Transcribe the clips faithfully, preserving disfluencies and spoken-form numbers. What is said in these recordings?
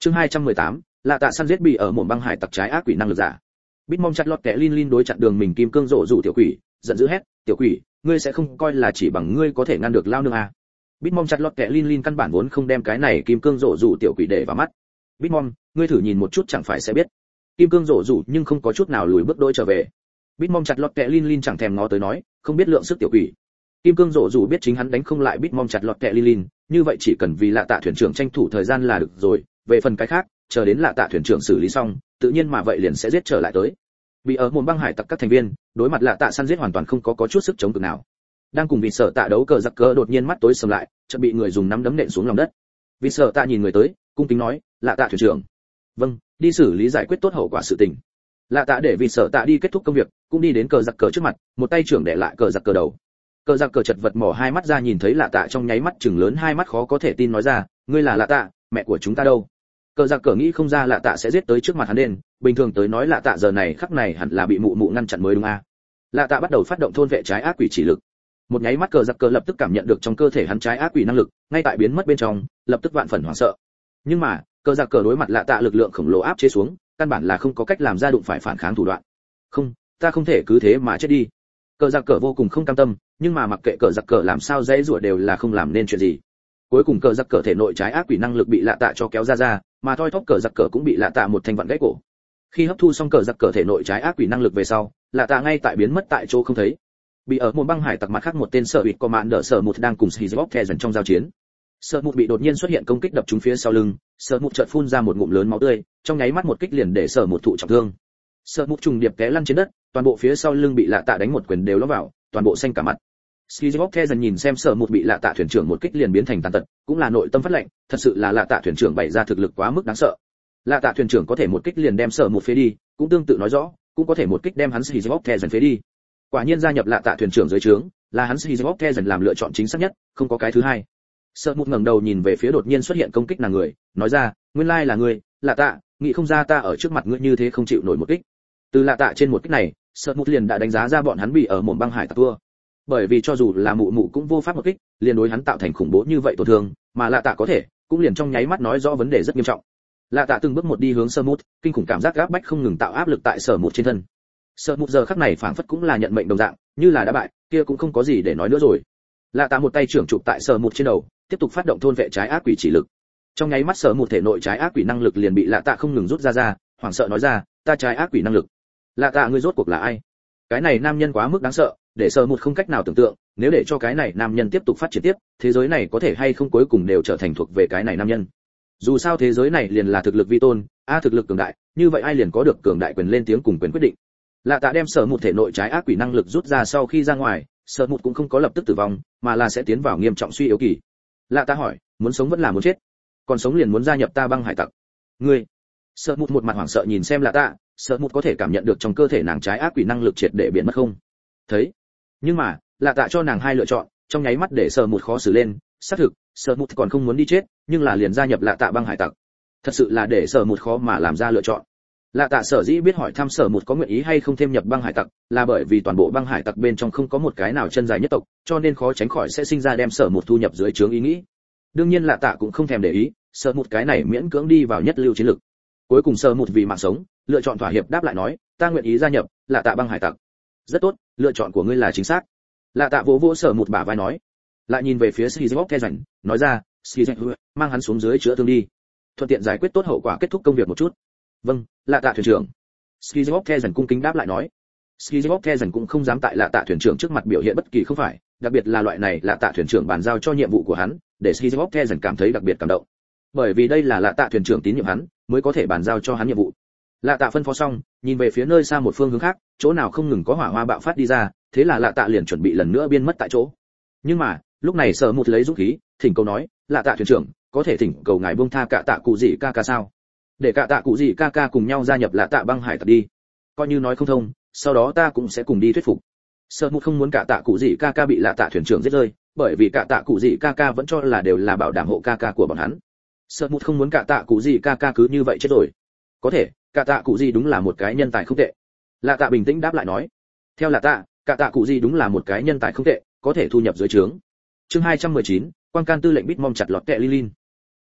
Chương hai trăm mười tám, là tạ săn giết bị ở mồm băng hải tặc trái ác quỷ năng lực giả. Bitmom chặt lọt kẻ Lin Lin đối chặn đường mình kim cương rộ rủ tiểu quỷ, giận dữ hét, "Tiểu quỷ, ngươi sẽ không coi là chỉ bằng ngươi có thể ngăn được lao nương à?" Bitmom chặt lọt kẻ Lin Lin căn bản vốn không đem cái này kim cương rộ rủ tiểu quỷ để vào mắt. "Bitmom, ngươi thử nhìn một chút chẳng phải sẽ biết." Kim cương rộ rủ nhưng không có chút nào lùi bước đôi trở về. Bitmom chặt lọt kẻ Lin Lin chẳng thèm ngó tới nói, không biết lượng sức tiểu quỷ. Kim cương rộ rủ biết chính hắn đánh không lại Bitmom chặt lọt kẻ Lin Lin, như vậy chỉ cần vì lạ tạ thuyền trưởng tranh thủ thời gian là được rồi, về phần cái khác, chờ đến lạ tạ thuyền trưởng xử lý xong, tự nhiên mà vậy liền sẽ giết trở lại tới. Bị ở mồm băng hải tặc các thành viên, đối mặt lạ tạ săn giết hoàn toàn không có có chút sức chống cự nào. Đang cùng vị sở tạ đấu cờ giặc cờ đột nhiên mắt tối sầm lại, chợt bị người dùng nắm đấm nện xuống lòng đất. Vị sở tạ nhìn người tới, cung kính nói, "Lạ tạ thuyền trưởng." "Vâng, đi xử lý giải quyết tốt hậu quả sự tình." Lạ tạ để vị sở tạ đi kết thúc công việc, cũng đi đến cờ giặc cờ trước mặt, một tay trưởng để lại cờ giặc cờ đầu. Cờ giặc cờ chật vật mỏ hai mắt ra nhìn thấy lạ tạ trong nháy mắt chừng lớn hai mắt khó có thể tin nói ra, "Ngươi là lạ tạ, mẹ của chúng ta đâu?" Cờ giặc cờ nghĩ không ra lạ tạ sẽ giết tới trước mặt hắn đền, bình thường tới nói lạ tạ giờ này khắc này hẳn là bị mụ mụ ngăn chặn mới đúng a. Lạ tạ bắt đầu phát động thôn vệ trái ác quỷ chỉ lực. Một nháy mắt cờ giặc cờ lập tức cảm nhận được trong cơ thể hắn trái ác quỷ năng lực, ngay tại biến mất bên trong, lập tức vạn phần hoảng sợ. Nhưng mà, cờ giặc cờ đối mặt lạ tạ lực lượng khổng lồ áp chế xuống, căn bản là không có cách làm ra đụng phải phản kháng thủ đoạn. "Không, ta không thể cứ thế mà chết đi." Cờ giặc cờ vô cùng không cam tâm, nhưng mà mặc kệ cờ giặc cờ làm sao dễ rủa đều là không làm nên chuyện gì. Cuối cùng cờ giặc cờ thể nội trái ác quỷ năng lực bị lạ tạ cho kéo ra ra, mà thoi thóp cờ giặc cờ cũng bị lạ tạ một thanh vặn gãy cổ. Khi hấp thu xong cờ giặc cờ thể nội trái ác quỷ năng lực về sau, lạ tạ ngay tại biến mất tại chỗ không thấy. Bị ở một băng hải tặc mặt khác một tên sở bịt commander sở một đang cùng Skizbok trong giao chiến. Sở một bị đột nhiên xuất hiện công kích đập trúng phía sau lưng, sở một chợt phun ra một ngụm lớn máu tươi, trong nháy mắt một kích liền để sở một thụ trọng thương. Sở một trùng điệp té lăn trên đất, toàn bộ phía sau lưng bị lạ tạ đánh một quyền đều ló vào, toàn bộ xanh cả mặt. Skizbok dần nhìn xem sở một bị lạ tạ thuyền trưởng một kích liền biến thành tàn tật, cũng là nội tâm phát lệnh, thật sự là lạ tạ thuyền trưởng bày ra thực lực quá mức đáng sợ. Lạ tạ thuyền trưởng có thể một kích liền đem sở một phế đi, cũng tương tự nói rõ, cũng có thể một kích đem hắn Skizbok dần phế đi. Quả nhiên gia nhập lạ tạ thuyền trưởng dưới trướng, là hắn Skizbok dần làm lựa chọn chính xác nhất, không có cái thứ hai. Sở một ngẩng đầu nhìn về phía đột nhiên xuất hiện công kích nàng người, nói ra, "Nguyên lai là ngươi, lạ tạ, nghĩ không ra ta ở trước mặt ngươi như thế không chịu nổi một kích." Từ lạ tạ trên một kích này, Sở một liền đã đánh giá ra bọn hắn bị ở mồm băng hải tặc thua. Bởi vì cho dù là mụ mụ cũng vô pháp một kích, liền đối hắn tạo thành khủng bố như vậy tổn thương, mà lạ tạ có thể, cũng liền trong nháy mắt nói rõ vấn đề rất nghiêm trọng. Lạ tạ từng bước một đi hướng Sở Mút, kinh khủng cảm giác áp bách không ngừng tạo áp lực tại Sở Mút trên thân. Sở Mút giờ khắc này phảng phất cũng là nhận mệnh đồng dạng, như là đã bại, kia cũng không có gì để nói nữa rồi. Lạ tạ một tay trưởng chụp tại Sở Mút trên đầu, tiếp tục phát động thôn vệ trái ác quỷ chỉ lực. Trong nháy mắt Sở Mút thể nội trái ác quỷ năng lực liền bị lạ tạ không ngừng rút ra ra, hoảng sợ nói ra, "Ta trái ác quỷ năng lực." "Lạ tạ, ngươi rốt cuộc là ai?" Cái này nam nhân quá mức đáng sợ, để Sở Mút không cách nào tưởng tượng, nếu để cho cái này nam nhân tiếp tục phát triển tiếp, thế giới này có thể hay không cuối cùng đều trở thành thuộc về cái này nam nhân. Dù sao thế giới này liền là thực lực vi tôn, a thực lực cường đại, như vậy ai liền có được cường đại quyền lên tiếng cùng quyền quyết định. Lạ tạ đem Sở Mút thể nội trái ác quỷ năng lực rút ra sau khi ra ngoài, Sở Mút cũng không có lập tức tử vong, mà là sẽ tiến vào nghiêm trọng suy yếu kỳ. Lạ tạ hỏi, "Muốn sống vẫn là muốn chết?" "Còn sống liền muốn gia nhập ta băng hải tặc." "Ngươi?" Sở Mút một mặt hoảng sợ nhìn xem Lạ tạ, Sở Mút có thể cảm nhận được trong cơ thể nàng trái ác quỷ năng lực triệt để biến mất không thấy. Nhưng mà, Lạ tạ cho nàng hai lựa chọn, trong nháy mắt để Sở Mút khó xử lên, xác thực, Sở Mút còn không muốn đi chết, nhưng là liền gia nhập Lạ tạ băng hải tặc. Thật sự là để Sở Mút khó mà làm ra lựa chọn. Lạ tạ sở dĩ biết hỏi thăm Sở Mút có nguyện ý hay không thêm nhập băng hải tặc, là bởi vì toàn bộ băng hải tặc bên trong không có một cái nào chân dài nhất tộc, cho nên khó tránh khỏi sẽ sinh ra đem Sở Mút thu nhập dưới trướng ý nghĩ. Đương nhiên Lạ tạ cũng không thèm để ý, Sở Mút cái này miễn cưỡng đi vào nhất lưu chiến lực. Cuối cùng Sở Mút vì mạng sống, lựa chọn thỏa hiệp đáp lại nói, "Ta nguyện ý gia nhập Lạ tạ băng hải tặc." "Rất tốt, lựa chọn của ngươi là chính xác." Lạ tạ vỗ vỗ Sở Mút bả vai nói, lại nhìn về phía Skizbok dần, nói ra, "Skizbok, mang hắn xuống dưới chữa thương đi, thuận tiện giải quyết tốt hậu quả kết thúc công việc một chút." "Vâng, Lạ tạ thuyền trưởng." Skizbok dần cung kính đáp lại nói. Skizbok dần cũng không dám tại Lạ tạ thuyền trưởng trước mặt biểu hiện bất kỳ không phải, đặc biệt là loại này Lạ tạ thuyền trưởng bàn giao cho nhiệm vụ của hắn, để Skizbok dần cảm thấy đặc biệt cảm động. Bởi vì đây là Lạ tạ thuyền trưởng tín nhiệm hắn, mới có thể bàn giao cho hắn nhiệm vụ. Lạ tạ phân phó xong, nhìn về phía nơi xa một phương hướng khác, chỗ nào không ngừng có hỏa hoa bạo phát đi ra, thế là Lạ tạ liền chuẩn bị lần nữa biến mất tại chỗ. Nhưng mà, lúc này Sở Mút lấy dũng khí, thỉnh cầu nói, "Lạ tạ thuyền trưởng, có thể thỉnh cầu ngài buông tha cả tạ cụ gì ca ca sao? Để cả tạ cụ gì ca ca cùng nhau gia nhập Lạ tạ băng hải tặc đi. Coi như nói không thông, sau đó ta cũng sẽ cùng đi thuyết phục." Sở Mút không muốn cả tạ cụ gì ca ca bị Lạ tạ thuyền trưởng giết rơi, bởi vì cả tạ cụ gì ca ca vẫn cho là đều là bảo đảm hộ ca ca của bọn hắn. Sở Mút không muốn cả tạ cụ gì ca ca cứ như vậy chết rồi. "Có thể, cả tạ cụ gì đúng là một cái nhân tài không tệ." Lạ tạ bình tĩnh đáp lại nói. Theo Lạ tạ, cả tạ cụ gì đúng là một cái nhân tài không tệ, có thể thu nhập dưới trướng. Chương hai trăm mười chín, Quan can tư lệnh Bitmom chặt lọt kẹ Lilin.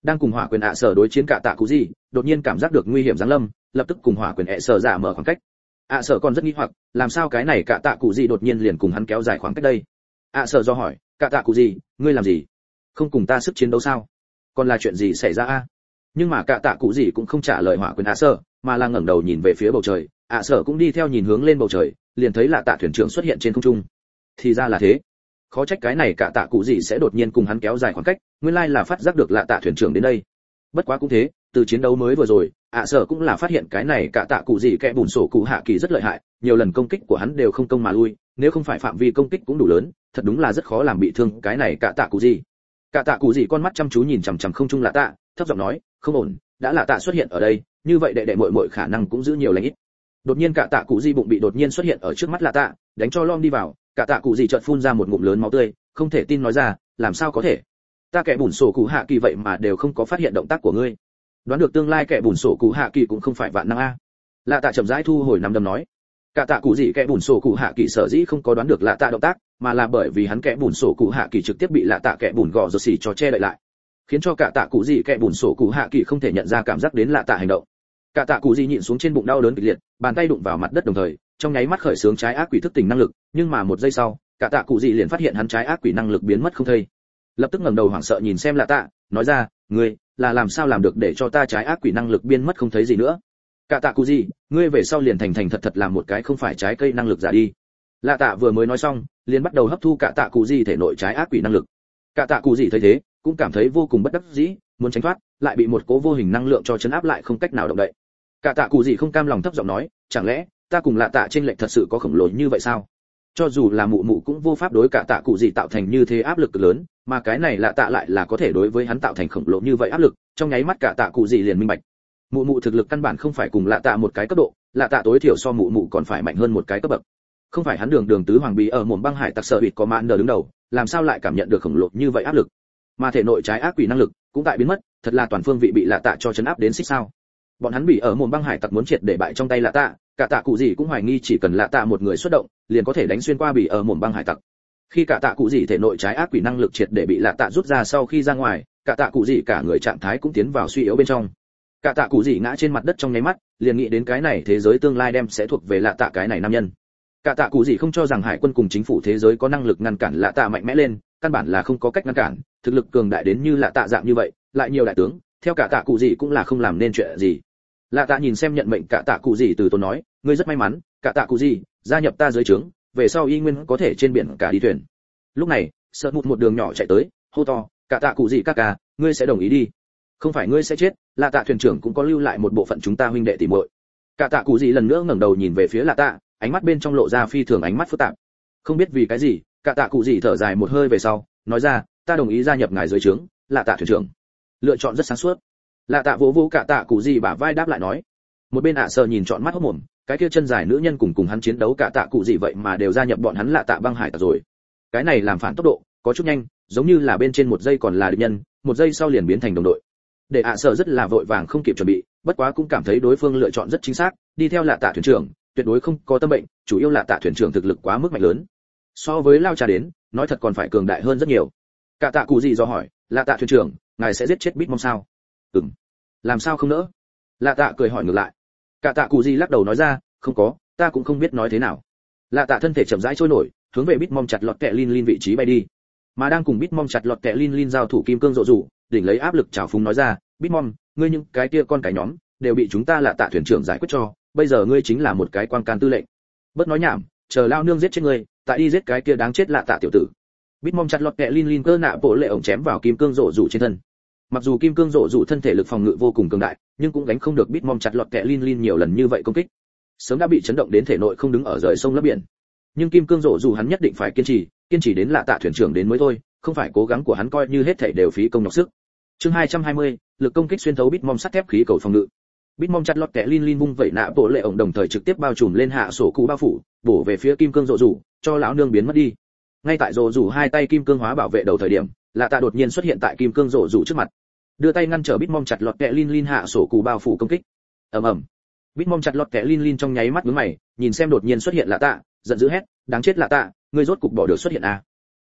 Đang cùng hỏa quyền ạ sở đối chiến cả tạ cụ gì, đột nhiên cảm giác được nguy hiểm giáng lâm, lập tức cùng hỏa quyền ạ sở giả mở khoảng cách. ạ sở còn rất nghi hoặc, làm sao cái này cả tạ cụ gì đột nhiên liền cùng hắn kéo dài khoảng cách đây? ạ sở do hỏi, cả tạ cụ gì, ngươi làm gì? Không cùng ta sức chiến đấu sao? Còn là chuyện gì xảy ra a? Nhưng mà cả tạ cụ gì cũng không trả lời hỏa quyền ạ sở, mà là ngẩng đầu nhìn về phía bầu trời. ạ sở cũng đi theo nhìn hướng lên bầu trời, liền thấy là tạ thuyền trưởng xuất hiện trên không trung. Thì ra là thế, khó trách cái này cả tạ cụ gì sẽ đột nhiên cùng hắn kéo dài khoảng cách, nguyên lai là phát giác được là tạ thuyền trưởng đến đây. Bất quá cũng thế, từ chiến đấu mới vừa rồi, ạ sở cũng là phát hiện cái này cả tạ cụ gì kẻ bùn sổ cụ hạ kỳ rất lợi hại, nhiều lần công kích của hắn đều không công mà lui, nếu không phải phạm vi công kích cũng đủ lớn, thật đúng là rất khó làm bị thương cái này cả tạ cụ gì. Cả tạ cụ gì con mắt chăm chú nhìn chằm chằm không trung là tạ, thấp giọng nói, không ổn, đã là tạ xuất hiện ở đây, như vậy đệ đệ muội muội khả năng cũng giữ nhiều lành ít. Đột nhiên cả tạ cụ gì bụng bị đột nhiên xuất hiện ở trước mắt là tạ, đánh cho lom đi vào, cả tạ cụ gì chợt phun ra một ngụm lớn máu tươi, không thể tin nói ra, làm sao có thể? Ta kẻ bùn sổ cụ hạ kỳ vậy mà đều không có phát hiện động tác của ngươi. Đoán được tương lai kẻ bùn sổ cụ hạ kỳ cũng không phải vạn năng a. Lạ tạ chậm rãi thu hồi nắm đấm nói, cả tạ cụ gì kẻ bùn sổ cụ hạ kỳ sở dĩ không có đoán được lạ tạ động tác, mà là bởi vì hắn kẻ bùn sổ cụ hạ kỳ trực tiếp bị lạ tạ kẻ bùn gò rột xỉ cho che đậy lại, khiến cho cả tạ cụ gì kẻ bùn sổ cụ hạ kỳ không thể nhận ra cảm giác đến lạ tạ hành động. Cả tạ cụ gì nhịn xuống trên bụng đau đớn kịch liệt, bàn tay đụng vào mặt đất đồng thời, trong nháy mắt khởi xướng trái ác quỷ thức tỉnh năng lực, nhưng mà một giây sau, cả tạ cụ gì liền phát hiện hắn trái ác quỷ năng lực biến mất không thấy. Lập tức ngẩng đầu hoảng sợ nhìn xem lạ tạ, nói ra, ngươi là làm sao làm được để cho ta trái ác quỷ năng lực biến mất không thấy gì nữa? Cả tạ cụ gì, ngươi về sau liền thành thành thật thật làm một cái không phải trái cây năng lực giả đi. Lạ tạ vừa mới nói xong, liền bắt đầu hấp thu cả tạ cụ gì thể nội trái ác quỷ năng lực. Cả tạ cụ gì thấy thế, cũng cảm thấy vô cùng bất đắc dĩ, muốn tránh thoát, lại bị một cố vô hình năng lượng cho chấn áp lại không cách nào động đậy. Cả tạ cụ gì không cam lòng thấp giọng nói, chẳng lẽ ta cùng lạ tạ trên lệnh thật sự có khổng lồ như vậy sao? Cho dù là mụ mụ cũng vô pháp đối cả tạ cụ gì tạo thành như thế áp lực lớn, mà cái này lạ tạ lại là có thể đối với hắn tạo thành khổng lồ như vậy áp lực, trong nháy mắt cả tạ cụ gì liền minh bạch. Mụ mụ thực lực căn bản không phải cùng lạ tạ một cái cấp độ, lạ tạ tối thiểu so mụ mụ còn phải mạnh hơn một cái cấp bậc. Không phải hắn đường đường tứ hoàng bí ở mồm băng hải tặc sở bịt có mạn đờ đứng đầu, làm sao lại cảm nhận được khổng lồ như vậy áp lực? Mà thể nội trái ác quỷ năng lực cũng tại biến mất, thật là toàn phương vị bị lạ tạ cho chấn áp đến xích sao? Bọn hắn bị ở mồm băng hải tặc muốn triệt để bại trong tay lạ tạ, cả tạ cụ gì cũng hoài nghi chỉ cần lạ tạ một người xuất động, liền có thể đánh xuyên qua bị ở mồm băng hải tặc. Khi cả tạ cụ gì thể nội trái ác quỷ năng lực triệt để bị lạ tạ rút ra sau khi ra ngoài, cả tạ cụ gì cả người trạng thái cũng tiến vào suy yếu bên trong. Cả tạ cụ gì ngã trên mặt đất trong nháy mắt, liền nghĩ đến cái này thế giới tương lai đem sẽ thuộc về lạ tạ cái này nam nhân. Cả tạ cụ gì không cho rằng hải quân cùng chính phủ thế giới có năng lực ngăn cản lạ tạ mạnh mẽ lên, căn bản là không có cách ngăn cản, thực lực cường đại đến như lạ tạ dạng như vậy, lại nhiều đại tướng, theo cả tạ cụ gì cũng là không làm nên chuyện gì. Lạ tạ nhìn xem nhận mệnh cả tạ cụ gì từ tốn nói, ngươi rất may mắn, cả tạ cụ gì, gia nhập ta dưới trướng, về sau y nguyên có thể trên biển cả đi thuyền. Lúc này, sợ một một đường nhỏ chạy tới, hô to, cả tạ cụ gì ca ca, ngươi sẽ đồng ý đi? Không phải ngươi sẽ chết, lạ tạ thuyền trưởng cũng có lưu lại một bộ phận chúng ta huynh đệ tỉ muội. Cả tạ cụ gì lần nữa ngẩng đầu nhìn về phía lạ tạ, ánh mắt bên trong lộ ra phi thường ánh mắt phức tạp. Không biết vì cái gì, cả tạ cụ gì thở dài một hơi về sau, nói ra, ta đồng ý gia nhập ngài dưới trướng, lạ tạ thuyền trưởng. Lựa chọn rất sáng suốt. Lạ tạ vỗ vỗ cả tạ cụ gì bả vai đáp lại nói. Một bên ạ sờ nhìn trọn mắt hốt mồm, cái kia chân dài nữ nhân cùng cùng hắn chiến đấu cả tạ cụ gì vậy mà đều gia nhập bọn hắn lạ tạ băng hải tặc rồi. Cái này làm phản tốc độ có chút nhanh, giống như là bên trên một giây còn là địch nhân, một giây sau liền biến thành đồng đội. Để ạ sờ rất là vội vàng không kịp chuẩn bị, bất quá cũng cảm thấy đối phương lựa chọn rất chính xác, đi theo lạ tạ thuyền trưởng, tuyệt đối không có tâm bệnh, chủ yếu là tạ thuyền trưởng thực lực quá mức mạnh lớn. So với lao trà đến, nói thật còn phải cường đại hơn rất nhiều. Cả tạ cụ gì do hỏi, lạ tạ thuyền trưởng, ngài sẽ giết chết Bitmom sao? Ừm. Làm sao không nỡ? Lạ tạ cười hỏi ngược lại. Cả tạ cụ gì lắc đầu nói ra, không có, ta cũng không biết nói thế nào. Lạ tạ thân thể chậm rãi trôi nổi, hướng về Bitmom chặt lọt kẹ Lin Lin vị trí bay đi. Mà đang cùng Bitmom chặt lọt kẹ Lin Lin giao thủ kim cương rộ rủ, đỉnh lấy áp lực trào phúng nói ra, Bitmom, ngươi những cái kia con cái nhóm đều bị chúng ta lạ tạ thuyền trưởng giải quyết cho, bây giờ ngươi chính là một cái quan can tư lệnh. Bớt nói nhảm, chờ lao nương giết chết ngươi, tại đi giết cái kia đáng chết lạ tạ tiểu tử. Bitmom chặt lọt kẹ Lin Lin cơ nạ bộ lệ ổng chém vào kim cương rộ rủ trên thân. Mặc dù kim cương rộ rủ thân thể lực phòng ngự vô cùng cường đại, nhưng cũng gánh không được Bitmom chặt lọt kẹ Lin Lin nhiều lần như vậy công kích. Sớm đã bị chấn động đến thể nội không đứng ở rời sông lấp biển. Nhưng kim cương rộ rủ hắn nhất định phải kiên trì, kiên trì đến lạ tạ thuyền trưởng đến mới thôi, không phải cố gắng của hắn coi như hết thảy đều phí công nhọc sức. Chương hai trăm hai mươi, lực công kích xuyên thấu Bitmom sắt thép khí cầu phòng ngự. Bitmom chặt lọt kẹ Lin Lin vung vẩy nạ bộ lệ ổng đồng thời trực tiếp bao trùm lên hạ sổ cụ bao phủ, bổ về phía kim cương rộ rủ, cho lão nương biến mất đi. Ngay tại rộ rủ hai tay kim cương hóa bảo vệ đầu thời điểm, lạ tạ đột nhiên xuất hiện tại kim cương rộ rủ trước mặt, đưa tay ngăn trở Bitmom chặt lọt kẹ Lin Lin hạ sổ cụ bao phủ công kích. Ầm ầm. Bitmom chặt lọt kẹ Lin Lin trong nháy mắt nhướng mày, nhìn xem đột nhiên xuất hiện lạ tạ, giận dữ hét, đáng chết lạ tạ, ngươi rốt cục bỏ được xuất hiện à?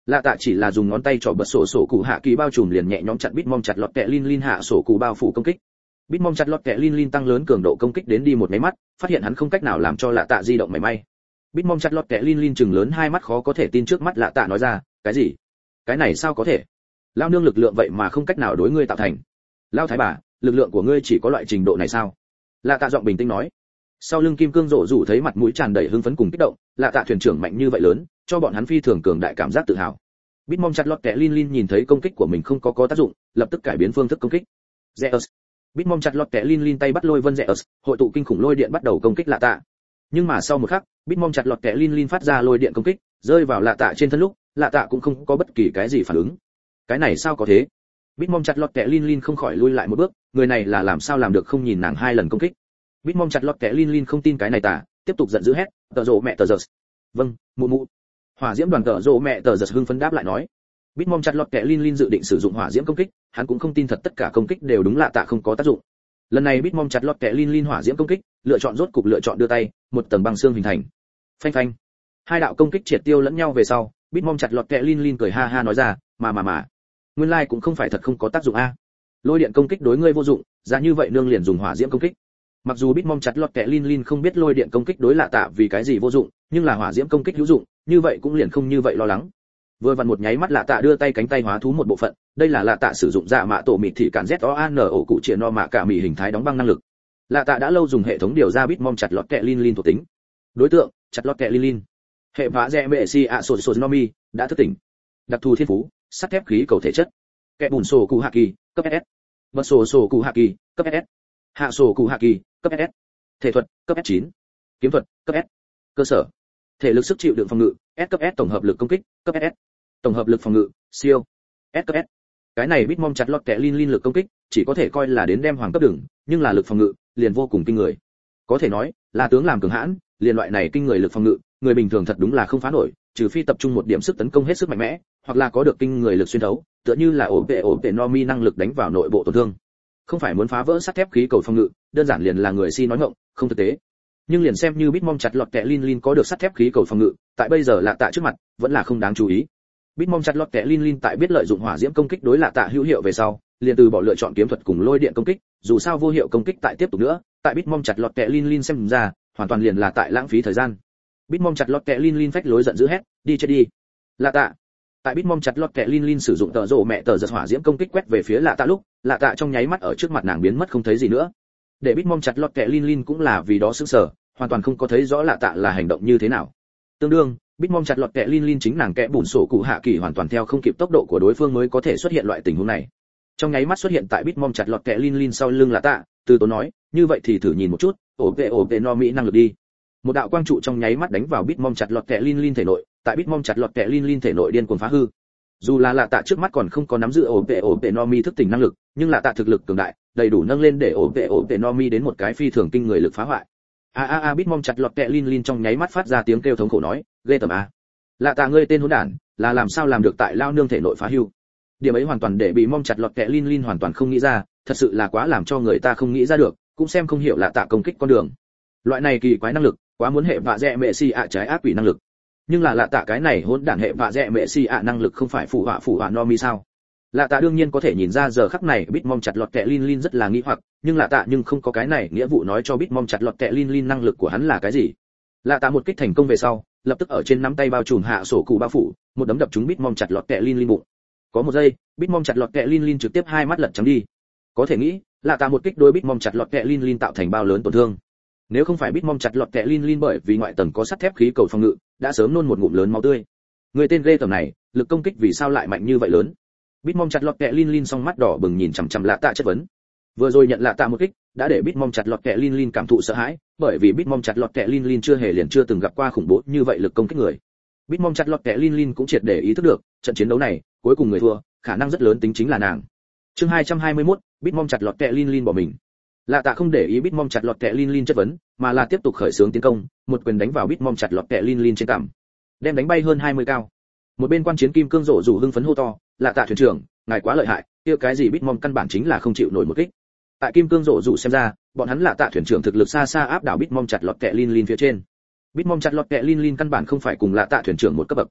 Lạ tạ chỉ là dùng ngón tay trỏ bật sổ sổ cụ hạ kỳ bao trùm liền nhẹ nhõm chặn Bitmom chặt lọt kẹ Lin Lin hạ sổ cụ bao phủ công kích. Bitmom chặt lọt kẹ Lin Lin tăng lớn cường độ công kích đến đi một máy mắt, phát hiện hắn không cách nào làm cho Lạ tạ di động mảy may. Bitmom chặt lọt kẹ Lin Lin chừng lớn hai mắt khó có thể tin trước mắt Lạ tạ nói ra, cái gì? Cái này sao có thể? Lao nương lực lượng vậy mà không cách nào đối ngươi tạo thành. Lao thái bà, lực lượng của ngươi chỉ có loại trình độ này sao? Lạ tạ giọng bình tĩnh nói. Sau lưng kim cương rộ rủ thấy mặt mũi tràn đầy hưng phấn cùng kích động, Lạ tạ thuyền trưởng mạnh như vậy lớn, cho bọn hắn phi thường cường đại cảm giác tự hào. Bitmom chặt lọt kẹ Lin Lin nhìn thấy công kích của mình không có có tác dụng, lập tức cải biến phương thức công kích. Zeus. Bitmom chặt lọt kẹ Lin Lin tay bắt lôi vân Zeus, hội tụ kinh khủng lôi điện bắt đầu công kích Lạ tạ. Nhưng mà sau một khắc, Bitmom chặt lọt kẹ Lin Lin phát ra lôi điện công kích, rơi vào Lạ tạ trên thân lúc, Lạ tạ cũng không có bất kỳ cái gì phản ứng. Cái này sao có thế? Bitmom chặt lọt kẹ Lin Lin không khỏi lui lại một bước, người này là làm sao làm được không nhìn nàng hai lần công kích. Bitmom chặt lọt kẹ Lin Lin không tin cái này tả, tiếp tục giận dữ hét, "Tờ rồ mẹ tờ giật." "Vâng, mụ mụ." Hỏa diễm đoàn tờ rồ mẹ tờ giật hưng phấn đáp lại nói. Bitmom chặt lọt kẹ Lin Lin dự định sử dụng hỏa diễm công kích, hắn cũng không tin thật tất cả công kích đều đúng Lạ tạ không có tác dụng. Lần này Bitmom chặt lọt kẹ Lin Lin hỏa diễm công kích, lựa chọn rốt cục lựa chọn đưa tay, một tầng băng xương hình thành. Phanh phanh. Hai đạo công kích triệt tiêu lẫn nhau về sau, Bitmom chặt lọt kẹ Lin Lin cười ha ha nói ra, "Mà mà mà, nguyên lai like cũng không phải thật không có tác dụng a. Lôi điện công kích đối ngươi vô dụng, ra như vậy nương liền dùng hỏa diễm công kích." Mặc dù Bitmom chặt lọt kẹ Lin Lin không biết lôi điện công kích đối Lạ tạ vì cái gì vô dụng, nhưng là hỏa diễm công kích hữu dụng, như vậy cũng liền không như vậy lo lắng. Vừa vặn một nháy mắt Lạ tạ đưa tay cánh tay hóa thú một bộ phận, đây là Lạ tạ sử dụng dạ mạ tổ mịt thị cản z o an ổ cụ triển no mạ cả mị hình thái đóng băng năng lực. Lạ tạ đã lâu dùng hệ thống điều ra Bitmom chặt lọt kẹ Lin Lin thuộc tính. Đối tượng, chặt lọt kẹ Lin Lin. Hệ vã rẽ mẹ si ạ sồn sồn nomi đã thức tỉnh. Đặc thù thiên phú, sắt thép khí cầu thể chất. Kẻ bùn sổ cụ hạ kỳ, cấp ét ét. Bật sổ sổ cụ hạ kỳ, cấp ét ét. Hạ sổ cụ hạ kỳ, cấp ét ét. Thể thuật, cấp S chín. Kiếm thuật, cấp S. Cơ sở. Thể lực sức chịu đựng phòng ngự, S cấp S tổng hợp lực công kích, cấp S. Tổng hợp lực phòng ngự, siêu. S cấp S. Cái này Bitmom chặt lọt kẹ Lin Lin lực công kích, chỉ có thể coi là đến đem hoàng cấp đường, nhưng là lực phòng ngự, liền vô cùng kinh người. Có thể nói, là tướng làm cường hãn, liền loại này kinh người lực phòng ngự, người bình thường thật đúng là không phá nổi, trừ phi tập trung một điểm sức tấn công hết sức mạnh mẽ, hoặc là có được kinh người lực xuyên thấu, tựa như là ổ vệ ổ vệ Nomi năng lực đánh vào nội bộ tổn thương. Không phải muốn phá vỡ sắt thép khí cầu phòng ngự, đơn giản liền là người si nói ngọng, không thực tế. Nhưng liền xem như Bitmom chặt lọt kẹ Lin Lin có được sắt thép khí cầu phòng ngự, tại bây giờ Lạ tạ trước mặt, vẫn là không đáng chú ý. Bitmom chặt lọt kẹ Lin Lin tại biết lợi dụng hỏa diễm công kích đối Lạ tạ hữu hiệu về sau, liền từ bỏ lựa chọn kiếm thuật cùng lôi điện công kích, dù sao vô hiệu công kích tại tiếp tục nữa, tại Bitmom chặt lọt kẹ Lin Lin xem ra, hoàn toàn liền là tại lãng phí thời gian. Bitmom chặt lọt kẹ Lin Lin phách lối giận dữ hét, "Đi chết đi." Lạ tạ. Tại Bitmom chặt lọt kẹ Lin Lin sử dụng tờ rồ mẹ tờ giật hỏa diễm công kích quét về phía Lạ tạ lúc, Lạ tạ trong nháy mắt ở trước mặt nàng biến mất không thấy gì nữa. Để Bitmom chặt lọt kẹ Lin Lin cũng là vì đó sững sờ, hoàn toàn không có thấy rõ Lạ tạ là hành động như thế nào. Tương đương, Bitmom chặt lọt kẹ Lin Lin chính nàng kẽ bùn sổ cụ hạ kỳ hoàn toàn theo không kịp tốc độ của đối phương mới có thể xuất hiện loại tình huống này. Trong nháy mắt xuất hiện tại Bitmom chặt lọt kẹ Lin Lin sau lưng Lạ tạ, từ tốn nói, "Như vậy thì thử nhìn một chút, ổ vệ ổ vệ no mỹ năng lực đi." Một đạo quang trụ trong nháy mắt đánh vào Bitmom chặt lọt kẹ Lin Lin thể nội, tại Bitmom chặt lọt kẹ Lin Lin thể nội điên cuồng phá hư. Dù là Lạ tạ trước mắt còn không có nắm giữ ổ vệ ổ vệ Nomi thức tỉnh năng lực, nhưng Lạ tạ thực lực cường đại, đầy đủ nâng lên để ổ vệ ổ vệ Nomi đến một cái phi thường kinh người lực phá hoại. A a a Bitmom chặt lọt kẹ Lin Lin trong nháy mắt phát ra tiếng kêu thống khổ nói, "Ghê tởm a. Lạ tạ ngươi tên hỗn đản, là làm sao làm được tại lao nương thể nội phá hưu?" Điểm ấy hoàn toàn để Bitmom chặt lọt kẹ Lin Lin hoàn toàn không nghĩ ra, thật sự là quá làm cho người ta không nghĩ ra được, cũng xem không hiểu Lạ tạ công kích con đường. Loại này kỳ quái năng lực, quá muốn hệ vạ rẽ mẹ si ạ trái ác quỷ năng lực. Nhưng là Lạ tạ cái này hỗn đản hệ vạ rẽ mẹ si ạ năng lực không phải phụ họa phụ họa Nomi sao? Lạ tạ đương nhiên có thể nhìn ra giờ khắc này Bitmom chặt lọt kẹ Lin Lin rất là nghi hoặc, nhưng Lạ tạ nhưng không có cái này nghĩa vụ nói cho Bitmom chặt lọt kẹ Lin Lin năng lực của hắn là cái gì. Lạ tạ một kích thành công về sau, lập tức ở trên nắm tay bao trùm hạ sổ cụ bao phủ, một đấm đập trúng Bitmom chặt lọt kẹ Lin Lin bụng. Có một giây, Bitmom chặt lọt kẹ Lin Lin trực tiếp hai mắt lật trắng đi. Có thể nghĩ, Lạ tạ một kích đối Bitmom chặt lọt kẹ Lin Lin tạo thành bao lớn tổn thương. Nếu không phải Bitmom chặt lọt kẹ Lin Lin bởi vì ngoại tầng có sắt thép khí cầu phòng ngự, đã sớm nôn một ngụm lớn máu tươi. Người tên ghê tởm này, lực công kích vì sao lại mạnh như vậy lớn? Bitmom chặt lọt kẹ Lin Lin song mắt đỏ bừng nhìn chằm chằm Lạ tạ chất vấn. Vừa rồi nhận Lạ tạ một kích, đã để Bitmom chặt lọt kẹ Lin Lin cảm thụ sợ hãi, bởi vì Bitmom chặt lọt kẹ Lin Lin chưa hề liền chưa từng gặp qua khủng bố như vậy lực công kích người. Bitmom chặt lọt kẹ Lin Lin cũng triệt để ý thức được, trận chiến đấu này, cuối cùng người thua, khả năng rất lớn tính chính là nàng. Chương hai trăm hai mươi mốt, Bitmom chặt lọt kẹ Lin Lin bỏ mình. Lạ tạ không để ý Bitmom chặt lọt kẹ Lin Lin chất vấn, mà là tiếp tục khởi xướng tiến công, một quyền đánh vào Bitmom chặt lọt kẹ Lin Lin trên cằm, đem đánh bay hơn hai mươi cao. Một bên quan chiến kim cương rộ rủ hưng phấn hô to, "Lạ tạ thuyền trưởng, ngài quá lợi hại, kia cái gì Bitmom căn bản chính là không chịu nổi một kích." Tại kim cương rộ rủ xem ra, bọn hắn Lạ tạ thuyền trưởng thực lực xa xa áp đảo Bitmom chặt lọt kẹ Lin Lin phía trên. Bitmom chặt lọt kẹ Lin Lin căn bản không phải cùng Lạ tạ thuyền trưởng một cấp bậc.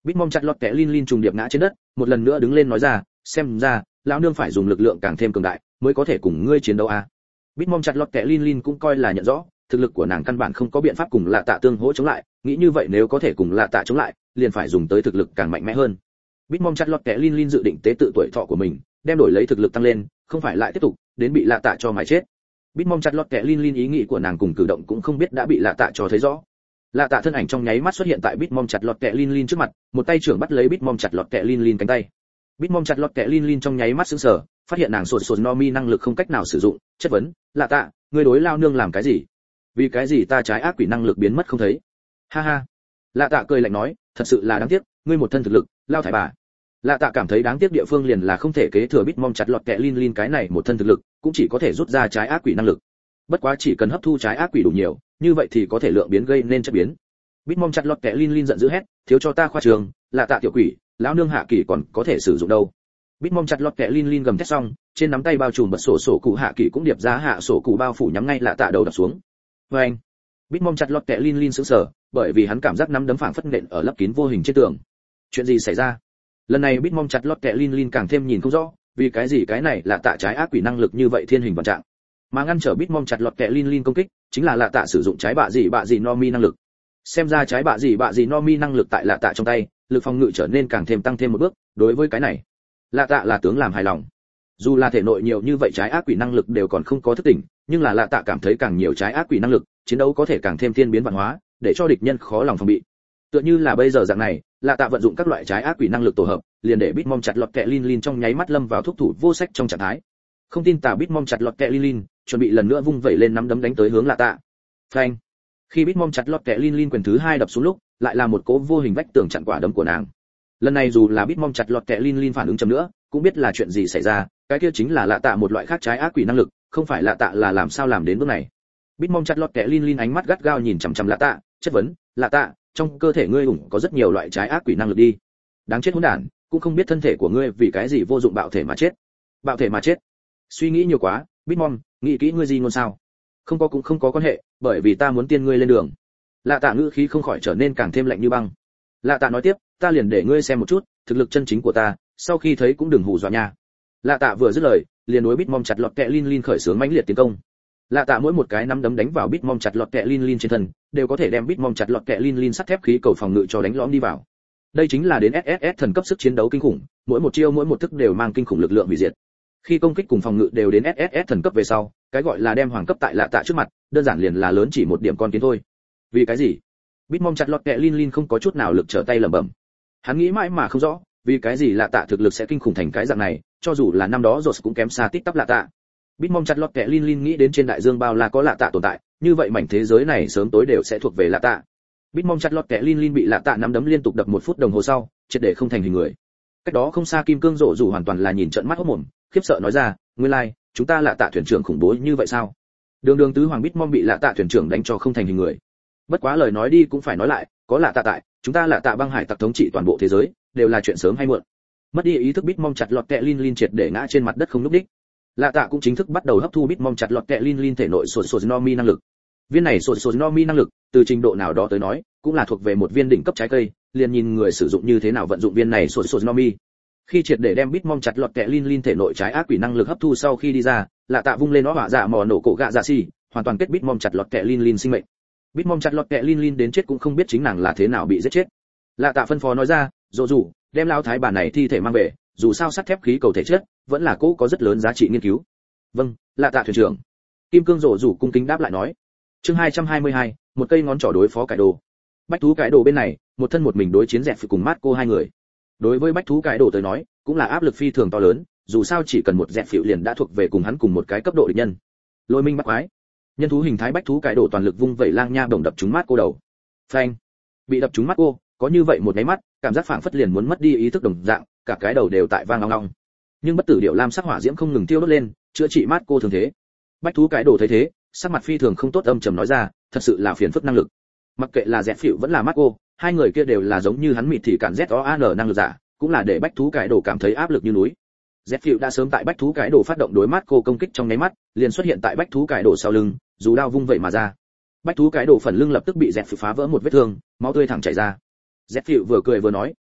Bitmom chặt lọt kẹ Lin Lin trùng điệp ngã trên đất, một lần nữa đứng lên nói ra, xem ra lão nương phải dùng lực lượng càng thêm cường đại mới có thể cùng ngươi chiến đấu à. Bitmom chặt lọt kẹ Lin Lin cũng coi là nhận rõ, thực lực của nàng căn bản không có biện pháp cùng Lạ Tạ tương hỗ chống lại, nghĩ như vậy nếu có thể cùng Lạ Tạ chống lại, liền phải dùng tới thực lực càng mạnh mẽ hơn. Bitmom chặt lọt kẹ Lin Lin dự định tế tự tuổi thọ của mình, đem đổi lấy thực lực tăng lên, không phải lại tiếp tục đến bị Lạ Tạ cho mài chết. Bitmom chặt lọt kẹ Lin Lin ý nghĩ của nàng cùng cử động cũng không biết đã bị Lạ Tạ cho thấy rõ. Lạ Tạ thân ảnh trong nháy mắt xuất hiện tại Bitmom chặt lọt kẹ Lin Lin trước mặt, một tay trưởng bắt lấy Bitmom chặt lọt kẹ Lin Lin cánh tay. Bitmom chặt lọt kẹ Lin Lin trong nháy mắt sững sờ, phát hiện nàng sột sột no mi năng lực không cách nào sử dụng, chất vấn, Lạ Tạ, ngươi đối lao nương làm cái gì? Vì cái gì ta trái ác quỷ năng lực biến mất không thấy? Ha ha. Lạ Tạ cười lạnh nói, thật sự là đáng tiếc, ngươi một thân thực lực, lao thải bà. Lạ Tạ cảm thấy đáng tiếc địa phương liền là không thể kế thừa Bitmom chặt lọt kẹ Lin Lin cái này một thân thực lực, cũng chỉ có thể rút ra trái ác quỷ năng lực. Bất quá chỉ cần hấp thu trái ác quỷ đủ nhiều, như vậy thì có thể lượng biến gây nên chất biến. Bitmom chặt lọt kẹ Lin Lin giận dữ hét, thiếu cho ta khoa trường, Lạ Tạ tiểu quỷ, lão nương hạ kỳ còn có thể sử dụng đâu. Bitmom chặt lọt kẹ Lin Lin gầm thét xong, trên nắm tay bao trùm bật sổ sổ cụ hạ kỳ cũng điệp ra hạ sổ cụ bao phủ nhắm ngay Lạ Tạ đầu đập xuống. Oeng! Bitmom chặt lọt kẹ Lin Lin sững sờ, bởi vì hắn cảm giác nắm đấm phảng phất nện ở lấp kín vô hình trên tường. Chuyện gì xảy ra? Lần này Bitmom chặt lọt kẹ Lin Lin càng thêm nhìn không rõ, vì cái gì cái này Lạ Tạ trái ác quỷ năng lực như vậy thiên hình vạn trạng. Mà ngăn trở Bitmom chặt lọt kẹ Lin Lin công kích, chính là Lạ Tạ sử dụng trái bạ gì bạ gì no mi năng lực. Xem ra trái bạ gì bạ gì no mi năng lực tại Lạ Tạ trong tay, lực phòng ngự trở nên càng thêm tăng thêm một bước, đối với cái này, Lạ Tạ là tướng làm hài lòng. Dù là thể nội nhiều như vậy trái ác quỷ năng lực đều còn không có thức tỉnh, nhưng là Lạ Tạ cảm thấy càng nhiều trái ác quỷ năng lực, chiến đấu có thể càng thêm thiên biến vạn hóa, để cho địch nhân khó lòng phòng bị. Tựa như là bây giờ dạng này, Lạ Tạ vận dụng các loại trái ác quỷ năng lực tổ hợp, liền để Bitmom chặt lọt kẹ Lin Lin trong nháy mắt lâm vào thúc thủ vô sách trong trạng thái. Không tin tà Bitmom chặt lọt kẹ Lin Lin, chuẩn bị lần nữa vung vẩy lên nắm đấm đánh tới hướng Lạ Tạ. Phanh! Khi Bitmom chặt lọt kẹ Lin Lin quyền thứ hai đập xuống lúc, lại là một cỗ vô hình vách tường chặn quả đấm của nàng. Lần này dù là Bitmom chặt lọt kẹ Lin Lin phản ứng chậm nữa, cũng biết là chuyện gì xảy ra, cái kia chính là Lạ Tạ một loại khác trái ác quỷ năng lực, không phải Lạ Tạ là làm sao làm đến bước này. Bitmom chặt lọt kẹ Lin Lin ánh mắt gắt gao nhìn chằm chằm Lạ Tạ, chất vấn, Lạ Tạ, trong cơ thể ngươi ủng có rất nhiều loại trái ác quỷ năng lực đi. Đáng chết hỗn đản, cũng không biết thân thể của ngươi vì cái gì vô dụng bạo thể mà chết. Bạo thể mà chết? Suy nghĩ nhiều quá, Bitmom, nghĩ kỹ ngươi gì ngôn sao? Không có cũng không có quan hệ, bởi vì ta muốn tiên ngươi lên đường. Lạ Tạ ngữ khí không khỏi trở nên càng thêm lạnh như băng. Lạ Tạ nói tiếp, ta liền để ngươi xem một chút thực lực chân chính của ta, sau khi thấy cũng đừng hù dọa nha. Lạ Tạ vừa dứt lời, liền đối Bitmom chặt lọt kẹ Lin Lin khởi xướng mãnh liệt tiến công. Lạ Tạ mỗi một cái nắm đấm đánh vào Bitmom chặt lọt kẹ Lin Lin trên thân, đều có thể đem Bitmom chặt lọt kẹ Lin Lin sắt thép khí cầu phòng ngự cho đánh lõm đi vào. Đây chính là đến ét ét ét thần cấp sức chiến đấu kinh khủng, mỗi một chiêu mỗi một thức đều mang kinh khủng lực lượng hủy diệt. Khi công kích cùng phòng ngự đều đến ét ét ét thần cấp về sau, cái gọi là đem hoàng cấp tại Lạ Tạ trước mặt, đơn giản liền là lớn chỉ một điểm con kiến thôi. Vì cái gì? Bitmom chặt lọt kẹ Lin Lin không có chút nào lực trở tay lẩm bẩm. Hắn nghĩ mãi mà không rõ, vì cái gì Lạ Tạ thực lực sẽ kinh khủng thành cái dạng này, cho dù là năm đó rồi cũng kém xa tít tắp Lạ Tạ. Bitmom chặt lọt kẹ Lin Lin nghĩ đến trên đại dương bao la có Lạ Tạ tồn tại, như vậy mảnh thế giới này sớm tối đều sẽ thuộc về Lạ Tạ. Bitmom chặt lọt kẹ Lin Lin bị Lạ Tạ nắm đấm liên tục đập một phút đồng hồ sau, triệt để không thành hình người. Cách đó không xa Kim Cương Rộ Rủ hoàn toàn là nhìn trợn mắt hốt mồm, khiếp sợ nói ra, nguyên lai, like, chúng ta Lạ Tạ thuyền trưởng khủng bố như vậy sao? Đường Đường tứ hoàng Bitmom bị Lạ Tạ thuyền trưởng đánh cho không thành hình người. Bất quá lời nói đi cũng phải nói lại, có Lạ Tạ tại, chúng ta Lạ Tạ băng hải tặc thống trị toàn bộ thế giới, đều là chuyện sớm hay muộn. Mất đi ý thức Bitmom chặt lọt kẹ Lin Lin triệt để ngã trên mặt đất không lúc đích. Lạ Tạ cũng chính thức bắt đầu hấp thu Bitmom chặt lọt kẹ Lin Lin thể nội sột sột no mi năng lực. Viên này sột sột no mi năng lực, từ trình độ nào đó tới nói, cũng là thuộc về một viên đỉnh cấp trái cây, liền nhìn người sử dụng như thế nào vận dụng viên này sột sột no mi. Khi triệt để đem Bitmom chặt lọt kẹ Lin Lin thể nội trái ác quỷ năng lực hấp thu sau khi đi ra, Lạ Tạ vung lên nó hỏa dạ mò nổ cổ gạ dạ xì, hoàn toàn kết Bitmom chặt lọt kẹ Lin Lin sinh mệnh. Bitmom chặt lọt kẹ Lin Lin đến chết cũng không biết chính nàng là thế nào bị giết chết. Lạ Tạ phân phó nói ra, dỗ dù, đem lao thái bà này thi thể mang về, dù sao sắt thép khí cầu thể chất vẫn là cố có rất lớn giá trị nghiên cứu. Vâng, Lạ Tạ thuyền trưởng. Kim Cương Rộ Rủ cung kính đáp lại nói. Chương hai trăm hai mươi hai, một cây ngón trỏ đối phó cải đồ. Bách thú cải đồ bên này, một thân một mình đối chiến dẹp cùng mát cô hai người. Đối với bách thú cải đồ tới nói, cũng là áp lực phi thường to lớn, dù sao chỉ cần một dẹp phiệu liền đã thuộc về cùng hắn cùng một cái cấp độ địch nhân. Lôi minh bắt quái. Nhân thú hình thái bách thú cải đồ toàn lực vung vẩy lang nha đồng đập trúng mát cô đầu. Phanh. Bị đập trúng mắt cô, có như vậy một cái mắt, cảm giác phảng phất liền muốn mất đi ý thức đồng dạng, cả cái đầu đều tại vang long long. Nhưng bất tử điệu lam sắc hỏa diễm không ngừng tiêu đốt lên, chữa trị mát cô thường thế. Bách thú cái đồ thấy thế, sắc mặt phi thường không tốt âm trầm nói ra, thật sự là phiền phức năng lực. Mặc kệ là dẹp phịu vẫn là mát cô, hai người kia đều là giống như hắn mịt thì cản Z O A N năng lực giả, cũng là để bách thú cái đồ cảm thấy áp lực như núi. Dẹp phịu đã sớm tại bách thú cái đồ phát động đối mát cô công kích trong nháy mắt, liền xuất hiện tại bách thú cái đồ sau lưng, dù đao vung vậy mà ra. Bách thú cái đồ phần lưng lập tức bị dẹp phịu phá vỡ một vết thương, máu tươi thẳng chảy ra. Dẹp phịu vừa cười vừa nói,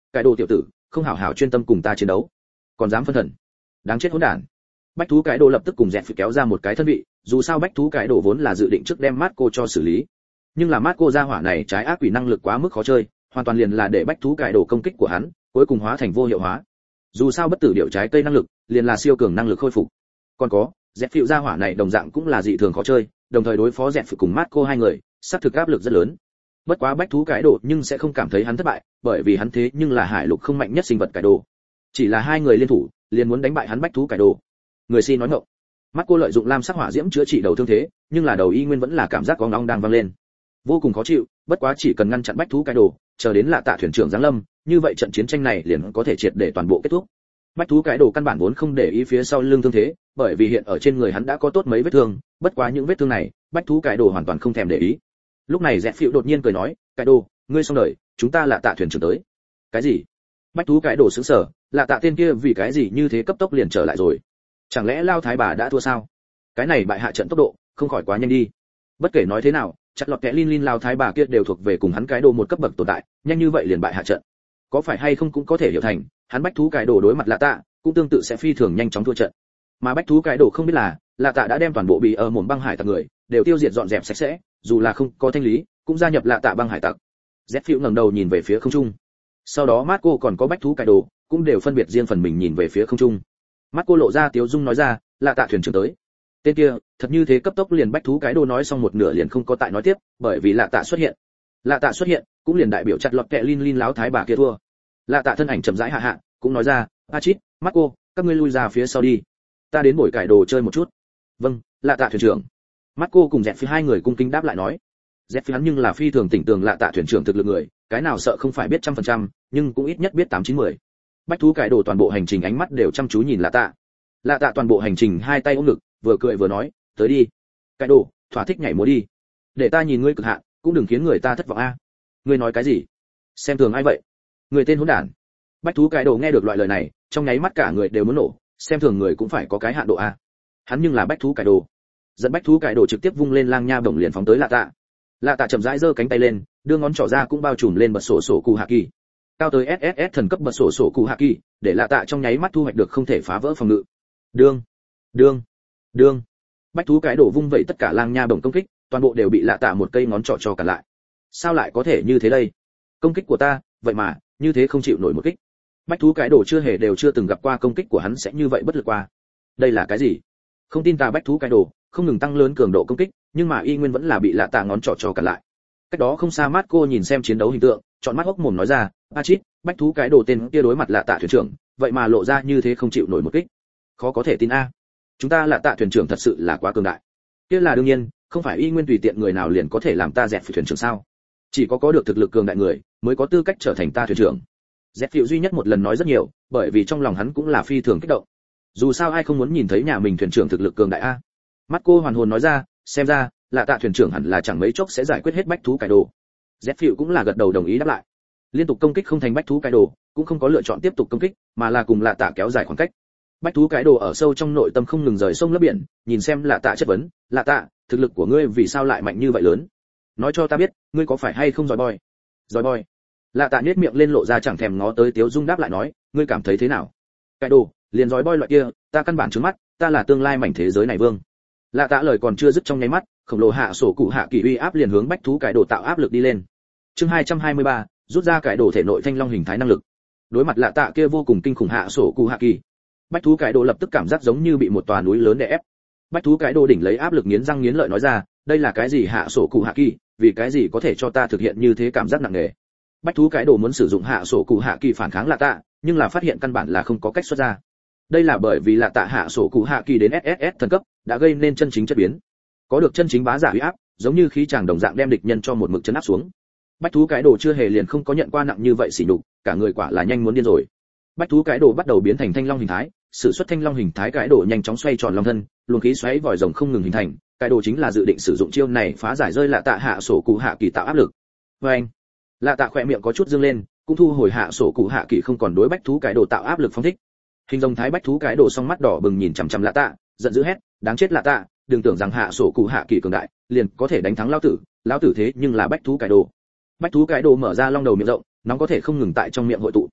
cái đồ tiểu tử không hảo hảo chuyên tâm cùng ta chiến đấu còn dám phân thần, đáng chết hỗn đản. Bách thú cái đồ lập tức cùng dẹt phải kéo ra một cái thân vị, dù sao bách thú cái đồ vốn là dự định trước đem Marco cho xử lý, nhưng là Marco gia hỏa này trái ác quỷ năng lực quá mức khó chơi, hoàn toàn liền là để bách thú cái đồ công kích của hắn cuối cùng hóa thành vô hiệu hóa. Dù sao bất tử điệu trái cây năng lực liền là siêu cường năng lực khôi phục, còn có dẹt phiu gia hỏa này đồng dạng cũng là dị thường khó chơi, đồng thời đối phó dẹt phiu cùng Marco hai người sát thực áp lực rất lớn. Bất quá bách thú cái đồ nhưng sẽ không cảm thấy hắn thất bại, bởi vì hắn thế nhưng là hải lục không mạnh nhất sinh vật cái đồ, chỉ là hai người liên thủ liền muốn đánh bại hắn bách thú cái đồ. Người si nói ngọng. Marco lợi dụng lam sắc hỏa diễm chữa trị đầu thương thế, nhưng là đầu y nguyên vẫn là cảm giác có ngóng đang vang lên, vô cùng khó chịu. Bất quá chỉ cần ngăn chặn bách thú cái đồ, chờ đến Lạ Tạ thuyền trưởng giáng lâm, như vậy trận chiến tranh này liền có thể triệt để toàn bộ kết thúc. Bách thú cái đồ căn bản vốn không để ý phía sau lưng thương thế, bởi vì hiện ở trên người hắn đã có tốt mấy vết thương, bất quá những vết thương này bách thú cái đồ hoàn toàn không thèm để ý. Lúc này Dẹt Phiu đột nhiên cười nói, cái đồ ngươi xong đời, chúng ta Lạ Tạ thuyền trưởng tới. Cái gì? Bách thú cái đồ sững sờ, Lạ Tạ tên kia vì cái gì như thế cấp tốc liền trở lại rồi? Chẳng lẽ Lao Thái bà đã thua sao? Cái này bại hạ trận tốc độ không khỏi quá nhanh đi. Bất kể nói thế nào, chặt lọt kẻ Lin Lin Lao Thái bà kia đều thuộc về cùng hắn cái đồ một cấp bậc tồn tại, nhanh như vậy liền bại hạ trận, có phải hay không cũng có thể hiểu thành hắn bách thú cái đồ đối mặt Lạ Tạ cũng tương tự sẽ phi thường nhanh chóng thua trận. Mà bách thú cái đồ không biết là Lạ Tạ đã đem toàn bộ bị ở mồm băng hải tặc người đều tiêu diệt dọn dẹp sạch sẽ, dù là không có thanh lý cũng gia nhập Lạ Tạ băng hải tặc. Dẹt Phiu ngẩng đầu nhìn về phía không trung, sau đó Marco còn có bách thú cái đồ cũng đều phân biệt riêng phần mình nhìn về phía không trung. Marco lộ ra tiếu dung nói ra, Lạ Tạ thuyền trưởng tới. Tên kia thật như thế cấp tốc liền bách thú cái đồ nói xong một nửa liền không có tại nói tiếp, bởi vì Lạ Tạ xuất hiện. Lạ Tạ xuất hiện cũng liền đại biểu chặt lọt kẹ Lin Lin láo thái bà kia thua. Lạ Tạ thân ảnh chậm rãi hạ hạ cũng nói ra, Achit, Marco, các ngươi lui ra phía sau đi, ta đến bổi cải đồ chơi một chút. Vâng, Lạ Tạ thuyền trưởng. Marco cùng Dẹt Phiu hai người cung kính đáp lại nói. Dẹt Phiu hắn nhưng là phi thường tỉnh tường Lạ Tạ thuyền trưởng thực lực người, cái nào sợ không phải biết trăm phần trăm, nhưng cũng ít nhất biết tám chín mười. Bách thú cải đồ toàn bộ hành trình ánh mắt đều chăm chú nhìn Lạ Tạ. Lạ Tạ toàn bộ hành trình hai tay ôm ngực, vừa cười vừa nói, tới đi, cải đồ, thỏa thích nhảy múa đi, để ta nhìn ngươi cực hạn, cũng đừng khiến người ta thất vọng a. Ngươi nói cái gì? Xem thường ai vậy? Người tên hỗn đản. Bách thú cải đồ nghe được loại lời này, trong nháy mắt cả người đều muốn nổ, xem thường người cũng phải có cái hạn độ a. Hắn nhưng là bách thú cải đồ. Dẫn bách thú cải đồ trực tiếp vung lên lang nha bổng liền phóng tới Lạ Tạ. Lạ Tạ chậm rãi giơ cánh tay lên, đưa ngón trỏ ra cũng bao trùm lên bật sổ sổ cụ hạ kỳ, cao tới ét ét ét thần cấp bật sổ sổ cụ hạ kỳ, để Lạ Tạ trong nháy mắt thu hoạch được không thể phá vỡ phòng ngự. Đương, đương, đương. Bách thú cái đổ vung vậy tất cả lang nha bổng công kích, toàn bộ đều bị Lạ Tạ một cây ngón trỏ cho cản lại. Sao lại có thể như thế đây? Công kích của ta, vậy mà như thế không chịu nổi một kích. Bách thú cái đổ chưa hề đều chưa từng gặp qua công kích của hắn sẽ như vậy bất lực qua. Đây là cái gì? Không tin ta bách thú cái đổ, không ngừng tăng lớn cường độ công kích, nhưng mà y nguyên vẫn là bị Lạ Tạ ngón trỏ cho cản lại. Cách đó không xa Marco nhìn xem chiến đấu hình tượng, chọn mắt hốc mồm nói ra, Achit, bách thú cái đồ tên kia đối mặt Lạ Tạ thuyền trưởng, vậy mà lộ ra như thế không chịu nổi một kích. Khó có thể tin a. Chúng ta Lạ Tạ thuyền trưởng thật sự là quá cường đại. Kia là đương nhiên, không phải y nguyên tùy tiện người nào liền có thể làm ta dẹt phải thuyền trưởng sao? Chỉ có có được thực lực cường đại người mới có tư cách trở thành ta thuyền trưởng. Dẹt Phiu duy nhất một lần nói rất nhiều, bởi vì trong lòng hắn cũng là phi thường kích động. Dù sao ai không muốn nhìn thấy nhà mình thuyền trưởng thực lực cường đại a. Marco hoàn hồn nói ra, xem ra Lạ Tạ thuyền trưởng hẳn là chẳng mấy chốc sẽ giải quyết hết bách thú cái đồ. Dẹt Phiu cũng là gật đầu đồng ý đáp lại. Liên tục công kích không thành bách thú cái đồ, cũng không có lựa chọn tiếp tục công kích, mà là cùng Lạ Tạ kéo dài khoảng cách. Bách thú cái đồ ở sâu trong nội tâm không ngừng rời sông lấp biển, nhìn xem Lạ Tạ chất vấn, Lạ Tạ, thực lực của ngươi vì sao lại mạnh như vậy lớn? Nói cho ta biết, ngươi có phải hay không giỏi boy? Giỏi boy. Lạ Tạ nhếch miệng lên lộ ra chẳng thèm ngó tới tiếu dung đáp lại nói, ngươi cảm thấy thế nào? Cái đồ, liền giỏi boy loại kia, ta căn bản trướng mắt, ta là tương lai mảnh thế giới này vương. Lạ Tạ lời còn chưa dứt trong nháy mắt, khổng lồ hạ sổ cụ hạ kỳ uy áp liền hướng bách thú cái đồ tạo áp lực đi lên. Chương hai trăm hai mươi ba, rút ra cái đồ thể nội thanh long hình thái năng lực. Đối mặt Lạ Tạ kia vô cùng kinh khủng hạ sổ cụ hạ kỳ, bách thú cái đồ lập tức cảm giác giống như bị một tòa núi lớn đè ép. Bách thú cái đồ đỉnh lấy áp lực nghiến răng nghiến lợi nói ra, đây là cái gì hạ sổ cụ hạ kỳ, vì cái gì có thể cho ta thực hiện như thế cảm giác nặng nề. Bách thú cái đồ muốn sử dụng hạ sổ cụ hạ kỳ phản kháng Lạ Tạ, nhưng là phát hiện căn bản là không có cách xuất ra. Đây là bởi vì Lạ Tạ hạ sổ cụ hạ kỳ đến ét ét ét thần cấp đã gây nên chân chính chất biến, có được chân chính bá giả uy áp, giống như khí chàng đồng dạng đem địch nhân cho một mực chấn áp xuống. Bách thú cái đồ chưa hề liền không có nhận qua nặng như vậy xỉ nhục, cả người quả là nhanh muốn điên rồi. Bách thú cái đồ bắt đầu biến thành thanh long hình thái, sử xuất thanh long hình thái cái đồ nhanh chóng xoay tròn long thân, luồng khí xoáy vòi rồng không ngừng hình thành, cái đồ chính là dự định sử dụng chiêu này phá giải rơi Lạ Tạ hạ sổ cụ hạ kỳ tạo áp lực. Với anh, Lạ Tạ khỏe miệng có chút dương lên, cũng thu hồi hạ sổ cụ hạ kỳ không còn đối bách thú cái đồ tạo áp lực phóng thích. Hình rồng thái bách thú cái đồ song mắt đỏ bừng nhìn chằm chằm Lạ Tạ, giận dữ hét, đáng chết Lạ Tạ, đừng tưởng rằng hạ sổ cụ hạ kỳ cường đại, liền có thể đánh thắng lão tử, lão tử thế nhưng là bách thú cái đồ. Bách thú cái đồ mở ra long đầu miệng rộng, nó có thể không ngừng tại trong miệng hội tụ,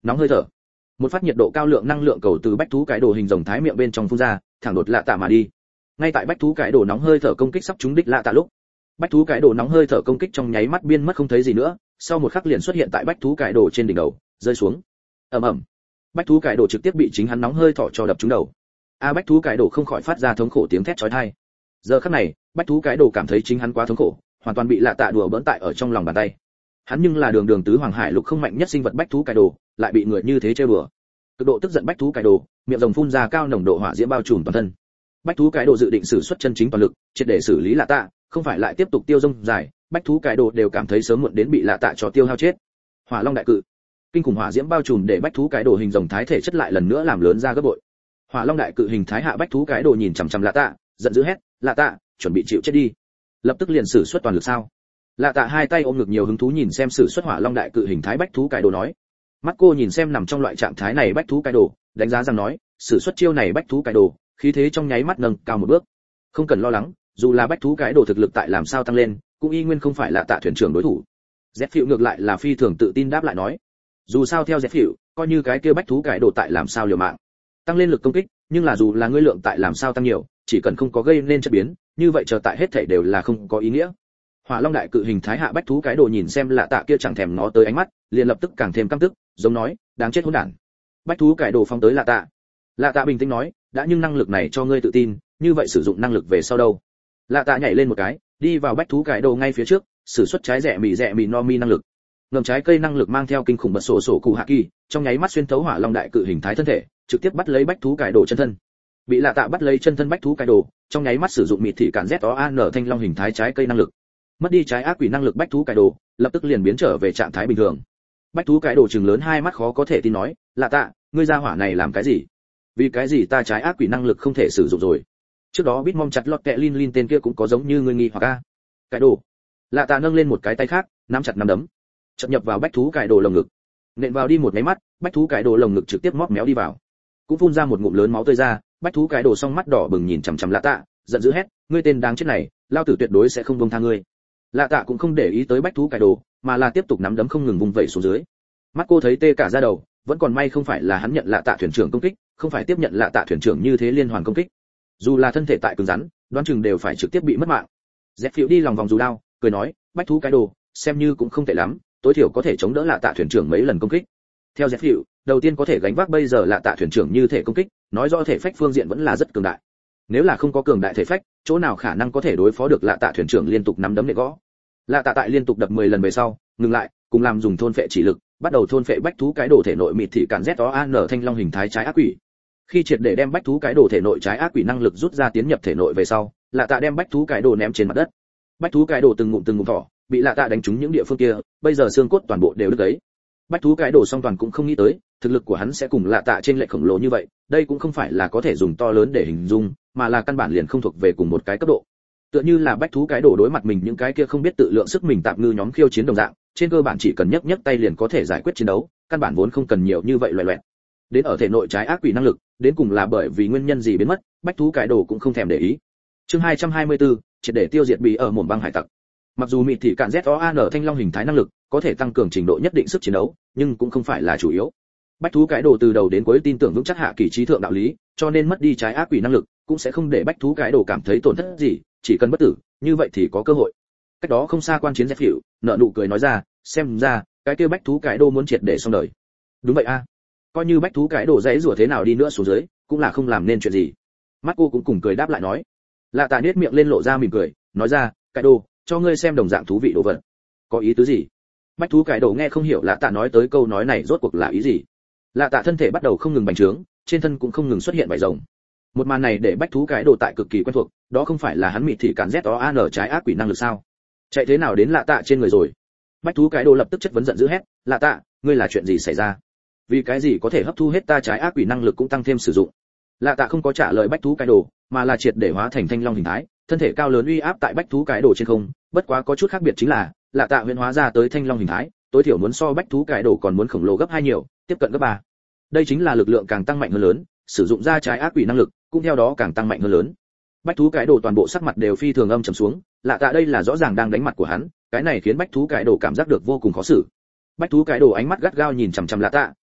nóng hơi thở. Một phát nhiệt độ cao lượng năng lượng cầu từ bách thú cái đồ hình rồng thái miệng bên trong phun ra, thẳng đột lạ tạ mà đi. Ngay tại bách thú cái đồ nóng hơi thở công kích sắp trúng đích lạ tạ lúc, bách thú cái đồ nóng hơi thở công kích trong nháy mắt biên mất không thấy gì nữa, sau một khắc liền xuất hiện tại bách thú cái đồ trên đỉnh đầu, rơi xuống. Ầm ầm. Bách thú cái đồ trực tiếp bị chính hắn nóng hơi thở cho đập trúng đầu. A bách thú cái đồ không khỏi phát ra thống khổ tiếng thét chói tai. Giờ khắc này, bách thú cái đồ cảm thấy chính hắn quá thống khổ, hoàn toàn bị lạ tạ đùa bỡn tại ở trong lòng bàn tay. Hắn nhưng là đường đường tứ hoàng hải lục không mạnh nhất sinh vật bách thú cái đồ, lại bị người như thế chơi bừa. Cực độ tức giận bách thú cái đồ, miệng rồng phun ra cao nồng độ hỏa diễm bao trùm toàn thân. Bách thú cái đồ dự định sử xuất chân chính toàn lực, triệt để xử lý lạ tạ, không phải lại tiếp tục tiêu dông dài, bách thú cái đồ đều cảm thấy sớm muộn đến bị lạ tạ cho tiêu hao chết. Hỏa long đại cự, kinh khủng hỏa diễm bao trùm để bách thú cái đồ hình rồng thái thể chất lại lần nữa làm lớn ra gấp bội. Hỏa long đại cự hình thái hạ bách thú cái đồ nhìn chằm chằm lạ tạ, giận dữ hét, lạ tạ, chuẩn bị chịu chết đi. Lập tức liền sử xuất toàn lực sao? Lạ tạ hai tay ôm ngực nhiều hứng thú nhìn xem sử xuất hỏa long đại cự hình thái bách thú cái đồ nói. Mắt cô nhìn xem nằm trong loại trạng thái này bách thú cái đồ, đánh giá rằng nói, sử xuất chiêu này bách thú cái đồ, khí thế trong nháy mắt nâng cao một bước. Không cần lo lắng, dù là bách thú cái đồ thực lực tại làm sao tăng lên, cũng y nguyên không phải là tạ thuyền trưởng đối thủ. Dẹp Phiệu ngược lại là phi thường tự tin đáp lại nói, dù sao theo Dẹp Phiệu, coi như cái kia bách thú cái đồ tại làm sao liều mạng, tăng lên lực công kích, nhưng là dù là ngươi lượng tại làm sao tăng nhiều, chỉ cần không có gây nên chất biến, như vậy chờ tại hết thảy đều là không có ý nghĩa. Hỏa long đại cự hình thái hạ bách thú cái đồ nhìn xem lạ tạ kia chẳng thèm nó tới ánh mắt, liền lập tức càng thêm căm tức, giống nói, đáng chết hỗn đản. Bách thú cái đồ phóng tới lạ tạ. Lạ tạ bình tĩnh nói, đã nhưng năng lực này cho ngươi tự tin, như vậy sử dụng năng lực về sau đâu? Lạ tạ nhảy lên một cái, đi vào bách thú cái đồ ngay phía trước, sử xuất trái rẻ mì rẻ mì no mi năng lực. Ngầm trái cây năng lực mang theo kinh khủng bật sổ sổ cụ hạ kỳ, trong nháy mắt xuyên thấu hỏa long đại cự hình thái thân thể, trực tiếp bắt lấy bách thú cái đồ chân thân. Bị lạ tạ bắt lấy chân thân bách thú cái đồ, trong nháy mắt sử dụng mịt thị cản Z O A N thanh long hình thái trái cây năng lực. Mất đi trái ác quỷ năng lực bách thú cái đồ, lập tức liền biến trở về trạng thái bình thường. Bách thú cái đồ trừng lớn hai mắt khó có thể tin nói, lạ tạ, ngươi ra hỏa này làm cái gì? Vì cái gì ta trái ác quỷ năng lực không thể sử dụng rồi? Trước đó biết mong chặt lọt kẹ lin lin tên kia cũng có giống như ngươi nghi hoặc a. Cái đồ. Lạ tạ nâng lên một cái tay khác, nắm chặt nắm đấm, chậm nhập vào bách thú cái đồ lồng ngực. Nện vào đi một cái mắt, bách thú cái đồ lồng ngực trực tiếp móc méo đi vào. Cũng phun ra một ngụm lớn máu tươi ra, bách thú cái đồ song mắt đỏ bừng nhìn chằm chằm lạ tạ, giận dữ hét, ngươi tên đáng chết này, lao tử tuyệt đối sẽ không buông tha ngươi. Lạ tạ cũng không để ý tới bách thú cái đồ, mà là tiếp tục nắm đấm không ngừng vung vẩy xuống dưới. Mắt cô thấy tê cả da đầu, vẫn còn may không phải là hắn nhận lạ tạ thuyền trưởng công kích, không phải tiếp nhận lạ tạ thuyền trưởng như thế liên hoàn công kích. Dù là thân thể tại cứng rắn, đoán chừng đều phải trực tiếp bị mất mạng. Dẹp Phiệu đi lòng vòng dù đao, cười nói, bách thú cái đồ, xem như cũng không tệ lắm, tối thiểu có thể chống đỡ lạ tạ thuyền trưởng mấy lần công kích. Theo Dẹp Phiệu, đầu tiên có thể gánh vác bây giờ lạ tạ thuyền trưởng như thể công kích, nói rõ thể phách phương diện vẫn là rất cường đại. Nếu là không có cường đại thể phách, chỗ nào khả năng có thể đối phó được lạ tạ thuyền trưởng liên tục nắm đấm để gõ. Lạ tạ tại liên tục đập mười lần về sau, ngừng lại, cùng làm dùng thôn phệ chỉ lực, bắt đầu thôn phệ bách thú cái đồ thể nội mịt thị cản Z O A N thanh long hình thái trái ác quỷ. Khi triệt để đem bách thú cái đồ thể nội trái ác quỷ năng lực rút ra tiến nhập thể nội về sau, lạ tạ đem bách thú cái đồ ném trên mặt đất. Bách thú cái đồ từng ngụm từng ngụm thỏ, bị lạ tạ đánh trúng những địa phương kia, bây giờ xương cốt toàn bộ đều đứt gãy. Bách thú cái đồ song toàn cũng không nghĩ tới, thực lực của hắn sẽ cùng lạ tạ trên lệch khổng lồ như vậy, đây cũng không phải là có thể dùng to lớn để hình dung, mà là căn bản liền không thuộc về cùng một cái cấp độ. Tựa như là bách thú cái đồ đối mặt mình những cái kia không biết tự lượng sức mình tạm ngư nhóm khiêu chiến đồng dạng, trên cơ bản chỉ cần nhấc nhấc tay liền có thể giải quyết chiến đấu, căn bản vốn không cần nhiều như vậy loè loẹt. Đến ở thể nội trái ác quỷ năng lực, đến cùng là bởi vì nguyên nhân gì biến mất, bách thú cái đồ cũng không thèm để ý. Chương hai trăm hai mươi tư, triệt để tiêu diệt bị ở mồm băng hải tặc. Mặc dù mịt thị cản Z O A N thanh long hình thái năng lực có thể tăng cường trình độ nhất định sức chiến đấu, nhưng cũng không phải là chủ yếu. Bách thú cái đồ từ đầu đến cuối tin tưởng vững chắc hạ kỳ trí thượng đạo lý, cho nên mất đi trái ác quỷ năng lực, cũng sẽ không để bách thú cái đồ cảm thấy tổn thất gì, chỉ cần bất tử, như vậy thì có cơ hội. Cách đó không xa quan chiến Dẹp Phiệu, nợ nụ cười nói ra, xem ra, cái kia bách thú cái đồ muốn triệt để xong đời. Đúng vậy a. Coi như bách thú cái đồ dãy rủa thế nào đi nữa xuống dưới, cũng là không làm nên chuyện gì. Mắt cô cũng cùng cười đáp lại nói. Lạ tạ nhếch miệng lên lộ ra mỉm cười, nói ra, cái đồ, cho ngươi xem đồng dạng thú vị đồ vật. Có ý tứ gì? Bách thú cái đồ nghe không hiểu lạ tạ nói tới câu nói này rốt cuộc là ý gì. Lạ tạ thân thể bắt đầu không ngừng bành trướng, trên thân cũng không ngừng xuất hiện vảy rồng. Một màn này để bách thú cái đồ tại cực kỳ quen thuộc, đó không phải là hắn mịt thị cản Z O A N trái ác quỷ năng lực sao? Chạy thế nào đến lạ tạ trên người rồi? Bách thú cái đồ lập tức chất vấn giận dữ hét, lạ tạ, ngươi là chuyện gì xảy ra? Vì cái gì có thể hấp thu hết ta trái ác quỷ năng lực cũng tăng thêm sử dụng? Lạ tạ không có trả lời bách thú cái đồ, mà là triệt để hóa thành thanh long hình thái, thân thể cao lớn uy áp tại bách thú cái đồ trên không, bất quá có chút khác biệt chính là, lạ tạ huyễn hóa ra tới thanh long hình thái, tối thiểu muốn so bách thú cái đồ còn muốn khổng lồ gấp hai nhiều, tiếp cận gấp ba. Đây chính là lực lượng càng tăng mạnh hơn lớn, sử dụng ra trái ác quỷ năng lực, cũng theo đó càng tăng mạnh hơn lớn. Bách thú cái đồ toàn bộ sắc mặt đều phi thường âm trầm xuống, lạ tạ đây là rõ ràng đang đánh mặt của hắn, cái này khiến bách thú cái đồ cảm giác được vô cùng khó xử. Bách thú cái đồ ánh mắt gắt gao nhìn chằm chằm lạ tạ,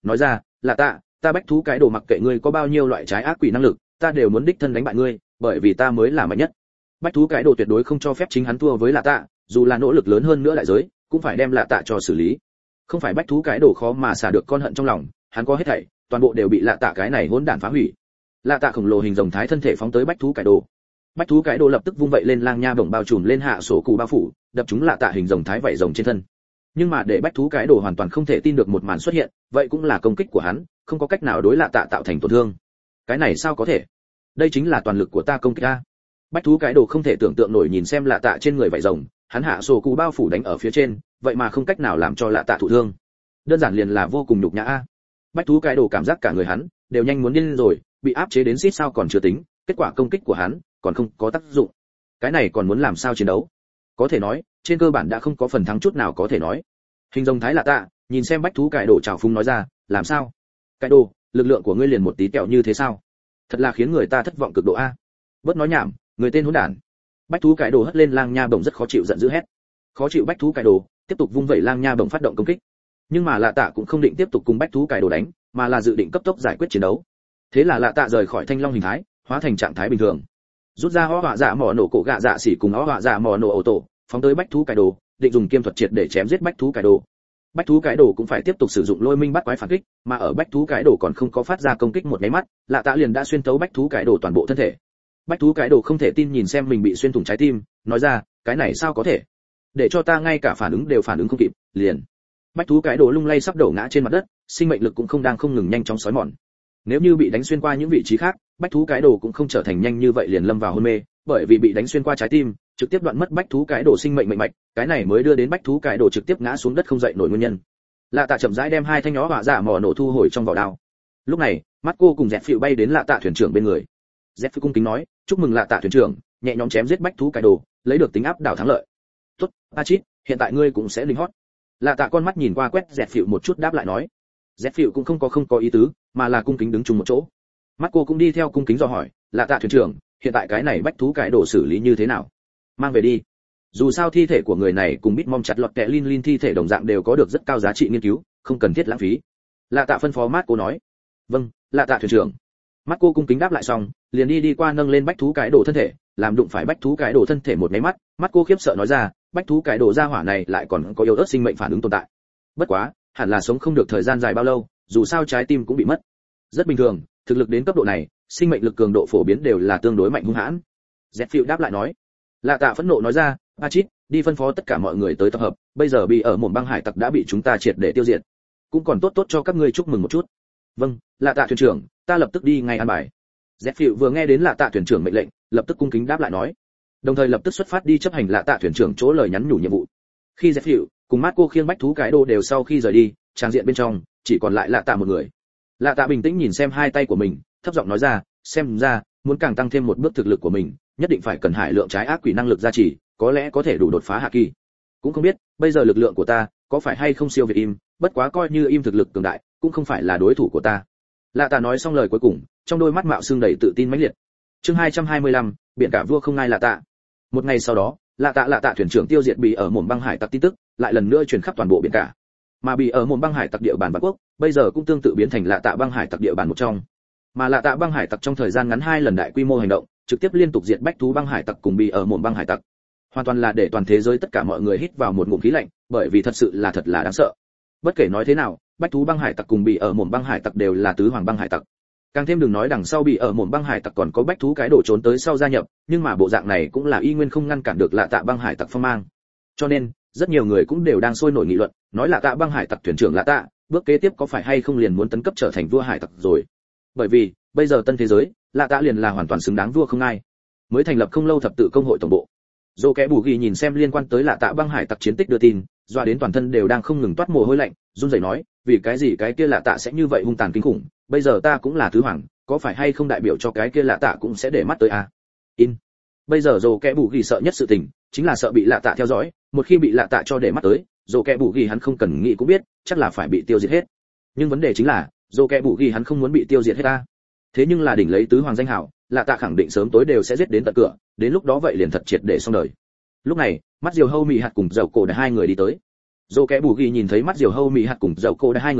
nói ra, là tạ, ta bách thú cái đồ mặc kệ ngươi có bao nhiêu loại trái ác quỷ năng lực, ta đều muốn đích thân đánh bại ngươi, bởi vì ta mới là mạnh nhất. Bách thú cái đồ tuyệt đối không cho phép chính hắn thua với là tạ, dù là nỗ lực lớn hơn nữa đại giới, cũng phải đem là tạ cho xử lý. Không phải bách thú cái đồ khó mà xả được con hận trong lòng, hắn có hết thảy, toàn bộ đều bị lạ tạ cái này hỗn đản phá hủy. Lạ tạ khổng lồ hình rồng thái thân thể phóng tới bách thú cái đồ. Bách thú cái đồ lập tức vung vậy lên lang nha bổng bao trùm lên hạ sổ cụ bao phủ, đập trúng lạ tạ hình rồng thái vảy rồng trên thân. Nhưng mà để bách thú cái đồ hoàn toàn không thể tin được một màn xuất hiện, vậy cũng là công kích của hắn, không có cách nào đối lạ tạ tạo thành tổn thương. Cái này sao có thể? Đây chính là toàn lực của ta công kích a. Bách thú cái đồ không thể tưởng tượng nổi nhìn xem lạ tạ trên người vảy rồng, hắn hạ sổ cụ bao phủ đánh ở phía trên, vậy mà không cách nào làm cho lạ tạ thụ thương. Đơn giản liền là vô cùng nhục nhã a. Bách thú cái đồ cảm giác cả người hắn đều nhanh muốn điên rồi, bị áp chế đến xít sao còn chưa tính, kết quả công kích của hắn còn không có tác dụng. Cái này còn muốn làm sao chiến đấu? Có thể nói, trên cơ bản đã không có phần thắng chút nào có thể nói. Hình rồng thái lạ tạ, nhìn xem bách thú cái đồ trào phúng nói ra, làm sao? Cái đồ, lực lượng của ngươi liền một tí kẹo như thế sao? Thật là khiến người ta thất vọng cực độ a. Bớt nói nhảm, người tên hỗn đản. Bách thú cái đồ hất lên lang nha bổng rất khó chịu giận dữ hét. Khó chịu bách thú cái đồ, tiếp tục vung vẩy lang nha bổng phát động công kích. Nhưng mà lạ tạ cũng không định tiếp tục cùng bách thú cái đồ đánh, mà là dự định cấp tốc giải quyết chiến đấu. Thế là lạ tạ rời khỏi thanh long hình thái, hóa thành trạng thái bình thường. Rút ra ho họa dạ mỏ nổ cổ gạ dạ xỉ cùng ho họa dạ mỏ nổ ổ tổ, phóng tới bách thú cái đồ, định dùng kiêm thuật triệt để chém giết bách thú cái đồ. Bách thú cái đồ cũng phải tiếp tục sử dụng lôi minh bắt quái phản kích, mà ở bách thú cái đồ còn không có phát ra công kích một cái mắt, lạ tạ liền đã xuyên thấu bách thú cái đồ toàn bộ thân thể. Bách thú cái đồ không thể tin nhìn xem mình bị xuyên thủng trái tim, nói ra, cái này sao có thể? Để cho ta ngay cả phản ứng đều phản ứng không kịp, liền. Bách thú cái đồ lung lay sắp đổ ngã trên mặt đất, sinh mệnh lực cũng không đang không ngừng nhanh chóng xói mòn. Nếu như bị đánh xuyên qua những vị trí khác, bách thú cái đồ cũng không trở thành nhanh như vậy liền lâm vào hôn mê, bởi vì bị đánh xuyên qua trái tim, trực tiếp đoạn mất bách thú cái đồ sinh mệnh mệnh mạch, cái này mới đưa đến bách thú cái đồ trực tiếp ngã xuống đất không dậy nổi nguyên nhân. Lạ tạ chậm rãi đem hai thanh nhỏ hỏa giả mỏ nổ thu hồi trong vỏ đao. Lúc này, mắt cô cùng dẹt phịu bay đến lạ tạ thuyền trưởng bên người. Dẹt phịu cung kính nói, chúc mừng lạ tạ thuyền trưởng, nhẹ nhõm chém giết bách thú cái đồ, lấy được tính áp đảo thắng lợi. Tốt, Achit, hiện tại ngươi cũng sẽ linh hót. Lạ tạ con mắt nhìn qua quét dẹt phịu một chút đáp lại nói. Dẹt phịu cũng không có không có ý tứ, mà là cung kính đứng chung một chỗ. Mắt cô cũng đi theo cung kính dò hỏi, lạ tạ thuyền trưởng, hiện tại cái này bách thú cái đồ xử lý như thế nào? Mang về đi. Dù sao thi thể của người này cùng Bitmom chặt lọt kẹ Lin Lin thi thể đồng dạng đều có được rất cao giá trị nghiên cứu, không cần thiết lãng phí. Lạ tạ phân phó mắt cô nói. Vâng, lạ tạ thuyền trưởng. Mắt cô cung kính đáp lại xong, liền đi đi qua nâng lên bách thú cái đồ thân thể, làm đụng phải bách thú cái đồ thân thể một cái mắt, mắt cô khiếp sợ nói ra, bách thú cái đồ gia hỏa này lại còn có yếu ớt sinh mệnh phản ứng tồn tại. Bất quá, hẳn là sống không được thời gian dài bao lâu, dù sao trái tim cũng bị mất. Rất bình thường, thực lực đến cấp độ này, sinh mệnh lực cường độ phổ biến đều là tương đối mạnh hung hãn. Dẹt Phiu đáp lại nói. Lạ tạ phẫn nộ nói ra, Achit, đi phân phó tất cả mọi người tới tập hợp, bây giờ bị ở một băng hải tặc đã bị chúng ta triệt để tiêu diệt. Cũng còn tốt tốt cho các ngươi chúc mừng một chút. Vâng, lạ tạ thuyền trưởng, ta lập tức đi ngay an bài. Dẹt Phiu vừa nghe đến lạ tạ thuyền trưởng mệnh lệnh, lập tức cung kính đáp lại nói. Đồng thời lập tức xuất phát đi chấp hành lạ tạ thuyền trưởng chỗ lời nhắn nhủ nhiệm vụ. Khi Dẹt Phiu cùng Marco khiêng bách thú cái đồ đều sau khi rời đi, trang diện bên trong chỉ còn lại lạ tạ một người. Lạ tạ bình tĩnh nhìn xem hai tay của mình, thấp giọng nói ra, xem ra muốn càng tăng thêm một bước thực lực của mình, nhất định phải cần hải lượng trái ác quỷ năng lực gia trì, có lẽ có thể đủ đột phá hạ kỳ. Cũng không biết bây giờ lực lượng của ta có phải hay không siêu việt im, bất quá coi như im thực lực cường đại cũng không phải là đối thủ của ta. Lạ tạ nói xong lời cuối cùng, trong đôi mắt mạo xương đầy tự tin mãnh liệt. Chương hai trăm hai mươi lăm, biển cả vua không ai lạ tạ. Một ngày sau đó, lạ tạ lạ tạ thuyền trưởng tiêu diệt bị ở mồm băng hải tặc tin tức lại lần nữa truyền khắp toàn bộ biển cả. Mà bị ở mồm băng hải tặc địa bàn Bắc Quốc, bây giờ cũng tương tự biến thành lạ tạ băng hải tặc địa bàn một trong. Mà lạ tạ băng hải tặc trong thời gian ngắn hai lần đại quy mô hành động, trực tiếp liên tục diệt bách thú băng hải tặc cùng bị ở mồm băng hải tặc. Hoàn toàn là để toàn thế giới tất cả mọi người hít vào một ngụm khí lạnh, bởi vì thật sự là thật là đáng sợ. Bất kể nói thế nào, bách thú băng hải tặc cùng bị ở mồm băng hải tặc đều là tứ hoàng băng hải tặc. Càng thêm đừng nói đằng sau bị ở mồm băng hải tặc còn có bách thú cái đổ trốn tới sau gia nhập, nhưng mà bộ dạng này cũng là y nguyên không ngăn cản được lạ tạ băng hải tặc phong mang. Cho nên, rất nhiều người cũng đều đang sôi nổi nghị luận, nói lạ tạ băng hải tặc thuyền trưởng lạ tạ, bước kế tiếp có phải hay không liền muốn tấn cấp trở thành vua hải tặc rồi. Bởi vì, bây giờ tân thế giới, lạ tạ liền là hoàn toàn xứng đáng vua không ai. Mới thành lập không lâu thập tự công hội tổng bộ. Dô kẽ bù ghi nhìn xem liên quan tới lạ tạ băng hải tặc chiến tích đưa tin, doa đến toàn thân đều đang không ngừng toát mồ hôi lạnh, run rẩy nói, vì cái gì cái kia lạ tạ sẽ như vậy hung tàn kinh khủng, bây giờ ta cũng là thứ hoàng, có phải hay không đại biểu cho cái kia lạ tạ cũng sẽ để mắt tới à? In. Bây giờ dô kẽ bù ghi sợ nhất sự tình, chính là sợ bị lạ tạ theo dõi, một khi bị lạ tạ cho để mắt tới, dô kẽ bù ghi hắn không cần nghĩ cũng biết, chắc là phải bị tiêu diệt hết. Nhưng vấn đề chính là, dô kẽ bù ghi hắn không muốn bị tiêu diệt hết ta. Thế nhưng là đỉnh lấy tứ hoàng danh hảo, lạ tạ khẳng định sớm tối đều sẽ giết đến tận cửa, đến lúc đó vậy liền thật triệt để xong đời. Lúc này, mắt diều hâu mị hạt cùng dầu cổ đã hai người đi tới. Dô kẽ bù ghi nhìn thấy mắt diều hâu mị hạt cùng dầu cổ đã hai người lúc,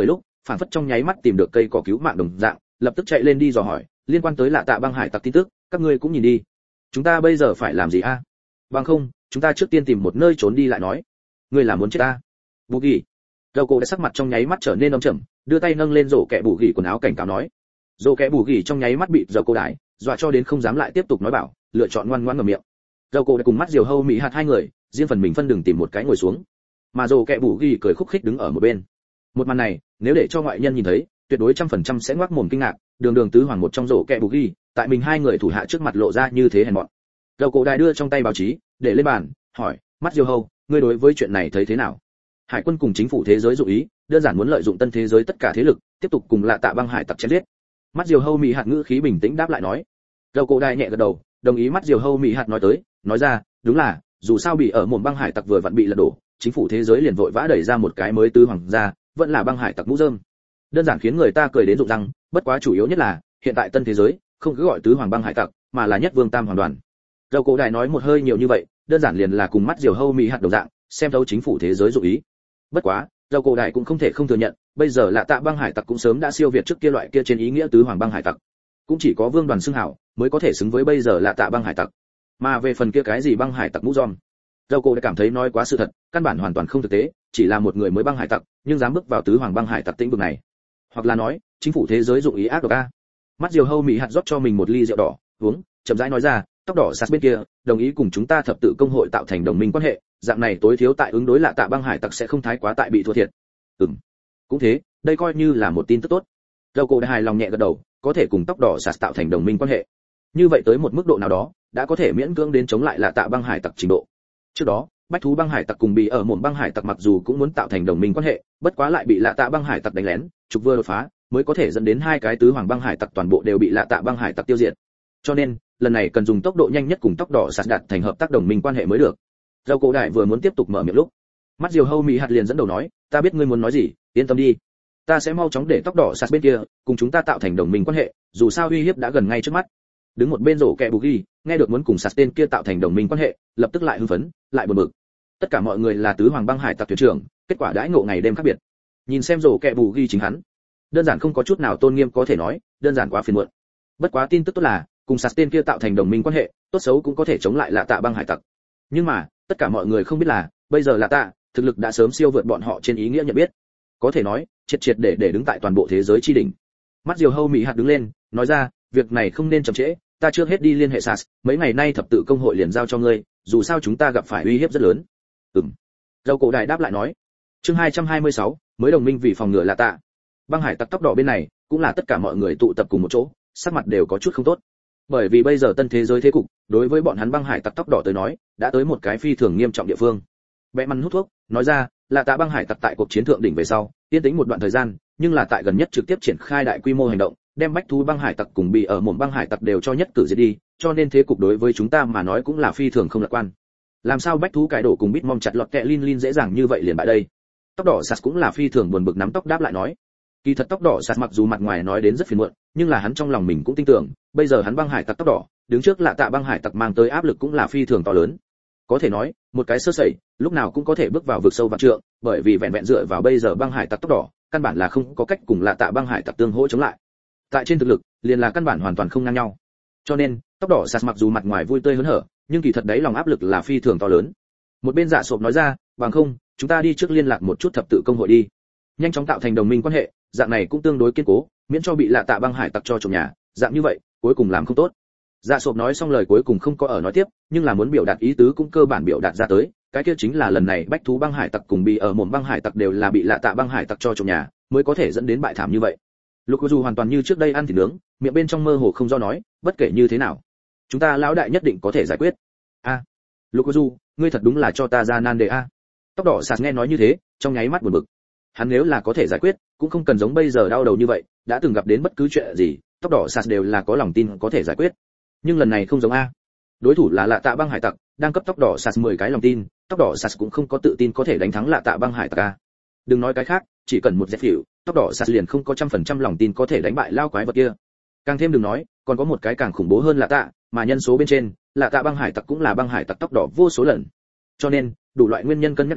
phản phất trong nháy mắt tìm được cây cỏ cứu mạng đồng dạng, lập tức chạy lên đi dò hỏi liên quan tới Lạ Tạ băng hải tặc tin tức, các ngươi cũng nhìn đi. Chúng ta bây giờ phải làm gì a? Bằng không, chúng ta trước tiên tìm một nơi trốn đi lại nói. Ngươi là muốn chết ta? Bù Gỉ. Dầu cổ đã sắc mặt trong nháy mắt trở nên âm trầm, đưa tay nâng lên rổ kẹ Bù Gỉ quần áo cảnh cáo nói. Rổ kẹ Bù Gỉ trong nháy mắt bị dầu cổ đái, dọa cho đến không dám lại tiếp tục nói bảo, lựa chọn ngoan ngoãn ngậm miệng. Dầu cổ đã cùng mắt diều hâu mỹ hạt hai người, riêng phần mình phân đường tìm một cái ngồi xuống. Mà rổ kẹ Bù Gỉ cười khúc khích đứng ở một bên. Một màn này, nếu để cho ngoại nhân nhìn thấy, tuyệt đối trăm phần trăm sẽ ngoác mồm kinh ngạc, đường đường tứ hoàng một trong rổ kẹ Bù Gỉ, tại mình hai người thủ hạ trước mặt lộ ra như thế hèn mọn. Dầu cổ đài đưa trong tay báo chí, để lên bàn, hỏi, mắt diều hâu, ngươi đối với chuyện này thấy thế nào? Hải quân cùng chính phủ thế giới dụ ý, đơn giản muốn lợi dụng tân thế giới tất cả thế lực, tiếp tục cùng Lạ Tạ băng hải tặc chém giết. Mắt diều hâu mỹ hạt ngữ khí bình tĩnh đáp lại nói. Dầu cổ đài nhẹ gật đầu, đồng ý mắt diều hâu mỹ hạt nói tới, nói ra, đúng là, dù sao bị ở một băng hải tặc vừa vặn bị lật đổ, chính phủ thế giới liền vội vã đẩy ra một cái mới tứ hoàng gia, vẫn là băng hải tặc mũ rơm. Đơn giản khiến người ta cười đến rụng răng, bất quá chủ yếu nhất là, hiện tại tân thế giới, không cứ gọi tứ hoàng băng hải tặc, mà là nhất vương tam hoàng đoàn. Dầu cổ đài nói một hơi nhiều như vậy, đơn giản liền là cùng mắt diều hâu mỹ hạt đồng dạng, xem thấu chính phủ thế giới dụ ý. Bất quá, dầu cổ đài cũng không thể không thừa nhận, bây giờ Lạ Tạ băng hải tặc cũng sớm đã siêu việt trước kia loại kia trên ý nghĩa tứ hoàng băng hải tặc. Cũng chỉ có vương đoàn xưng hảo mới có thể xứng với bây giờ Lạ Tạ băng hải tặc. Mà về phần kia cái gì băng hải tặc mũ giòm, dầu cổ đã cảm thấy nói quá sự thật, căn bản hoàn toàn không thực tế, chỉ là một người mới băng hải tặc, nhưng dám bước vào tứ hoàng băng hải tặc tĩnh vực này. Hoặc là nói, chính phủ thế giới dụng ý ác độc a. Mắt diều hâu mỹ hạt rót cho mình một ly rượu đỏ, uống, chậm rãi nói ra, tóc đỏ sạt bên kia đồng ý cùng chúng ta thập tự công hội tạo thành đồng minh quan hệ, dạng này tối thiếu tại ứng đối Lạ Tạ băng hải tặc sẽ không thái quá tại bị thua thiệt. Ừm, cũng thế, đây coi như là một tin tức tốt. Dầu cổ đã hài lòng nhẹ gật đầu, có thể cùng tóc đỏ sạt tạo thành đồng minh quan hệ. Như vậy tới một mức độ nào đó, đã có thể miễn cưỡng đến chống lại Lạ Tạ băng hải tặc trình độ. Trước đó, bách thú băng hải tặc cùng bị ở một băng hải tặc mặc dù cũng muốn tạo thành đồng minh quan hệ, bất quá lại bị Lạ Tạ băng hải tặc đánh lén, trục vừa đột phá, mới có thể dẫn đến hai cái tứ hoàng băng hải tặc toàn bộ đều bị Lạ Tạ băng hải tặc tiêu diệt. Cho nên, lần này cần dùng tốc độ nhanh nhất cùng tóc đỏ sạt đạt thành hợp tác đồng minh quan hệ mới được. Dầu cổ đại vừa muốn tiếp tục mở miệng lúc, mắt diều hâu mỹ hạt liền dẫn đầu nói, ta biết ngươi muốn nói gì, yên tâm đi, ta sẽ mau chóng để tóc đỏ sạt bên kia cùng chúng ta tạo thành đồng minh quan hệ, dù sao uy hiếp đã gần ngay trước mắt. Đứng một bên rổ kẹ Bù Gỉ, nghe được muốn cùng sạt tên kia tạo thành đồng minh quan hệ, lập tức lại hưng phấn, lại buồn bực. Tất cả mọi người là tứ hoàng băng hải tặc thuyền trưởng, kết quả đãi ngộ ngày đêm khác biệt. Nhìn xem rổ kẹ Bù Gỉ chính hắn, đơn giản không có chút nào tôn nghiêm có thể nói, đơn giản quá phiền muộn. Bất quá tin tức tốt là, cùng sạt tên kia tạo thành đồng minh quan hệ, tốt xấu cũng có thể chống lại Lạ Tạ băng hải tặc. Nhưng mà, tất cả mọi người không biết là, bây giờ Lạ Tạ thực lực đã sớm siêu vượt bọn họ trên ý nghĩa nhận biết. Có thể nói, triệt triệt để để đứng tại toàn bộ thế giới chi đỉnh. Mắt diều hâu mỹ hạt đứng lên, nói ra, việc này không nên chậm trễ, ta trước hết đi liên hệ sạt, mấy ngày nay thập tự công hội liền giao cho ngươi, dù sao chúng ta gặp phải uy hiếp rất lớn. Ừm. Dầu cổ đại đáp lại nói. Chương hai trăm hai mươi sáu, mới đồng minh vì phòng ngừa Lạ Tạ. Băng hải tặc tóc đỏ bên này, cũng là tất cả mọi người tụ tập cùng một chỗ, sắc mặt đều có chút không tốt. Bởi vì bây giờ tân thế giới thế cục, đối với bọn hắn băng hải tặc tóc đỏ tới nói, đã tới một cái phi thường nghiêm trọng địa phương. Bẽ măn hút thuốc, nói ra, Lạ Tạ băng hải tặc tại cuộc chiến thượng đỉnh về sau, yên tĩnh một đoạn thời gian, nhưng là tại gần nhất trực tiếp triển khai đại quy mô hành động, đem bách thú băng hải tặc cùng bị ở một băng hải tặc đều cho nhất cử diệt đi, cho nên thế cục đối với chúng ta mà nói cũng là phi thường không lạc quan. Làm sao bách thú cải đổ cùng bít mom chặt lọt kẹ lin lin dễ dàng như vậy liền bại đây? Tóc đỏ sạt cũng là phi thường buồn bực nắm tóc đáp lại nói. Kỳ thật tóc đỏ sạt mặc dù mặt ngoài nói đến rất phiền muộn, nhưng là hắn trong lòng mình cũng tin tưởng, bây giờ hắn băng hải tặc tóc đỏ, đứng trước Lạ Tạ băng hải tặc mang tới áp lực cũng là phi thường to lớn. Có thể nói, một cái sơ sẩy, lúc nào cũng có thể bước vào vực sâu vạn trượng, bởi vì vẹn vẹn dựa vào bây giờ băng hải tặc tóc đỏ, căn bản là không có cách cùng Lạ Tạ băng hải tặc tương hỗ chống lại. Tại trên thực lực, liền là căn bản hoàn toàn không ngang nhau. Cho nên, tóc đỏ sạt mặc dù mặt ngoài vui tươi hớn hở, nhưng kỳ thật đấy lòng áp lực là phi thường to lớn. Một bên Dạ Sộp nói ra, bằng không, chúng ta đi trước liên lạc một chút thập tự công hội đi, nhanh chóng tạo thành đồng minh quan hệ, dạng này cũng tương đối kiên cố, miễn cho bị Lạ Tạ băng hải tặc cho trộm nhà, dạng như vậy, cuối cùng làm không tốt. Dạ Sộp nói xong lời cuối cùng không có ở nói tiếp, nhưng là muốn biểu đạt ý tứ cũng cơ bản biểu đạt ra tới, cái kia chính là lần này bách thú băng hải tặc cùng bị ở một băng hải tặc đều là bị Lạ Tạ băng hải tặc cho trộm nhà, mới có thể dẫn đến bại thảm như vậy. Lục dù hoàn toàn như trước đây ăn thịt nướng, miệng bên trong mơ hồ không do nói, bất kể như thế nào, chúng ta lão đại nhất định có thể giải quyết. A, à, Lục dù, ngươi thật đúng là cho ta ra nan đề a. Tóc đỏ sạt nghe nói như thế, trong nháy mắt buồn bực. Hắn nếu là có thể giải quyết, cũng không cần giống bây giờ đau đầu như vậy, đã từng gặp đến bất cứ chuyện gì, tóc đỏ sạt đều là có lòng tin có thể giải quyết. Nhưng lần này không giống a. Đối thủ là Lạ Tạ băng hải tặc, đang cấp tóc đỏ sạt mười cái lòng tin, tóc đỏ sạt cũng không có tự tin có thể đánh thắng Lạ Tạ băng hải tặc a. Đừng nói cái khác, chỉ cần một dẹp phỉu, tóc đỏ sạt liền không có trăm phần trăm lòng tin có thể đánh bại lao quái vật kia. Càng thêm đừng nói, còn có một cái càng khủng bố hơn Lạ Tạ, mà nhân số bên trên, Lạ Tạ băng hải tặc cũng là băng hải tặc tóc đỏ vô số lần. Cho nên, đủ loại nguyên nhân cân nhắc đến,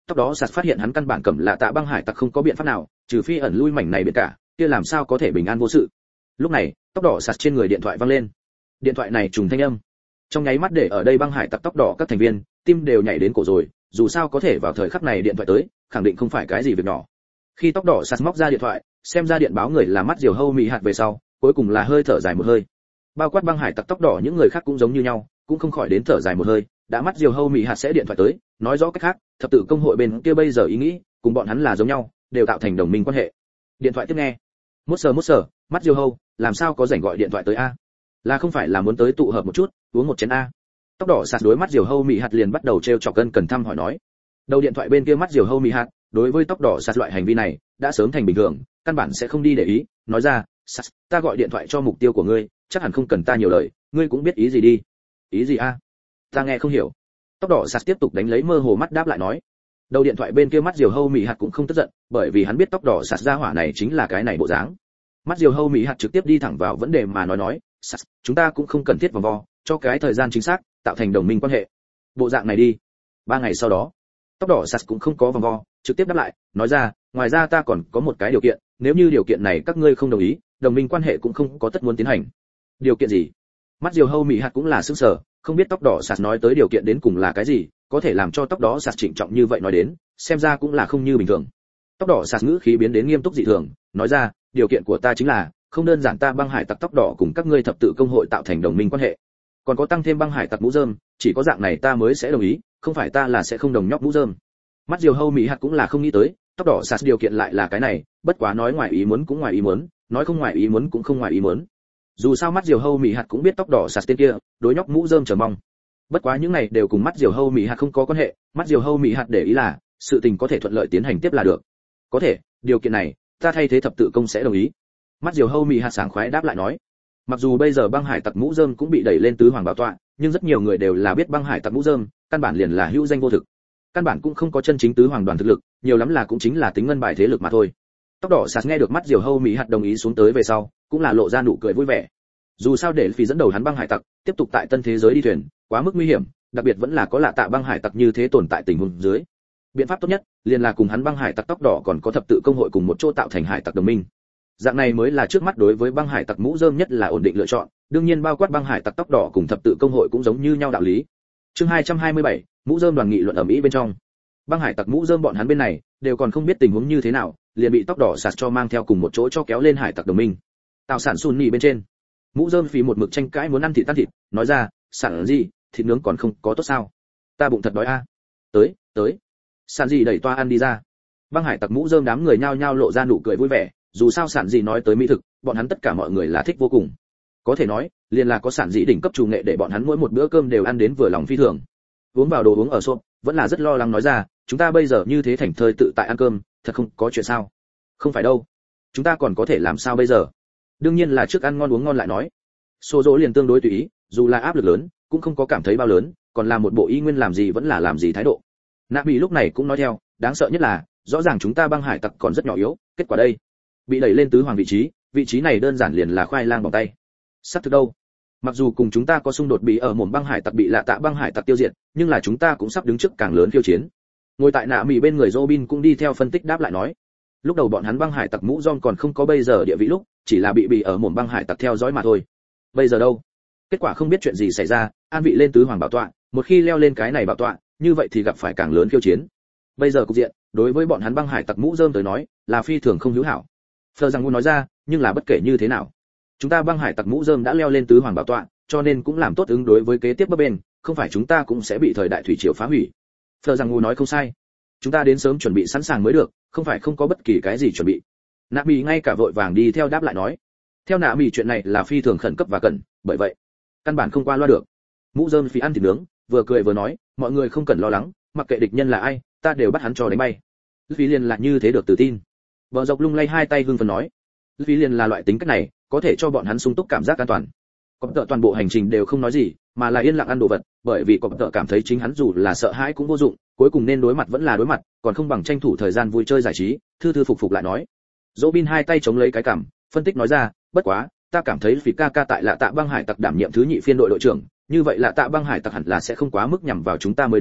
tóc đỏ sạt phát hiện hắn căn bản cầm lạ tạ băng hải tặc không có biện pháp nào, trừ phi ẩn lui mảnh này biển cả, kia làm sao có thể bình an vô sự. Lúc này, tóc đỏ sạt trên người điện thoại vang lên. Điện thoại này trùng thanh âm, trong nháy mắt để ở đây băng hải tặc tóc đỏ các thành viên tim đều nhảy đến cổ rồi, dù sao có thể vào thời khắc này điện thoại tới, khẳng định không phải cái gì việc nhỏ. Khi tóc đỏ sạt móc ra điện thoại, xem ra điện báo người là mắt diều hâu mị hạt về sau, cuối cùng là hơi thở dài một hơi. Bao quát băng hải tặc tóc đỏ những người khác cũng giống như nhau, cũng không khỏi đến thở dài một hơi, đã mắt diều hâu mị hạt sẽ điện thoại tới, nói rõ cách khác, thập tự công hội bên kia bây giờ ý nghĩ cùng bọn hắn là giống nhau, đều tạo thành đồng minh quan hệ. Điện thoại tiếp nghe. Mốt sờ mốt sờ, mắt diều hâu, làm sao có rảnh gọi điện thoại tới a? Là không phải là muốn tới tụ hợp một chút, uống một chén a? Tóc đỏ sạt đối mắt diều hâu mị hạt liền bắt đầu treo chọc cân cần thăm hỏi nói. Đầu điện thoại bên kia mắt diều hâu mị hạt, đối với tóc đỏ sạt loại hành vi này đã sớm thành bình thường, căn bản sẽ không đi để ý, nói ra, sạt, ta gọi điện thoại cho mục tiêu của ngươi, chắc hẳn không cần ta nhiều lời, ngươi cũng biết ý gì đi. Ý gì a? Ta nghe không hiểu. Tóc đỏ sạt tiếp tục đánh lấy mơ hồ mắt đáp lại nói. Đầu điện thoại bên kia mắt diều hâu mị hạt cũng không tức giận, bởi vì hắn biết tóc đỏ sạt ra hỏa này chính là cái này bộ dáng. Mắt diều hâu mị hạt trực tiếp đi thẳng vào vấn đề mà nói nói, sạt, chúng ta cũng không cần thiết vòng vo, cho cái thời gian chính xác, tạo thành đồng minh quan hệ. Bộ dạng này đi. Ba ngày sau đó, tóc đỏ sạt cũng không có vòng vo, trực tiếp đáp lại, nói ra, ngoài ra ta còn có một cái điều kiện, nếu như điều kiện này các ngươi không đồng ý, đồng minh quan hệ cũng không có tất muốn tiến hành. Điều kiện gì? Mắt diều hâu mị hạt cũng là sững sờ, không biết tóc đỏ sạt nói tới điều kiện đến cùng là cái gì, có thể làm cho tóc đỏ sạt trịnh trọng như vậy nói đến, xem ra cũng là không như bình thường. Tóc đỏ sạt ngữ khí biến đến nghiêm túc dị thường, nói ra, điều kiện của ta chính là, không đơn giản ta băng hải tặc tóc đỏ cùng các ngươi thập tự công hội tạo thành đồng minh quan hệ, còn có tăng thêm băng hải tặc mũ rơm, chỉ có dạng này ta mới sẽ đồng ý, không phải ta là sẽ không đồng nhóc mũ rơm. Mắt diều hâu mỹ hạt cũng là không nghĩ tới, tóc đỏ sạt điều kiện lại là cái này, bất quá nói ngoài ý muốn cũng ngoài ý muốn, nói không ngoài ý muốn cũng không ngoài ý muốn. Dù sao mắt diều hâu mỹ hạt cũng biết tóc đỏ sạt tên kia đối nhóc mũ rơm chờ mong, bất quá những này đều cùng mắt diều hâu mỹ hạt không có quan hệ, mắt diều hâu mỹ hạt để ý là sự tình có thể thuận lợi tiến hành tiếp là được. Có thể, điều kiện này ta thay thế thập tự công sẽ đồng ý. Mắt diều hâu mỹ hạt sảng khoái đáp lại nói. Mặc dù bây giờ băng hải tặc mũ rơm cũng bị đẩy lên tứ hoàng bảo tọa, nhưng rất nhiều người đều là biết băng hải tặc mũ rơm căn bản liền là hữu danh vô thực, căn bản cũng không có chân chính tứ hoàng đoàn thực lực, nhiều lắm là cũng chính là tính ngân bài thế lực mà thôi. Tóc đỏ sạt nghe được mắt diều hâu mỹ hạt đồng ý xuống tới về sau, cũng là lộ ra nụ cười vui vẻ. Dù sao để phi dẫn đầu hắn băng hải tặc tiếp tục tại tân thế giới đi thuyền quá mức nguy hiểm, đặc biệt vẫn là có lạ tạ băng hải tặc như thế tồn tại tình huống dưới, biện pháp tốt nhất liền là cùng hắn băng hải tặc tóc đỏ còn có thập tự công hội cùng một chỗ tạo thành hải tặc đồng minh. Dạng này mới là trước mắt đối với băng hải tặc mũ rơm nhất là ổn định lựa chọn, đương nhiên bao quát băng hải tặc tóc đỏ cùng thập tự công hội cũng giống như nhau đạo lý. Chương hai trăm hai mươi bảy, mũ rơm đoàn nghị luận ầm ĩ bên trong. Băng hải tặc mũ rơm bọn hắn bên này đều còn không biết tình huống như thế nào, liền bị tóc đỏ sạt cho mang theo cùng một chỗ cho kéo lên hải tặc đồng minh. Tạo sản sùn nhì bên trên, mũ rơm phí một mực tranh cãi muốn ăn thịt tan thịt, nói ra, sản gì, thịt nướng còn không có tốt sao? Ta bụng thật đói a. Tới, tới. Sản gì đẩy toa ăn đi ra. Băng hải tặc mũ rơm đám người nhao nhao lộ ra nụ cười vui vẻ, dù sao sản gì nói tới mỹ thực, bọn hắn tất cả mọi người là thích vô cùng. Có thể nói, liền là có sản dị đỉnh cấp chủ nghệ để bọn hắn mỗi một bữa cơm đều ăn đến vừa lòng phi thường. Uống vào đồ uống ở xốp, vẫn là rất lo lắng nói ra, chúng ta bây giờ như thế thành thơi tự tại ăn cơm, thật không có chuyện sao? Không phải đâu. Chúng ta còn có thể làm sao bây giờ? Đương nhiên là trước ăn ngon uống ngon lại nói. Sô dỗ liền tương đối tùy ý, dù là áp lực lớn, cũng không có cảm thấy bao lớn, còn là một bộ y nguyên làm gì vẫn là làm gì thái độ. Nạ Bị lúc này cũng nói theo, đáng sợ nhất là, rõ ràng chúng ta băng hải tặc còn rất nhỏ yếu, kết quả đây, bị đẩy lên tứ hoàng vị trí, vị trí này đơn giản liền là khoai lang bằng tay. Sắp thực đâu? Mặc dù cùng chúng ta có xung đột bị ở một băng hải tặc bị lạ tạ băng hải tặc tiêu diệt, nhưng là chúng ta cũng sắp đứng trước càng lớn khiêu chiến. Ngồi tại Nạ Mỹ bên người Robin cũng đi theo phân tích đáp lại nói, lúc đầu bọn hắn băng hải tặc mũ giòn còn không có bây giờ địa vị lúc, chỉ là bị bị ở một băng hải tặc theo dõi mà thôi. Bây giờ đâu? Kết quả không biết chuyện gì xảy ra, an vị lên tứ hoàng bảo tọa, một khi leo lên cái này bảo tọa, như vậy thì gặp phải càng lớn khiêu chiến. Bây giờ cục diện, đối với bọn hắn băng hải tặc mũ rơm tới nói, là phi thường không hữu hảo. Phờ rằng muốn nói ra, nhưng là bất kể như thế nào, chúng ta băng hải tặc mũ rơm đã leo lên tứ hoàng bảo tọa, cho nên cũng làm tốt ứng đối với kế tiếp bấp bên, không phải chúng ta cũng sẽ bị thời đại thủy triều phá hủy. Phờ rằng ngu nói không sai, chúng ta đến sớm chuẩn bị sẵn sàng mới được, không phải không có bất kỳ cái gì chuẩn bị. Nạ Mỹ ngay cả vội vàng đi theo đáp lại nói, theo Nạ Mỹ chuyện này là phi thường khẩn cấp và cần, bởi vậy căn bản không qua loa được. Mũ rơm phí ăn thịt nướng, vừa cười vừa nói, mọi người không cần lo lắng, mặc kệ địch nhân là ai, ta đều bắt hắn cho đánh bay. Phí liền là như thế được tự tin. Bờ dọc lung lay hai tay hưng phấn nói, Phí liền là loại tính cách này, có thể cho bọn hắn sung túc cảm giác an toàn. Cọp tợ toàn bộ hành trình đều không nói gì, mà là yên lặng ăn đồ vật, bởi vì cọp tợ cảm thấy chính hắn dù là sợ hãi cũng vô dụng, cuối cùng nên đối mặt vẫn là đối mặt, còn không bằng tranh thủ thời gian vui chơi giải trí, thư thư phục phục lại nói. Robin hai tay chống lấy cái cằm, phân tích nói ra, bất quá, ta cảm thấy Phí ca ca tại Lạ Tạ băng hải tặc đảm nhiệm thứ nhị phiên đội đội trưởng, như vậy Lạ Tạ băng hải tặc hẳn là sẽ không quá mức nhằm vào chúng ta mới đúng,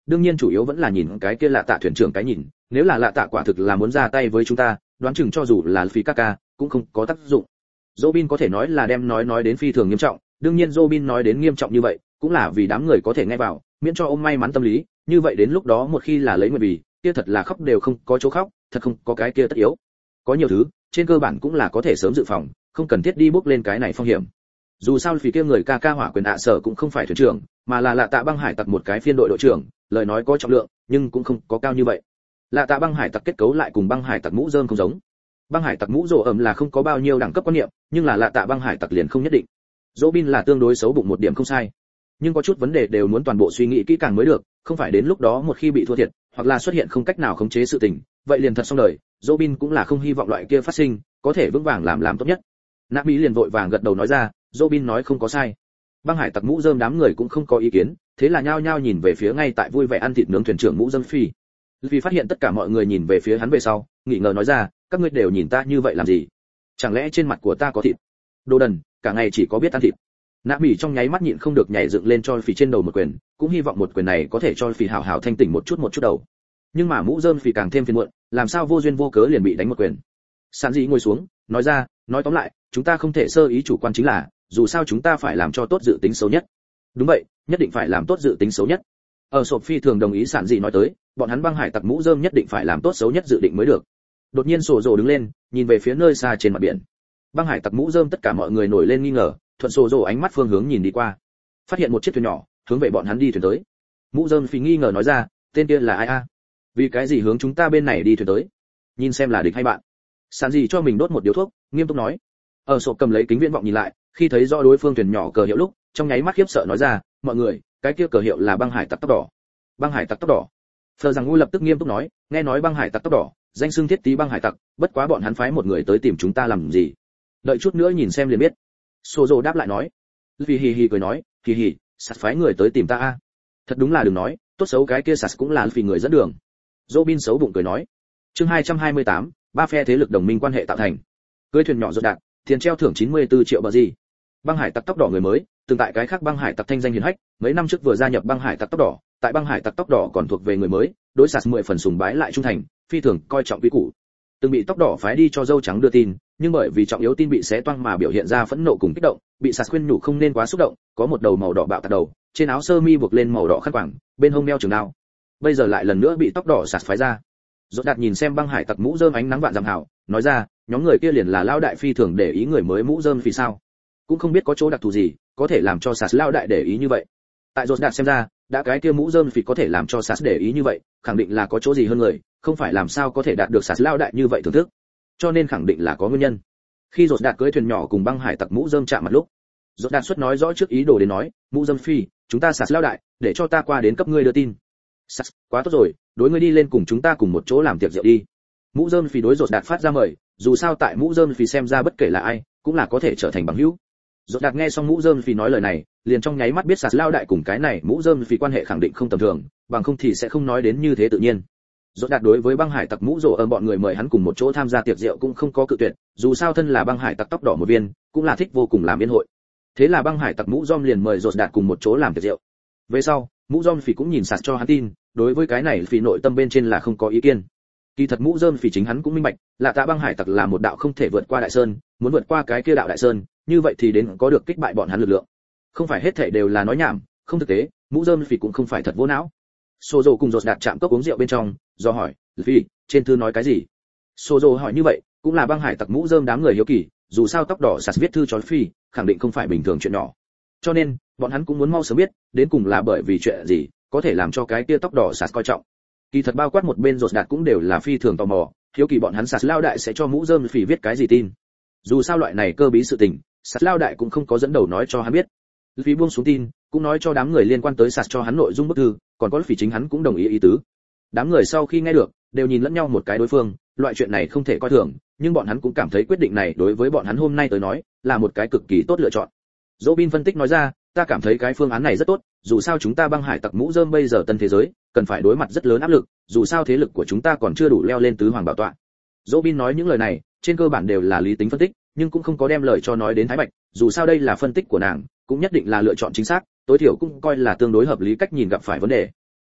đương nhiên chủ yếu vẫn là nhìn cái kia lạ tạ thuyền trưởng cái nhìn, nếu là lạ tạ quả thực là muốn ra tay với chúng ta, đoán chừng cho dù là phí Kaka cũng không có tác dụng. Robin có thể nói là đem nói nói đến phi thường nghiêm trọng, đương nhiên Robin nói đến nghiêm trọng như vậy, cũng là vì đám người có thể nghe vào, miễn cho ôm may mắn tâm lý, như vậy đến lúc đó một khi là lấy nguyện vì, kia thật là khóc đều không có chỗ khóc, thật không có cái kia tất yếu. Có nhiều thứ, trên cơ bản cũng là có thể sớm dự phòng, không cần thiết đi bước lên cái này phong hiểm. Dù sao vì kia người ca ca hỏa quyền ạ sở cũng không phải thuyền trưởng, mà là lạ tạ băng hải tặc một cái phiên đội đội trưởng, lời nói có trọng lượng, nhưng cũng không có cao như vậy. Lạ tạ băng hải tặc kết cấu lại cùng băng hải tặc mũ rơm không giống. Băng hải tặc mũ rồ ẩm là không có bao nhiêu đẳng cấp quan niệm, nhưng là lạ tạ băng hải tặc liền không nhất định. Robin là tương đối xấu bụng một điểm không sai, nhưng có chút vấn đề đều muốn toàn bộ suy nghĩ kỹ càng mới được, không phải đến lúc đó một khi bị thua thiệt, hoặc là xuất hiện không cách nào khống chế sự tình, vậy liền thật xong đời. Robin cũng là không hy vọng loại kia phát sinh, có thể vững vàng làm làm tốt nhất. Nạp Mỹ liền vội vàng gật đầu nói ra, Robin nói không có sai. Băng hải tặc mũ rơm đám người cũng không có ý kiến, thế là nhao nhao nhìn về phía ngay tại vui vẻ ăn thịt nướng thuyền trưởng mũ rơm phi. Vì phát hiện tất cả mọi người nhìn về phía hắn về sau, nghi ngờ nói ra, các ngươi đều nhìn ta như vậy làm gì? Chẳng lẽ trên mặt của ta có thịt? Đồ đần, cả ngày chỉ có biết ăn thịt. Nạp Mỹ trong nháy mắt nhịn không được nhảy dựng lên cho phì trên đầu một quyền, cũng hy vọng một quyền này có thể cho phì hào hào thanh tỉnh một chút một chút đầu. Nhưng mà mũ rơm phì càng thêm phiền muộn, làm sao vô duyên vô cớ liền bị đánh một quyền. Sản Dĩ ngồi xuống, nói ra, nói tóm lại, chúng ta không thể sơ ý chủ quan chính là, dù sao chúng ta phải làm cho tốt dự tính xấu nhất. Đúng vậy, nhất định phải làm tốt dự tính xấu nhất. Ở sộp phi thường đồng ý Sản Dĩ nói tới, bọn hắn băng hải tặc mũ rơm nhất định phải làm tốt xấu nhất dự định mới được. Đột nhiên sổ rồ đứng lên, nhìn về phía nơi xa trên mặt biển. Băng hải tặc mũ rơm tất cả mọi người nổi lên nghi ngờ, thuận sổ rồ ánh mắt phương hướng nhìn đi qua, phát hiện một chiếc thuyền nhỏ hướng về bọn hắn đi thuyền tới. Mũ rơm phi nghi ngờ nói ra, tên kia là ai a? Vì cái gì hướng chúng ta bên này đi thuyền tới? Nhìn xem là địch hay bạn. Sản Dĩ cho mình đốt một điếu thuốc, nghiêm túc nói. Ở sộp cầm lấy kính viễn vọng nhìn lại, khi thấy rõ đối phương thuyền nhỏ cờ hiệu lúc, trong nháy mắt khiếp sợ nói ra, mọi người, cái kia cờ hiệu là băng hải tặc tóc đỏ. Băng hải tặc tóc đỏ. Phờ rằng ngu lập tức nghiêm túc nói, nghe nói băng hải tặc tóc đỏ, danh xưng thiết tí băng hải tặc, bất quá bọn hắn phái một người tới tìm chúng ta làm gì? Đợi chút nữa nhìn xem liền biết. Sô Dô đáp lại nói. Vì hì hì cười nói, hì hì, sạt phái người tới tìm ta a. Thật đúng là đừng nói, tốt xấu cái kia sạt cũng là vì người dẫn đường. Robin xấu bụng cười nói. Chương hai trăm hai mươi tám, ba phe thế lực đồng minh quan hệ tạo thành. Cưới thuyền nhỏ rốt đạt, tiền treo thưởng chín mươi tư triệu bờ gì. Băng hải tặc tóc đỏ người mới, từng tại cái khác băng hải tặc thanh danh hiển hách, mấy năm trước vừa gia nhập băng hải tặc tóc đỏ, tại băng hải tặc tóc đỏ còn thuộc về người mới, đối sạt mười phần sùng bái lại trung thành, phi thường coi trọng quý củ. Từng bị tóc đỏ phái đi cho dâu trắng đưa tin, nhưng bởi vì trọng yếu tin bị xé toang mà biểu hiện ra phẫn nộ cùng kích động, bị sạt khuyên nhủ không nên quá xúc động, có một đầu màu đỏ bạo tạc đầu, trên áo sơ mi buộc lên màu đỏ khăn quàng, bên hông đeo trường đao. Bây giờ lại lần nữa bị tóc đỏ sạt phái ra. Rốt đạt nhìn xem băng hải tặc mũ rơm ánh nắng vạn dặm hảo, nói ra, nhóm người kia liền là lao đại phi thường để ý người mới mũ rơm vì sao? Cũng không biết có chỗ đặc thù gì, có thể làm cho sạt lao đại để ý như vậy. Tại Rốt đạt xem ra, đã cái kia mũ rơm vì có thể làm cho sạt để ý như vậy, khẳng định là có chỗ gì hơn người, không phải làm sao có thể đạt được sạt lao đại như vậy thưởng thức. Cho nên khẳng định là có nguyên nhân. Khi Rốt đạt cưỡi thuyền nhỏ cùng băng hải tặc mũ rơm chạm mặt lúc, Rốt đạt xuất nói rõ trước ý đồ đến nói, mũ rơm phi, chúng ta sạt lao đại, để cho ta qua đến cấp ngươi đưa tin. Sạt, quá tốt rồi, đối ngươi đi lên cùng chúng ta cùng một chỗ làm tiệc rượu đi. Mũ rơm phi đối Rốt đạt phát ra mời, dù sao tại mũ rơm phi xem ra bất kể là ai, cũng là có thể trở thành bằng hữu. Rốt đạt nghe xong mũ rơm phi nói lời này, liền trong nháy mắt biết sạt lao đại cùng cái này mũ rơm phi quan hệ khẳng định không tầm thường, bằng không thì sẽ không nói đến như thế tự nhiên. Rốt đạt đối với băng hải tặc mũ rồ ơn bọn người mời hắn cùng một chỗ tham gia tiệc rượu cũng không có cự tuyệt, dù sao thân là băng hải tặc tóc đỏ một viên, cũng là thích vô cùng làm yến hội. Thế là băng hải tặc mũ rơm liền mời Rốt đạt cùng một chỗ làm tiệc rượu. Về sau, mũ rơm phỉ cũng nhìn sạt cho hắn tin, đối với cái này phỉ nội tâm bên trên là không có ý kiến. Kỳ thật mũ rơm phỉ chính hắn cũng minh bạch, là tạ băng hải tặc là một đạo không thể vượt qua đại sơn, muốn vượt qua cái kia đạo đại sơn, như vậy thì đến có được kích bại bọn hắn lực lượng. Không phải hết thảy đều là nói nhảm, không thực tế, mũ rơm phỉ cũng không phải thật vô não. Sô Dô cùng Rốt đạt chạm cốc uống rượu bên trong, do hỏi, "Phi, trên thư nói cái gì?" Sô Dô hỏi như vậy, cũng là băng hải tặc mũ rơm đám người hiếu kỳ, dù sao tóc đỏ sạt viết thư cho Phi, khẳng định không phải bình thường chuyện nhỏ. Cho nên, bọn hắn cũng muốn mau sớm biết, đến cùng là bởi vì chuyện gì, có thể làm cho cái kia tóc đỏ sạt coi trọng. Kỳ thật bao quát một bên Rốt đạt cũng đều là phi thường tò mò, hiếu kỳ bọn hắn sạt lao đại sẽ cho mũ rơm Phi viết cái gì tin. Dù sao loại này cơ bí sự tình, sạt lao đại cũng không có dẫn đầu nói cho hắn biết. Phi buông xuống tin, cũng nói cho đám người liên quan tới sạt cho hắn nội dung bức thư, còn có Phi chính hắn cũng đồng ý ý tứ. Đám người sau khi nghe được, đều nhìn lẫn nhau một cái đối phương, loại chuyện này không thể coi thường, nhưng bọn hắn cũng cảm thấy quyết định này đối với bọn hắn hôm nay tới nói, là một cái cực kỳ tốt lựa chọn. Robin phân tích nói ra, ta cảm thấy cái phương án này rất tốt, dù sao chúng ta băng hải tặc mũ rơm bây giờ tân thế giới, cần phải đối mặt rất lớn áp lực, dù sao thế lực của chúng ta còn chưa đủ leo lên tứ hoàng bảo tọa. Robin nói những lời này, trên cơ bản đều là lý tính phân tích, nhưng cũng không có đem lời cho nói đến thái bạch, dù sao đây là phân tích của nàng, cũng nhất định là lựa chọn chính xác, tối thiểu cũng coi là tương đối hợp lý cách nhìn gặp phải vấn đề.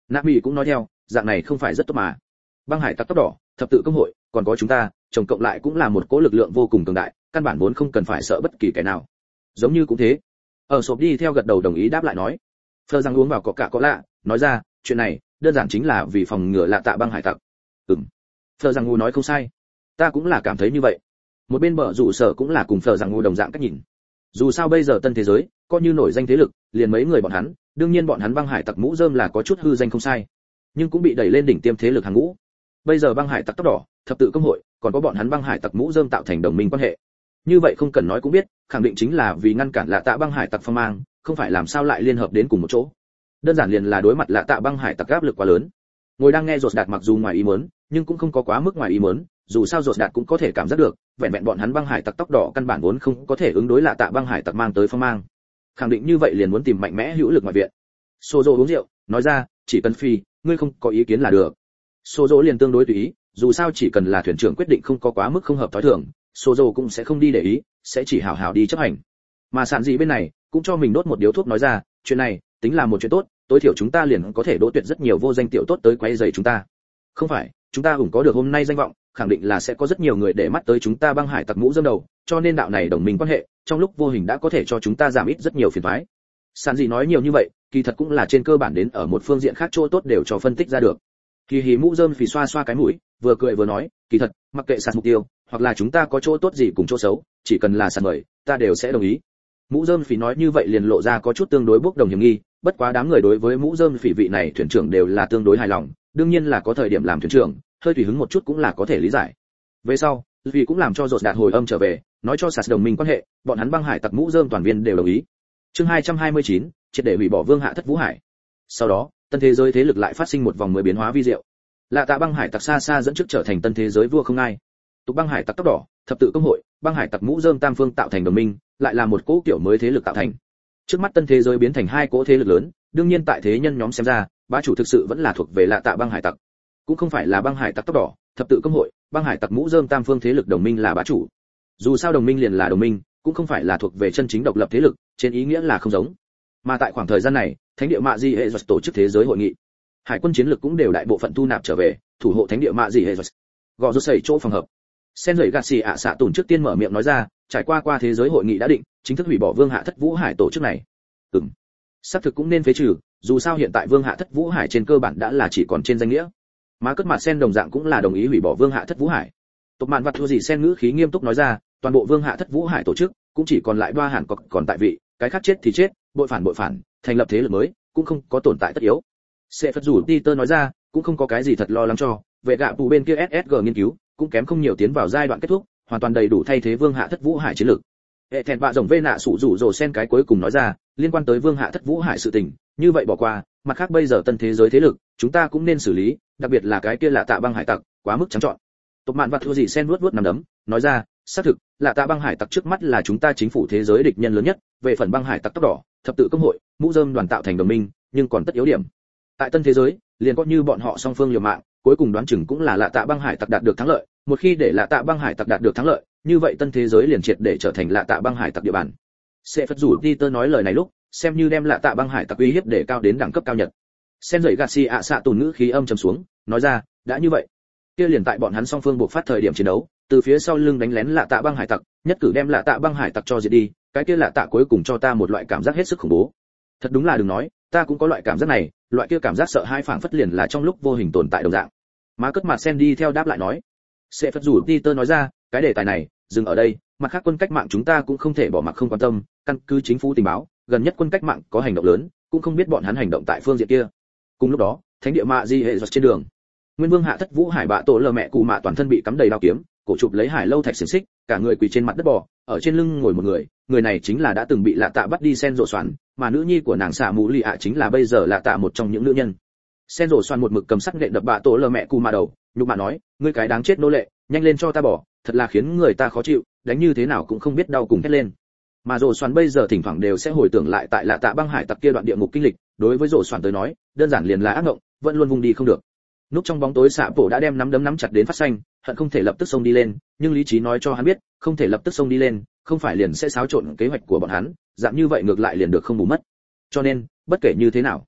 Nạp Mỹ cũng nói theo, dạng này không phải rất tốt mà. Băng hải tặc tóc đỏ, thập tự công hội, còn có chúng ta, tổng cộng lại cũng là một cỗ lực lượng vô cùng cường đại, căn bản vốn không cần phải sợ bất kỳ kẻ nào. Giống như cũng thế. Ở sộp đi theo gật đầu đồng ý đáp lại nói. Phờ rằng uống vào có cả có lạ, nói ra, chuyện này đơn giản chính là vì phòng ngừa lạ tạ băng hải tặc. Ừm. Phờ rằng ngu nói không sai, ta cũng là cảm thấy như vậy. Một bên bờ rủ sở cũng là cùng Phờ rằng ngu đồng dạng cách nhìn. Dù sao bây giờ tân thế giới, coi như nổi danh thế lực, liền mấy người bọn hắn, đương nhiên bọn hắn băng hải tặc mũ rơm là có chút hư danh không sai, nhưng cũng bị đẩy lên đỉnh tiêm thế lực hàng ngũ. Bây giờ băng hải tặc tóc đỏ, thập tự công hội, còn có bọn hắn băng hải tặc mũ rơm tạo thành đồng minh quan hệ. Như vậy không cần nói cũng biết, khẳng định chính là vì ngăn cản lạ tạ băng hải tặc phong mang, không phải làm sao lại liên hợp đến cùng một chỗ. Đơn giản liền là đối mặt lạ tạ băng hải tặc áp lực quá lớn. Ngồi đang nghe Rốt Đạt mặc dù ngoài ý muốn, nhưng cũng không có quá mức ngoài ý muốn, dù sao Rốt Đạt cũng có thể cảm giác được, vẹn vẹn bọn hắn băng hải tặc tóc đỏ căn bản vốn không có thể ứng đối lạ tạ băng hải tặc mang tới phong mang. Khẳng định như vậy liền muốn tìm mạnh mẽ hữu lực ngoại viện. Sozo uống rượu, nói ra, chỉ cần phi, ngươi không có ý kiến là được. Sozo liền tương đối tùy ý, dù sao chỉ cần là thuyền trưởng quyết định không có quá mức không hợp thói thường, Sozo cũng sẽ không đi để ý, sẽ chỉ hảo hảo đi chấp hành. Mà sạn gì bên này, cũng cho mình đốt một điếu thuốc nói ra, chuyện này, tính là một chuyện tốt, tối thiểu chúng ta liền có thể đỗ tuyệt rất nhiều vô danh tiểu tốt tới quấy rầy chúng ta. Không phải, chúng ta cũng có được hôm nay danh vọng, khẳng định là sẽ có rất nhiều người để mắt tới chúng ta băng hải tặc mũ rơm đầu, cho nên đạo này đồng minh quan hệ, trong lúc vô hình đã có thể cho chúng ta giảm ít rất nhiều phiền toái. Sạn gì nói nhiều như vậy, kỳ thật cũng là trên cơ bản đến ở một phương diện khác chỗ tốt đều cho phân tích ra được. Kỳ hì mũ rơm phì xoa xoa cái mũi, vừa cười vừa nói, kỳ thật, mặc kệ sạt mục tiêu, hoặc là chúng ta có chỗ tốt gì cùng chỗ xấu, chỉ cần là sạt mời, ta đều sẽ đồng ý. Mũ rơm phì nói như vậy liền lộ ra có chút tương đối bốc đồng hiểm nghi, bất quá đám người đối với mũ rơm phì vị này thuyền trưởng đều là tương đối hài lòng, đương nhiên là có thời điểm làm thuyền trưởng, hơi tùy hứng một chút cũng là có thể lý giải. Về sau, vì cũng làm cho Rốt Đạt hồi âm trở về, nói cho sạt đồng minh quan hệ, bọn hắn băng hải tặc mũ rơm toàn viên đều đồng ý. Chương hai trăm hai mươi chín, triệt để hủy bỏ Vương Hạ Thất Vũ Hải. Sau đó, tân thế giới thế lực lại phát sinh một vòng mới biến hóa vi diệu. Lạ tạ băng hải tặc xa xa dẫn trước trở thành tân thế giới vua không ai. Tục băng hải tặc tóc đỏ, thập tự công hội, băng hải tặc mũ rơm tam phương tạo thành đồng minh, lại là một cỗ kiểu mới thế lực tạo thành. Trước mắt tân thế giới biến thành hai cỗ thế lực lớn, đương nhiên tại thế nhân nhóm xem ra, bá chủ thực sự vẫn là thuộc về lạ tạ băng hải tặc, cũng không phải là băng hải tặc tóc đỏ, thập tự công hội, băng hải tặc mũ rơm tam phương thế lực đồng minh là bá chủ. Dù sao đồng minh liền là đồng minh, cũng không phải là thuộc về chân chính độc lập thế lực, trên ý nghĩa là không giống. Mà tại khoảng thời gian này, thánh địa mạ di hệ tổ chức thế giới hội nghị, hải quân chiến lực cũng đều đại bộ phận thu nạp trở về, thủ hộ thánh địa mạ di hệ gò rút sẩy chỗ phòng hợp. Sen rời gạt xì ạ xạ tùn trước tiên mở miệng nói ra, trải qua qua thế giới hội nghị đã định, chính thức hủy bỏ Vương Hạ Thất Vũ Hải tổ chức này. Ừm, xác thực cũng nên phế trừ, dù sao hiện tại Vương Hạ Thất Vũ Hải trên cơ bản đã là chỉ còn trên danh nghĩa. Má cất mặt Sen đồng dạng cũng là đồng ý hủy bỏ Vương Hạ Thất Vũ Hải. Tộc mạn vặt thua gì Sen ngữ khí nghiêm túc nói ra, toàn bộ Vương Hạ Thất Vũ Hải tổ chức cũng chỉ còn lại Đoa Hàn còn còn tại vị, cái khác chết thì chết, bội phản bội phản, thành lập thế lực mới, cũng không có tồn tại tất yếu. Sẽ phật rủ Peter nói ra, cũng không có cái gì thật lo lắng cho, vệ gạ tù bên kia ét ét giê nghiên cứu, cũng kém không nhiều tiến vào giai đoạn kết thúc, hoàn toàn đầy đủ thay thế Vương Hạ Thất Vũ Hải chiến lược. Hệ thẹn bạ rồng vê nạ sủ rủ rồ Sen cái cuối cùng nói ra, liên quan tới Vương Hạ Thất Vũ Hải sự tình, như vậy bỏ qua, mặt khác bây giờ tân thế giới thế lực, chúng ta cũng nên xử lý, đặc biệt là cái kia là tạ băng hải tặc, quá mức trắng trọn. Tộc mạn vặt thua gì Sen vuốt vuốt nằm đấm, nói ra, xác thực, là tạ băng hải tặc trước mắt là chúng ta chính phủ thế giới địch nhân lớn nhất, về phần băng hải tặc tóc đỏ, thập tự công hội, mũ rơm đoàn tạo thành đồng minh, nhưng còn tất yếu điểm. Tại tân thế giới, liền có như bọn họ song phương liều mạng, cuối cùng đoán chừng cũng là lạ tạ băng hải tặc đạt được thắng lợi, một khi để lạ tạ băng hải tặc đạt được thắng lợi, như vậy tân thế giới liền triệt để trở thành lạ tạ băng hải tặc địa bàn. Sẽ phật rủ Peter nói lời này lúc, xem như đem lạ tạ băng hải tặc uy hiếp để cao đến đẳng cấp cao nhất. Sen dậy Garcia ạ xạ tùn ngữ khí âm trầm xuống, nói ra, đã như vậy, kia liền tại bọn hắn song phương buộc phát thời điểm chiến đấu, từ phía sau lưng đánh lén lạ tạ băng hải tặc, nhất cử đem lạ tạ băng hải tặc cho diệt đi, cái kia lạ tạ cuối cùng cho ta một loại cảm giác hết sức khủng bố. Thật đúng là đừng nói, ta cũng có loại cảm giác này, loại kia cảm giác sợ hãi phảng phất liền là trong lúc vô hình tồn tại đồng dạng. Má cất mặt Sen đi theo đáp lại nói, sẽ phật rủ Peter nói ra, cái đề tài này dừng ở đây, mặt khác quân cách mạng chúng ta cũng không thể bỏ mặc không quan tâm, căn cứ chính phủ tình báo, gần nhất quân cách mạng có hành động lớn, cũng không biết bọn hắn hành động tại phương diện kia. Cùng lúc đó, thánh địa mạ di hệ giật trên đường, Nguyên Vương Hạ Thất Vũ Hải bạ tổ lờ mẹ cụ mạ toàn thân bị cắm đầy đao kiếm, cổ chụp lấy hải lâu thạch xiềng xích, cả người quỳ trên mặt đất bò, ở trên lưng ngồi một người, người này chính là đã từng bị lạ tạ bắt đi Sen rộ xoàn, mà nữ nhi của nàng xạ mũ lì ạ chính là bây giờ lạ tạ một trong những nữ nhân. Sen rộ xoàn một mực cầm sắc nện đập bạ tổ lờ mẹ cụ mạ đầu, nhục mạ nói, ngươi cái đáng chết nô lệ, nhanh lên cho ta bỏ, thật là khiến người ta khó chịu, đánh như thế nào cũng không biết đau cùng hét lên. Mà rộ xoàn bây giờ thỉnh thoảng đều sẽ hồi tưởng lại tại lạ tạ băng hải tặc kia đoạn địa ngục kinh lịch, đối với rộ xoàn tới nói, đơn giản liền là ác ngộng, vẫn luôn vùng đi không được. Núp trong bóng tối xạ bộ đã đem nắm đấm nắm chặt đến phát xanh, hận không thể lập tức xông đi lên, nhưng lý trí nói cho hắn biết, không thể lập tức xông đi lên, không phải liền sẽ xáo trộn kế hoạch của bọn hắn, dạng như vậy ngược lại liền được không bù mất. Cho nên, bất kể như thế nào,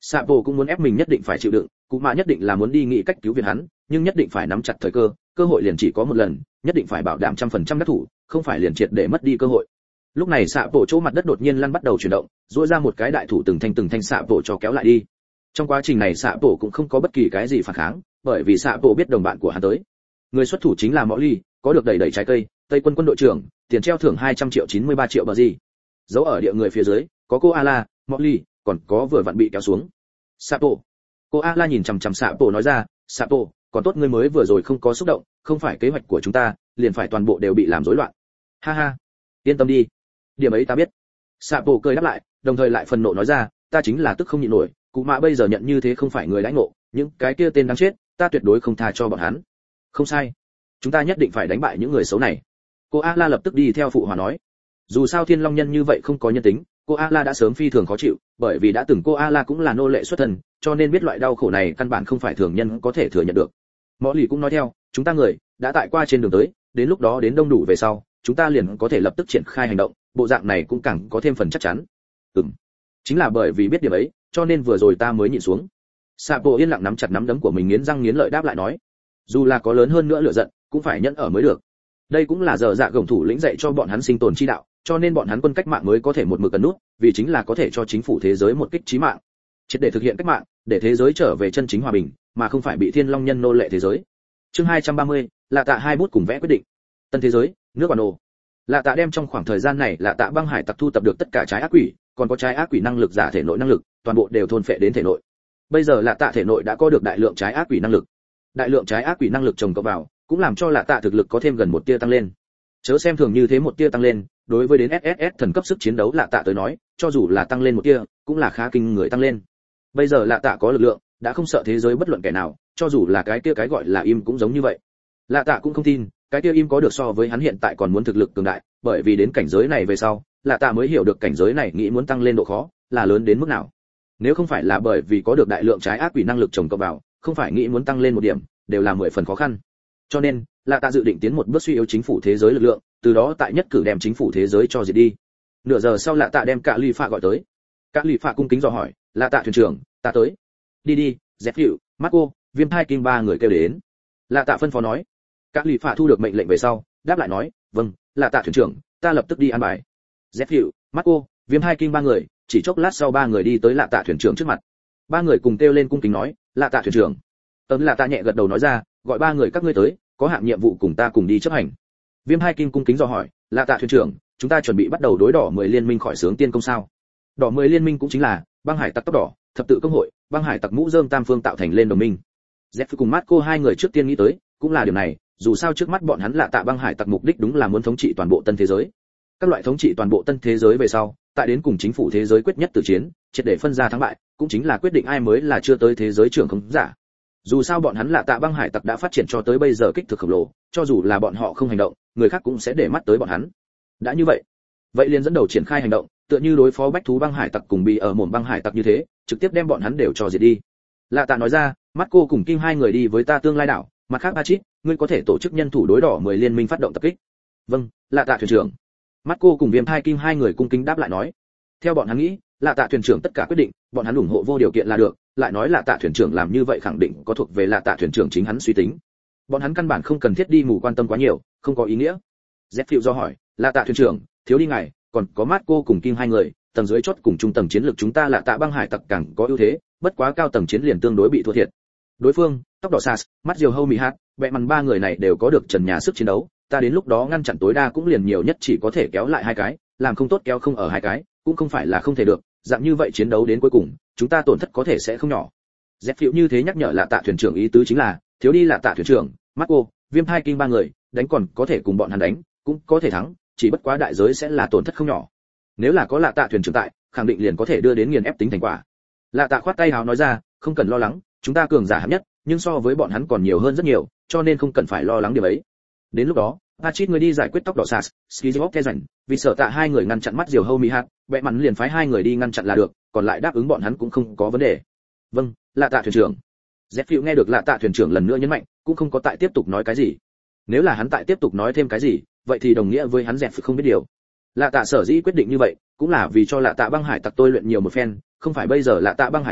Sapo cũng muốn ép mình nhất định phải chịu đựng, cụ mạ nhất định là muốn đi nghĩ cách cứu viện hắn, nhưng nhất định phải nắm chặt thời cơ, cơ hội liền chỉ có một lần, nhất định phải bảo đảm trăm phần trăm đắc thủ, không phải liền triệt để mất đi cơ hội. Lúc này Sapo chỗ mặt đất đột nhiên lăn bắt đầu chuyển động, duỗi ra một cái đại thủ từng thanh từng thanh Sapo cho kéo lại đi. Trong quá trình này Sapo cũng không có bất kỳ cái gì phản kháng, bởi vì Sapo biết đồng bạn của hắn tới. Người xuất thủ chính là Molly, có được đầy đầy trái cây, Tây quân quân đội trưởng, tiền treo thưởng hai trăm triệu chín mươi ba triệu bờ gì. Giấu ở địa người phía dưới, có cô Ala, Molly, còn có vừa vặn bị kéo xuống. Sapo. Cô Ala nhìn chằm chằm Sapo nói ra, Sapo, còn tốt ngươi mới vừa rồi không có xúc động, không phải kế hoạch của chúng ta, liền phải toàn bộ đều bị làm rối loạn. Ha ha, yên tâm đi, điểm ấy ta biết. Sapo cười đáp lại, đồng thời lại phần nộ nói ra, ta chính là tức không nhịn nổi, cụ mạ bây giờ nhận như thế không phải người đãi ngộ, những cái kia tên đáng chết, ta tuyệt đối không tha cho bọn hắn. Không sai, chúng ta nhất định phải đánh bại những người xấu này. Cô Ala lập tức đi theo phụ hòa nói, dù sao Thiên Long nhân như vậy không có nhân tính, cô Ala đã sớm phi thường khó chịu, bởi vì đã từng cô Ala cũng là nô lệ xuất thân, cho nên biết loại đau khổ này căn bản không phải thường nhân có thể thừa nhận được. Molly cũng nói theo, chúng ta người đã tại qua trên đường tới, đến lúc đó đến đông đủ về sau, chúng ta liền có thể lập tức triển khai hành động, bộ dạng này cũng càng có thêm phần chắc chắn. Ừm, chính là bởi vì biết điểm ấy, cho nên vừa rồi ta mới nhịn xuống. Sapo yên lặng nắm chặt nắm đấm của mình nghiến răng nghiến lợi đáp lại nói, dù là có lớn hơn nữa lửa giận, cũng phải nhẫn ở mới được. Đây cũng là giờ dạ gồng thủ lĩnh dạy cho bọn hắn sinh tồn chi đạo, cho nên bọn hắn quân cách mạng mới có thể một mực cần nút, vì chính là có thể cho chính phủ thế giới một kích chí mạng, triệt để thực hiện cách mạng, để thế giới trở về chân chính hòa bình, mà không phải bị Thiên Long nhân nô lệ thế giới. Chương hai trăm ba mươi, là tạ hai bút cùng vẽ quyết định. Tân thế giới, nước bản đồ. Lạ tạ đem trong khoảng thời gian này là tạ băng hải tặc thu tập được tất cả trái ác quỷ, còn có trái ác quỷ năng lực giả thể nội năng lực, toàn bộ đều thôn phệ đến thể nội. Bây giờ lạ tạ thể nội đã có được đại lượng trái ác quỷ năng lực. Đại lượng trái ác quỷ năng lực chồng cộng vào, cũng làm cho lạ tạ thực lực có thêm gần một tia tăng lên. Chớ xem thường như thế một tia tăng lên, đối với đến ét ét ét thần cấp sức chiến đấu lạ tạ tới nói, cho dù là tăng lên một tia, cũng là khá kinh người tăng lên. Bây giờ lạ tạ có lực lượng, đã không sợ thế giới bất luận kẻ nào, cho dù là cái kia cái gọi là im cũng giống như vậy. Lạ tạ cũng không tin, cái kia im có được so với hắn hiện tại còn muốn thực lực cường đại, bởi vì đến cảnh giới này về sau, lạ tạ mới hiểu được cảnh giới này nghĩ muốn tăng lên độ khó là lớn đến mức nào. Nếu không phải là bởi vì có được đại lượng trái ác quỷ năng lực chồng cộng vào, không phải nghĩ muốn tăng lên một điểm, đều là mười phần khó khăn. Cho nên, lạ tạ dự định tiến một bước suy yếu chính phủ thế giới lực lượng, từ đó tại nhất cử đem chính phủ thế giới cho diệt đi. Nửa giờ sau lạ tạ đem cả lì phạ gọi tới. Cả lì phạ cung kính dò hỏi, lạ tạ thuyền trưởng, ta tới. Đi đi, dẹp hiệu, Marco, Viêm Thai Kinh ba người kêu đến. Lạ tạ phân phó nói. Cả lì phạ thu được mệnh lệnh về sau, đáp lại nói, vâng, lạ tạ thuyền trưởng, ta lập tức đi an bài. Dẹp hiệu, Marco, Viêm Thai Kinh ba người, chỉ chốc lát sau ba người đi tới lạ tạ thuyền trưởng trước mặt. Ba người cùng kêu lên cung kính nói, lạ tạ thuyền trưởng. Tấm lạ tạ nhẹ gật đầu nói ra, gọi ba người các ngươi tới, có hạng nhiệm vụ cùng ta cùng đi chấp hành. Viêm Hai Kinh cung kính dò hỏi, lạ tạ thuyền trưởng, chúng ta chuẩn bị bắt đầu đối đỏ mười liên minh khỏi sướng tiên công sao? Đỏ mười liên minh cũng chính là băng hải tặc tóc đỏ, thập tự công hội, băng hải tặc mũ rơm tam phương tạo thành lên đồng minh. Jeff cùng Marco hai người trước tiên nghĩ tới, cũng là điều này, dù sao trước mắt bọn hắn lạ tạ băng hải tặc mục đích đúng là muốn thống trị toàn bộ tân thế giới. Các loại thống trị toàn bộ tân thế giới về sau, tại đến cùng chính phủ thế giới quyết nhất tử chiến, triệt để phân ra thắng bại, cũng chính là quyết định ai mới là chưa tới thế giới trưởng không giả. Dù sao bọn hắn lạ tạ băng hải tặc đã phát triển cho tới bây giờ kích thước khổng lồ, cho dù là bọn họ không hành động, người khác cũng sẽ để mắt tới bọn hắn. Đã như vậy, vậy liền dẫn đầu triển khai hành động, tựa như đối phó bách thú băng hải tặc cùng bị ở mồm băng hải tặc như thế, trực tiếp đem bọn hắn đều cho diệt đi. Lạ tạ nói ra, Marco cùng Kim hai người đi với ta tương lai đảo, mặt khác Achit, ngươi có thể tổ chức nhân thủ đối đỏ mười liên minh phát động tập kích. Vâng, lạ tạ thuyền trưởng. Marco cùng Viêm Thai Kim hai người cung kính đáp lại nói. Theo bọn hắn nghĩ, lạ tạ thuyền trưởng tất cả quyết định, bọn hắn ủng hộ vô điều kiện là được, lại nói lạ tạ thuyền trưởng làm như vậy khẳng định có thuộc về lạ tạ thuyền trưởng chính hắn suy tính. Bọn hắn căn bản không cần thiết đi mù quan tâm quá nhiều, không có ý nghĩa. Zephyr do hỏi, lạ tạ thuyền trưởng, thiếu đi ngài, còn có Marco cùng Kim hai người, tầng dưới chót cùng trung tầng chiến lược chúng ta lạ tạ băng hải tặc càng có ưu thế, bất quá cao tầng chiến liền tương đối bị thua thiệt. Đối phương, tóc đỏ Sas, mắt diều hâu mì hát, bẹ mằn ba người này đều có được trần nhà sức chiến đấu, ta đến lúc đó ngăn chặn tối đa cũng liền nhiều nhất chỉ có thể kéo lại hai cái, làm không tốt kéo không ở hai cái, cũng không phải là không thể được, dạng như vậy chiến đấu đến cuối cùng, chúng ta tổn thất có thể sẽ không nhỏ. Dẹp phiệu như thế nhắc nhở lạ tạ thuyền trưởng ý tứ chính là, thiếu đi lạ tạ thuyền trưởng, Marco, Viêm Thai Kinh ba người, đánh còn có thể cùng bọn hắn đánh, cũng có thể thắng, chỉ bất quá đại giới sẽ là tổn thất không nhỏ. Nếu là có lạ tạ thuyền trưởng tại, khẳng định liền có thể đưa đến nghiền ép tính thành quả. Lạ tạ khoát tay hào nói ra, không cần lo lắng, chúng ta cường giả hạng nhất, nhưng so với bọn hắn còn nhiều hơn rất nhiều, cho nên không cần phải lo lắng điều ấy. Đến lúc đó, Achit người đi giải quyết tóc đỏ Sas, Skizop ke rảnh, vì sợ tạ hai người ngăn chặn mắt diều hâu mi hạt, bẹ mặn liền phái hai người đi ngăn chặn là được, còn lại đáp ứng bọn hắn cũng không có vấn đề. Vâng, lạ tạ thuyền trưởng. Zephyr nghe được lạ tạ thuyền trưởng lần nữa nhấn mạnh, cũng không có tại tiếp tục nói cái gì. Nếu là hắn tại tiếp tục nói thêm cái gì, vậy thì đồng nghĩa với hắn Zephyr không biết điều. Lạ tạ sở dĩ quyết định như vậy, cũng là vì cho lạ tạ băng hải tặc tôi luyện nhiều một phen, không phải bây giờ lạ tạ băng hải tặc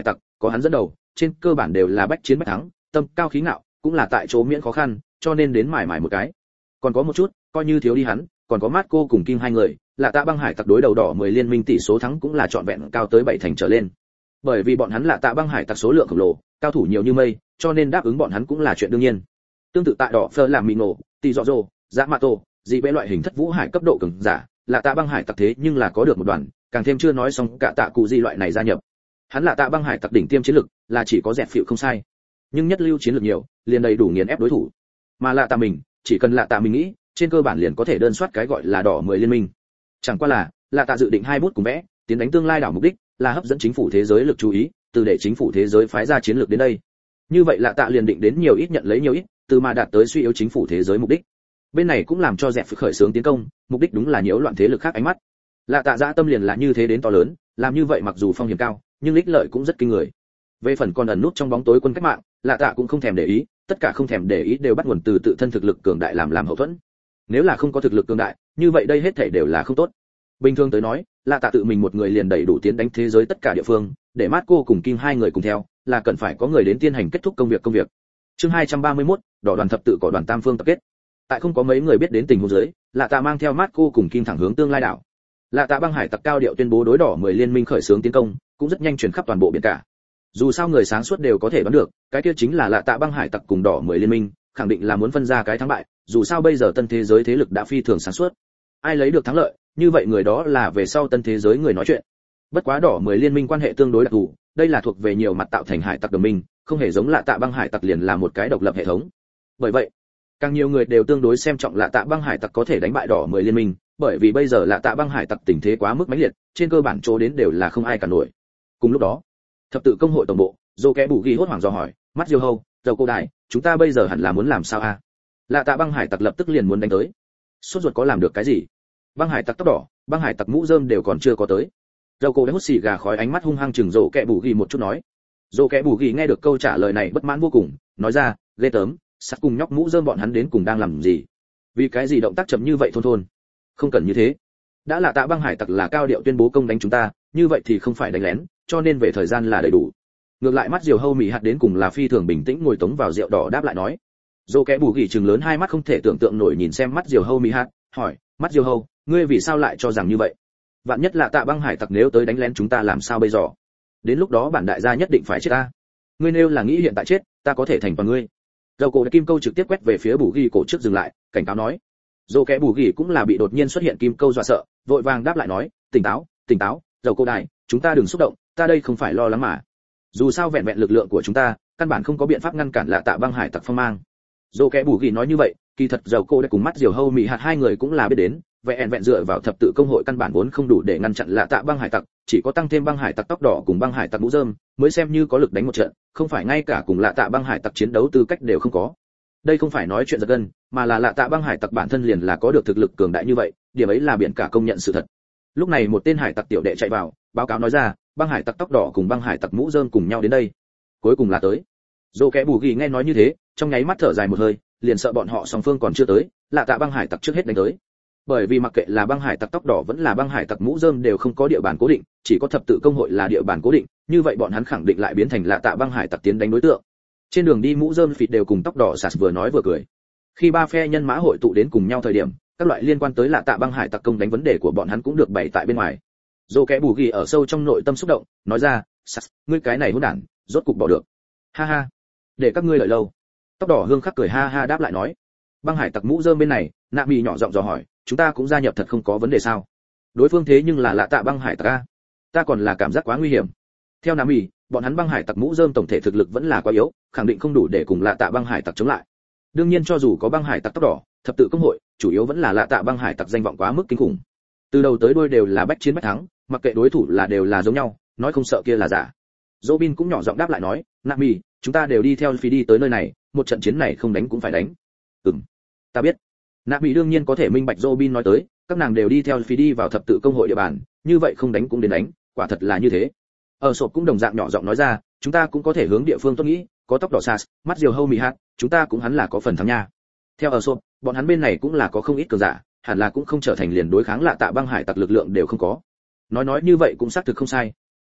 có hắn dẫn đầu, trên cơ bản đều là bách chiến bách thắng, tâm cao khí ngạo, cũng là tại chỗ miễn khó khăn, cho nên đến mải mải một cái. Còn có một chút, coi như thiếu đi hắn, còn có Marco cùng Kim hai người, là Tạ băng hải tặc đối đầu đỏ mười liên minh tỷ số thắng cũng là trọn vẹn cao tới bảy thành trở lên. Bởi vì bọn hắn là Tạ băng hải tặc số lượng khổng lồ, cao thủ nhiều như mây, cho nên đáp ứng bọn hắn cũng là chuyện đương nhiên. Tương tự tại đỏ Fleur làm mì nổ, tỷ dọ dồ, Yamato, dị bẽ loại hình thất vũ hải cấp độ cường giả, là Tạ băng hải tặc thế nhưng là có được một đoàn, càng thêm chưa nói xong cả Tạ cụ dị loại này gia nhập. Hắn là Tạ băng hải tặc đỉnh tiêm chiến lực, là chỉ có dẹp phịu không sai. Nhưng nhất lưu chiến lược nhiều, liền đầy đủ nghiền ép đối thủ. Mà là Tạ mình, chỉ cần là Tạ mình nghĩ, trên cơ bản liền có thể đơn soát cái gọi là đỏ mười liên minh. Chẳng qua là, là Tạ dự định hai bút cùng vẽ, tiến đánh tương lai đảo mục đích là hấp dẫn chính phủ thế giới lực chú ý, từ để chính phủ thế giới phái ra chiến lược đến đây. Như vậy là Tạ liền định đến nhiều ít nhận lấy nhiều ít, từ mà đạt tới suy yếu chính phủ thế giới mục đích. Bên này cũng làm cho dẹp khởi xướng tiến công, mục đích đúng là nhiễu loạn thế lực khác ánh mắt. Là Tạ dã tâm liền là như thế đến to lớn, làm như vậy mặc dù phong hiểm cao, nhưng ích lợi cũng rất kinh người. Về phần còn ẩn nút trong bóng tối quân cách mạng, là Tạ cũng không thèm để ý, tất cả không thèm để ý đều bắt nguồn từ tự thân thực lực cường đại làm làm hậu thuẫn. Nếu là không có thực lực cường đại, như vậy đây hết thảy đều là không tốt. Bình thường tới nói, là Tạ tự mình một người liền đầy đủ tiến đánh thế giới tất cả địa phương, để Marco cùng Kim hai người cùng theo, là cần phải có người đến tiến hành kết thúc công việc công việc. Chương hai trăm ba mươi mốt, đỏ đoàn thập tự cỏ đoàn tam phương tập kết. Tại không có mấy người biết đến tình huống dưới, là Tạ mang theo Marco cùng Kim thẳng hướng tương lai đảo. Là Tạ băng hải tặc cao điệu tuyên bố đối đỏ mười liên minh khởi xướng tiến công, cũng rất nhanh truyền khắp toàn bộ biển cả. Dù sao người sáng suốt đều có thể đoán được, cái kia chính là Là Tạ băng hải tặc cùng đỏ mười liên minh, khẳng định là muốn phân ra cái thắng bại, dù sao bây giờ tân thế giới thế lực đã phi thường sáng suốt. Ai lấy được thắng lợi, như vậy người đó là về sau tân thế giới người nói chuyện. Bất quá đỏ mười liên minh quan hệ tương đối đặc thù, đây là thuộc về nhiều mặt tạo thành hải tặc đồng minh, không hề giống Là Tạ băng hải tặc liền là một cái độc lập hệ thống. Bởi vậy, càng nhiều người đều tương đối xem trọng Là Tạ băng hải tặc có thể đánh bại đỏ mười liên minh, bởi vì bây giờ Là Tạ băng hải tặc tình thế quá mức mãnh liệt, trên cơ bản chỗ đến đều là không ai cả nổi. Cùng lúc đó, thập tự công hội tổng bộ, Dô Kẽ Bù Ghi hốt hoảng dò hỏi, mắt diêu hâu, dầu cô đại, chúng ta bây giờ hẳn là muốn làm sao a? À? Là Tạ băng hải tặc lập tức liền muốn đánh tới. Sốt ruột có làm được cái gì? Băng hải tặc tóc đỏ, băng hải tặc mũ rơm đều còn chưa có tới. Dầu cô đã hút xì gà khói ánh mắt hung hăng chừng Dô Kẽ Bù Ghi một chút nói. Dô Kẽ Bù Ghi nghe được câu trả lời này bất mãn vô cùng, nói ra, ghê tởm, sắt cùng nhóc mũ rơm bọn hắn đến cùng đang làm gì? Vì cái gì động tác chậm như vậy thôn thôn? Không cần như thế. Đã là Tạ băng hải tặc là cao điệu tuyên bố công đánh chúng ta, như vậy thì không phải đánh lén, cho nên về thời gian là đầy đủ. Ngược lại mắt diều hâu mị hạt đến cùng là phi thường bình tĩnh ngồi tống vào rượu đỏ đáp lại nói. Dô Kẽ Bù Ghi trừng lớn hai mắt không thể tưởng tượng nổi nhìn xem mắt diều hâu mị hạt, hỏi, mắt diều hâu, ngươi vì sao lại cho rằng như vậy? Vạn nhất là Tạ băng hải tặc nếu tới đánh lén chúng ta làm sao bây giờ? Đến lúc đó bản đại gia nhất định phải chết ta. Ngươi nêu là nghĩ hiện tại chết, ta có thể thành toàn ngươi. Dầu cổ kim câu trực tiếp quét về phía Bù Ghi cổ trước dừng lại, cảnh cáo nói. Dô Kẽ Bù Ghi cũng là bị đột nhiên xuất hiện kim câu dọa sợ, vội vàng đáp lại nói, tỉnh táo, tỉnh táo, dầu cô đại, chúng ta đừng xúc động, ta đây không phải lo lắng mà. Dù sao vẹn vẹn lực lượng của chúng ta, căn bản không có biện pháp ngăn cản Là Tạ băng hải tặc phong mang. Dô Kẽ Bù Ghi nói như vậy, kỳ thật dầu cô đã cùng mắt diều hâu mị hạt hai người cũng là biết đến, vẹn vẹn dựa vào thập tự công hội căn bản vốn không đủ để ngăn chặn Là Tạ băng hải tặc, chỉ có tăng thêm băng hải tặc tóc đỏ cùng băng hải tặc mũ rơm, mới xem như có lực đánh một trận, không phải ngay cả cùng Là Tạ băng hải tặc chiến đấu tư cách đều không có. Đây không phải nói chuyện giật gân, mà là Là Tạ băng hải tặc bản thân liền là có được thực lực cường đại như vậy, điểm ấy là biển cả công nhận sự thật. Lúc này một tên hải tặc tiểu đệ chạy vào, báo cáo nói ra, băng hải tặc tóc đỏ cùng băng hải tặc mũ rơm cùng nhau đến đây. Cuối cùng là tới. Dô Kẽ Bù Ghi nghe nói như thế, trong nháy mắt thở dài một hơi, liền sợ bọn họ song phương còn chưa tới, Là Tạ băng hải tặc trước hết đánh tới. Bởi vì mặc kệ là băng hải tặc tóc đỏ vẫn là băng hải tặc mũ rơm đều không có địa bàn cố định, chỉ có thập tự công hội là địa bàn cố định, như vậy bọn hắn khẳng định lại biến thành Là Tạ băng hải tặc tiến đánh đối tượng. Trên đường đi mũ rơm phịt đều cùng tóc đỏ sạt vừa nói vừa cười. Khi ba phe nhân mã hội tụ đến cùng nhau thời điểm, các loại liên quan tới Là Tạ băng hải tặc công đánh vấn đề của bọn hắn cũng được bày tại bên ngoài. Dô Kẽ Bù Ghi ở sâu trong nội tâm xúc động, nói ra, sạt, ngươi cái này hỗn đản, rốt cục bỏ được. Ha ha, để các ngươi lợi lâu. Tóc đỏ hương khắc cười ha ha đáp lại nói. Băng hải tặc mũ rơm bên này, Nạ Mị nhỏ giọng dò hỏi, chúng ta cũng gia nhập thật không có vấn đề sao? Đối phương thế nhưng là Là Tạ băng hải tặc a, ta còn là cảm giác quá nguy hiểm. Theo Nạ Mị, bọn hắn băng hải tặc mũ rơm tổng thể thực lực vẫn là quá yếu, khẳng định không đủ để cùng Là Tạ băng hải tặc chống lại. Đương nhiên cho dù có băng hải tặc tóc đỏ, thập tự công hội, chủ yếu vẫn là Là Tạ băng hải tặc danh vọng quá mức kinh khủng. Từ đầu tới đuôi đều là bách chiến bách thắng, mặc kệ đối thủ là đều là giống nhau, nói không sợ kia là giả. Robin cũng nhỏ giọng đáp lại nói, Nạ Mị, chúng ta đều đi theo phi đi tới nơi này, một trận chiến này không đánh cũng phải đánh. Ừm, ta biết. Nạ Mị đương nhiên có thể minh bạch Robin nói tới, các nàng đều đi theo phi đi vào thập tự công hội địa bàn, như vậy không đánh cũng đến đánh, quả thật là như thế. Ở sộp cũng đồng dạng nhỏ giọng nói ra, chúng ta cũng có thể hướng địa phương tốt nghĩ, có tóc đỏ sas, mắt diều hâu mị hạt, chúng ta cũng hắn là có phần thắng nha. Theo ở sộp, bọn hắn bên này cũng là có không ít cường giả, hẳn là cũng không trở thành liền đối kháng Là Tạ băng hải tặc lực lượng đều không có. Nói nói như vậy cũng xác thực không sai.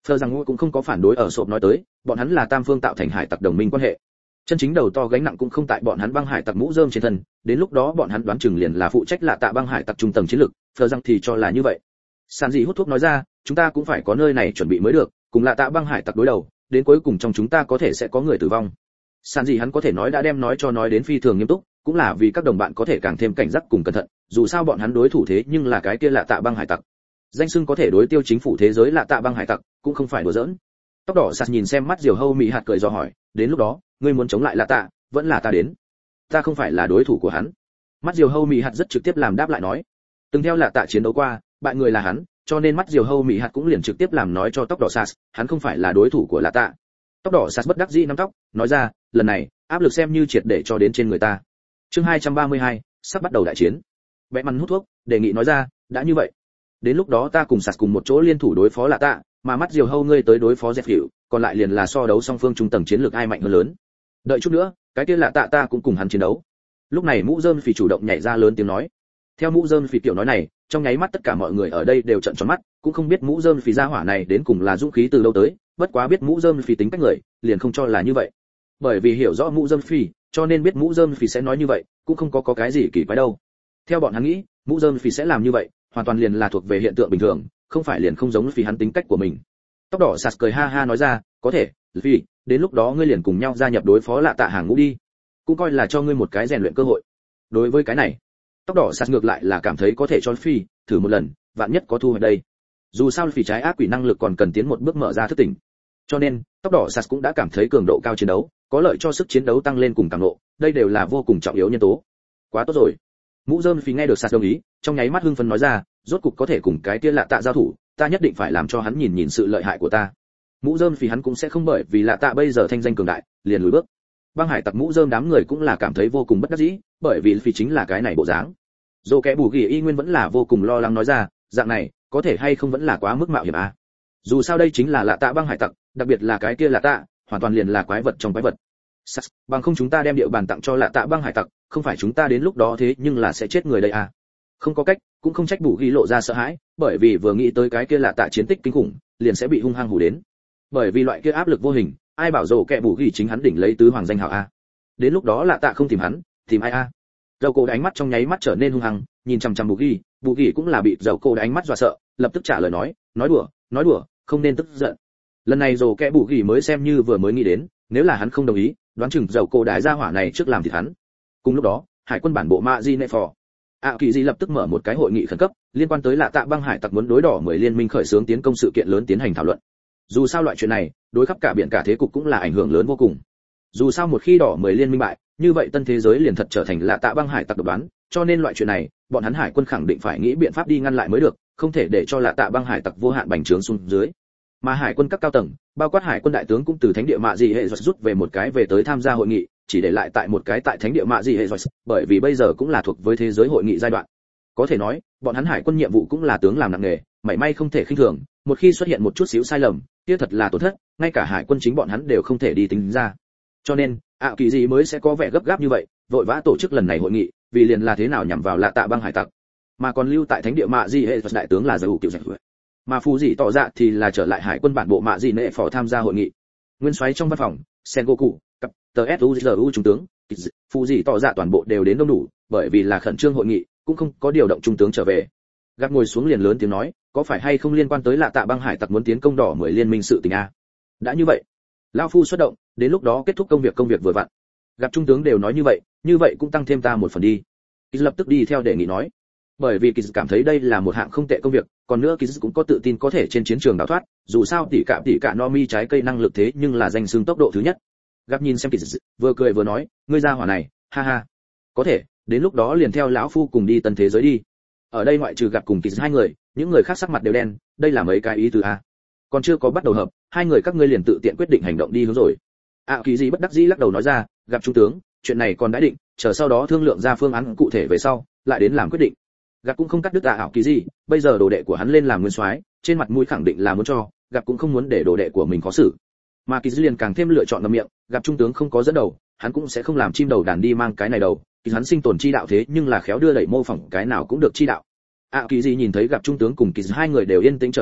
Phờ rằng ngũ cũng không có phản đối ở sộp nói tới, bọn hắn là tam phương tạo thành hải tặc đồng minh quan hệ. Chân chính đầu to gánh nặng cũng không tại bọn hắn băng hải tặc mũ rơm trên thân, đến lúc đó bọn hắn đoán chừng liền là phụ trách lạ tạ băng hải tặc trung tầng chiến lược, Phờ rằng thì cho là như vậy. Sàn dị hút thuốc nói ra, chúng ta cũng phải có nơi này chuẩn bị mới được, cùng lạ tạ băng hải tặc đối đầu, đến cuối cùng trong chúng ta có thể sẽ có người tử vong. Sàn dị hắn có thể nói đã đem nói cho nói đến phi thường nghiêm túc, cũng là vì các đồng bạn có thể càng thêm cảnh giác cùng cẩn thận, dù sao bọn hắn đối thủ thế nhưng là cái kia lạ tạ băng hải tặc. Danh xưng có thể đối tiêu chính phủ thế giới lạ tạ băng hải tặc, cũng không phải đùa giỡn. Tóc đỏ sạt nhìn xem mắt diều hâu mị hạt cười do hỏi, đến lúc đó ngươi muốn chống lại lạ tạ, vẫn là ta đến. Ta không phải là đối thủ của hắn. Mắt diều hâu mị hạt rất trực tiếp làm đáp lại nói, từng theo lạ tạ chiến đấu qua, bại người là hắn, cho nên mắt diều hâu mị hạt cũng liền trực tiếp làm nói cho tóc đỏ sạt, hắn không phải là đối thủ của lạ tạ. Tóc đỏ sạt bất đắc dĩ nắm tóc, nói ra, lần này áp lực xem như triệt để cho đến trên người ta. Chương hai trăm ba mươi hai, sắp bắt đầu đại chiến. Bẽ măn hút thuốc, đề nghị nói ra, đã như vậy, đến lúc đó ta cùng sạt cùng một chỗ liên thủ đối phó lạ tạ, mà mắt diều hâu ngươi tới đối phó dẹp hiệu, còn lại liền là so đấu song phương trung tầng chiến lược ai mạnh hơn lớn. Đợi chút nữa, cái kia lạ tạ ta cũng cùng hắn chiến đấu. Lúc này mũ rơm phì chủ động nhảy ra lớn tiếng nói. Theo mũ rơm phì tiểu nói này, trong nháy mắt tất cả mọi người ở đây đều trợn tròn mắt, cũng không biết mũ rơm phì gia hỏa này đến cùng là dũng khí từ đâu tới, bất quá biết mũ rơm phì tính cách người, liền không cho là như vậy. Bởi vì hiểu rõ mũ rơm phì, cho nên biết mũ rơm phì sẽ nói như vậy, cũng không có có cái gì kỳ quái đâu. Theo bọn hắn nghĩ, mũ rơm phì sẽ làm như vậy, hoàn toàn liền là thuộc về hiện tượng bình thường, không phải liền không giống phì hắn tính cách của mình. Tóc đỏ sạt cười ha ha nói ra, có thể, phì, đến lúc đó ngươi liền cùng nhau gia nhập đối phó lạ tạ hàng ngũ đi, cũng coi là cho ngươi một cái rèn luyện cơ hội. Đối với cái này, tóc đỏ sạt ngược lại là cảm thấy có thể cho phi thử một lần, vạn nhất có thu hoạch đây. Dù sao phì trái ác quỷ năng lực còn cần tiến một bước mở ra thức tỉnh, cho nên tóc đỏ sạt cũng đã cảm thấy cường độ cao chiến đấu có lợi cho sức chiến đấu tăng lên cùng càng nộ, đây đều là vô cùng trọng yếu nhân tố. Quá tốt rồi. Mũ rơm phì nghe được sạt đồng ý, trong nháy mắt hưng phấn nói ra, rốt cục có thể cùng cái kia lạ tạ giao thủ, ta nhất định phải làm cho hắn nhìn nhìn sự lợi hại của ta. Mũ rơm phì hắn cũng sẽ không bởi vì lạ tạ bây giờ thanh danh cường đại liền lùi bước. Băng hải tặc mũ rơm đám người cũng là cảm thấy vô cùng bất đắc dĩ, bởi vì phì chính là cái này bộ dáng. Dô kẽ bù ghi y nguyên vẫn là vô cùng lo lắng nói ra, dạng này có thể hay không vẫn là quá mức mạo hiểm à. Dù sao đây chính là lạ tạ băng hải tặc, đặc biệt là cái kia lạ tạ, hoàn toàn liền là quái vật trong quái vật. Sas, bằng không chúng ta đem địa bàn tặng cho lạ tạ băng hải tặc, không phải chúng ta đến lúc đó thế nhưng là sẽ chết người đây à. Không có cách, cũng không trách bù ghi lộ ra sợ hãi, bởi vì vừa nghĩ tới cái kia lạ tạ chiến tích kinh khủng, liền sẽ bị hung hăng hù đến. Bởi vì loại kia áp lực vô hình, ai bảo dồ kẹ bù ghi chính hắn đỉnh lấy tứ hoàng danh hào a. Đến lúc đó lạ tạ không tìm hắn, tìm ai a? Dầu cô ánh mắt trong nháy mắt trở nên hung hăng, nhìn chằm chằm bù ghi, bù ghi cũng là bị dầu cô ánh mắt dọa sợ, lập tức trả lời nói, nói đùa, nói đùa, không nên tức giận. Lần này dồ kẹ bù ghi mới xem như vừa mới nghĩ đến, nếu là hắn không đồng ý, đoán chừng dầu cô đái ra hỏa này trước làm thịt hắn. Cùng lúc đó, hải quân bản bộ mạ di nệ phò ạ kỳ di lập tức mở một cái hội nghị khẩn cấp liên quan tới lạ tạ băng hải tặc muốn đối đỏ mười liên minh khởi xướng tiến công sự kiện lớn tiến hành thảo luận. Dù sao loại chuyện này đối khắp cả biển cả thế cục cũng là ảnh hưởng lớn vô cùng. Dù sao một khi đỏ mười liên minh bại, như vậy tân thế giới liền thật trở thành lạ tạ băng hải tặc độc đoán, cho nên loại chuyện này bọn hắn hải quân khẳng định phải nghĩ biện pháp đi ngăn lại mới được, không thể để cho lạ tạ băng hải tặc vô hạn bành trướng xuống dưới. Mà hải quân các cao tầng, bao quát hải quân đại tướng cũng từ thánh địa mạ dị hệ rút về một cái về tới tham gia hội nghị, chỉ để lại tại một cái tại thánh địa mạ dị hệ bởi vì bây giờ cũng là thuộc với thế giới hội nghị giai đoạn. Có thể nói bọn hắn hải quân nhiệm vụ cũng là tướng làm nặng nghề, mảy may không thể khinh thường, một khi xuất hiện một chút xíu sai lầm kia thật là tổn thất, ngay cả hải quân chính bọn hắn đều không thể đi tính ra. Cho nên ạ kỳ gì mới sẽ có vẻ gấp gáp như vậy, vội vã tổ chức lần này hội nghị, vì liền là thế nào nhằm vào lạ tạ băng hải tặc. Mà còn lưu tại thánh địa mạ dị hệ đại tướng là giải hữu kiểu giải hữu, mà phù dị tỏ dạ thì là trở lại hải quân bản bộ mạ dị nệ phò tham gia hội nghị. Nguyên soái trong văn phòng, Sengoku, cặp tờ suzu trung tướng, phù dị tỏ dạ toàn bộ đều đến đông đủ, bởi vì là khẩn trương hội nghị, cũng không có điều động trung tướng trở về. Gặp ngồi xuống liền lớn tiếng nói, có phải hay không liên quan tới lạ tạ băng hải tặc muốn tiến công đỏ mười liên minh sự tình a? Đã như vậy, lão phu xuất động, đến lúc đó kết thúc công việc công việc vừa vặn. Gặp trung tướng đều nói như vậy, như vậy cũng tăng thêm ta một phần đi. Kiz lập tức đi theo đề nghị nói, bởi vì Kiz cảm thấy đây là một hạng không tệ công việc, còn nữa Kiz cũng có tự tin có thể trên chiến trường đào thoát, dù sao tỷ cả tỷ cả Nomi trái cây năng lực thế nhưng là danh xưng tốc độ thứ nhất. Gặp nhìn xem Kiz, vừa cười vừa nói, ngươi ra hỏa này, ha ha. Có thể, đến lúc đó liền theo lão phu cùng đi tân thế giới đi. Ở đây ngoại trừ Gặp cùng Kiz hai người, những người khác sắc mặt đều đen, đây là mấy cái ý tứ a. Còn chưa có bắt đầu hợp, hai người các ngươi liền tự tiện quyết định hành động đi hướng rồi. À kỳ gì bất đắc dĩ lắc đầu nói ra, Gặp trung tướng, chuyện này còn đã định, chờ sau đó thương lượng ra phương án cụ thể về sau, lại đến làm quyết định. Gặp cũng không cắt đứt à ảo kỳ gì, bây giờ đồ đệ của hắn lên làm nguyên soái, trên mặt mũi khẳng định là muốn cho, Gặp cũng không muốn để đồ đệ của mình khó xử. Mà kỳ dư liền càng thêm lựa chọn ngậm miệng, Gặp trung tướng không có dẫn đầu, hắn cũng sẽ không làm chim đầu đàn đi mang cái này đầu, kỳ hắn sinh tồn chi đạo thế nhưng là khéo đưa đẩy mô phỏng cái nào cũng được chi đạo. À kỳ gì nhìn thấy Gặp trung tướng cùng kỳ hai người đều yên tĩnh trở lại,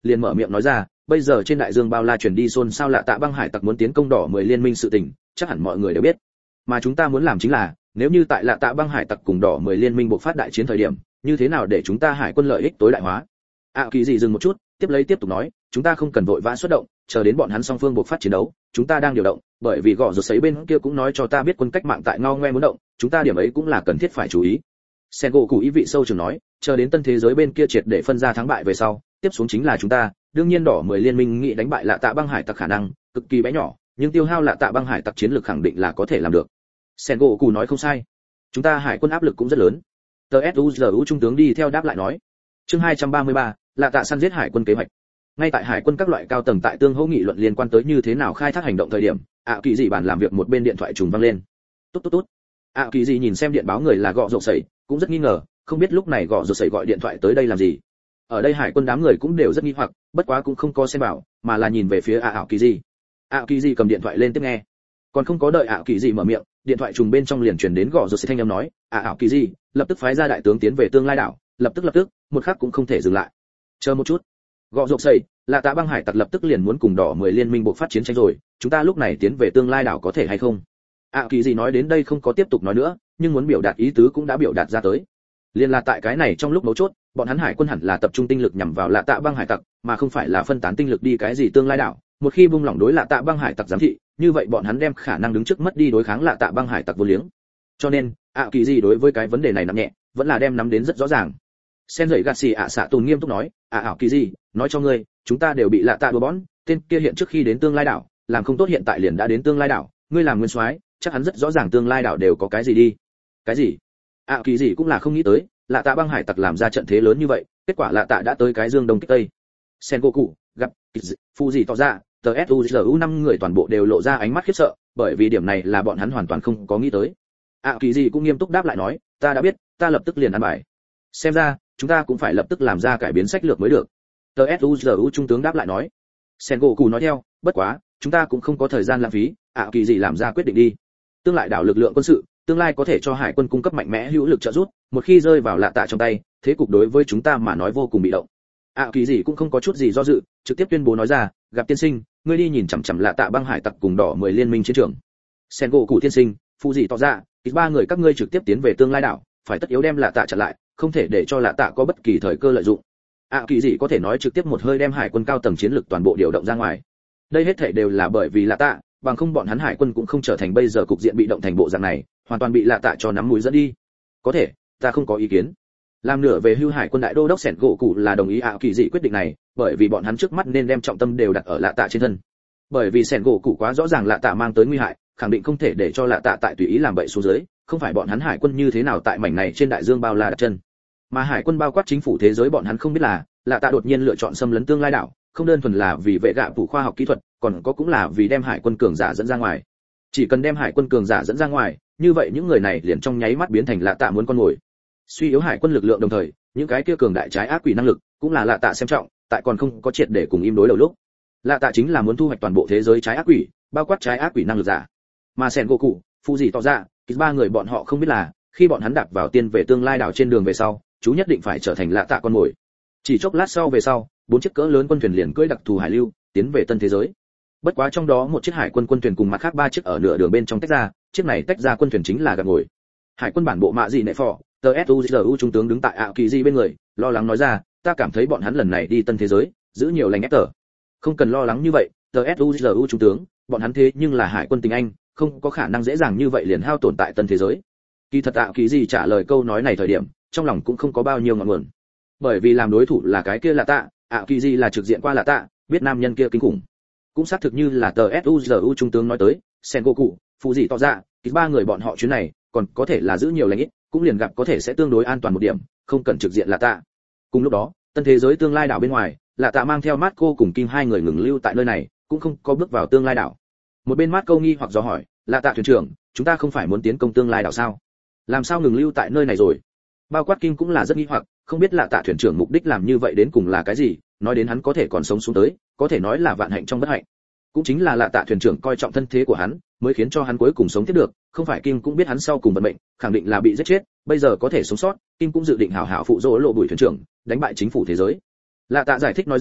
liền mở miệng nói ra, bây giờ trên đại dương bao la truyền đi xôn xao lạ tạ băng hải tặc muốn tiến công đỏ mười liên minh sự tình, chắc hẳn mọi người đều biết. Mà chúng ta muốn làm chính là, nếu như tại lạ tạ băng hải tặc cùng đỏ mười liên minh bộc phát đại chiến thời điểm, như thế nào để chúng ta hải quân lợi ích tối đại hóa. ạ kỳ gì dừng một chút, tiếp lấy tiếp tục nói, chúng ta không cần vội vã xuất động, chờ đến bọn hắn song phương bộc phát chiến đấu, chúng ta đang điều động, bởi vì gõ rột sấy bên kia cũng nói cho ta biết quân cách mạng tại ngao ngoe muốn động, chúng ta điểm ấy cũng là cần thiết phải chú ý. Sengoku ý vị sâu trường nói, chờ đến tân thế giới bên kia triệt để phân ra thắng bại về sau, tiếp xuống chính là chúng ta, đương nhiên đỏ mười liên minh nghĩ đánh bại lạ tạ băng hải tặc khả năng cực kỳ bé nhỏ, nhưng tiêu hao lạ tạ băng hải tặc chiến lược khẳng định là có thể làm được. Sengoku nói không sai, chúng ta hải quân áp lực cũng rất lớn. tê ét u giê u trung tướng đi theo đáp lại nói. Chương hai trăm ba mươi ba, lạ tạ săn giết hải quân kế hoạch. Ngay tại hải quân các loại cao tầng tại tương hỗ nghị luận liên quan tới như thế nào khai thác hành động thời điểm, ạ kỳ dị bàn làm việc một bên điện thoại trùng vang lên. Tốt tốt tốt. ạ kỳ dị nhìn xem điện báo người là gọ rộp sẩy, cũng rất nghi ngờ, không biết lúc này gọ rộp sẩy gọi điện thoại tới đây làm gì. Ở đây hải quân đám người cũng đều rất nghi hoặc, bất quá cũng không có xem bảo, mà là nhìn về phía ạ ảo kỳ dị. ạ kỳ dị cầm điện thoại lên tiếp nghe, còn không có đợi ạ kỳ dị mở miệng, điện thoại trùng bên trong liền truyền đến gọ rộp sẩy thanh âm nói, ạ ảo kỳ dị, lập tức phái ra đại tướng tiến về tương lai đảo, lập tức lập tức, một khắc cũng không thể dừng lại. Chờ một chút. Gọ rộp sẩy, là tạ băng hải tặc lập tức liền muốn cùng đỏ mười liên minh buộc phát chiến tranh rồi, chúng ta lúc này tiến về tương lai đảo có thể hay không? ạ kỳ gì nói đến đây không có tiếp tục nói nữa, nhưng muốn biểu đạt ý tứ cũng đã biểu đạt ra tới. Liên là tại cái này trong lúc mấu chốt, bọn hắn hải quân hẳn là tập trung tinh lực nhằm vào lạ tạ băng hải tặc, mà không phải là phân tán tinh lực đi cái gì tương lai đảo. Một khi buông lỏng đối lạ tạ băng hải tặc giám thị, như vậy bọn hắn đem khả năng đứng trước mất đi đối kháng lạ tạ băng hải tặc vô liếng. Cho nên, ạ kỳ gì đối với cái vấn đề này nặng nhẹ, vẫn là đem nắm đến rất rõ ràng. Sen dậy gạt xì ạ xạ tùn nghiêm túc nói, ạ ảo kỳ gì, nói cho ngươi, chúng ta đều bị lạ tạ đùa bỡn, tên kia hiện trước khi đến tương lai đảo, làm không tốt hiện tại liền đã đến tương lai đảo, ngươi làm nguyên soái, chắc hắn rất rõ ràng tương lai đảo đều có cái gì đi. Cái gì? ạ kỳ gì cũng là không nghĩ tới, lạ tạ băng hải tặc làm ra trận thế lớn như vậy, kết quả lạ tạ đã tới cái dương đông kích tây. Sengoku, gặp, Phu gì tỏ ra, tê ét u giê u năm người toàn bộ đều lộ ra ánh mắt khiếp sợ, bởi vì điểm này là bọn hắn hoàn toàn không có nghĩ tới. ạ kỳ gì cũng nghiêm túc đáp lại nói, ta đã biết, ta lập tức liền ăn bài. Xem ra, chúng ta cũng phải lập tức làm ra cải biến sách lược mới được. tê ét u giê u trung tướng đáp lại nói. Sengoku nói theo, bất quá, chúng ta cũng không có thời gian lãng phí, ạ kỳ gì làm ra quyết định đi. Tương lai đảo lực lượng quân sự, tương lai có thể cho hải quân cung cấp mạnh mẽ hữu lực trợ giúp, một khi rơi vào lạ tạ trong tay, thế cục đối với chúng ta mà nói vô cùng bị động. ạ kỳ gì cũng không có chút gì do dự, trực tiếp tuyên bố nói ra, gặp tiên sinh, ngươi đi nhìn chằm chằm lạ tạ băng hải tặc cùng đỏ mười liên minh chiến trường. Sengoku tiên sinh, Phu gì tỏ ra, ba người các ngươi trực tiếp tiến về tương lai đảo, phải tất yếu đem lạ tạ chặn lại, không thể để cho lạ tạ có bất kỳ thời cơ lợi dụng. ạ kỳ gì có thể nói trực tiếp một hơi đem hải quân cao tầng chiến lược toàn bộ điều động ra ngoài. Đây hết thảy đều là bởi vì lạ tạ, bằng không bọn hắn hải quân cũng không trở thành bây giờ cục diện bị động thành bộ dạng này, hoàn toàn bị lạ tạ cho nắm mũi dẫn đi. Có thể, ta không có ý kiến. Làm nửa về hưu hải quân đại đô đốc Sẻn gỗ cụ là đồng ý ạ kỳ dị quyết định này, bởi vì bọn hắn trước mắt nên đem trọng tâm đều đặt ở lạ tạ trên thân. Bởi vì Sẻn gỗ cụ quá rõ ràng lạ tạ mang tới nguy hại, khẳng định không thể để cho lạ tạ tại tùy ý làm bậy xuống dưới, không phải bọn hắn hải quân như thế nào tại mảnh này trên đại dương bao la đặt chân. Mà hải quân bao quát chính phủ thế giới bọn hắn không biết là, lạ tạ đột nhiên lựa chọn xâm lấn tương lai đảo, không đơn thuần là vì vệ gạ phủ khoa học kỹ thuật, còn có cũng là vì đem hải quân cường giả dẫn ra ngoài. Chỉ cần đem hải quân cường giả dẫn ra ngoài, như vậy những người này liền trong nháy mắt biến thành lạ tạ muốn con mồi. Suy yếu hải quân lực lượng đồng thời, những cái kia cường đại trái ác quỷ năng lực, cũng là lạ tạ xem trọng, tại còn không có triệt để cùng im đối đầu lúc. Lạ tạ chính là muốn thu hoạch toàn bộ thế giới trái ác quỷ, bao quát trái ác quỷ năng lực giả. Mà Sengoku, Phu gì tỏ ra, ba người bọn họ không biết là, khi bọn hắn đạp vào tiên về tương lai đảo trên đường về sau, chú nhất định phải trở thành lạ tạ con mồi. Chỉ chốc lát sau về sau, bốn chiếc cỡ lớn quân thuyền liền cưỡi đặc thù hải lưu, tiến về tân thế giới. Bất quá trong đó một chiếc hải quân quân thuyền cùng mặt khác ba chiếc ở nửa đường bên trong tách ra, chiếc này tách ra quân thuyền chính là gặp ngồi. Hải quân bản bộ mạ gì nệ phò, tê ét u giê u trung tướng đứng tại ạ kỳ di bên người, lo lắng nói ra, ta cảm thấy bọn hắn lần này đi tân thế giới, giữ nhiều lành ép tờ. Không cần lo lắng như vậy, tê ét u giê u trung tướng, bọn hắn thế nhưng là hải quân tình anh, không có khả năng dễ dàng như vậy liền hao tổn tại tân thế giới. Kỳ thật ạ kỳ di trả lời câu nói này thời điểm, trong lòng cũng không có bao nhiêu ngọn nguồn. Bởi vì làm đối thủ là cái kia là tạ, ạ kỳ di là trực diện qua là tạ, biết nam nhân kia kinh khủng. Cũng xác thực như là tê ét u giê u trung tướng nói tới, Sengoku, Phu gì tỏ ra, ba người bọn họ chuyến này, còn có thể là giữ nhiều lành ít, cũng liền gặp có thể sẽ tương đối an toàn một điểm, không cần trực diện là tạ. Cùng lúc đó, tân thế giới tương lai đảo bên ngoài, là tạ mang theo Marco cùng Kim hai người ngừng lưu tại nơi này, cũng không có bước vào tương lai đảo. Một bên Marco nghi hoặc dò hỏi, là tạ thuyền trưởng, chúng ta không phải muốn tiến công tương lai đảo sao? Làm sao ngừng lưu tại nơi này rồi? Bao quát Kim cũng là rất nghi hoặc, không biết là tạ thuyền trưởng mục đích làm như vậy đến cùng là cái gì, nói đến hắn có thể còn sống xuống tới, có thể nói là vạn hạnh trong bất hạnh. Cũng chính là lạ tạ thuyền trưởng coi trọng thân thế của hắn, mới khiến cho hắn cuối cùng sống tiếp được, không phải Kim cũng biết hắn sau cùng vận mệnh, khẳng định là bị giết chết, bây giờ có thể sống sót, Kim cũng dự định hảo hảo phụ dỗ lộ bùi thuyền trưởng, đánh bại chính phủ thế giới. Lạ tạ giải thích nói ra,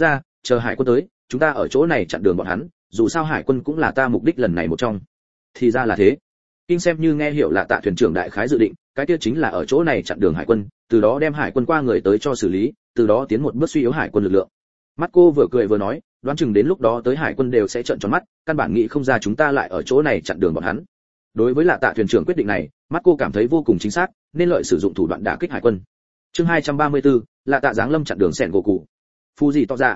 chờ hải quân tới chúng ta ở chỗ này chặn đường bọn hắn, dù sao hải quân cũng là ta mục đích lần này một trong. Thì ra là thế. Kinh xem như nghe hiểu là Tạ thuyền trưởng đại khái dự định, cái kia chính là ở chỗ này chặn đường hải quân, từ đó đem hải quân qua người tới cho xử lý, từ đó tiến một bước suy yếu hải quân lực lượng. Mắt cô vừa cười vừa nói, đoán chừng đến lúc đó tới hải quân đều sẽ trợn tròn mắt, căn bản nghĩ không ra chúng ta lại ở chỗ này chặn đường bọn hắn. Đối với là Tạ thuyền trưởng quyết định này, mắt cô cảm thấy vô cùng chính xác, nên lợi sử dụng thủ đoạn đả kích hải quân. Chương hai trăm ba mươi tư, là Tạ giáng lâm chặn đường sẹn gỗ cụ. Phu gì to ra.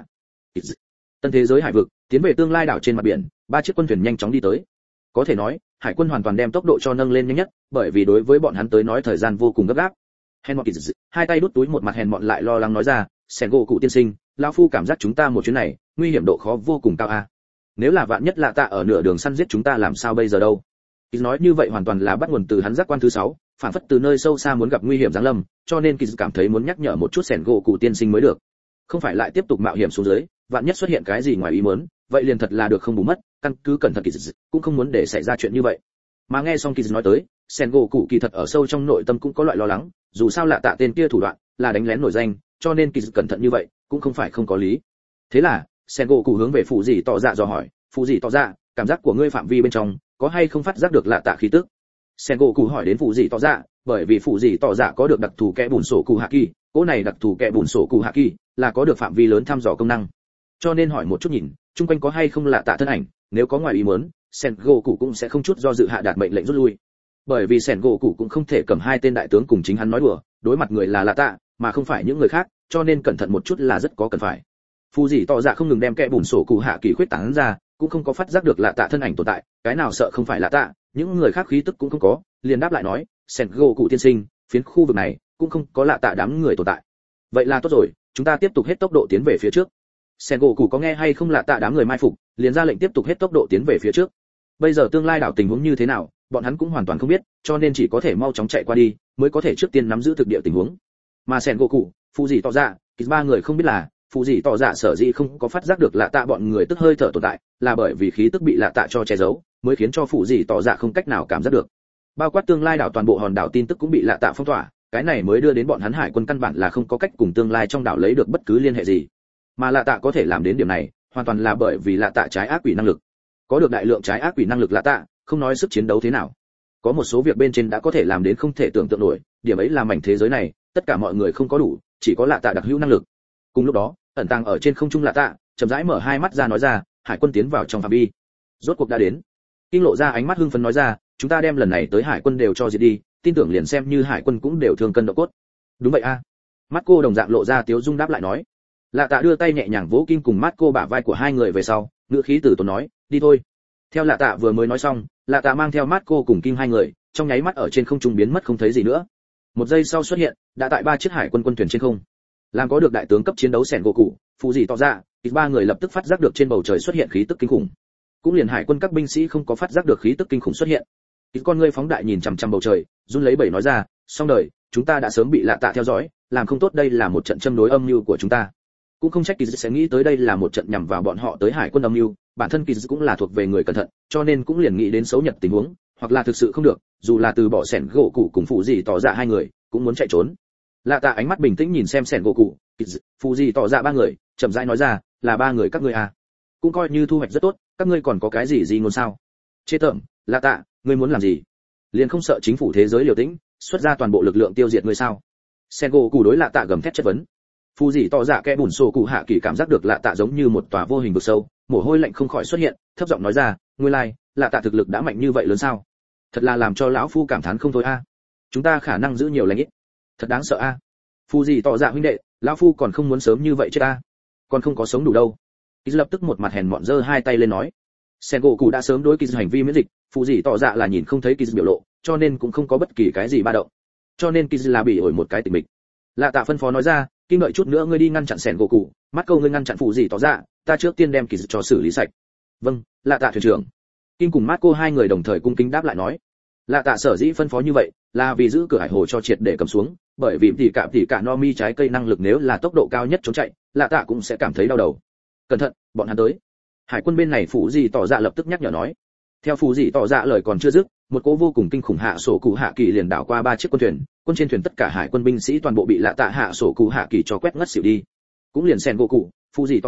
Tân thế giới hải vực, tiến về tương lai đảo trên mặt biển, ba chiếc quân thuyền nhanh chóng đi tới. Có thể nói, hải quân hoàn toàn đem tốc độ cho nâng lên nhanh nhất, bởi vì đối với bọn hắn tới nói thời gian vô cùng gấp gáp. Henmont hai tay đút túi một mặt hèn mọn lại lo lắng nói ra, sẹn gỗ cụ tiên sinh, lão phu cảm giác chúng ta một chuyến này, nguy hiểm độ khó vô cùng cao a. Nếu là vạn nhất là Tạ ở nửa đường săn giết chúng ta làm sao bây giờ đâu? Kiz nói như vậy hoàn toàn là bắt nguồn từ hắn giác quan thứ sáu, phản phất từ nơi sâu xa muốn gặp nguy hiểm giáng lâm, cho nên Kiz cảm thấy muốn nhắc nhở một chút sẹn gỗ cụ tiên sinh mới được. Không phải lại tiếp tục mạo hiểm xuống dưới, vạn nhất xuất hiện cái gì ngoài ý muốn, vậy liền thật là được không bù mất, căn cứ cẩn thận Kiz cũng không muốn để xảy ra chuyện như vậy. Mà nghe xong Kiz nói tới, sẹn gỗ cụ kỳ thật ở sâu trong nội tâm cũng có loại lo lắng, dù sao là Tạ tên kia thủ đoạn là đánh lén nổi danh, cho nên Kiz cẩn thận như vậy cũng không phải không có lý. Thế là sẹn gỗ cụ hướng về phụ gì tỏ dạ dò hỏi, phụ gì tỏ dạ, cảm giác của ngươi phạm vi bên trong có hay không phát giác được lạ Tạ khí tức? Sẹn gỗ cụ hỏi đến phụ gì tỏ dạ, bởi vì phụ gì tỏ dạ có được đặc thù kẽ bùn sổ cụ hạ kỳ, cỗ này đặc thù kẽ bùn sổ cụ hạ kỳ là có được phạm vi lớn thăm dò công năng, cho nên hỏi một chút nhìn chung quanh có hay không lạ Tạ thân ảnh, nếu có ngoài ý muốn, sẹn gỗ cụ cũng sẽ không chút do dự hạ đạt mệnh lệnh rút lui. Bởi vì sẹn gỗ cụ cũng không thể cầm hai tên đại tướng cùng chính hắn nói đùa, đối mặt người là lạ Tạ mà không phải những người khác, cho nên cẩn thận một chút là rất có cần phải. Phù gì tỏ dạ không ngừng đem kẽ bùn sổ cụ hạ kỳ khuyết tán ra, cũng không có phát giác được lạ Tạ thân ảnh tồn tại, cái nào sợ không phải lạ Tạ, những người khác khí tức cũng không có, liền đáp lại nói, sẹn gỗ cụ tiên sinh, phiến khu vực này cũng không có lạ Tạ đám người tồn tại. Vậy là tốt rồi, chúng ta tiếp tục hết tốc độ tiến về phía trước. Sẹn gỗ cụ có nghe hay không lạ Tạ đám người mai phục, liền ra lệnh tiếp tục hết tốc độ tiến về phía trước. Bây giờ tương lai đảo tình huống như thế nào, bọn hắn cũng hoàn toàn không biết, cho nên chỉ có thể mau chóng chạy qua đi, mới có thể trước tiên nắm giữ thực địa tình huống. Mà sẹn gỗ cụ, phụ gì tỏ dạ, kịch ba người không biết là, phụ gì tỏ dạ sở dĩ không có phát giác được lạ Tạ bọn người tức hơi thở tồn tại, là bởi vì khí tức bị lạ Tạ cho che giấu, mới khiến cho phụ gì tỏ dạ không cách nào cảm giác được. Bao quát tương lai đảo toàn bộ hòn đảo tin tức cũng bị lạ Tạ phong tỏa, cái này mới đưa đến bọn hắn hải quân căn bản là không có cách cùng tương lai trong đảo lấy được bất cứ liên hệ gì. Mà lạ Tạ có thể làm đến điểm này, hoàn toàn là bởi vì lạ Tạ trái ác quỷ năng lực. Có được đại lượng trái ác quỷ năng lực lạ Tạ, không nói sức chiến đấu thế nào, có một số việc bên trên đã có thể làm đến không thể tưởng tượng nổi, điểm ấy là mảnh thế giới này tất cả mọi người không có đủ, chỉ có lạ Tạ đặc hữu năng lực. Cùng lúc đó, ẩn tàng ở trên không trung lạ Tạ chậm rãi mở hai mắt ra nói ra, hải quân tiến vào trong phạm vi, rốt cuộc đã đến. Kinh lộ ra ánh mắt hưng phấn nói ra, chúng ta đem lần này tới hải quân đều cho diệt đi, tin tưởng liền xem như hải quân cũng đều thương cân độ cốt. Đúng vậy a. Mắt cô đồng dạng lộ ra tiếu dung đáp lại nói. Lạ Tạ đưa tay nhẹ nhàng vỗ Kinh cùng mắt cô bả vai của hai người về sau, ngữ khí từ tốn nói, đi thôi. Theo lạ Tạ vừa mới nói xong, lạ Tạ mang theo mắt cô cùng Kinh hai người trong nháy mắt ở trên không trung biến mất không thấy gì nữa. Một giây sau xuất hiện, đã tại ba chiếc hải quân quân thuyền trên không. Làm có được đại tướng cấp chiến đấu sẻn gỗ cụ, phụ gì tỏ ra, thì ba người lập tức phát giác được trên bầu trời xuất hiện khí tức kinh khủng. Cũng liền hải quân các binh sĩ không có phát giác được khí tức kinh khủng xuất hiện. Ít con ngươi phóng đại nhìn chằm chằm bầu trời, run lấy bẩy nói ra, xong đời, chúng ta đã sớm bị lạ Tạ theo dõi, làm không tốt đây là một trận châm đối âm mưu của chúng ta. Cũng không trách Kiz sẽ nghĩ tới đây là một trận nhằm vào bọn họ tới hải quân âm mưu, bản thân Kiz cũng là thuộc về người cẩn thận, cho nên cũng liền nghĩ đến xấu nhật tình huống, hoặc là thực sự không được, dù là từ bỏ sẻn gỗ cụ cùng phụ gì tỏ ra hai người, cũng muốn chạy trốn. Lạ Tạ ánh mắt bình tĩnh nhìn xem sẻn gỗ cụ, Kiz, phụ gì tỏ ra ba người, chậm rãi nói ra, là ba người các ngươi à? Cũng coi như thu hoạch rất tốt, các ngươi còn có cái gì gì ngôn sao? Chê tởm, Lạ Tạ, ngươi muốn làm gì? Liền không sợ chính phủ thế giới liều tĩnh, xuất ra toàn bộ lực lượng tiêu diệt ngươi sao? Sẻn gỗ cụ đối Lạ Tạ gầm thét chất vấn. Phù gì tỏ dạ kẽ bùn sổ cụ hạ kỳ cảm giác được lạ Tạ giống như một tòa vô hình vực sâu, mồ hôi lạnh không khỏi xuất hiện, thấp giọng nói ra, nguyên lai, like, lạ Tạ thực lực đã mạnh như vậy lớn sao? Thật là làm cho lão phu cảm thán không thôi a. Chúng ta khả năng giữ nhiều lãnh ít, thật đáng sợ a. Phù gì tỏ dạ huynh đệ, lão phu còn không muốn sớm như vậy chết a, còn không có sống đủ đâu. Kiz lập tức một mặt hèn mọn giơ hai tay lên nói. Sengoku đã sớm đối Kiz hành vi miễn dịch, phù gì tỏ dạ là nhìn không thấy Kiz biểu lộ, cho nên cũng không có bất kỳ cái gì ba động. Cho nên Kiz là bị ổi một cái tình mình. Lạ Tạ phân phó nói ra, Kinh đợi chút nữa ngươi đi ngăn chặn sẻn gỗ cụ, mắt câu ngươi ngăn chặn phụ gì tỏ ra, ta trước tiên đem Kỳ cho xử lý sạch. Vâng, Lạ Tạ thuyền trưởng. Kinh cùng mắt cô hai người đồng thời cung kính đáp lại nói. Lạ Tạ sở dĩ phân phó như vậy, là vì giữ cửa hải hồ cho triệt để cầm xuống, bởi vì tỷ cả tỷ cả no mi trái cây năng lực nếu là tốc độ cao nhất trốn chạy, Lạ Tạ cũng sẽ cảm thấy đau đầu. Cẩn thận, bọn hắn tới. Hải quân bên này phụ gì tỏ ra lập tức nhắc nhở nói. Theo phụ gì tỏ ra lời còn chưa dứt, một cỗ vô cùng kinh khủng hạ sổ cụ hạ kỳ liền đảo qua ba chiếc quân thuyền, quân trên thuyền tất cả hải quân binh sĩ toàn bộ bị lạ Tạ hạ sổ cụ hạ kỳ cho quét ngất xỉu đi. Cũng liền sen gỗ cụ, phụ gì tỏ ra,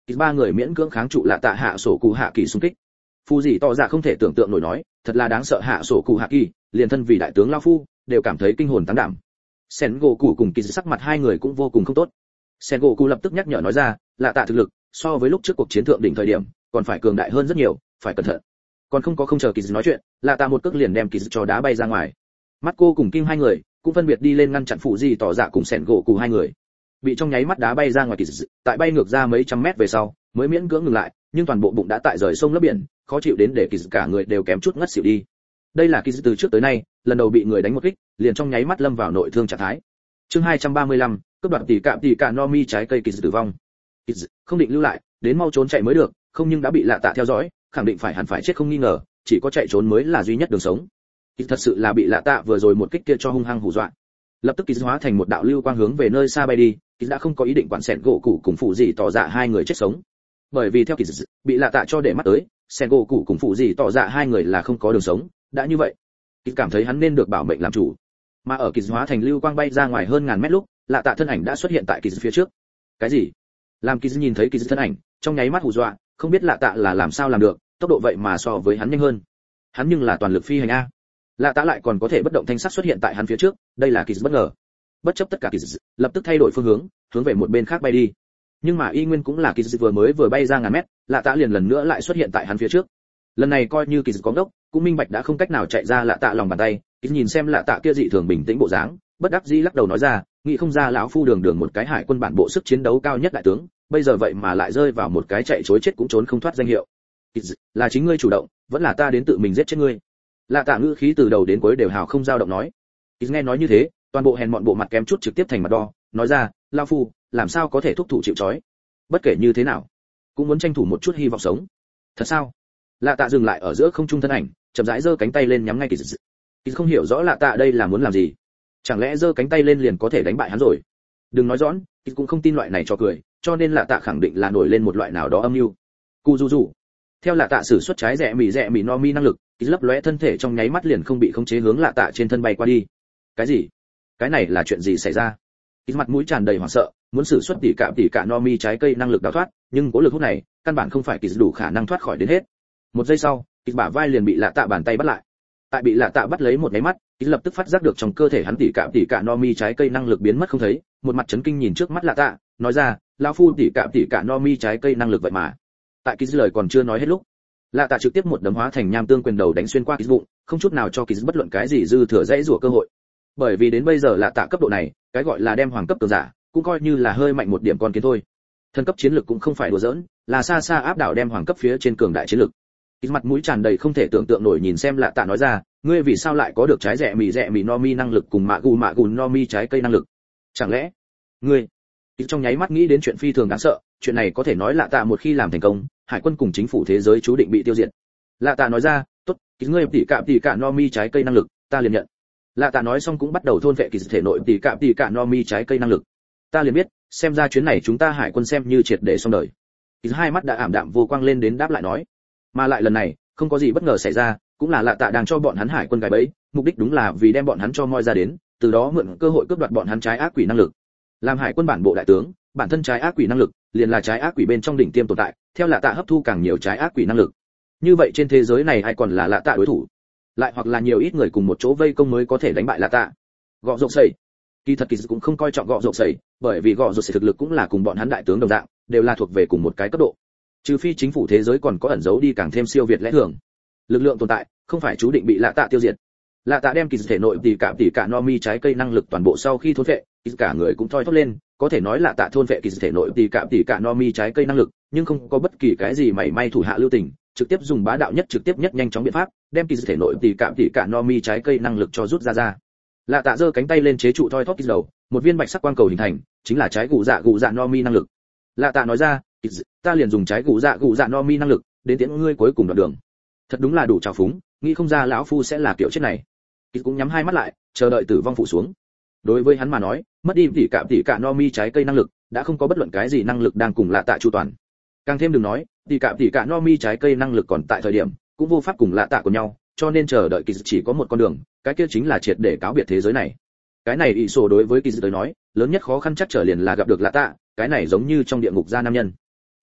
Kịch ba người miễn cưỡng kháng trụ lạ tạ hạ sổ cụ hạ kỳ xung kích. Phu gì tỏ ra không thể tưởng tượng nổi nói, thật là đáng sợ hạ sổ cụ hạ kỳ, liền thân vì đại tướng lão phu đều cảm thấy kinh hồn tăng đảm. Sen gỗ cụ cùng kỳ sắc mặt hai người cũng vô cùng không tốt. Sen gỗ cụ lập tức nhắc nhở nói ra, lạ tạ thực lực so với lúc trước cuộc chiến thượng đỉnh thời điểm còn phải cường đại hơn rất nhiều, phải cẩn thận. Còn không có không chờ kỳ nói chuyện, lạ tạ một cước liền đem kỳ cho đá bay ra ngoài. Mắt cô cùng Kim hai người cũng phân biệt đi lên ngăn chặn phụ gì tỏ dạ cùng Sen gỗ cụ hai người. Bị trong nháy mắt đá bay ra ngoài kỳ tại bay ngược ra mấy trăm mét về sau mới miễn cưỡng ngừng lại, nhưng toàn bộ bụng đã tại rời sông lấp biển, khó chịu đến để kỳ cả người đều kém chút ngất xỉu đi. Đây là kỳ từ trước tới nay lần đầu bị người đánh một kích liền trong nháy mắt lâm vào nội thương trạng thái. Chương hai trăm ba mươi lăm, cướp đoạt tỷ cạm tỷ cả Nomi trái cây kỳ tử vong. Kỳ không định lưu lại, đến mau trốn chạy mới được, không nhưng đã bị lạ tạ theo dõi, khẳng định phải hẳn phải chết không nghi ngờ, chỉ có chạy trốn mới là duy nhất đường sống. Kỳ thật sự là bị lạ tạ vừa rồi một kích kia cho hung hăng hù dọa. Lập tức kỳ hóa thành một đạo lưu quang hướng về nơi xa bay đi, kỳ đã không có ý định quản sẹn gỗ cụ cùng phụ gì tỏ dạ hai người chết sống. Bởi vì theo kỳ bị lạ tạ cho để mắt tới, sẹn gỗ cụ cùng phụ gì tỏ dạ hai người là không có đường sống, đã như vậy, kỳ cảm thấy hắn nên được bảo mệnh làm chủ. Mà ở kỳ hóa thành lưu quang bay ra ngoài hơn ngàn mét lúc, lạ tạ thân ảnh đã xuất hiện tại kỳ phía trước. Cái gì? Làm kỳ nhìn thấy kỳ thân ảnh, trong nháy mắt hù dọa, không biết lạ tạ là làm sao làm được, tốc độ vậy mà so với hắn nhanh hơn. Hắn nhưng là toàn lực phi hành a. Lạ tạ lại còn có thể bất động thanh sắc xuất hiện tại hắn phía trước, đây là kỳ bất ngờ. Bất chấp tất cả kỳ lập tức thay đổi phương hướng, hướng về một bên khác bay đi. Nhưng mà y nguyên cũng là kỳ vừa mới vừa bay ra ngàn mét, lạ tạ liền lần nữa lại xuất hiện tại hắn phía trước. Lần này coi như kỳ có đốc, cũng minh bạch đã không cách nào chạy ra lạ tạ lòng bàn tay, kỳ nhìn xem lạ tạ kia dị thường bình tĩnh bộ dáng, bất đắc dĩ lắc đầu nói ra, nghĩ không ra lão phu đường đường một cái hải quân bản bộ sức chiến đấu cao nhất đại tướng, bây giờ vậy mà lại rơi vào một cái chạy trối chết cũng trốn không thoát danh hiệu. Là chính ngươi chủ động, vẫn là ta đến tự mình giết chết ngươi? Lạ tạ ngữ khí từ đầu đến cuối đều hào không dao động nói. Kỳ nghe nói như thế, toàn bộ hèn mọn bộ mặt kém chút trực tiếp thành mặt đo, nói ra, lão phu làm sao có thể thúc thủ chịu trói? Bất kể như thế nào, cũng muốn tranh thủ một chút hy vọng sống. Thật sao? Lạ tạ dừng lại ở giữa không trung thân ảnh, chậm rãi giơ cánh tay lên nhắm ngay kỳ dị. Kỳ không hiểu rõ lạ tạ đây là muốn làm gì, chẳng lẽ giơ cánh tay lên liền có thể đánh bại hắn rồi? Đừng nói rõ, kỳ cũng không tin loại này cho cười, cho nên lạ tạ khẳng định là nổi lên một loại nào đó âm mưu. Cu du du. Theo lạ tạ sử xuất trái rẽ mì rẽ mì no mi năng lực, kỳ lấp lóe thân thể trong nháy mắt liền không bị khống chế hướng lạ tạ trên thân bay qua đi. Cái gì? Cái này là chuyện gì xảy ra? Kỳ mặt mũi tràn đầy hoảng sợ, muốn sử xuất tỷ cạm tỷ cả no mi trái cây năng lực đào thoát, nhưng cố lực hút này căn bản không phải kỳ đủ khả năng thoát khỏi đến hết. Một giây sau, kỳ bả vai liền bị lạ tạ bàn tay bắt lại. Tại bị lạ tạ bắt lấy một cái mắt, kỳ lập tức phát giác được trong cơ thể hắn tỷ cạm tỷ cả no mi trái cây năng lực biến mất không thấy, một mặt chấn kinh nhìn trước mắt lạ tạ, nói ra, lão phu tỷ cạm tỷ cả no mi trái cây năng lực vậy mà. Tại kỳ lời còn chưa nói hết lúc, lạ tạ trực tiếp một đấm hóa thành nham tương quyền đầu đánh xuyên qua kỳ bụng, không chút nào cho kỳ bất luận cái gì dư thừa dãy rủa cơ hội. Bởi vì đến bây giờ lạ tạ cấp độ này, cái gọi là đem hoàng cấp cường giả, cũng coi như là hơi mạnh một điểm con kiến thôi. Thần cấp chiến lực cũng không phải đùa giỡn, là xa xa áp đảo đem hoàng cấp phía trên cường đại chiến lực. Kỳ mặt mũi tràn đầy không thể tưởng tượng nổi nhìn xem lạ tạ nói ra, ngươi vì sao lại có được trái rẻ mì rẻ mì no mi năng lực cùng mạ gù mạ gù no mi trái cây năng lực? Chẳng lẽ ngươi? Kỳ trong nháy mắt nghĩ đến chuyện phi thường đáng sợ, chuyện này có thể nói lạ tạ một khi làm thành công, hải quân cùng chính phủ thế giới chú định bị tiêu diệt. Lạ tạ nói ra, tốt, kỳ ngươi tỷ cạm tỷ cả no mi trái cây năng lực, ta liền nhận. Lạ tạ nói xong cũng bắt đầu thôn vệ kỳ thể nội tỷ cạm tỷ cả no mi trái cây năng lực. Ta liền biết, xem ra chuyến này chúng ta hải quân xem như triệt để xong đời. Kỳ hai mắt đã ảm đạm vô quang lên đến đáp lại nói, mà lại lần này không có gì bất ngờ xảy ra, cũng là lạ tạ đang cho bọn hắn hải quân gài bẫy, mục đích đúng là vì đem bọn hắn cho moi ra đến, từ đó mượn cơ hội cướp đoạt bọn hắn trái ác quỷ năng lực. Làm hải quân bản bộ đại tướng, bản thân trái ác quỷ năng lực liền là trái ác quỷ bên trong đỉnh tiêm tồn tại, theo lạ tạ hấp thu càng nhiều trái ác quỷ năng lực, như vậy trên thế giới này ai còn là lạ tạ đối thủ? Lại hoặc là nhiều ít người cùng một chỗ vây công mới có thể đánh bại lạ tạ. Gọ rộng sẩy, kỳ thật kỳ cũng không coi trọng gọ rộng sẩy, bởi vì gọ rộng sẩy thực lực cũng là cùng bọn hắn đại tướng đồng dạng, đều là thuộc về cùng một cái cấp độ. Trừ phi chính phủ thế giới còn có ẩn giấu đi càng thêm siêu việt lẽ thường, lực lượng tồn tại không phải chú định bị lạ tạ tiêu diệt. Lạ tạ đem kỳ thể nội tỷ cả tỷ cả no mi trái cây năng lực toàn bộ sau khi thôn vệ, kỳ cả người cũng thoi thóp lên, có thể nói lạ tạ thôn vệ kỳ thể nội tỷ cả tỷ cả no mi trái cây năng lực, nhưng không có bất kỳ cái gì mảy may thủ hạ lưu tình, trực tiếp dùng bá đạo nhất trực tiếp nhất nhanh chóng biện pháp, đem kỳ thể nội tỷ cả tỷ cả no mi trái cây năng lực cho rút ra ra. Lạ tạ giơ cánh tay lên chế trụ thoi thóp kỳ đầu, một viên bạch sắc quang cầu hình thành, chính là trái gù dạ gù dạ no mi năng lực. Lạ tạ nói ra, ta liền dùng trái gù dạ gù dạ no mi năng lực đến tiễn ngươi cuối cùng đoạn đường. Thật đúng là đủ trào phúng, nghĩ không ra lão phu sẽ là kiểu chết này. Kỳ cũng nhắm hai mắt lại, chờ đợi tử vong phụ xuống. Đối với hắn mà nói, mất đi tỷ cả tỷ cả no mi trái cây năng lực, đã không có bất luận cái gì năng lực đang cùng lạ tạ chu toàn. Càng thêm đừng nói, tỷ cả tỷ cả no mi trái cây năng lực còn tại thời điểm, cũng vô pháp cùng lạ tạ của nhau, cho nên chờ đợi kỳ chỉ có một con đường, cái kia chính là triệt để cáo biệt thế giới này. Cái này ý sổ đối với kỳ tới nói, lớn nhất khó khăn chắc trở liền là gặp được lạ tạ, cái này giống như trong địa ngục gia nam nhân.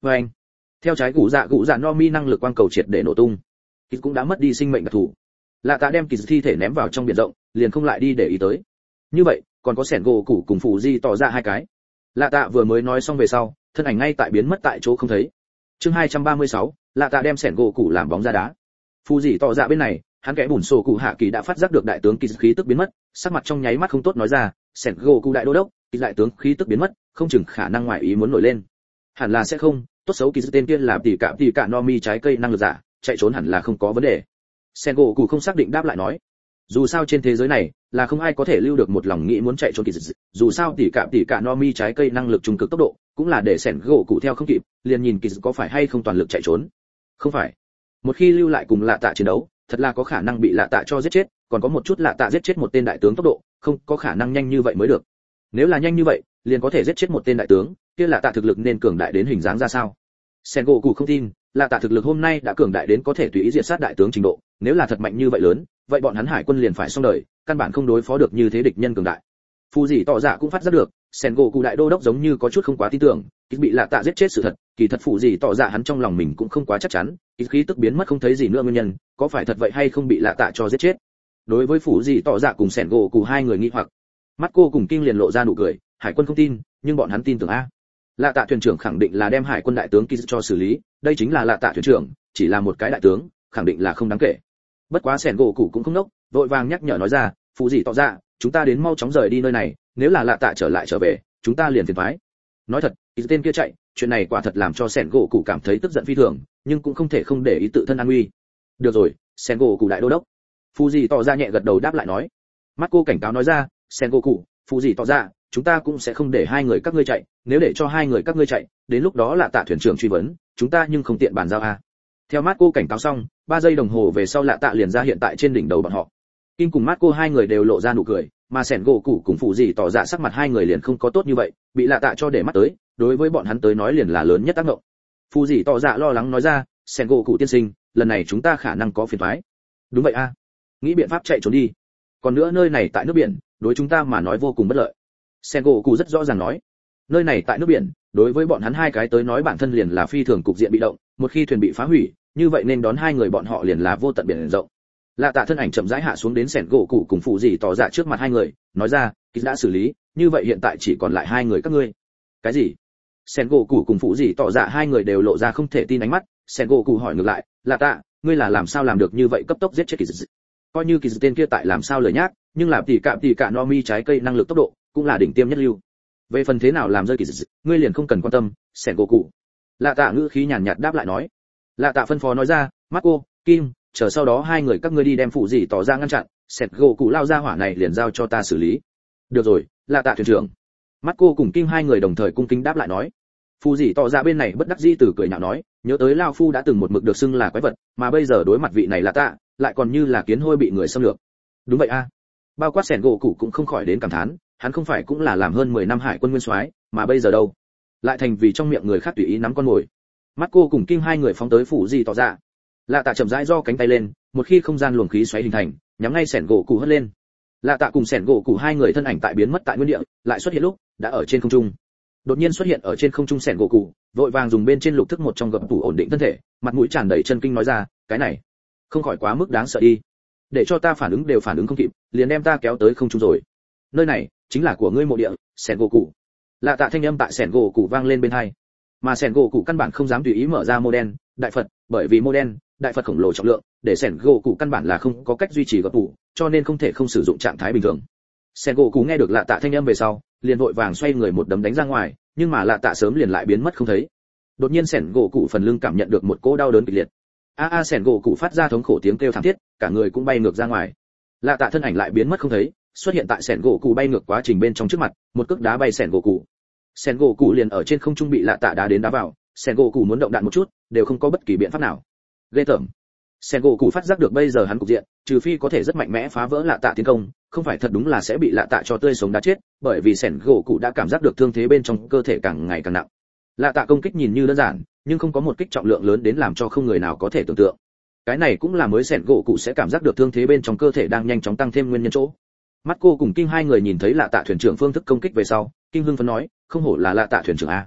Với anh, theo trái gù dạ gù dạ no mi năng lực quang cầu triệt để nổ tung, Kịch cũng đã mất đi sinh mệnh đặc thù. Lạ Tạ đem Kịch thi thể ném vào trong biển rộng, liền không lại đi để ý tới. Như vậy, còn có sẻn gỗ củ cùng phụ di tỏ ra hai cái. Lạ Tạ vừa mới nói xong về sau, thân ảnh ngay tại biến mất tại chỗ không thấy. Chương hai trăm ba mươi sáu, Lạ Tạ đem sẻn gỗ củ làm bóng ra đá. Phụ di tỏ ra bên này, hắn kẽ bùn sổ cụ hạ kỳ đã phát giác được đại tướng Kịch khí tức biến mất, sắc mặt trong nháy mắt không tốt nói ra, sẻn gỗ cụ đại đô đốc, Kịch đại tướng khí tức biến mất, không chừng khả năng ngoại ý muốn nổi lên. Hẳn là sẽ không, tốt xấu Kịch tên kia là tỷ cả tỷ cả no mi trái cây năng lực giả, chạy trốn hẳn là không có vấn đề. Sẻn gỗ cụ không xác định đáp lại nói, dù sao trên thế giới này là không ai có thể lưu được một lòng nghĩ muốn chạy trốn Kịch, dù sao tỷ cả tỷ cả no mi trái cây năng lực trung cực tốc độ, cũng là để sẻn gỗ cụ theo không kịp, liền nhìn Kịch có phải hay không toàn lực chạy trốn. Không phải, một khi lưu lại cùng Lạ Tạ chiến đấu, thật là có khả năng bị Lạ Tạ cho giết chết, còn có một chút Lạ Tạ giết chết một tên đại tướng tốc độ, không có khả năng nhanh như vậy mới được. Nếu là nhanh như vậy, liền có thể giết chết một tên đại tướng, kia Lạ Tạ thực lực nên cường đại đến hình dáng ra sao? Sen gỗ cụ không tin, Lạ Tạ thực lực hôm nay đã cường đại đến có thể tùy ý diệt sát đại tướng trình độ, nếu là thật mạnh như vậy lớn, vậy bọn hắn hải quân liền phải xong đời, căn bản không đối phó được như thế địch nhân cường đại. Phu gì tỏ dạ cũng phát giác được, Sen gỗ cụ đại đô đốc giống như có chút không quá tin tưởng, Kịch bị Lạ Tạ giết chết sự thật, kỳ thật phụ gì tỏ dạ hắn trong lòng mình cũng không quá chắc chắn, Kịch khí tức biến mất không thấy gì nữa nguyên nhân, có phải thật vậy hay không bị Lạ Tạ cho giết chết. Đối với phụ gì tỏ dạ cùng Sen gỗ cụ hai người nghi hoặc, mắt cô cùng Kinh liền lộ ra nụ cười, hải quân không tin, nhưng bọn hắn tin tưởng a. Lạ Tạ thuyền trưởng khẳng định là đem hải quân đại tướng Kịch cho xử lý, đây chính là Lạ Tạ thuyền trưởng, chỉ là một cái đại tướng, khẳng định là không đáng kể. Bất quá Sen gỗ cụ cũng không nốc, vội vàng nhắc nhở nói ra, phụ gì tỏ dạ, chúng ta đến mau chóng rời đi nơi này, nếu là Lạ Tạ trở lại trở về, chúng ta liền phiền toái. Nói thật, Kịch tên kia chạy, chuyện này quả thật làm cho Sen gỗ cụ cảm thấy tức giận phi thường, nhưng cũng không thể không để ý tự thân an nguy. Được rồi, Sen gỗ cụ đại đô đốc. Phụ gì tỏ ra nhẹ gật đầu đáp lại nói. Mắt cô cảnh cáo nói ra, Sen gỗ cụ, phụ gì tỏ ra, chúng ta cũng sẽ không để hai người các ngươi chạy, nếu để cho hai người các ngươi chạy, đến lúc đó là Tạ thuyền trưởng truy vấn, chúng ta nhưng không tiện bàn giao a. Theo mắt cô cảnh cáo xong, ba giây đồng hồ về sau Lạ Tạ liền ra hiện tại trên đỉnh đầu bọn họ. Kim cùng mắt cô hai người đều lộ ra nụ cười, mà Sẻn gỗ cụ cùng phụ gì tỏ ra sắc mặt hai người liền không có tốt như vậy, bị Lạ Tạ cho để mắt tới, đối với bọn hắn tới nói liền là lớn nhất tác động. Phụ gì tỏ ra lo lắng nói ra, Sẻn gỗ cụ tiên sinh, lần này chúng ta khả năng có phiền toái. Đúng vậy a, nghĩ biện pháp chạy trốn đi. Còn nữa nơi này tại nước biển, đối chúng ta mà nói vô cùng bất lợi. Sen gỗ cụ rất rõ ràng nói, nơi này tại nước biển, đối với bọn hắn hai cái tới nói bản thân liền là phi thường cục diện bị động, một khi thuyền bị phá hủy, như vậy nên đón hai người bọn họ liền là vô tận biển rộng. Lạ Tạ thân ảnh chậm rãi hạ xuống đến Sen gỗ cụ cùng phụ gì tỏ ra trước mặt hai người, nói ra, Kịch đã xử lý, như vậy hiện tại chỉ còn lại hai người các ngươi. Cái gì? Sen gỗ cụ cùng phụ gì tỏ ra hai người đều lộ ra không thể tin ánh mắt. Sen gỗ cụ hỏi ngược lại, Lạ Tạ, ngươi là làm sao làm được như vậy cấp tốc giết chết Kịch? Coi như Kịch tên kia tại làm sao lời nhác, nhưng làm tỷ cạm tỷ cả no mi trái cây năng lực tốc độ cũng là đỉnh tiêm nhất lưu. Về phần thế nào làm rơi Kịch, ngươi liền không cần quan tâm. Sen gỗ cụ. Lạ Tạ ngữ khí nhàn nhạt đáp lại nói. Lạ Tạ phân phó nói ra, Marco, Kim, chờ sau đó hai người các ngươi đi đem phụ gì tỏ ra ngăn chặn, Sen gỗ cụ lao ra hỏa này liền giao cho ta xử lý. Được rồi, Lạ Tạ thuyền trưởng. Marco cùng Kim hai người đồng thời cung kính đáp lại nói. Phụ gì tỏ ra bên này bất đắc dĩ từ cười nhạo nói, nhớ tới lao phu đã từng một mực được xưng là quái vật, mà bây giờ đối mặt vị này Lạ Tạ, lại còn như là kiến hôi bị người xâm lược. Đúng vậy a. Bao quát Sen gỗ cụ cũng không khỏi đến cảm thán, hắn không phải cũng là làm hơn mười năm hải quân nguyên soái, mà bây giờ đâu, lại thành vì trong miệng người khác tùy ý nắm con mồi. Mắt cô cùng Kim hai người phóng tới phủ gì tỏ ra. Lạ Tạ chậm rãi do cánh tay lên, một khi không gian luồng khí xoáy hình thành, nhắm ngay Sẻn gỗ cụ hất lên. Lạ Tạ cùng Sẻn gỗ cụ hai người thân ảnh tại biến mất tại nguyên địa, lại xuất hiện lúc đã ở trên không trung. Đột nhiên xuất hiện ở trên không trung Sẻn gỗ cụ, vội vàng dùng bên trên lục thức một trong gập tủ ổn định thân thể, mặt mũi tràn đầy chân kinh nói ra, cái này không khỏi quá mức đáng sợ đi, để cho ta phản ứng đều phản ứng không kịp, liền đem ta kéo tới không trung rồi. Nơi này chính là của ngươi mộ địa, Sẻn gỗ cụ. Lạ Tạ thanh âm tại Sẻn gỗ cụ vang lên bên tai, mà Sẻn gỗ cụ căn bản không dám tùy ý mở ra mô đen đại Phật, bởi vì mô đen đại Phật khổng lồ trọng lượng, để Sẻn gỗ cụ căn bản là không có cách duy trì gập tủ, cho nên không thể không sử dụng trạng thái bình thường. Sẻn gỗ cụ nghe được Lạ Tạ thanh âm về sau, liền vội vàng xoay người một đấm đánh ra ngoài, nhưng mà Lạ Tạ sớm liền lại biến mất không thấy. Đột nhiên Sẻn gỗ cụ phần lưng cảm nhận được một cỗ đau đớn kịch liệt. A a Sẻn gỗ cụ phát ra thống khổ tiếng kêu thảm thiết, cả người cũng bay ngược ra ngoài. Lạ Tạ thân ảnh lại biến mất không thấy, xuất hiện tại Sẻn gỗ cụ bay ngược quá trình bên trong trước mặt, một cước đá bay Sẻn gỗ cụ. Sẻn gỗ cụ liền ở trên không trung bị Lạ Tạ đá đến đá vào, Sẻn gỗ cụ muốn động đạn một chút, đều không có bất kỳ biện pháp nào. Ghê tởm. Sẻn gỗ cụ phát giác được bây giờ hắn cục diện, trừ phi có thể rất mạnh mẽ phá vỡ Lạ Tạ tiến công, không phải thật đúng là sẽ bị Lạ Tạ cho tươi sống đá chết, bởi vì Sẻn gỗ cụ đã cảm giác được thương thế bên trong cơ thể càng ngày càng nặng. Lạ Tạ công kích nhìn như đơn giản, nhưng không có một kích trọng lượng lớn đến làm cho không người nào có thể tưởng tượng. Cái này cũng là mới Sẻn gỗ cụ sẽ cảm giác được thương thế bên trong cơ thể đang nhanh chóng tăng thêm nguyên nhân chỗ. Mắt cô cùng Kinh hai người nhìn thấy Lạ Tạ thuyền trưởng phương thức công kích về sau, Kinh hưng phấn nói, không hổ là Lạ Tạ thuyền trưởng a.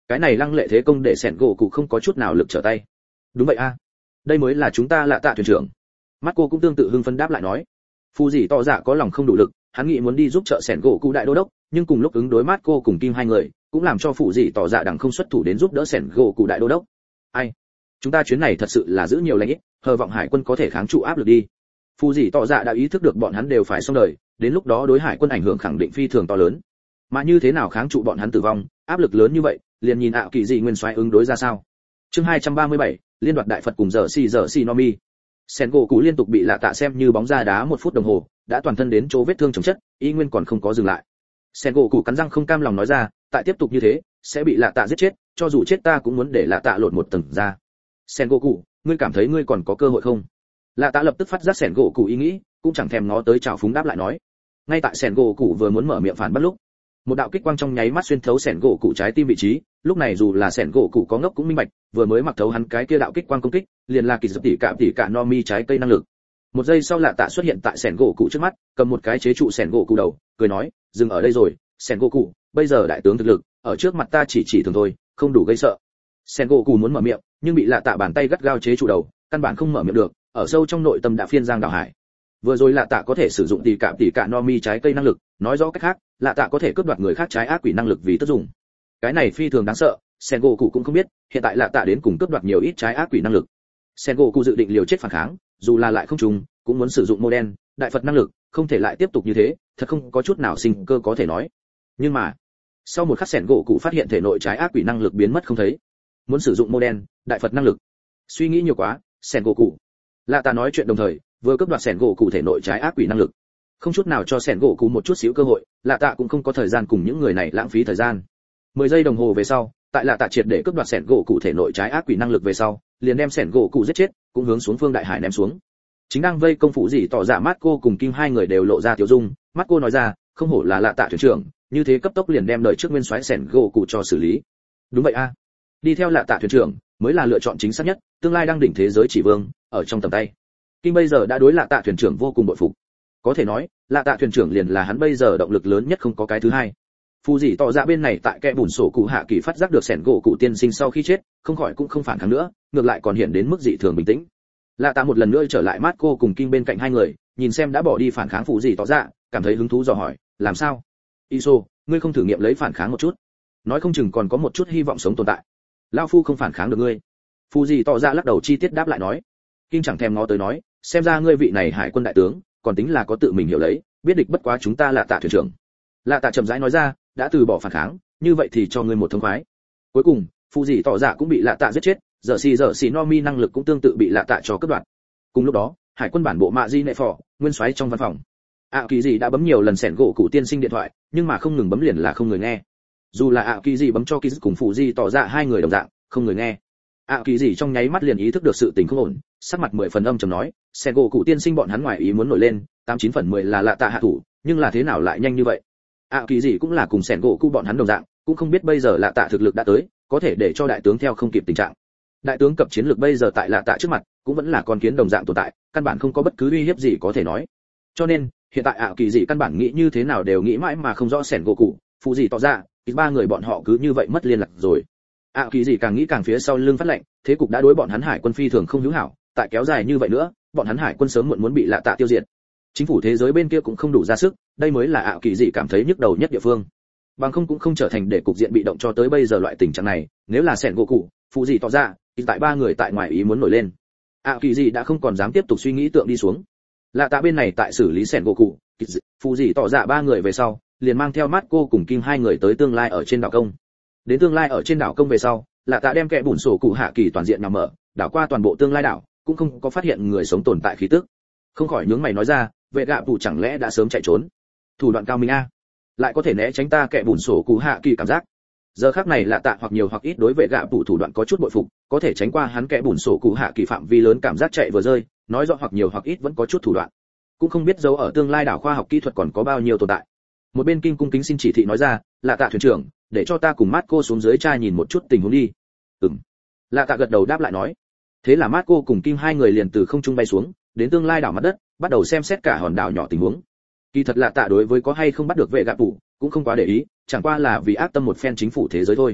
cái này lăng lệ thế công để sẻn gỗ cụ không có chút nào lực trở tay. Đúng vậy a, đây mới là chúng ta Lạ Tạ thuyền trưởng. Marco cũng tương tự hưng phấn đáp lại nói. Phù Dĩ tỏ dạ có lòng không đủ lực, hắn nghĩ muốn đi giúp trợ sẻn gỗ cụ đại đô đốc, nhưng cùng lúc ứng đối Marco cùng Kim hai người, cũng làm cho Phù Dĩ tỏ dạ đẳng không xuất thủ đến giúp đỡ sẻn gỗ cụ đại đô đốc. Ai, chúng ta chuyến này thật sự là giữ nhiều lành ít, hờ vọng hải quân có thể kháng trụ áp lực đi. Phù Dĩ tỏ dạ đã ý thức được bọn hắn đều phải xong đời, đến lúc đó đối hải quân ảnh hưởng khẳng định phi thường to lớn. Mà như thế nào kháng trụ bọn hắn tử vong, áp lực lớn như vậy, liền nhìn ảo kỳ dị nguyên soái ứng đối ra sao. Chương hai trăm ba mươi bảy, liên đoạt đại Phật cùng giờ si giờ si Nomi. Sen gỗ cũ liên tục bị Lạ Tạ xem như bóng ra đá một phút đồng hồ, đã toàn thân đến chỗ vết thương chồng chất, y nguyên còn không có dừng lại. Sen gỗ cũ cắn răng không cam lòng nói ra, tại tiếp tục như thế, sẽ bị Lạ Tạ giết chết, cho dù chết ta cũng muốn để Lạ Tạ lột một tầng ra. Sen gỗ cũ, ngươi cảm thấy ngươi còn có cơ hội không? Lạ Tạ lập tức phát giác Sen gỗ cũ ý nghĩ, cũng chẳng thèm ngó tới chào phúng đáp lại nói. Ngay tại Sen gỗ cũ vừa muốn mở miệng phản bác lúc, một đạo kích quang trong nháy mắt xuyên thấu sẻn gỗ cụ trái tim vị trí, lúc này dù là sẻn gỗ cụ có ngốc cũng minh bạch, vừa mới mặc thấu hắn cái kia đạo kích quang công kích, liền là kỳ dập tỉ cạm tỉ cả Nomi trái cây năng lực. Một giây sau Lạ Tạ xuất hiện tại sẻn gỗ cụ trước mắt, cầm một cái chế trụ sẻn gỗ cụ đầu, cười nói, dừng ở đây rồi, sẻn gỗ cụ, bây giờ đại tướng thực lực, ở trước mặt ta chỉ chỉ thường thôi, không đủ gây sợ. Sẻn gỗ cụ muốn mở miệng, nhưng bị Lạ Tạ bàn tay gắt gao chế trụ đầu, căn bản không mở miệng được, ở sâu trong nội tâm đã phiên giang đảo hải. Vừa rồi Lạ Tạ có thể sử dụng tỉ cạm tỉ cả Nomi trái cây năng lực, nói rõ cách khác, Lạ Tạ có thể cướp đoạt người khác trái ác quỷ năng lực vì tất dùng. Cái này phi thường đáng sợ, Sengoku cũng không biết, hiện tại Lạ Tạ đến cùng cướp đoạt nhiều ít trái ác quỷ năng lực. Sengoku dự định liều chết phản kháng, dù là lại không trùng, cũng muốn sử dụng mô đen, đại Phật năng lực, không thể lại tiếp tục như thế, thật không có chút nào sinh cơ có thể nói. Nhưng mà, sau một khắc Sengoku phát hiện thể nội trái ác quỷ năng lực biến mất không thấy. Muốn sử dụng mô đen, đại Phật năng lực. Suy nghĩ nhiều quá, Sengoku. Lạ Tạ nói chuyện đồng thời, vừa cướp đoạt Sengoku thể nội trái ác quỷ năng lực. Không chút nào cho sẻn gỗ cụ một chút xíu cơ hội, Lạ Tạ cũng không có thời gian cùng những người này lãng phí thời gian. Mười giây đồng hồ về sau, tại Lạ Tạ triệt để cướp đoạt sẻn gỗ cụ thể nội trái ác quỷ năng lực về sau, liền đem sẻn gỗ cụ giết chết, cũng hướng xuống phương đại hải ném xuống. Chính đang vây công phủ gì tỏ dạ Marco cùng Kim hai người đều lộ ra tiểu dung, Marco nói ra, không hổ là Lạ Tạ thuyền trưởng, như thế cấp tốc liền đem đời trước nguyên soái sẻn gỗ cụ cho xử lý. Đúng vậy a, đi theo Lạ Tạ thuyền trưởng mới là lựa chọn chính xác nhất, tương lai đang đỉnh thế giới chỉ vương, ở trong tầm tay. Kim bây giờ đã đối Lạ Tạ thuyền trưởng vô cùng bội phục. Có thể nói, Lạ Tạ thuyền trưởng liền là hắn bây giờ động lực lớn nhất không có cái thứ hai. Phù Dĩ tỏ ra bên này tại kẽ bùn sổ cụ hạ kỳ phát giác được sẻn gỗ cụ tiên sinh sau khi chết, không khỏi cũng không phản kháng nữa, ngược lại còn hiện đến mức dị thường bình tĩnh. Lạ Tạ một lần nữa trở lại Marco cùng Kim bên cạnh hai người, nhìn xem đã bỏ đi phản kháng Phù Dĩ tỏ ra, cảm thấy hứng thú dò hỏi, làm sao? Iso, ngươi không thử nghiệm lấy phản kháng một chút? Nói không chừng còn có một chút hy vọng sống tồn tại. Lão phu không phản kháng được ngươi. Phù Dĩ tỏ ra lắc đầu chi tiết đáp lại nói. Kim chẳng thèm ngó tới nói, xem ra ngươi vị này hải quân đại tướng, còn tính là có tự mình hiểu lấy, biết địch bất quá chúng ta Lạ Tạ thuyền trưởng. Lạ Tạ chậm rãi nói ra, đã từ bỏ phản kháng, như vậy thì cho ngươi một thông khoái. Cuối cùng, Phù Dĩ tỏ dạ cũng bị Lạ Tạ giết chết, giờ xì giờ xì Nomi năng lực cũng tương tự bị Lạ Tạ cho cướp đoạt. Cùng lúc đó, hải quân bản bộ Mạ Di Nệ Phò, nguyên soái trong văn phòng. ạ kỳ dị đã bấm nhiều lần sẻn gỗ cụ tiên sinh điện thoại, nhưng mà không ngừng bấm liền là không người nghe. Dù là ạ kỳ dị bấm cho Kiz cùng Phù Dĩ tỏ dạ hai người đồng dạng, không người nghe. ạ kỳ dị trong nháy mắt liền ý thức được sự tình không ổn, sắc mặt mười phần âm trầm nói, sẻn gỗ cụ tiên sinh bọn hắn ngoài ý muốn nổi lên, tám chín phần mười là Lạ Tạ hạ thủ, nhưng là thế nào lại nhanh như vậy? ạ kỳ dị cũng là cùng sẻn gỗ cụ bọn hắn đồng dạng, cũng không biết bây giờ Lạ Tạ thực lực đã tới, có thể để cho đại tướng theo không kịp tình trạng. Đại tướng cấp chiến lược bây giờ tại Lạ Tạ trước mặt, cũng vẫn là con kiến đồng dạng tồn tại, căn bản không có bất cứ uy hiếp gì có thể nói. Cho nên, hiện tại ạ kỳ dị căn bản nghĩ như thế nào đều nghĩ mãi mà không rõ sẻn gỗ cụ, Phù Dĩ tỏ ra, ba người bọn họ cứ như vậy mất liên lạc rồi. ạ kỳ dị càng nghĩ càng phía sau lưng phát lạnh, thế cục đã đối bọn hắn hải quân phi thường không hữu hảo, tại kéo dài như vậy nữa, bọn hắn hải quân sớm muộn muốn bị Lạ Tạ tiêu diệt. Chính phủ thế giới bên kia cũng không đủ ra sức, đây mới là ạ kỳ dị cảm thấy nhức đầu nhất địa phương. Bằng không cũng không trở thành để cục diện bị động cho tới bây giờ loại tình trạng này, nếu là sẻn gỗ cụ, Phù Dĩ tỏ ra, thì tại ba người tại ngoài ý muốn nổi lên. ạ kỳ dị đã không còn dám tiếp tục suy nghĩ tượng đi xuống. Lạ Tạ bên này tại xử lý sẻn gỗ cụ, Phù Dĩ tỏ ra ba người về sau, liền mang theo Marco cùng Kim hai người tới tương lai ở trên đảo công. Đến tương lai ở trên đảo công về sau, Lạ Tạ đem kẽ bùn sổ cụ hạ kỳ toàn diện nhằm mở, đảo qua toàn bộ tương lai đảo, cũng không có phát hiện người sống tồn tại khí tức. Không khỏi nhướng mày nói ra, vệ gạ phụ chẳng lẽ đã sớm chạy trốn? Thủ đoạn cao minh a, lại có thể né tránh ta kẻ bùn sổ cụ hạ kỳ cảm giác. Giờ khắc này Lạ Tạ hoặc nhiều hoặc ít đối vệ gạ phụ thủ đoạn có chút bội phục, có thể tránh qua hắn kẻ bùn sổ cụ hạ kỳ phạm vi lớn cảm giác chạy vừa rơi, nói rõ hoặc nhiều hoặc ít vẫn có chút thủ đoạn. Cũng không biết dấu ở tương lai đảo khoa học kỹ thuật còn có bao nhiêu tồn tại. Một bên Kim cung kính xin chỉ thị nói ra, Lạ Tạ thuyền trưởng, để cho ta cùng Marco xuống dưới tra nhìn một chút tình huống đi. Ừm. Lạ Tạ gật đầu đáp lại nói. Thế là Marco cùng Kim hai người liền từ không trung bay xuống, đến tương lai đảo mặt đất, bắt đầu xem xét cả hòn đảo nhỏ tình huống. Kỳ thật Lạ Tạ đối với có hay không bắt được vệ gạ phụ cũng không quá để ý, chẳng qua là vì ác tâm một phen chính phủ thế giới thôi.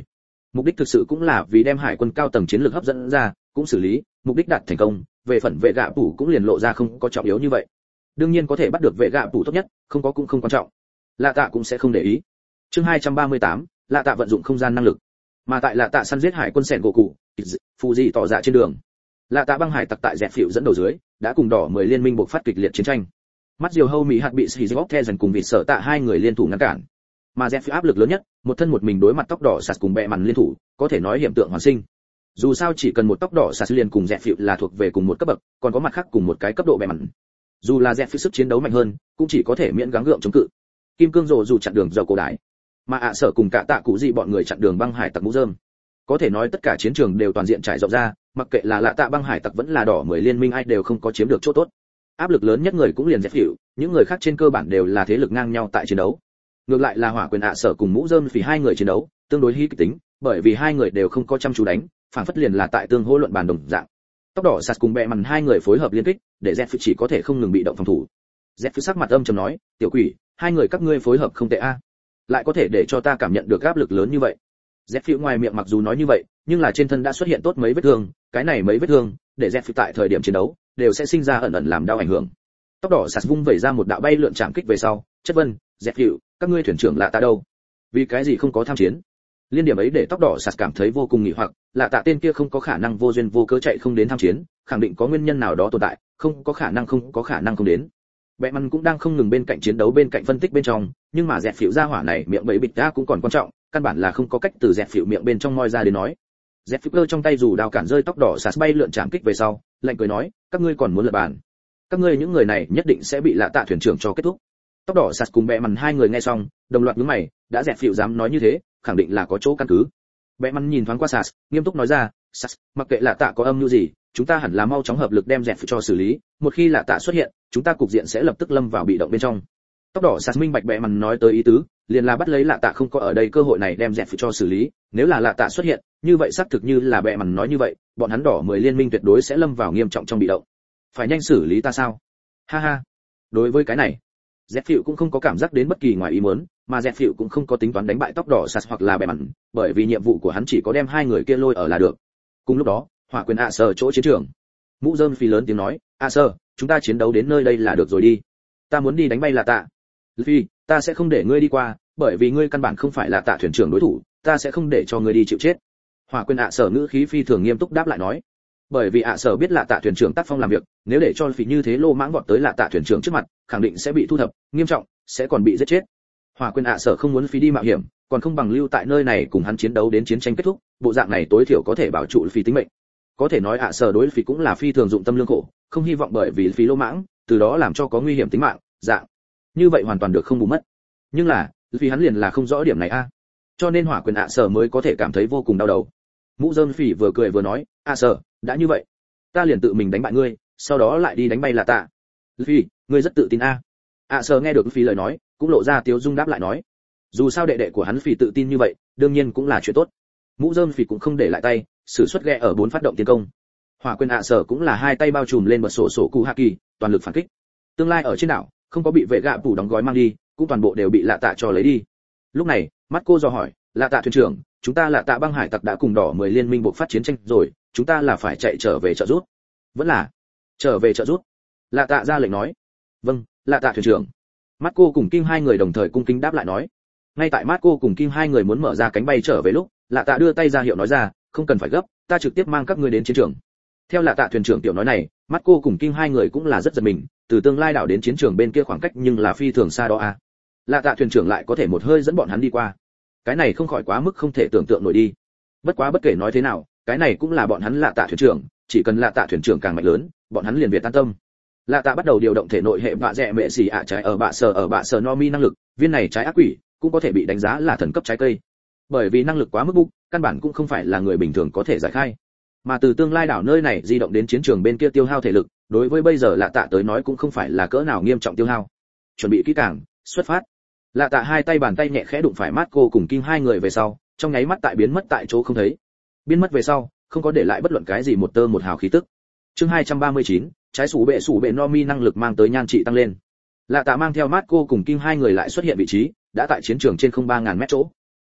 Mục đích thực sự cũng là vì đem hải quân cao tầng chiến lược hấp dẫn ra, cũng xử lý, mục đích đạt thành công, về phần vệ gạ phủ cũng liền lộ ra không có trọng yếu như vậy. Đương nhiên có thể bắt được vệ gạ phủ tốt nhất, không có cũng không quan trọng. Lạ Tạ cũng sẽ không để ý. Chương hai trăm ba mươi tám, Lạ Tạ vận dụng không gian năng lực. Mà tại Lạ Tạ săn giết hải quân sẹn gỗ cụ, phù dị tỏ dạ trên đường. Lạ Tạ băng hải tặc tại dẹp phịu dẫn đầu dưới, đã cùng đỏ mười liên minh buộc phát kịch liệt chiến tranh. Mắt diều hâu mỹ hạt bị xì dốc the dần cùng vịt sở tạ hai người liên thủ ngăn cản. Mà dẹp phịu áp lực lớn nhất, một thân một mình đối mặt tóc đỏ sạt cùng bẹ mằn liên thủ, có thể nói hiện tượng hoàn sinh. Dù sao chỉ cần một tóc đỏ sạt liền cùng dẹp phịu là thuộc về cùng một cấp bậc, còn có mặt khác cùng một cái cấp độ bẹ mằn. Dù là dẹp phịu sức chiến đấu mạnh hơn, cũng chỉ có thể miễn gắng gượng chống cự. Kim cương rồ dù chặn đường dầu cổ đái, mà ạ sở cùng cả tạ cụ gì bọn người chặn đường băng hải tặc mũ rơm. Có thể nói tất cả chiến trường đều toàn diện trải rộng ra, mặc kệ là Lạ Tạ băng hải tặc vẫn là đỏ mười liên minh ai đều không có chiếm được chỗ tốt. Áp lực lớn nhất người cũng liền dẹp phịu, những người khác trên cơ bản đều là thế lực ngang nhau tại chiến đấu. Ngược lại là hỏa quyền ạ sở cùng mũ rơm vì hai người chiến đấu tương đối hí kịch tính, bởi vì hai người đều không có chăm chú đánh, phản phất liền là tại tương hỗ luận bàn đồng dạng. Tóc đỏ sạt cùng bẹ mằn hai người phối hợp liên kích, để dẹp phịu chỉ có thể không ngừng bị động phòng thủ. Dẹp phịu sắc mặt âm trầm nói, tiểu quỷ, hai người các ngươi phối hợp không tệ a, lại có thể để cho ta cảm nhận được áp lực lớn như vậy. Dẹp phịu ngoài miệng mặc dù nói như vậy, nhưng là trên thân đã xuất hiện tốt mấy vết thương, cái này mấy vết thương, để dẹp phịu tại thời điểm chiến đấu đều sẽ sinh ra ẩn ẩn làm đau ảnh hưởng. Tóc đỏ sạt vung vẩy ra một đạo bay lượn chạm kích về sau, chất vân, dẹp phịu, các ngươi thuyền trưởng Lạ Tạ đâu? Vì cái gì không có tham chiến? Liên điểm ấy để tóc đỏ sạt cảm thấy vô cùng nghỉ hoặc, Lạ Tạ tên kia không có khả năng vô duyên vô cớ chạy không đến tham chiến, khẳng định có nguyên nhân nào đó tồn tại, không có khả năng không có khả năng không đến. Bẹ mằn cũng đang không ngừng bên cạnh chiến đấu bên cạnh phân tích bên trong, nhưng mà dẹp phịu ra hỏa này miệng bẫy bịt ra cũng còn quan trọng, căn bản là không có cách từ dẹp phịu miệng bên trong moi ra đến nói. Dẹp phịu cơ trong tay dù đao cản rơi tóc đỏ sạt bay lượn chạm kích về sau, lạnh cười nói, các ngươi còn muốn lật bàn? Các ngươi những người này nhất định sẽ bị Lạ Tạ thuyền trưởng cho kết thúc. Tóc đỏ sạt cùng bẹ mằn hai người nghe xong, đồng loạt nhướng mày, đã dẹp phịu dám nói như thế, khẳng định là có chỗ căn cứ. Bẹ mằn nhìn thoáng qua sạt, nghiêm túc nói ra, sạt, mặc kệ Lạ Tạ có âm mưu gì, chúng ta hẳn là mau chóng hợp lực đem dẹp phịu cho xử lý, một khi Lạ Tạ xuất hiện, chúng ta cục diện sẽ lập tức lâm vào bị động bên trong. Tóc đỏ sạt minh bạch bẹ mằn nói tới ý tứ, liền là bắt lấy Lạ Tạ không có ở đây cơ hội này đem dẹp phịu cho xử lý, nếu là Lạ Tạ xuất hiện, như vậy xác thực như là bẹ mằn nói như vậy, bọn hắn đỏ mười liên minh tuyệt đối sẽ lâm vào nghiêm trọng trong bị động. Phải nhanh xử lý ta sao? Ha ha. Đối với cái này, dẹp phịu cũng không có cảm giác đến bất kỳ ngoài ý muốn, mà dẹp phịu cũng không có tính toán đánh bại tóc đỏ sạt hoặc là bẹ mằn, bởi vì nhiệm vụ của hắn chỉ có đem hai người kia lôi ở là được. Cùng lúc đó, hỏa quyền ạ sở chỗ chiến trường, mũ rơm phi lớn tiếng nói, ạ sở, chúng ta chiến đấu đến nơi đây là được rồi đi, ta muốn đi đánh bay Lạ Tạ. Phi, ta sẽ không để ngươi đi qua, bởi vì ngươi căn bản không phải là Tạ thuyền trưởng đối thủ, ta sẽ không để cho ngươi đi chịu chết. Hỏa quyền ạ sở ngữ khí phi thường nghiêm túc đáp lại nói, bởi vì ạ sở biết Lạ Tạ thuyền trưởng tác phong làm việc, nếu để cho Phi như thế lô mãng vọt tới Lạ Tạ thuyền trưởng trước mặt, khẳng định sẽ bị thu thập, nghiêm trọng, sẽ còn bị giết chết. Hỏa quyền ạ sở không muốn Phi đi mạo hiểm, còn không bằng lưu tại nơi này cùng hắn chiến đấu đến chiến tranh kết thúc, bộ dạng này tối thiểu có thể bảo trụ Phi tính mệnh. Có thể nói ạ sở đối Phi cũng là phi thường dụng tâm lương khổ, không hy vọng bởi vì Phi lô mãng, từ đó làm cho có nguy hiểm tính mạng, dạng như vậy hoàn toàn được không bù mất. Nhưng là, vì hắn liền là không rõ điểm này a, cho nên hỏa quyền ạ sở mới có thể cảm thấy vô cùng đau đầu. Mũ rơm Phi vừa cười vừa nói, ạ sở, đã như vậy, ta liền tự mình đánh bại ngươi, sau đó lại đi đánh bay Lạ Tạ. Phi, ngươi rất tự tin a. ạ sở nghe được Phi lời nói, cũng lộ ra tiếu dung đáp lại nói, dù sao đệ đệ của hắn Phi tự tin như vậy, đương nhiên cũng là chuyện tốt. Mũ rơm Phi cũng không để lại tay, sử xuất ghe ở bốn phát động tiến công. Hỏa quyền ạ sở cũng là hai tay bao trùm lên bật sổ sổ cụ hạ kỳ, toàn lực phản kích. Tương lai ở trên đảo, không có bị vệ gạ phủ đóng gói mang đi, cũng toàn bộ đều bị Lạ Tạ cho lấy đi. Lúc này, mắt cô dò hỏi, Lạ Tạ thuyền trưởng, chúng ta Lạ Tạ băng hải tặc đã cùng đỏ mười liên minh buộc phát chiến tranh rồi, chúng ta là phải chạy trở về trợ giúp? Vẫn là trở về trợ giúp? Lạ Tạ ra lệnh nói. Vâng, Lạ Tạ thuyền trưởng. Mắt cô cùng Kim hai người đồng thời cung kính đáp lại nói. Ngay tại mắt cô cùng Kim hai người muốn mở ra cánh bay trở về lúc, Lạ Tạ đưa tay ra hiệu nói ra, không cần phải gấp, ta trực tiếp mang các ngươi đến chiến trường. Theo Lạ Tạ thuyền trưởng tiểu nói này, mắt cô cùng Kim hai người cũng là rất giật mình, từ tương lai đảo đến chiến trường bên kia khoảng cách nhưng là phi thường xa đó à. Lạ Tạ thuyền trưởng lại có thể một hơi dẫn bọn hắn đi qua, cái này không khỏi quá mức không thể tưởng tượng nổi đi. Bất quá bất kể nói thế nào, cái này cũng là bọn hắn Lạ Tạ thuyền trưởng, chỉ cần Lạ Tạ thuyền trưởng càng mạnh lớn, bọn hắn liền việt an tâm. Lạ Tạ bắt đầu điều động thể nội hệ bạ rẻ mẹ xì ạ trái ở bạ sở ở bạ sở no mi năng lực, viên này trái ác quỷ cũng có thể bị đánh giá là thần cấp trái cây, bởi vì năng lực quá mức bục, căn bản cũng không phải là người bình thường có thể giải khai. Mà từ tương lai đảo nơi này di động đến chiến trường bên kia tiêu hao thể lực, đối với bây giờ Lạ Tạ tới nói cũng không phải là cỡ nào nghiêm trọng tiêu hao. Chuẩn bị kỹ càng, xuất phát. Lạ Tạ hai tay bàn tay nhẹ khẽ đụng phải Marco cùng Kim hai người về sau, trong nháy mắt tại biến mất tại chỗ không thấy. Biến mất về sau, không có để lại bất luận cái gì một tơ một hào khí tức. Chương hai trăm ba mươi chín, trái sủ bệ sủ bệ no mi năng lực mang tới nhan trị tăng lên. Lạ Tạ mang theo Marco cùng Kim hai người lại xuất hiện vị trí, đã tại chiến trường trên không ba ngàn mét chỗ.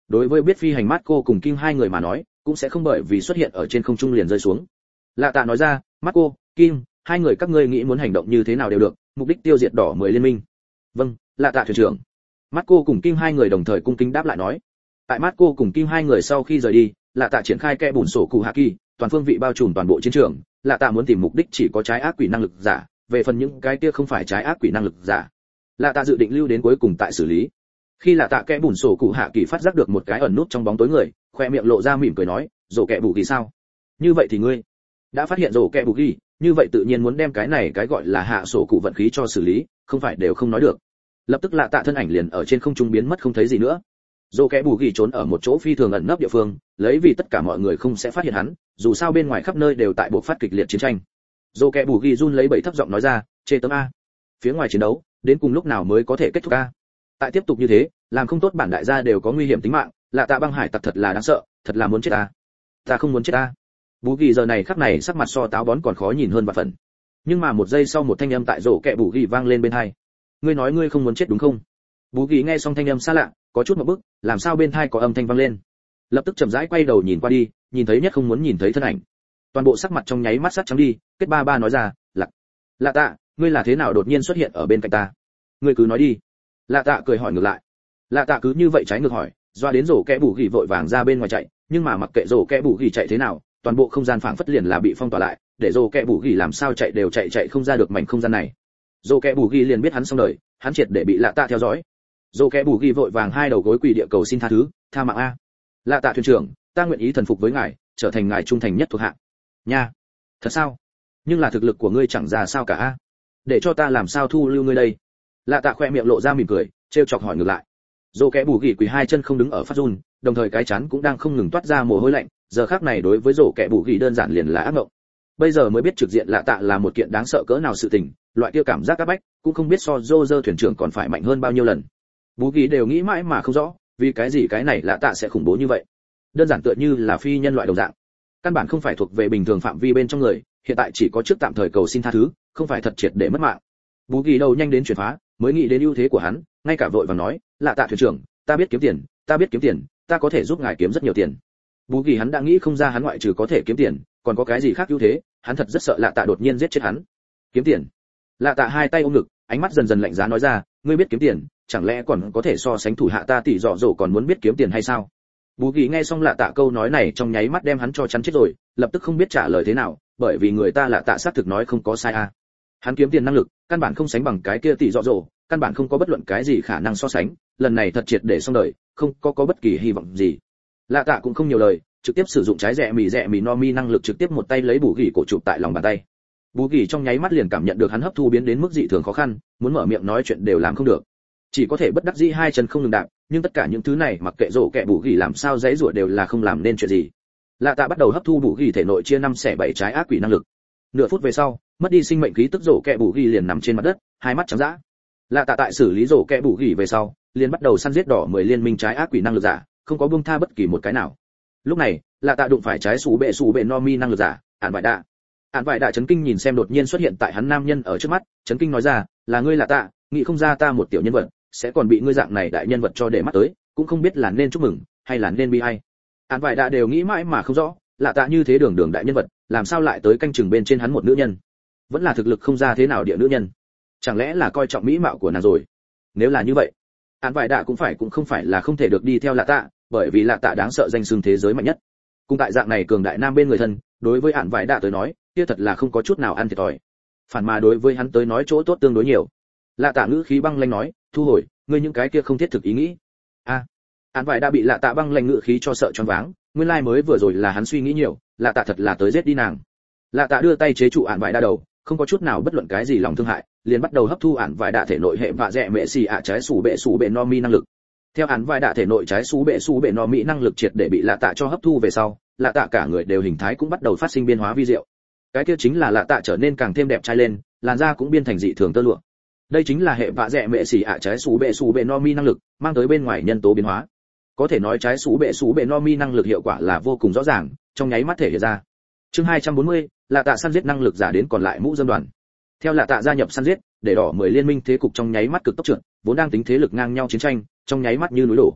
Đối với biết phi hành Marco cùng Kim hai người mà nói, cũng sẽ không bởi vì xuất hiện ở trên không trung liền rơi xuống. Lạ Tạ nói ra, Marco, Kim, hai người các ngươi nghĩ muốn hành động như thế nào đều được, mục đích tiêu diệt đỏ mười liên minh. Vâng, Lạ Tạ thuyền trưởng. Marco cùng Kim hai người đồng thời cung kính đáp lại nói. Tại Marco cùng Kim hai người sau khi rời đi, Lạ Tạ triển khai kẽ bùn sổ cụ hạ kỳ, toàn phương vị bao trùm toàn bộ chiến trường. Lạ Tạ muốn tìm mục đích chỉ có trái ác quỷ năng lực giả, về phần những cái kia không phải trái ác quỷ năng lực giả, Lạ Tạ dự định lưu đến cuối cùng tại xử lý. Khi Lạ Tạ kẽ bùn sổ cụ hạ kỳ phát giác được một cái ẩn nút trong bóng tối người, khoe miệng lộ ra mỉm cười nói, rổ kẹ bù kỳ sao? Như vậy thì ngươi đã phát hiện rổ kẹ bù kỳ, như vậy tự nhiên muốn đem cái này cái gọi là hạ sổ cụ vận khí cho xử lý, không phải đều không nói được. Lập tức Lạ Tạ thân ảnh liền ở trên không trung biến mất không thấy gì nữa. Rổ kẹ bù kỳ trốn ở một chỗ phi thường ẩn nấp địa phương, lấy vì tất cả mọi người không sẽ phát hiện hắn, dù sao bên ngoài khắp nơi đều tại buộc phát kịch liệt chiến tranh. Rổ kẹ bù kỳ run lấy bẩy thấp giọng nói ra, chê tấm a, phía ngoài chiến đấu đến cùng lúc nào mới có thể kết thúc a? Tại tiếp tục như thế, làm không tốt bản đại gia đều có nguy hiểm tính mạng. Lạ Tạ băng hải tặc thật là đáng sợ, thật là muốn chết ta. Ta không muốn chết ta. Bù ghi giờ này khắc này sắc mặt so táo bón còn khó nhìn hơn vạn phần. Nhưng mà một giây sau một thanh âm tại rổ kẹ bù ghi vang lên bên tai. Ngươi nói ngươi không muốn chết đúng không? Bù ghi nghe xong thanh âm xa lạ, có chút một bức, làm sao bên tai có âm thanh vang lên. Lập tức chậm rãi quay đầu nhìn qua đi, nhìn thấy nhất không muốn nhìn thấy thân ảnh. Toàn bộ sắc mặt trong nháy mắt sát trắng đi, kết ba ba nói ra, "Lạ, Lạ Tạ, ngươi là thế nào đột nhiên xuất hiện ở bên cạnh ta? Ngươi cứ nói đi." Lạ Tạ cười hỏi ngược lại. Lạ Tạ cứ như vậy trái ngược hỏi, doa đến rổ kẽ bù gỉ vội vàng ra bên ngoài chạy, nhưng mà mặc kệ rổ kẽ bù gỉ chạy thế nào, toàn bộ không gian phảng phất liền là bị phong tỏa lại, để rổ kẽ bù gỉ làm sao chạy đều chạy chạy không ra được mảnh không gian này. Rổ kẽ bù gỉ liền biết hắn xong đời, hắn triệt để bị Lạ Tạ theo dõi. Rổ kẽ bù gỉ vội vàng hai đầu gối quỳ địa cầu xin tha thứ, tha mạng a. Lạ Tạ thuyền trưởng, ta nguyện ý thần phục với ngài, trở thành ngài trung thành nhất thuộc hạ. Nha. Thật sao? Nhưng là thực lực của ngươi chẳng ra sao cả a. Để cho ta làm sao thu lưu ngươi đây? Lạ Tạ khoe miệng lộ ra mỉm cười, trêu chọc hỏi ngược lại. Dô kẽ bù gỉ quỳ hai chân không đứng ở phát run, đồng thời cái chán cũng đang không ngừng toát ra mồ hôi lạnh, giờ khắc này đối với rổ kẽ bù gỉ đơn giản liền là ác mộng. Bây giờ mới biết trực diện Lạ Tạ là một kiện đáng sợ cỡ nào sự tình, loại kia cảm giác áp bách, cũng không biết so Dô dơ thuyền trưởng còn phải mạnh hơn bao nhiêu lần. Bù gỉ đều nghĩ mãi mà không rõ, vì cái gì cái này Lạ Tạ sẽ khủng bố như vậy. Đơn giản tựa như là phi nhân loại đồng dạng, căn bản không phải thuộc về bình thường phạm vi bên trong người, hiện tại chỉ có trước tạm thời cầu xin tha thứ, không phải thật triệt để mất mạng. Bù gỉ đầu nhanh đến chuyển phá, mới nghĩ đến ưu thế của hắn, ngay cả vội vàng nói, Lạ Tạ thuyền trưởng, ta biết kiếm tiền, ta biết kiếm tiền, ta có thể giúp ngài kiếm rất nhiều tiền. Bù gỉ hắn đã nghĩ không ra hắn ngoại trừ có thể kiếm tiền, còn có cái gì khác ưu thế, hắn thật rất sợ Lạ Tạ đột nhiên giết chết hắn. Kiếm tiền? Lạ Tạ hai tay ôm ngực, ánh mắt dần dần lạnh giá nói ra, ngươi biết kiếm tiền, chẳng lẽ còn có thể so sánh thủ hạ ta tỷ dọ dỗ còn muốn biết kiếm tiền hay sao? Bù gỉ nghe xong Lạ Tạ câu nói này trong nháy mắt đem hắn cho chắn chết rồi, lập tức không biết trả lời thế nào, bởi vì người ta Lạ Tạ xác thực nói không có sai a. Hắn kiếm tiền năng lực, căn bản không sánh bằng cái kia tỷ dọ dỗ, căn bản không có bất luận cái gì khả năng so sánh, lần này thật triệt để xong đời, không có có bất kỳ hy vọng gì. Lạ Tạ cũng không nhiều lời, trực tiếp sử dụng trái rẻ mì rẻ mì no mi năng lực trực tiếp một tay lấy Bù gỉ cổ chụp tại lòng bàn tay. Bù gỉ trong nháy mắt liền cảm nhận được hắn hấp thu biến đến mức dị thường khó khăn, muốn mở miệng nói chuyện đều làm không được, chỉ có thể bất đắc dĩ hai chân không ngừng đạp, nhưng tất cả những thứ này mặc kệ rổ kẹ Bù gỉ làm sao dãy rủa đều là không làm nên chuyện gì. Lạ Tạ bắt đầu hấp thu Bù gỉ thể nội chia năm xẻ bảy trái ác quỷ năng lực. Nửa phút về sau, mất đi sinh mệnh khí tức rổ kẹ Bù gỉ liền nằm trên mặt đất, hai mắt trắng dã. Lạ Tạ tại xử lý rổ kẹ Bù gỉ về sau, liền bắt đầu săn giết đỏ mười liên minh trái ác quỷ năng lực giả, không có buông tha bất kỳ một cái nào. Lúc này, Lạ Tạ đụng phải trái sủ bệ sủ bệ no mi năng lực giả, Ản Vải Đạ. Ản Vải Đạ chấn kinh nhìn xem đột nhiên xuất hiện tại hắn nam nhân ở trước mắt, chấn kinh nói ra, là ngươi Lạ Tạ, nghĩ không ra ta một tiểu nhân vật, sẽ còn bị ngươi dạng này đại nhân vật cho để mắt tới, cũng không biết là nên chúc mừng hay là nên bi ai. Ản Vải Đạ đều nghĩ mãi mà không rõ, Lạ Tạ như thế đường đường đại nhân vật, làm sao lại tới canh chừng bên trên hắn một nữ nhân, vẫn là thực lực không ra thế nào địa nữ nhân, chẳng lẽ là coi trọng mỹ mạo của nàng rồi? Nếu là như vậy, Ản Vải Đạ cũng phải cũng không phải là không thể được đi theo Lạ Tạ, bởi vì Lạ Tạ đáng sợ danh xưng thế giới mạnh nhất. Cùng tại dạng này cường đại nam bên người thân, đối với Ản Vải Đạ tới nói, kia thật là không có chút nào ăn thiệt thòi. Phản mà đối với hắn tới nói chỗ tốt tương đối nhiều. Lạ Tạ ngữ khí băng lãnh nói, thu hồi, ngươi những cái kia không thiết thực ý nghĩ. A, Ản Vải Đạ bị Lạ Tạ băng lãnh ngữ khí cho sợ choáng váng, nguyên lai like mới vừa rồi là hắn suy nghĩ nhiều, Lạ Tạ thật là tới giết đi nàng. Lạ Tạ đưa tay chế trụ Ản Vải Đạ đầu, không có chút nào bất luận cái gì lòng thương hại, liền bắt đầu hấp thu Ản Vải Đạ thể nội hệ vạ rẻ mẹ xì ạ trái sủ bệ sủ bệ no mi năng lực. Theo Ản Vải Đạ thể nội trái sủ bệ sủ bệ no mi năng lực triệt để bị Lạ Tạ cho hấp thu về sau, Lạ Tạ cả người đều hình thái cũng bắt đầu phát sinh biến hóa vi diệu. Cái kia chính là Lạ Tạ trở nên càng thêm đẹp trai lên, làn da cũng biến thành dị thường tơ lụa. Đây chính là hệ vạ rẻ mẹ xì ạ trái sủ bệ sủ bệ no mi năng lực mang tới bên ngoài nhân tố biến hóa. Có thể nói trái sủ bệ sủ bệ no mi năng lực hiệu quả là vô cùng rõ ràng, trong nháy mắt thể hiện ra. Chương hai trăm bốn mươi, Lạ Tạ săn giết năng lực giả đến còn lại mũ dân đoàn. Theo Lạ Tạ gia nhập săn giết, để đỏ mười liên minh thế cục trong nháy mắt cực tốc trượt, vốn đang tính thế lực ngang nhau chiến tranh, trong nháy mắt như núi đổ.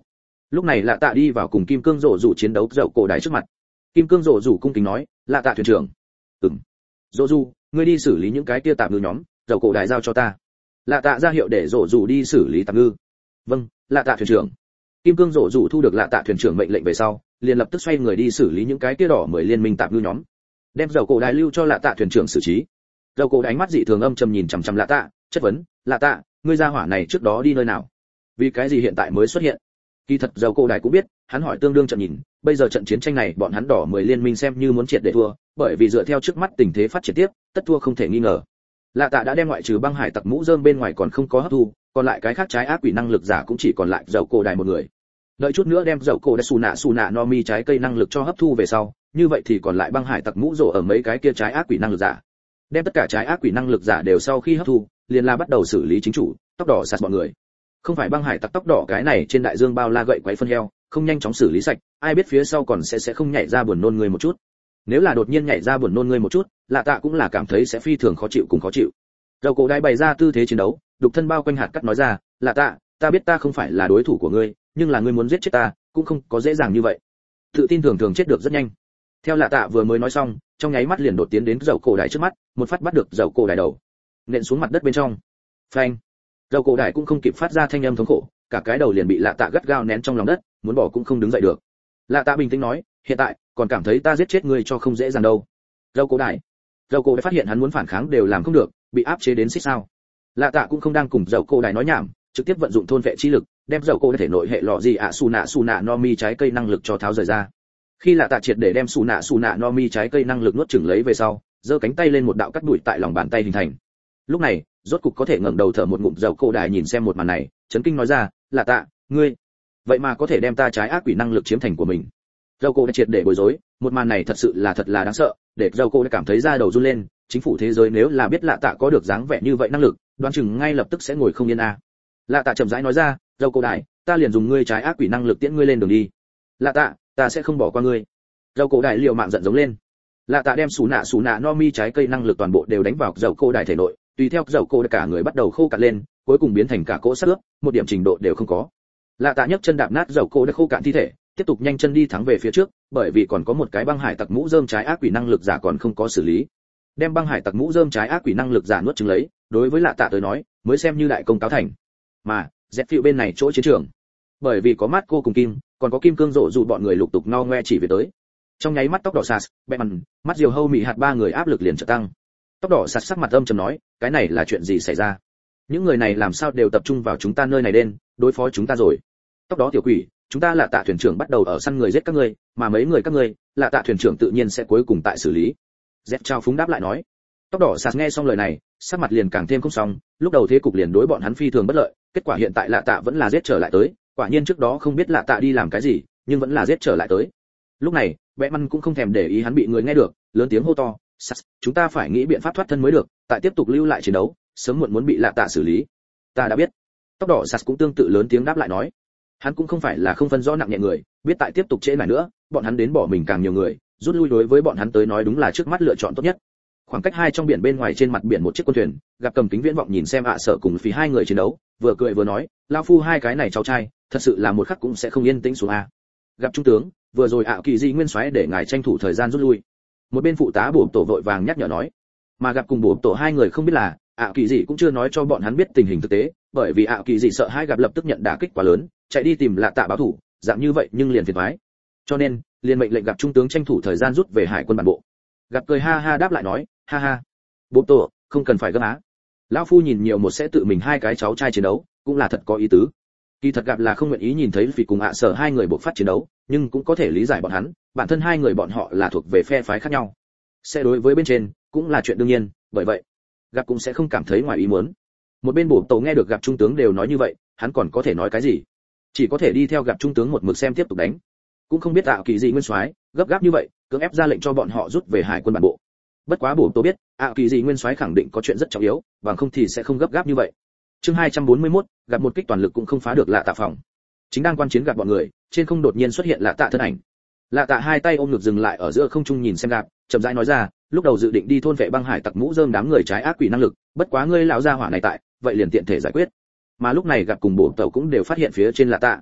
Lúc này Lạ Tạ đi vào cùng Kim Cương Rổ Rủ chiến đấu dậu cổ đài trước mặt. Kim Cương Rổ Rủ cung kính nói, Lạ Tạ thuyền trưởng. Ừm. Rổ Rủ, ngươi đi xử lý những cái kia tạp ngư nhóm, dậu cổ đài giao cho ta. Lạ Tạ ra hiệu để Rổ Rủ đi xử lý tạp ngư. Vâng, Lạ Tạ thuyền trưởng. Kim Cương Rổ Rủ thu được Lạ Tạ thuyền trưởng mệnh lệnh về sau, liền lập tức xoay người đi xử lý những cái kia đỏ mười liên minh tạp ngư nhóm, đem dậu cổ đài lưu cho Lạ Tạ thuyền trưởng xử trí. Dậu cổ đánh mắt dị thường âm trầm nhìn chằm chằm Lạ Tạ, chất vấn, Lạ Tạ, ngươi ra hỏa này trước đó đi nơi nào? Vì cái gì hiện tại mới xuất hiện? Kỳ thật dầu cổ đài cũng biết, hắn hỏi tương đương trận nhìn, bây giờ trận chiến tranh này bọn hắn đỏ mười liên minh xem như muốn triệt để thua, bởi vì dựa theo trước mắt tình thế phát triển tiếp, tất thua không thể nghi ngờ. Lạ Tạ đã đem ngoại trừ băng hải tặc mũ rơm bên ngoài còn không có hấp thu, còn lại cái khác trái ác quỷ năng lực giả cũng chỉ còn lại dầu cổ đài một người. Đợi chút nữa đem dầu cổ đài xù nạ xù nạ no mi trái cây năng lực cho hấp thu về sau, như vậy thì còn lại băng hải tặc mũ rồ ở mấy cái kia trái ác quỷ năng lực giả. Đem tất cả trái ác quỷ năng lực giả đều sau khi hấp thu, liền là bắt đầu xử lý chính chủ, tóc đỏ sạt bọn người. Không phải băng hải tặc tóc đỏ cái này trên đại dương bao la gậy quấy phân heo, không nhanh chóng xử lý sạch, ai biết phía sau còn sẽ sẽ không nhảy ra buồn nôn người một chút. Nếu là đột nhiên nhảy ra buồn nôn người một chút, Lạ Tạ cũng là cảm thấy sẽ phi thường khó chịu cùng khó chịu. Dầu cổ đài bày ra tư thế chiến đấu, đục thân bao quanh hạt cắt nói ra, Lạ Tạ, ta biết ta không phải là đối thủ của ngươi, nhưng là ngươi muốn giết chết ta, cũng không có dễ dàng như vậy. Tự tin thường thường chết được rất nhanh. Theo Lạ Tạ vừa mới nói xong, trong nháy mắt liền đột tiến đến dầu cổ đài trước mắt, một phát bắt được dầu cổ đài đầu, nện xuống mặt đất bên trong. Phanh. Dầu cổ đài cũng không kịp phát ra thanh âm thống khổ, cả cái đầu liền bị Lạ Tạ gắt gao nén trong lòng đất, muốn bỏ cũng không đứng dậy được. Lạ Tạ bình tĩnh nói, hiện tại còn cảm thấy ta giết chết ngươi cho không dễ dàng đâu. Dầu cổ đài. Dầu cổ đài phát hiện hắn muốn phản kháng đều làm không được, bị áp chế đến xích sao. Lạ Tạ cũng không đang cùng dầu cổ đài nói nhảm, trực tiếp vận dụng thôn vệ chi lực, đem dầu cổ đài thể nội hệ lọ gì ạ xù nạ xù nạ no mi trái cây năng lực cho tháo rời ra. Khi Lạ Tạ triệt để đem xù nạ xù nạ no mi trái cây năng lực nuốt chửng lấy về sau, giơ cánh tay lên một đạo cắt đuổi tại lòng bàn tay hình thành. Lúc này, rốt cục có thể ngẩng đầu thở một ngụm dầu cổ đài nhìn xem một màn này, chấn kinh nói ra, Lạ Tạ, ngươi vậy mà có thể đem ta trái ác quỷ năng lực chiếm thành của mình. Dầu cổ đài triệt để bối rối, một màn này thật sự là thật là đáng sợ, để dầu cổ đài cảm thấy da đầu run lên. Chính phủ thế giới nếu là biết Lạ Tạ có được dáng vẻ như vậy năng lực, đoán chừng ngay lập tức sẽ ngồi không yên a. À. Lạ Tạ chậm rãi nói ra, dầu cổ đài, ta liền dùng ngươi trái ác quỷ năng lực tiễn ngươi lên đường đi. Lạ Tạ, ta sẽ không bỏ qua ngươi. Dầu cổ đài liều mạng giận giống lên. Lạ Tạ đem xù nạ xù nạ no mi trái cây năng lực toàn bộ đều đánh vào dầu cổ đài thể nội, tùy theo dầu cổ đài cả người bắt đầu khô cạn lên, cuối cùng biến thành cả cỗ xác ướp, một điểm trình độ đều không có. Lạ Tạ nhấc chân đạp nát dầu cổ đài khô cạn thi thể, tiếp tục nhanh chân đi thẳng về phía trước, bởi vì còn có một cái băng hải tặc mũ rơm trái ác quỷ năng lực giả còn không có xử lý. Đem băng hải tặc mũ rơm trái ác quỷ năng lực giả nuốt trứng lấy, đối với Lạ Tạ tới nói, mới xem như đại công cáo thành. Mà, dẹp phiêu bên này chỗ chiến trường, bởi vì có mắt cô cùng kim, còn có kim cương rộ dù bọn người lục tục no ngoe chỉ về tới. Trong nháy mắt tóc đỏ sạt, bẹ mằn, mắt diều hâu mị hạt ba người áp lực liền trở tăng. Tóc đỏ sạt sắc mặt âm trầm nói, cái này là chuyện gì xảy ra? Những người này làm sao đều tập trung vào chúng ta nơi này đen, đối phó chúng ta rồi? Tóc đó tiểu quỷ, chúng ta là Tạ thuyền trưởng bắt đầu ở săn người giết các ngươi, mà mấy người các ngươi, là Tạ thuyền trưởng tự nhiên sẽ cuối cùng tại xử lý. Dẹp trao phúng đáp lại nói. Tóc đỏ sạt nghe xong lời này, sắc mặt liền càng thêm không xong, lúc đầu thế cục liền đối bọn hắn phi thường bất lợi, kết quả hiện tại Lạ Tạ vẫn là giết trở lại tới, quả nhiên trước đó không biết Lạ Tạ đi làm cái gì, nhưng vẫn là giết trở lại tới. Lúc này, Bẽ Măn cũng không thèm để ý hắn bị người nghe được, lớn tiếng hô to, "Sắt, chúng ta phải nghĩ biện pháp thoát thân mới được, tại tiếp tục lưu lại chiến đấu, sớm muộn muốn bị Lạ Tạ xử lý." "Ta đã biết." Tóc đỏ Sắt cũng tương tự lớn tiếng đáp lại nói. Hắn cũng không phải là không phân rõ nặng nhẹ người, biết tại tiếp tục trễ nải nữa, bọn hắn đến bỏ mình càng nhiều người, rút lui đối với bọn hắn tới nói đúng là trước mắt lựa chọn tốt nhất. Khoảng cách hai trong biển bên ngoài trên mặt biển một chiếc quân thuyền, gặp cầm kính viễn vọng nhìn xem ạ sợ cùng phí hai người chiến đấu, vừa cười vừa nói, lao phu hai cái này cháu trai, thật sự là một khắc cũng sẽ không yên tĩnh xuống a. Gặp trung tướng, vừa rồi ạ kỳ di nguyên soái để ngài tranh thủ thời gian rút lui. Một bên phụ tá bổ tổ vội vàng nhắc nhở nói, mà gặp cùng bổ tổ hai người không biết là, ạ kỳ di cũng chưa nói cho bọn hắn biết tình hình thực tế, bởi vì ạ kỳ di sợ hai gặp lập tức nhận đả kích quá lớn, chạy đi tìm Lạ Tạ báo thủ, dạng như vậy nhưng liền phiền toái. Cho nên, liền mệnh lệnh gặp trung tướng tranh thủ thời gian rút về hải quân bản bộ. Gặp cười ha ha đáp lại nói, ha ha, bố tổ, không cần phải gấp á. Lão phu nhìn nhiều một sẽ tự mình hai cái cháu trai chiến đấu, cũng là thật có ý tứ. Kỳ thật gặp là không nguyện ý nhìn thấy vì cùng ạ sở hai người buộc phát chiến đấu, nhưng cũng có thể lý giải bọn hắn, bản thân hai người bọn họ là thuộc về phe phái khác nhau. Sẽ đối với bên trên, cũng là chuyện đương nhiên, bởi vậy, gặp cũng sẽ không cảm thấy ngoài ý muốn. Một bên bổ tổ nghe được gặp trung tướng đều nói như vậy, hắn còn có thể nói cái gì? Chỉ có thể đi theo gặp trung tướng một mực xem tiếp tục đánh. Cũng không biết ạ kỳ gì nguyên soái gấp gáp như vậy, cưỡng ép ra lệnh cho bọn họ rút về hải quân bản bộ. Bất quá bổ tổ biết, ạ kỳ gì nguyên soái khẳng định có chuyện rất trọng yếu, bằng không thì sẽ không gấp gáp như vậy. Chương hai trăm bốn mươi mốt, gặp một kích toàn lực cũng không phá được Lạ Tạ phòng. Chính đang quan chiến gặp bọn người, trên không đột nhiên xuất hiện Lạ Tạ thân ảnh. Lạ Tạ hai tay ôm ngực dừng lại ở giữa không trung nhìn xem gặp, chậm rãi nói ra, lúc đầu dự định đi thôn vệ băng hải tặc mũ rơm đám người trái ác quỷ năng lực, bất quá ngươi lão gia hỏa này tại, vậy liền tiện thể giải quyết. Mà lúc này gặp cùng bổ tàu cũng đều phát hiện phía trên Lạ Tạ.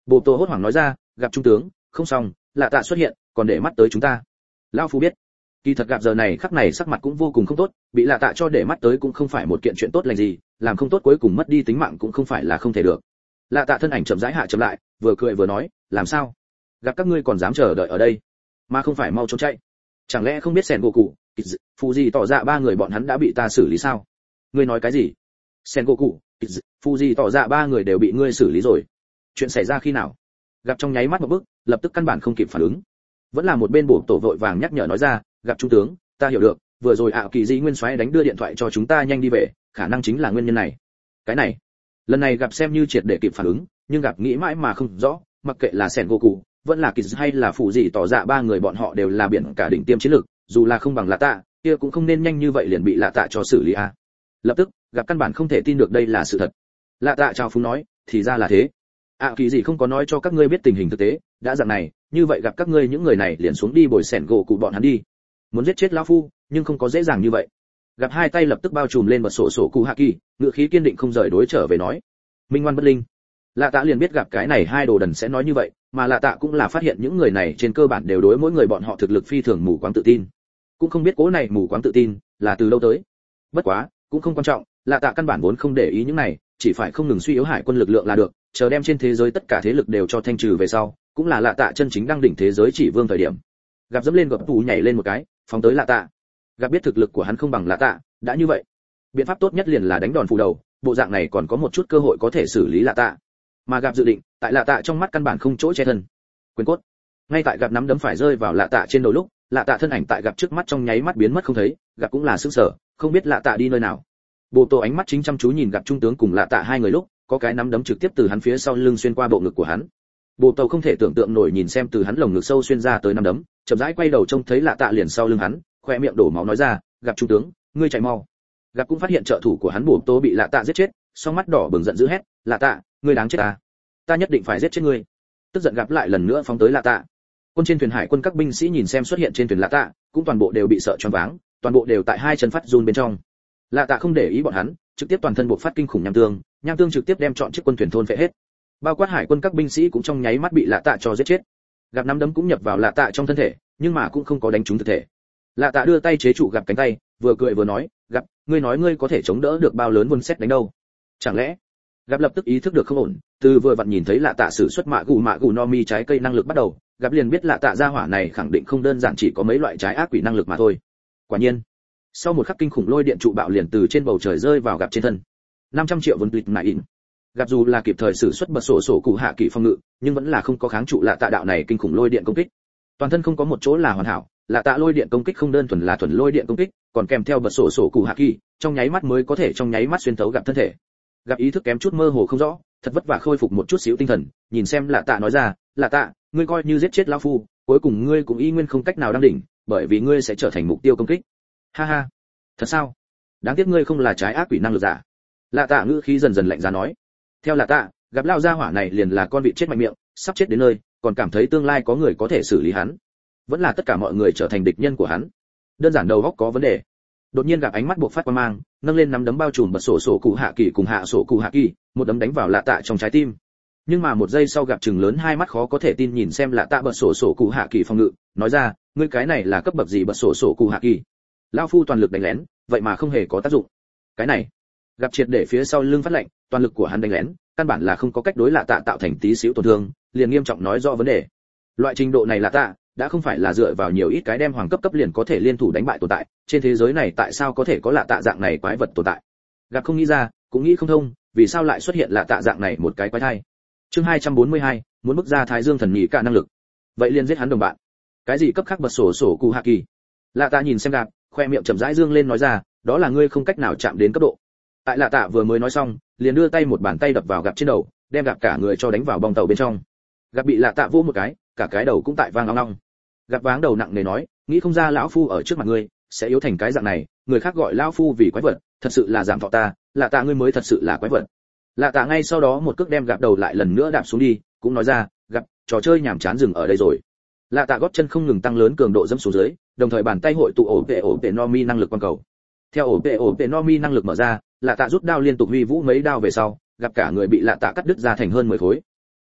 Bộ Tô hốt hoảng nói ra, gặp trung tướng, không xong, lạ tạ xuất hiện, còn để mắt tới chúng ta. Lão phu biết. Kỳ thật gặp giờ này khắc này sắc mặt cũng vô cùng không tốt, bị lạ tạ cho để mắt tới cũng không phải một kiện chuyện tốt lành gì, làm không tốt cuối cùng mất đi tính mạng cũng không phải là không thể được. Lạ tạ thân ảnh chậm rãi hạ chậm lại, vừa cười vừa nói, làm sao? Gặp các ngươi còn dám chờ đợi ở đây, mà không phải mau trốn chạy? Chẳng lẽ không biết Sen Goku, Fuji tỏ ra ba người bọn hắn đã bị ta xử lý sao? Ngươi nói cái gì? Sen Goku, Fuji tỏ ra ba người đều bị ngươi xử lý rồi. Chuyện xảy ra khi nào? Gặp trong nháy mắt một bước, lập tức căn bản không kịp phản ứng. Vẫn là một bên Bổ Tổ vội vàng nhắc nhở nói ra, gặp trung tướng, ta hiểu được, vừa rồi ảo kỳ di nguyên soái đánh đưa điện thoại cho chúng ta nhanh đi về, khả năng chính là nguyên nhân này. Cái này, lần này gặp xem như triệt để kịp phản ứng, nhưng gặp nghĩ mãi mà không rõ, mặc kệ là Sen Goku, vẫn là Kiz hay là phụ gì tỏ dạ ba người bọn họ đều là biển cả đỉnh tiêm chiến lược, dù là không bằng Lạ Tạ, kia cũng không nên nhanh như vậy liền bị Lạ Tạ cho xử lý a. Lập tức, gặp căn bản không thể tin được đây là sự thật. Lạ Tạ chào phúng nói, thì ra là thế. À kỳ gì không có nói cho các ngươi biết tình hình thực tế, đã dạng này, như vậy gặp các ngươi những người này liền xuống đi bồi Sen Goku bọn hắn đi. Muốn giết chết lão phu, nhưng không có dễ dàng như vậy. Gặp hai tay lập tức bao trùm lên bật sổ sổ cụ hạ kỳ, ngựa khí kiên định không rời đối trở về nói, minh ngoan bất linh. Lạ Tạ liền biết gặp cái này hai đồ đần sẽ nói như vậy, mà Lạ Tạ cũng là phát hiện những người này trên cơ bản đều đối mỗi người bọn họ thực lực phi thường mù quáng tự tin, cũng không biết cố này mù quáng tự tin là từ đâu tới. Bất quá cũng không quan trọng, Lạ Tạ căn bản vốn không để ý những này, chỉ phải không ngừng suy yếu hải quân lực lượng là được, chờ đem trên thế giới tất cả thế lực đều cho thanh trừ về sau, cũng là Lạ Tạ chân chính đăng đỉnh thế giới chỉ vương thời điểm. Gặp dẫm lên gập tù nhảy lên một cái, phóng tới Lạ Tạ. Gặp biết thực lực của hắn không bằng Lạ Tạ, đã như vậy, biện pháp tốt nhất liền là đánh đòn phủ đầu, bộ dạng này còn có một chút cơ hội có thể xử lý Lạ Tạ. Mà gặp dự định, tại Lạ Tạ trong mắt căn bản không chỗ che thân. Quyền cốt. Ngay tại gặp nắm đấm phải rơi vào Lạ Tạ trên đầu lúc, Lạ Tạ thân ảnh tại gặp trước mắt trong nháy mắt biến mất không thấy, gặp cũng là sững sờ, không biết Lạ Tạ đi nơi nào. Bồ Tô ánh mắt chính chăm chú nhìn gặp trung tướng cùng Lạ Tạ hai người lúc, có cái nắm đấm trực tiếp từ hắn phía sau lưng xuyên qua bộ ngực của hắn. Bồ Tô không thể tưởng tượng nổi nhìn xem từ hắn lồng ngực sâu xuyên ra tới nắm đấm, chậm rãi quay đầu trông thấy Lạ Tạ liền sau lưng hắn, khoe miệng đổ máu nói ra, gặp trung tướng, ngươi chạy mau. Gặp cũng phát hiện trợ thủ của hắn Bồ Tô bị Lạ Tạ giết chết, song mắt đỏ bừng giận dữ hét, Lạ Tạ, ngươi đáng chết ta, ta nhất định phải giết chết ngươi. Tức giận gặp lại lần nữa phóng tới Lạ Tạ. Quân trên thuyền hải quân các binh sĩ nhìn xem xuất hiện trên thuyền Lạ Tạ, cũng toàn bộ đều bị sợ choáng váng, toàn bộ đều tại hai chân phát run bên trong. Lạ Tạ không để ý bọn hắn, trực tiếp toàn thân buộc phát kinh khủng nham tương, nham tương trực tiếp đem trọn chiếc quân thuyền thôn phệ hết. Bao quát hải quân các binh sĩ cũng trong nháy mắt bị Lạ Tạ cho giết chết. Gặp nắm đấm cũng nhập vào Lạ Tạ trong thân thể, nhưng mà cũng không có đánh trúng thực thể. Lạ Tạ đưa tay chế trụ gặp cánh tay, vừa cười vừa nói, gặp, ngươi nói ngươi có thể chống đỡ được bao lớn vân xét đánh đâu? Chẳng lẽ? Gặp lập tức ý thức được không ổn, từ vừa vặn nhìn thấy Lạ Tạ sử xuất mạ gù mạ gù no mi trái cây năng lực bắt đầu, gặp liền biết Lạ Tạ gia hỏa này khẳng định không đơn giản chỉ có mấy loại trái ác quỷ năng lực mà thôi. Quả nhiên, sau một khắc kinh khủng lôi điện trụ bạo liền từ trên bầu trời rơi vào gặp trên thân. năm trăm triệu vân tuyệt nại in. Gặp dù là kịp thời sử xuất bật sổ sổ cụ hạ kỳ phong ngự, nhưng vẫn là không có kháng trụ Lạ Tạ đạo này kinh khủng lôi điện công kích. Toàn thân không có một chỗ là hoàn hảo, Lạ Tạ lôi điện công kích không đơn thuần là thuần lôi điện công kích, còn kèm theo bật sổ sổ cụ hạ kỳ, trong nháy mắt mới có thể trong nháy mắt xuyên thấu gặp thân thể. Gặp ý thức kém chút mơ hồ không rõ, thật vất vả khôi phục một chút xíu tinh thần, nhìn xem Lạ Tạ nói ra, Lạ Tạ, ngươi coi như giết chết lão phu, cuối cùng ngươi cũng y nguyên không cách nào đăng đỉnh, bởi vì ngươi sẽ trở thành mục tiêu công kích. Ha ha, thật sao? Đáng tiếc ngươi không là trái ác quỷ năng lực giả. Lạ Tạ ngữ khí dần dần lạnh giá nói. Theo Lạ Tạ, gặp lao gia hỏa này liền là con vịt chết mạnh miệng, sắp chết đến nơi, còn cảm thấy tương lai có người có thể xử lý hắn, vẫn là tất cả mọi người trở thành địch nhân của hắn. Đơn giản đầu óc có vấn đề. Đột nhiên gặp ánh mắt buộc phát quang mang, nâng lên nắm đấm bao trùm bật sổ sổ cụ hạ kỳ cùng hạ sổ cụ hạ kỳ, một đấm đánh vào Lạ Tạ trong trái tim. Nhưng mà một giây sau gặp chừng lớn hai mắt khó có thể tin nhìn xem Lạ Tạ bật sổ sổ cụ hạ kỳ phòng ngự, nói ra, ngươi cái này là cấp bậc gì bật sổ sổ cụ hạ kỳ? Lão phu toàn lực đánh lén, vậy mà không hề có tác dụng. Cái này, gặp triệt để phía sau lưng phát lạnh, toàn lực của hắn đánh lén, căn bản là không có cách đối Lạ Tạ tạo thành tí xíu tổn thương, liền nghiêm trọng nói rõ vấn đề. Loại trình độ này Lạ Tạ đã không phải là dựa vào nhiều ít cái đem hoàng cấp cấp liền có thể liên thủ đánh bại tồn tại, trên thế giới này tại sao có thể có Lạ Tạ dạng này quái vật tồn tại? Gặp không nghĩ ra, cũng nghĩ không thông, vì sao lại xuất hiện Lạ Tạ dạng này một cái quái thai. Chương hai trăm bốn mươi hai, muốn bức ra Thái Dương thần nhị cả năng lực. Vậy liền giết hắn đồng bạn. Cái gì cấp khác bật sổ sổ cụ hạ kỳ? Lạ Tạ nhìn xem Gặp, khoe miệng chậm rãi dương lên nói ra, đó là ngươi không cách nào chạm đến cấp độ. Tại Lạ Tạ vừa mới nói xong, liền đưa tay một bàn tay đập vào Gặp trên đầu, đem Gặp cả người cho đánh vào bong tàu bên trong. Gặp bị Lạ Tạ vỗ một cái, cả cái đầu cũng tại vang ong ong. Gặp váng đầu nặng nề nói, nghĩ không ra lão phu ở trước mặt ngươi sẽ yếu thành cái dạng này, người khác gọi lão phu vì quái vật, thật sự là giảm thọ ta, Lạ Tạ ngươi mới thật sự là quái vật. Lạ Tạ ngay sau đó một cước đem Gặp đầu lại lần nữa đạp xuống đi, cũng nói ra, Gặp, trò chơi nhảm chán dừng ở đây rồi. Lạ Tạ gót chân không ngừng tăng lớn cường độ dẫm xuống dưới, đồng thời bàn tay hội tụ ổ vệ ổ vệ no mi năng lực quan cầu. Theo ổ vệ ổ vệ no mi năng lực mở ra, Lạ Tạ rút đao liên tục huy vũ mấy đao về sau, Gặp cả người bị Lạ Tạ cắt đứt ra thành hơn mười khối.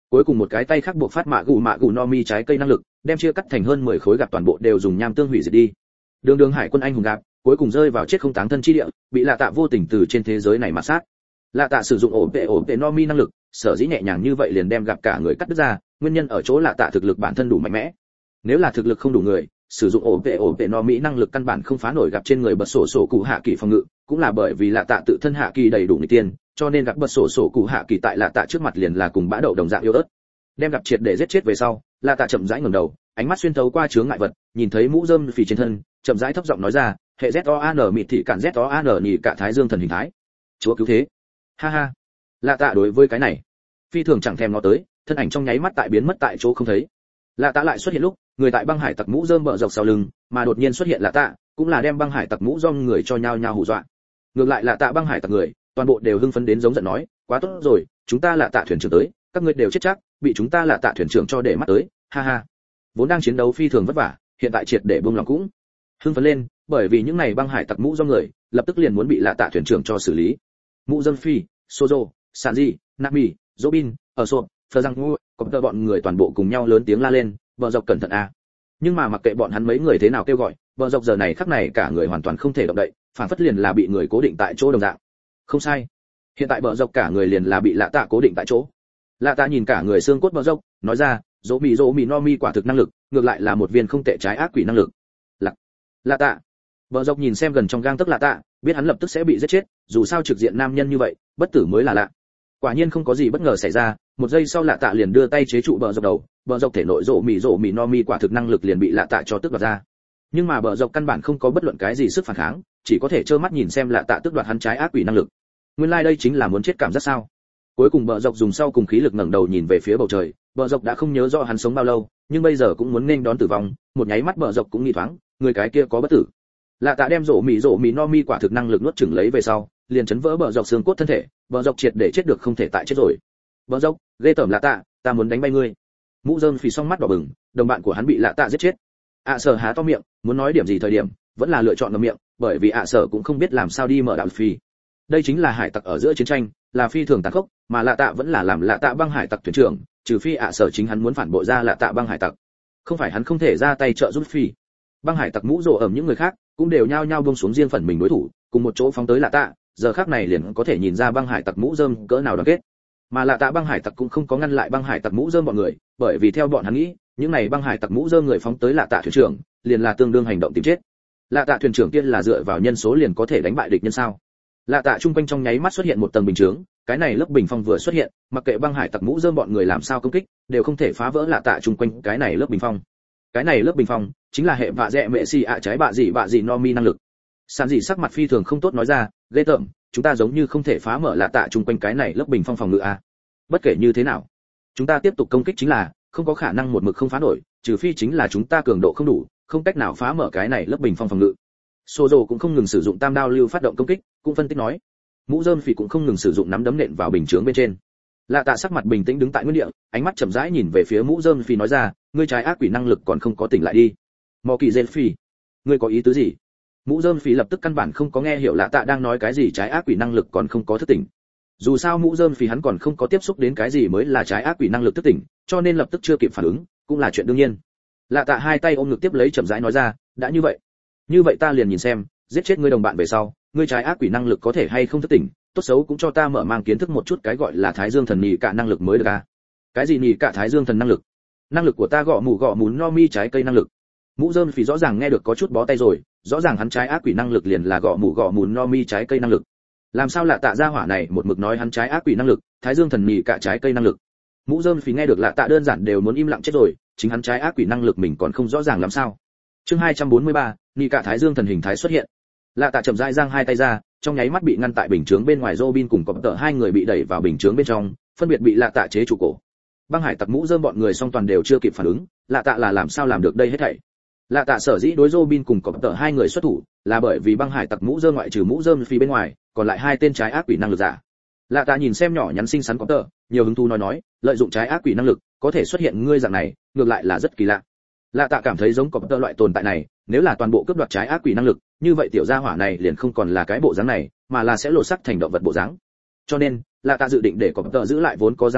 Cuối cùng một cái tay khác buộc phát mạ gù mạ gù no mi trái cây năng lực, đem chia cắt thành hơn mười khối gặp toàn bộ đều dùng nham tương hủy diệt đi. Đường đường hải quân anh hùng gặp, cuối cùng rơi vào chết không táng thân chi địa, bị Lạ Tạ vô tình từ trên thế giới này mà sát. Lạ Tạ sử dụng ổ vệ ổ vệ no mi năng lực, sở dĩ nhẹ nhàng như vậy liền đem gặp cả người cắt đứt ra, nguyên nhân ở chỗ Lạ Tạ thực lực bản thân đủ mạnh mẽ. Nếu là thực lực không đủ người, sử dụng ổ vệ ổ vệ no mi năng lực căn bản không phá nổi gặp trên người bật sổ sổ cụ hạ kỳ phòng ngự, cũng là bởi vì Lạ Tạ tự thân hạ kỳ đầy đủ nghịch tiên, cho nên gặp bật sổ sổ cụ hạ kỳ tại Lạ Tạ trước mặt liền là cùng bã đậu đồng dạng yếu ớt. Đem gặp triệt để giết chết về sau, Lạ Tạ chậm rãi ngẩng đầu, ánh mắt xuyên thấu qua chướng ngại vật, nhìn thấy mũ rơm phì trên thân, chậm rãi thấp giọng nói ra, hệ Z O A N mịt thị cản Z O A N nhị cả thái dương thần hình thái. Chúa cứu thế. Ha ha. Lạ Tạ đối với cái này, phi thường chẳng thèm ngó tới, thân ảnh trong nháy mắt tại biến mất tại chỗ không thấy. Lạ Tạ lại xuất hiện lúc, người tại băng hải tặc mũ rơm bờ dọc sau lưng, mà đột nhiên xuất hiện Lạ Tạ, cũng là đem băng hải tặc mũ rơm người cho nhau nhau hù dọa. Ngược lại Lạ Tạ băng hải tặc người, toàn bộ đều hưng phấn đến giống giận nói, quá tốt rồi, chúng ta Lạ Tạ thuyền trưởng tới, các ngươi đều chết chắc, bị chúng ta Lạ Tạ thuyền trưởng cho để mắt tới, ha ha. Vốn đang chiến đấu phi thường vất vả, hiện tại triệt để buông lòng cũng hưng phấn lên, bởi vì những này băng hải tặc mũ rơm người, lập tức liền muốn bị Lạ Tạ thuyền trưởng cho xử lý. Mũ rơm phi, Sozo, Sanji, Nami, Robin, ở sộp, Phờ Giang Ngu, có tơ bọn người toàn bộ cùng nhau lớn tiếng la lên, bờ dọc cẩn thận a. Nhưng mà mặc kệ bọn hắn mấy người thế nào kêu gọi, bờ dọc giờ này khắc này cả người hoàn toàn không thể động đậy, phản phất liền là bị người cố định tại chỗ đồng dạng. Không sai, hiện tại bờ dọc cả người liền là bị Lạ Tạ cố định tại chỗ. Lạ Tạ nhìn cả người xương cốt bờ dọc, nói ra, dỗ mì dỗ mì no mi quả thực năng lực, ngược lại là một viên không tệ trái ác quỷ năng lực. Lạ, Lạ Tạ. Bờ dọc nhìn xem gần trong gang tấc Lạ Tạ, biết hắn lập tức sẽ bị giết chết, dù sao trực diện nam nhân như vậy, bất tử mới là lạ. Quả nhiên không có gì bất ngờ xảy ra, một giây sau Lạ Tạ liền đưa tay chế trụ bờ dọc đầu, bờ dọc thể nội rộ mì rộ mì no mi quả thực năng lực liền bị Lạ Tạ cho tước đoạt ra. Nhưng mà bờ dọc căn bản không có bất luận cái gì sức phản kháng, chỉ có thể trơ mắt nhìn xem Lạ Tạ tước đoạt hắn trái ác quỷ năng lực. Nguyên lai like đây chính là muốn chết cảm giác sao? Cuối cùng bờ dọc dùng sau cùng khí lực ngẩng đầu nhìn về phía bầu trời, bờ dọc đã không nhớ rõ hắn sống bao lâu, nhưng bây giờ cũng muốn nên đón tử vong, một nháy mắt bờ dọc cũng nghĩ thoáng, người cái kia có bất tử. Lạ Tạ đem rộ mì rộ mì no mi quả thực năng lực nuốt chửng lấy về sau, liền chấn vỡ bờ dọc xương cốt thân thể, bờ dọc triệt để chết được không thể tại chết rồi. Bờ dọc, ghê tởm Lạ Tạ, ta muốn đánh bay ngươi. Mũ rơm phì song mắt đỏ bừng, đồng bạn của hắn bị Lạ Tạ giết chết. ạ sở há to miệng, muốn nói điểm gì thời điểm, vẫn là lựa chọn ngậm miệng, bởi vì ạ sở cũng không biết làm sao đi mở đạo phi. Đây chính là hải tặc ở giữa chiến tranh, là phi thường tàn khốc, mà Lạ Tạ vẫn là làm Lạ Tạ băng hải tặc thuyền trưởng, trừ phi ạ sở chính hắn muốn phản bội ra Lạ Tạ băng hải tặc, không phải hắn không thể ra tay trợ giúp phi. Băng hải tặc mũ rồ ẩm những người khác cũng đều nhao nhao buông xuống riêng phần mình đối thủ, cùng một chỗ phóng tới Lạ Tạ, giờ khắc này liền có thể nhìn ra băng hải tặc mũ rơm cỡ nào đoàn kết. Mà Lạ Tạ băng hải tặc cũng không có ngăn lại băng hải tặc mũ rơm bọn người, bởi vì theo bọn hắn nghĩ, những này băng hải tặc mũ rơm người phóng tới Lạ Tạ thuyền trưởng, liền là tương đương hành động tìm chết. Lạ Tạ thuyền trưởng kia là dựa vào nhân số liền có thể đánh bại địch nhân sao? Lạ Tạ trung quanh trong nháy mắt xuất hiện một tầng bình chướng, cái này lớp bình phong vừa xuất hiện, mặc kệ băng hải tặc mũ rơm bọn người làm sao công kích, đều không thể phá vỡ Lạ Tạ trung quanh cái này lớp bình phong. Cái này lớp bình phong chính là hệ vạ dẹ mẹ xì ạ trái bạ gì bạ gì no mi năng lực. Sàn dị sắc mặt phi thường không tốt nói ra, ghê tởm, chúng ta giống như không thể phá mở Lạ Tạ trung quanh cái này lớp bình phong phòng ngự a. Bất kể như thế nào, chúng ta tiếp tục công kích chính là không có khả năng một mực không phá nổi, trừ phi chính là chúng ta cường độ không đủ, không cách nào phá mở cái này lớp bình phong phòng ngự. Sozo cũng không ngừng sử dụng tam đao lưu phát động công kích, cũng phân tích nói. Mũ rơm phỉ cũng không ngừng sử dụng nắm đấm nện vào bình chướng bên trên. Lạ Tạ sắc mặt bình tĩnh đứng tại nguyên địa, ánh mắt chậm rãi nhìn về phía mũ rơm phỉ nói ra, ngươi trái ác quỷ năng lực còn không có tỉnh lại đi. Mò kỳ dên phỉ, ngươi có ý tứ gì? Mũ rơm phỉ lập tức căn bản không có nghe hiểu Lạ Tạ đang nói cái gì, trái ác quỷ năng lực còn không có thức tỉnh. Dù sao mũ rơm phỉ hắn còn không có tiếp xúc đến cái gì mới là trái ác quỷ năng lực thức tỉnh, cho nên lập tức chưa kịp phản ứng, cũng là chuyện đương nhiên. Lạ Tạ hai tay ôm ngực tiếp lấy chậm rãi nói ra, đã như vậy, như vậy ta liền nhìn xem, giết chết ngươi đồng bạn về sau, ngươi trái ác quỷ năng lực có thể hay không thức tỉnh, tốt xấu cũng cho ta mở mang kiến thức một chút cái gọi là Thái Dương thần nhị cả năng lực mới được a. Cái gì nhị cả Thái Dương thần năng lực? Năng lực của ta gõ mù gõ mù no mi trái cây năng lực. Mũ rơm phỉ rõ ràng nghe được có chút bó tay rồi, rõ ràng hắn trái ác quỷ năng lực liền là gõ mù gõ mù no mi trái cây năng lực. Làm sao Lạ Tạ gia hỏa này một mực nói hắn trái ác quỷ năng lực, Thái Dương thần nhị cả trái cây năng lực. Mũ rơm phỉ nghe được Lạ Tạ đơn giản đều muốn im lặng chết rồi, chính hắn trái ác quỷ năng lực mình còn không rõ ràng làm sao. Chương hai trăm bốn mươi ba, nhị cả Thái Dương thần hình thái xuất hiện. Lạ Tạ chậm rãi giang hai tay ra, trong nháy mắt bị ngăn tại bình chướng bên ngoài, Robin cùng Cọp Tợ hai người bị đẩy vào bình chướng bên trong, phân biệt bị Lạ Tạ chế trụ cổ. Băng hải tặc mũ rơm bọn người song toàn đều chưa kịp phản ứng, Lạ Tạ là làm sao làm được đây hết thảy. Lạ Tạ sở dĩ đối Robin cùng Cọp Tợ hai người xuất thủ, là bởi vì băng hải tặc mũ rơm ngoại trừ mũ rơm phi bên ngoài, còn lại hai tên trái ác quỷ năng lực giả. Lạ Tạ nhìn xem nhỏ nhắn xinh xắn Cọp Tợ, nhiều hứng thú nói nói, lợi dụng trái ác quỷ năng lực, có thể xuất hiện ngươi dạng này, ngược lại là rất kỳ lạ. Lạ Tạ cảm thấy giống Cọp Tợ loại tồn tại này, nếu là toàn bộ cướp đoạt trái ác quỷ năng lực, như vậy tiểu gia hỏa này liền không còn là cái bộ dáng này, mà là sẽ lộ sắc thành động vật bộ dáng. Cho nên, Lạ Tạ dự định để Cọp Tợ giữ lại vốn có dáng vẻ,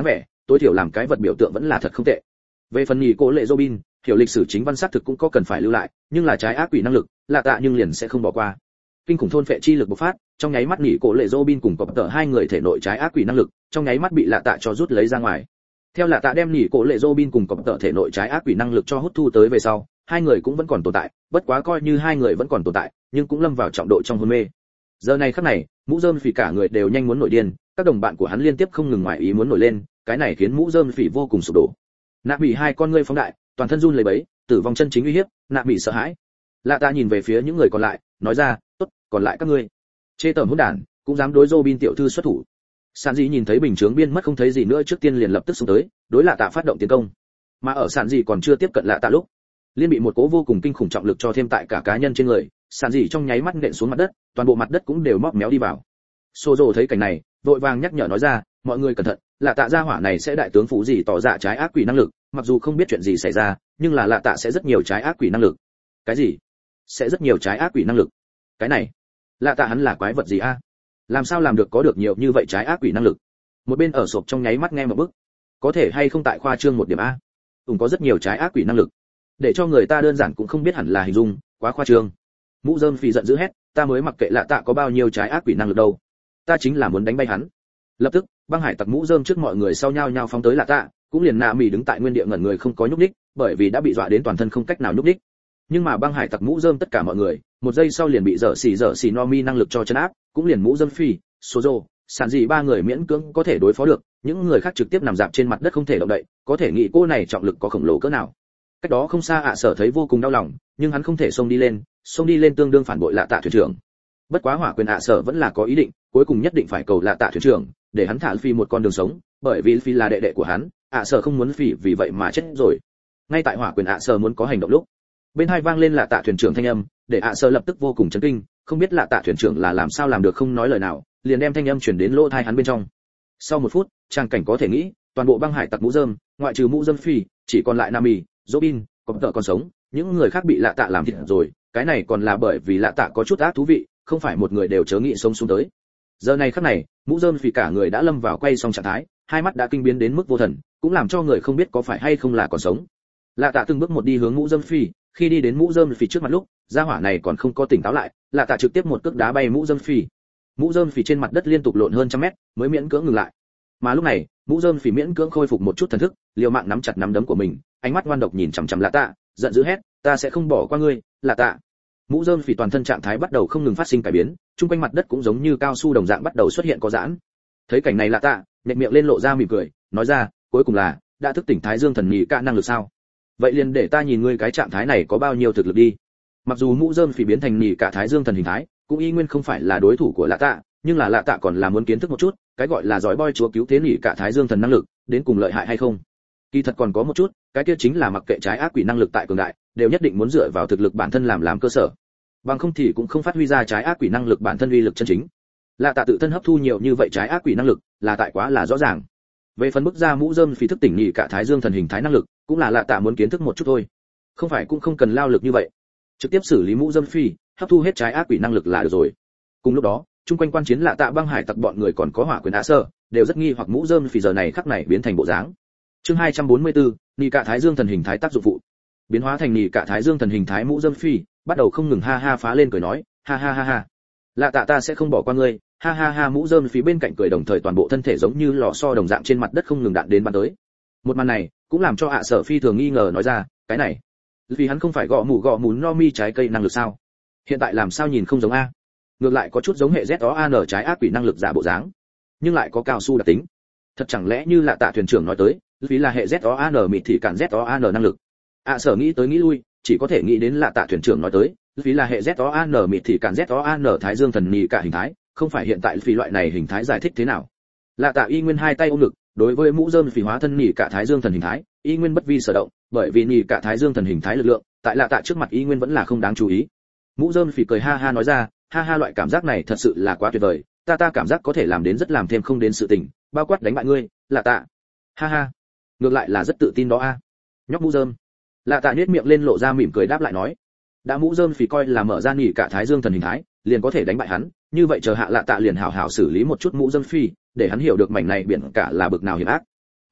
tối thiểu làm cái vật biểu tượng vẫn là thật không tệ. Về phần nhị cổ lệ Robin, hiểu lịch sử chính văn xác thực cũng có cần phải lưu lại, nhưng là trái ác quỷ năng lực, lạ tạ nhưng liền sẽ không bỏ qua. Kinh khủng thôn phệ chi lực bộc phát, trong nháy mắt nhị cổ lệ Robin cùng cọp tợ hai người thể nội trái ác quỷ năng lực, trong nháy mắt bị lạ tạ cho rút lấy ra ngoài. Theo lạ tạ đem nhị cổ lệ Robin cùng cọp tợ thể nội trái ác quỷ năng lực cho hút thu tới về sau, hai người cũng vẫn còn tồn tại, bất quá coi như hai người vẫn còn tồn tại, nhưng cũng lâm vào trọng độ trong hôn mê. Giờ này khắc này, mũ rơm phỉ cả người đều nhanh muốn nổi điên, các đồng bạn của hắn liên tiếp không ngừng ngoài ý muốn nổi lên, cái này khiến mũ rơm phỉ vô cùng sụp đổ. Nạ Mỹ hai con ngươi phóng đại, toàn thân run lẩy bẩy, tử vong chân chính uy hiếp, Nạ Mỹ sợ hãi. Lạ tạ nhìn về phía những người còn lại, nói ra, tốt, còn lại các ngươi, chê tởm hỗn đản, cũng dám đối Robin tiểu thư xuất thủ. Sản dị nhìn thấy bình chướng biên mất không thấy gì nữa, trước tiên liền lập tức xông tới, đối lạ tạ phát động tiến công. Mà ở Sản dị còn chưa tiếp cận lạ tạ lúc, liên bị một cố vô cùng kinh khủng trọng lực cho thêm tại cả cá nhân trên người, Sản dị trong nháy mắt nện xuống mặt đất, toàn bộ mặt đất cũng đều móc méo đi vào. Sô Dô thấy cảnh này, vội vàng nhắc nhở nói ra, mọi người cẩn thận, lạ tạ gia hỏa này sẽ đại tướng phụ gì tỏ ra trái ác quỷ năng lực, mặc dù không biết chuyện gì xảy ra, nhưng là lạ tạ sẽ rất nhiều trái ác quỷ năng lực. Cái gì? Sẽ rất nhiều trái ác quỷ năng lực? Cái này, lạ tạ hắn là quái vật gì a? Làm sao làm được có được nhiều như vậy trái ác quỷ năng lực? Một bên ở sộp trong nháy mắt nghe một bức, có thể hay không tại khoa trương một điểm a? Ủng có rất nhiều trái ác quỷ năng lực, để cho người ta đơn giản cũng không biết hẳn là hình dung, quá khoa trương. Mũ rơm phì giận dữ hét, ta mới mặc kệ lạ tạ có bao nhiêu trái ác quỷ năng lực đâu, ta chính là muốn đánh bay hắn. Lập tức, băng hải tặc mũ rơm trước mọi người sau nhau nhau phóng tới lạ tạ, cũng liền nạ mì đứng tại nguyên địa ngẩn người không có nhúc nhích, bởi vì đã bị dọa đến toàn thân không cách nào nhúc nhích. Nhưng mà băng hải tặc mũ rơm tất cả mọi người, một giây sau liền bị dở xỉ dở xỉ no mi năng lực cho chấn áp, cũng liền mũ rơm phi, Sozo, Sản dị ba người miễn cưỡng có thể đối phó được, những người khác trực tiếp nằm dạp trên mặt đất không thể động đậy, có thể nghĩ cô này trọng lực có khổng lồ cỡ nào. Cách đó không xa ạ sở thấy vô cùng đau lòng, nhưng hắn không thể xông đi lên, xông đi lên tương đương phản bội lạ tạ thuyền trưởng. Bất quá hỏa quyền ạ sở vẫn là có ý định, cuối cùng nhất định phải cầu lạ tạ thuyền trưởng, để hắn thả phi một con đường sống, bởi vì phi là đệ đệ của hắn, ạ sở không muốn phi vì vậy mà chết rồi. Ngay tại hỏa quyền ạ sở muốn có hành động lúc, bên hai vang lên lạ tạ thuyền trưởng thanh âm, để ạ sở lập tức vô cùng chấn kinh, không biết lạ tạ thuyền trưởng là làm sao làm được không nói lời nào, liền đem thanh âm truyền đến lỗ tai hắn bên trong. Sau một phút, trang cảnh có thể nghĩ, toàn bộ băng hải tặc mũ rơm, ngoại trừ mũ rơm phi, chỉ còn lại Nami, Robin, còn tợ còn sống, những người khác bị lạ tạ làm thịt rồi, cái này còn là bởi vì lạ tạ có chút ác thú vị, không phải một người đều chớ nghĩ sống xuống tới. Giờ này khắc này, mũ rơm phì cả người đã lâm vào quay xong trạng thái, hai mắt đã kinh biến đến mức vô thần, cũng làm cho người không biết có phải hay không là còn sống. Lạ tạ từng bước một đi hướng mũ rơm phì, khi đi đến mũ rơm phì trước mặt lúc, gia hỏa này còn không có tỉnh táo lại, lạ tạ trực tiếp một cước đá bay mũ rơm phì. Mũ rơm phì trên mặt đất liên tục lộn hơn trăm mét, mới miễn cưỡng ngừng lại. Mà lúc này, mũ rơm phì miễn cưỡng khôi phục một chút thần thức, liều mạng nắm chặt nắm đấm của mình, ánh mắt ngoan độc nhìn chằm chằm lạ tạ, giận dữ hét, ta sẽ không bỏ qua ngươi, lạ tạ. Mũ rơm phì toàn thân trạng thái bắt đầu không ngừng phát sinh cải biến, trung quanh mặt đất cũng giống như cao su đồng dạng bắt đầu xuất hiện có giãn. Thấy cảnh này lạ tạ, nhếch miệng lên lộ ra mỉm cười, nói ra, cuối cùng là đã thức tỉnh Thái Dương thần nhị cả năng lực sao? Vậy liền để ta nhìn ngươi cái trạng thái này có bao nhiêu thực lực đi. Mặc dù mũ rơm phì biến thành nhị cả Thái Dương thần hình thái, cũng y nguyên không phải là đối thủ của lạ tạ, nhưng là lạ tạ còn là muốn kiến thức một chút, cái gọi là giỏi boy chúa cứu thế nhị cả Thái Dương thần năng lực, đến cùng lợi hại hay không. Kỳ thật còn có một chút, cái kia chính là mặc kệ trái ác quỷ năng lực tại cường đại, đều nhất định muốn dựa vào thực lực bản thân làm làm cơ sở. Bằng không thì cũng không phát huy ra trái ác quỷ năng lực bản thân uy lực chân chính. Lạ tạ tự thân hấp thu nhiều như vậy trái ác quỷ năng lực, là tại quá là rõ ràng. Về phần bức ra mũ rơm phì thức tỉnh nhị cả Thái Dương thần hình thái năng lực, cũng là lạ tạ muốn kiến thức một chút thôi. Không phải cũng không cần lao lực như vậy. Trực tiếp xử lý mũ rơm phi, hấp thu hết trái ác quỷ năng lực là được rồi. Cùng lúc đó, chung quanh quan chiến lạ tạ băng hải tặc bọn người còn có hỏa quyền ạ sơ, đều rất nghi hoặc mũ rơm phì giờ này khắc này biến thành bộ dáng. Chương hai trăm bốn mươi tư, nhị cả Thái Dương thần hình thái tác dụng phụ. Biến hóa thành nhị cả Thái Dương thần hình thái mũ rơm phi, bắt đầu không ngừng ha ha phá lên cười nói, ha ha ha ha. Lạ tạ ta sẽ không bỏ qua ngươi, ha ha ha. Mũ rơm phí bên cạnh cười, đồng thời toàn bộ thân thể giống như lò xo đồng dạng trên mặt đất không ngừng đạn đến bắn tới. Một màn này cũng làm cho ạ sở phi thường nghi ngờ nói ra, cái này vì hắn không phải gõ mù gõ mù no mi trái cây năng lực sao? Hiện tại làm sao nhìn không giống a? Ngược lại có chút giống hệ Z O A N trái ác quỷ năng lực giả bộ dáng, nhưng lại có cao su đặc tính. Thật chẳng lẽ như là tạ thuyền trưởng nói tới, vì là hệ Z O A N mịt thì cản Z O A N năng lực. ạ sở nghĩ tới nghĩ lui, chỉ có thể nghĩ đến là tạ thuyền trưởng nói tới, vì là hệ Z O A N mịt thì cản Z O A N Thái Dương thần nhị cả hình thái, không phải hiện tại vì loại này hình thái giải thích thế nào. Lạ tạ y nguyên hai tay ôm ngực, đối với mũ rơm phì hóa thân nhị cả Thái Dương thần hình thái, y nguyên bất vi sở động, bởi vì nhị cả Thái Dương thần hình thái lực lượng, tại lạ tạ trước mặt y nguyên vẫn là không đáng chú ý. Mũ rơm phì cười ha ha nói ra, ha ha, loại cảm giác này thật sự là quá tuyệt vời, ta ta cảm giác có thể làm đến rất làm thêm không đến sự tình, bao quát đánh bại ngươi, lạ tạ. Ha ha, ngược lại là rất tự tin đó a. Nhóc mũ rơm. Lạ tạ nhếch miệng lên lộ ra mỉm cười đáp lại nói, đã mũ rơm phì coi là mở ra nhị cả Thái Dương thần hình thái, liền có thể đánh bại hắn, như vậy chờ hạ lạ tạ liền hảo hảo xử lý một chút mũ rơm phi, để hắn hiểu được mảnh này biển cả là bực nào hiểm ác.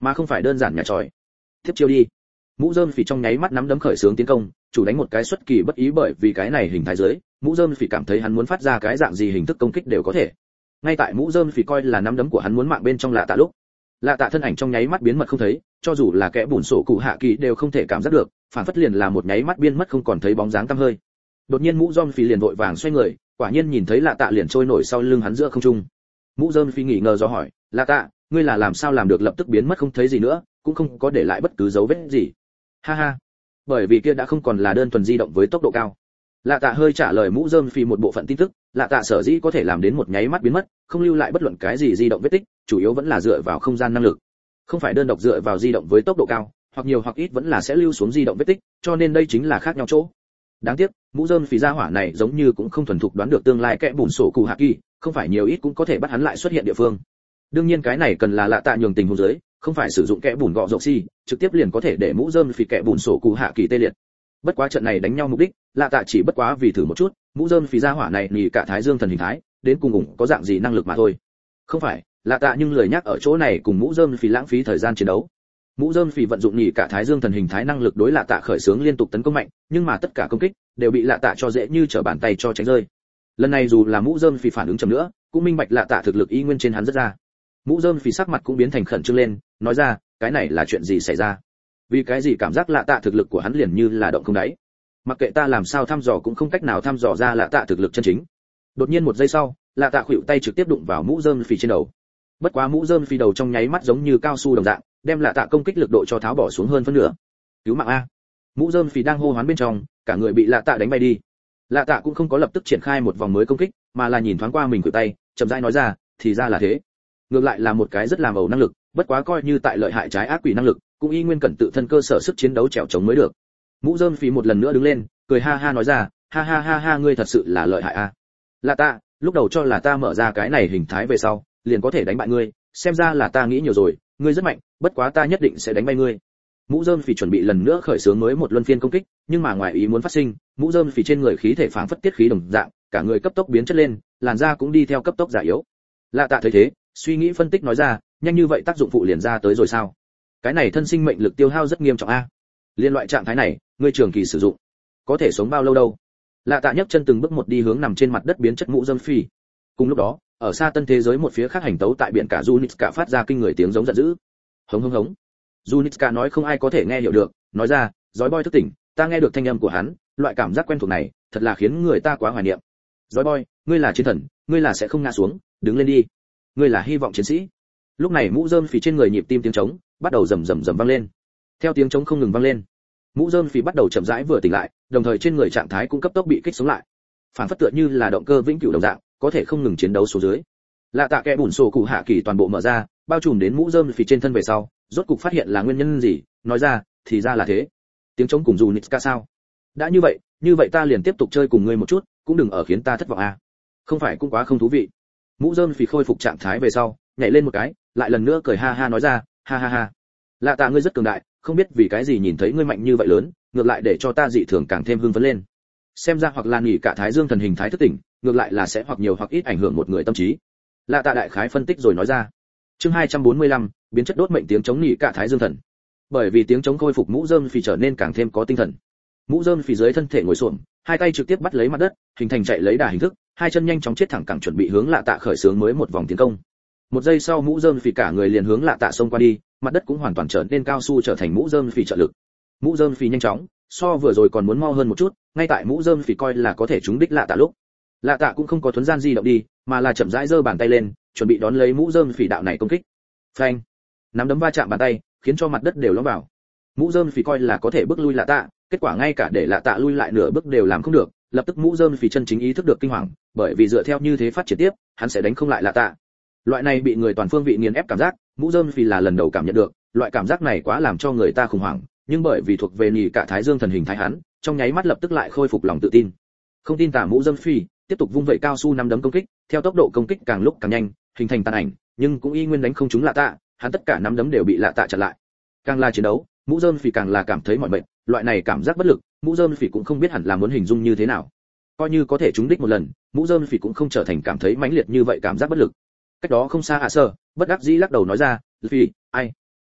mà không phải đơn giản nhà tròi. Tiếp chiêu đi. Mũ rơm phì trong nháy mắt nắm đấm khởi xướng tiến công, chủ đánh một cái xuất kỳ bất ý, bởi vì cái này hình thái dưới, mũ rơm phì cảm thấy hắn muốn phát ra cái dạng gì hình thức công kích đều có thể. Ngay tại mũ rơm phì coi là nắm đấm của hắn muốn mạng bên trong lạ tạ lúc, lạ tạ thân ảnh trong nháy mắt biến mất không thấy, cho dù là kẻ bùn sổ cụ hạ kỳ đều không thể cảm giác được, phản phất liền là một nháy mắt biến mất không còn thấy bóng dáng tăm hơi. Đột nhiên mũ rơm phì liền vội vàng xoay người, quả nhiên nhìn thấy lạ tạ liền trôi nổi sau lưng hắn giữa không trung. Mũ rơm phì nghỉ ngờ do hỏi, lạ tạ, ngươi là làm sao làm được lập tức biến mất không thấy gì nữa, cũng không có để lại bất cứ dấu vết gì? Ha ha, bởi vì kia đã không còn là đơn thuần di động với tốc độ cao. Lạ tạ hơi trả lời mũ rơm phì một bộ phận tin tức, lạ tạ sở dĩ có thể làm đến một nháy mắt biến mất, không lưu lại bất luận cái gì di động vết tích, chủ yếu vẫn là dựa vào không gian năng lực, không phải đơn độc dựa vào di động với tốc độ cao, hoặc nhiều hoặc ít vẫn là sẽ lưu xuống di động vết tích, cho nên đây chính là khác nhau chỗ. Đáng tiếc, mũ rơm phì gia hỏa này giống như cũng không thuần thục đoán được tương lai kẻ bùn sổ cụ hạ kỳ, không phải nhiều ít cũng có thể bắt hắn lại xuất hiện địa phương. Đương nhiên cái này cần là lạ tạ nhường tình huống dưới, không phải sử dụng kẻ bùn gọ rộng xi, trực tiếp liền có thể để mũ rơm phì kẻ bùn sổ cụ hạ kỳ tê liệt. Bất quá trận này đánh nhau mục đích, lạ tạ chỉ bất quá vì thử một chút, mũ rơm phì gia hỏa này nhì cả thái dương thần hình thái, đến cùng ủng có dạng gì năng lực mà thôi. Không phải, lạ tạ nhưng lười nhắc ở chỗ này cùng mũ rơm phì lãng phí thời gian chiến đấu. Mũ rơm phì vận dụng nhì cả thái dương thần hình thái năng lực đối lạ tạ khởi xướng liên tục tấn công mạnh, nhưng mà tất cả công kích đều bị lạ tạ cho dễ như trở bàn tay cho tránh rơi. Lần này dù là mũ rơm phì phản ứng chậm nữa, cũng minh bạch lạ tạ thực lực y nguyên trên hắn rất ra. Mũ rơm phì sắc mặt cũng biến thành khẩn trương lên, nói ra, cái này là chuyện gì xảy ra? Vì cái gì cảm giác lạ tạ thực lực của hắn liền như là động không đáy? Mặc kệ ta làm sao thăm dò cũng không cách nào thăm dò ra lạ tạ thực lực chân chính. Đột nhiên một giây sau, lạ tạ khuỵu tay trực tiếp đụng vào mũ rơm phì trên đầu. Bất quá mũ rơm phì đầu trong nháy mắt giống như cao su đồng dạng, đem lạ tạ công kích lực độ cho tháo bỏ xuống hơn phân nửa. Cứu mạng a! Mũ rơm phì đang hô hoán bên trong, cả người bị lạ tạ đánh bay đi. Lạ tạ cũng không có lập tức triển khai một vòng mới công kích, mà là nhìn thoáng qua mình khuỵu tay, chậm rãi nói ra, thì ra là thế. Ngược lại là một cái rất làm ẩu năng lực, bất quá coi như tại lợi hại trái ác quỷ năng lực, cũng y nguyên cần tự thân cơ sở sức chiến đấu trèo chống mới được. Mũ rơm phì một lần nữa đứng lên, cười ha ha nói ra, ha ha ha ha, ngươi thật sự là lợi hại a. Lạ tạ, lúc đầu cho là ta mở ra cái này hình thái về sau, liền có thể đánh bại ngươi, xem ra là ta nghĩ nhiều rồi, ngươi rất mạnh, bất quá ta nhất định sẽ đánh bay ngươi. Mũ rơm phì chuẩn bị lần nữa khởi xướng mới một luân phiên công kích, nhưng mà ngoài ý muốn phát sinh, mũ rơm phì trên người khí thể phảng phất tiết khí đồng dạng, cả người cấp tốc biến chất lên, làn da cũng đi theo cấp tốc già yếu. Lạ tạ thấy thế, suy nghĩ phân tích nói ra, nhanh như vậy tác dụng phụ liền ra tới rồi sao? Cái này thân sinh mệnh lực tiêu hao rất nghiêm trọng a. Liên loại trạng thái này, ngươi trường kỳ sử dụng, có thể sống bao lâu đâu? Lạ tạ nhấc chân từng bước một đi hướng nằm trên mặt đất biến chất mũ rơm phì. Cùng lúc đó, ở xa tân thế giới một phía khác hành tấu tại biển cả Junitska phát ra kinh người tiếng giống giận dữ. Hống hống hống. Junitska nói không ai có thể nghe hiểu được, nói ra, Giói Boy thức tỉnh, ta nghe được thanh âm của hắn, loại cảm giác quen thuộc này, thật là khiến người ta quá hoài niệm. Giói Boy, ngươi là chiến thần, ngươi là sẽ không ngã xuống, đứng lên đi. Ngươi là hy vọng chiến sĩ. Lúc này mũ rơm phì trên người nhịp tim tiếng trống bắt đầu rầm rầm rầm vang lên. Theo tiếng trống không ngừng vang lên, mũ rơm phì bắt đầu chậm rãi vừa tỉnh lại, đồng thời trên người trạng thái cũng cấp tốc bị kích sống lại. Phản phất tựa như là động cơ vĩnh cửu đồng dạng, có thể không ngừng chiến đấu xuống dưới. Lạ tạ kẽ bùn sổ cụ hạ kỳ toàn bộ mở ra, bao trùm đến mũ rơm phì trên thân về sau, rốt cục phát hiện là nguyên nhân gì, nói ra, thì ra là thế. Tiếng trống cùng dù Nitska sao? Đã như vậy, như vậy ta liền tiếp tục chơi cùng ngươi một chút, cũng đừng ở khiến ta thất vọng a. À. Không phải cũng quá không thú vị. Mũ rơm phì khôi phục trạng thái về sau, nhảy lên một cái, lại lần nữa cười ha ha nói ra, ha ha ha. Lạ tạ ngươi rất cường đại, không biết vì cái gì nhìn thấy ngươi mạnh như vậy lớn, ngược lại để cho ta dị thường càng thêm hưng phấn lên. Xem ra hoặc là nghỉ cả thái dương thần hình thái thức tỉnh, ngược lại là sẽ hoặc nhiều hoặc ít ảnh hưởng một người tâm trí. Lạ tạ đại khái phân tích rồi nói ra. Chương hai trăm bốn mươi lăm, biến chất đốt mệnh tiếng chống nghỉ cả thái dương thần. Bởi vì tiếng chống khôi phục mũ rơm phì trở nên càng thêm có tinh thần. Mũ rơm phì dưới thân thể ngồi xổm, hai tay trực tiếp bắt lấy mặt đất, hình thành chạy lấy đà hình thức, hai chân nhanh chóng chết thẳng cẳng chuẩn bị hướng lạ tạ khởi xướng mới một vòng tiến công. Một giây sau mũ rơm phì cả người liền hướng lạ tạ xông qua đi, mặt đất cũng hoàn toàn trở nên cao su trở thành mũ rơm phì trợ lực. Mũ rơm phì nhanh chóng, so vừa rồi còn muốn mau hơn một chút, ngay tại mũ rơm phì coi là có thể trúng đích lạ tạ lúc, lạ tạ cũng không có thuấn gian di động đi, mà là chậm rãi giơ bàn tay lên, chuẩn bị đón lấy mũ rơm phì đạo này công kích. Phanh! Nắm đấm va chạm bàn tay, khiến cho mặt đất đều lõm vào. Mũ rơm phì coi là có thể bước lui lạ tạ, kết quả ngay cả để lạ tạ lui lại nửa bước đều làm không được, lập tức mũ rơm phì chân chính ý thức được kinh hoàng, bởi vì dựa theo như thế phát triển tiếp, hắn sẽ đánh không lại lạ tạ. Loại này bị người toàn phương vị nghiền ép cảm giác, mũ rơm phì là lần đầu cảm nhận được, loại cảm giác này quá làm cho người ta khủng hoảng, nhưng bởi vì thuộc về nhì cả thái dương thần hình thái hắn, trong nháy mắt lập tức lại khôi phục lòng tự tin. Không tin tả mũ rơm phì, tiếp tục vung vẩy cao su năm đấm công kích, theo tốc độ công kích càng lúc càng nhanh, hình thành tàn ảnh, nhưng cũng y nguyên đánh không trúng lạ tạ, hắn tất cả năm đấm đều bị lạ tạ chặn lại. Càng là chiến đấu, mũ rơm phì càng là cảm thấy mỏi mệt, loại này cảm giác bất lực, mũ rơm phì cũng không biết hẳn là muốn hình dung như thế nào. Coi như có thể trúng đích một lần, mũ rơm phì cũng không trở thành cảm thấy mãnh liệt như vậy cảm giác bất lực. Cách đó không xa hạ sơ, bất đắc dĩ lắc đầu nói ra, phì, ai,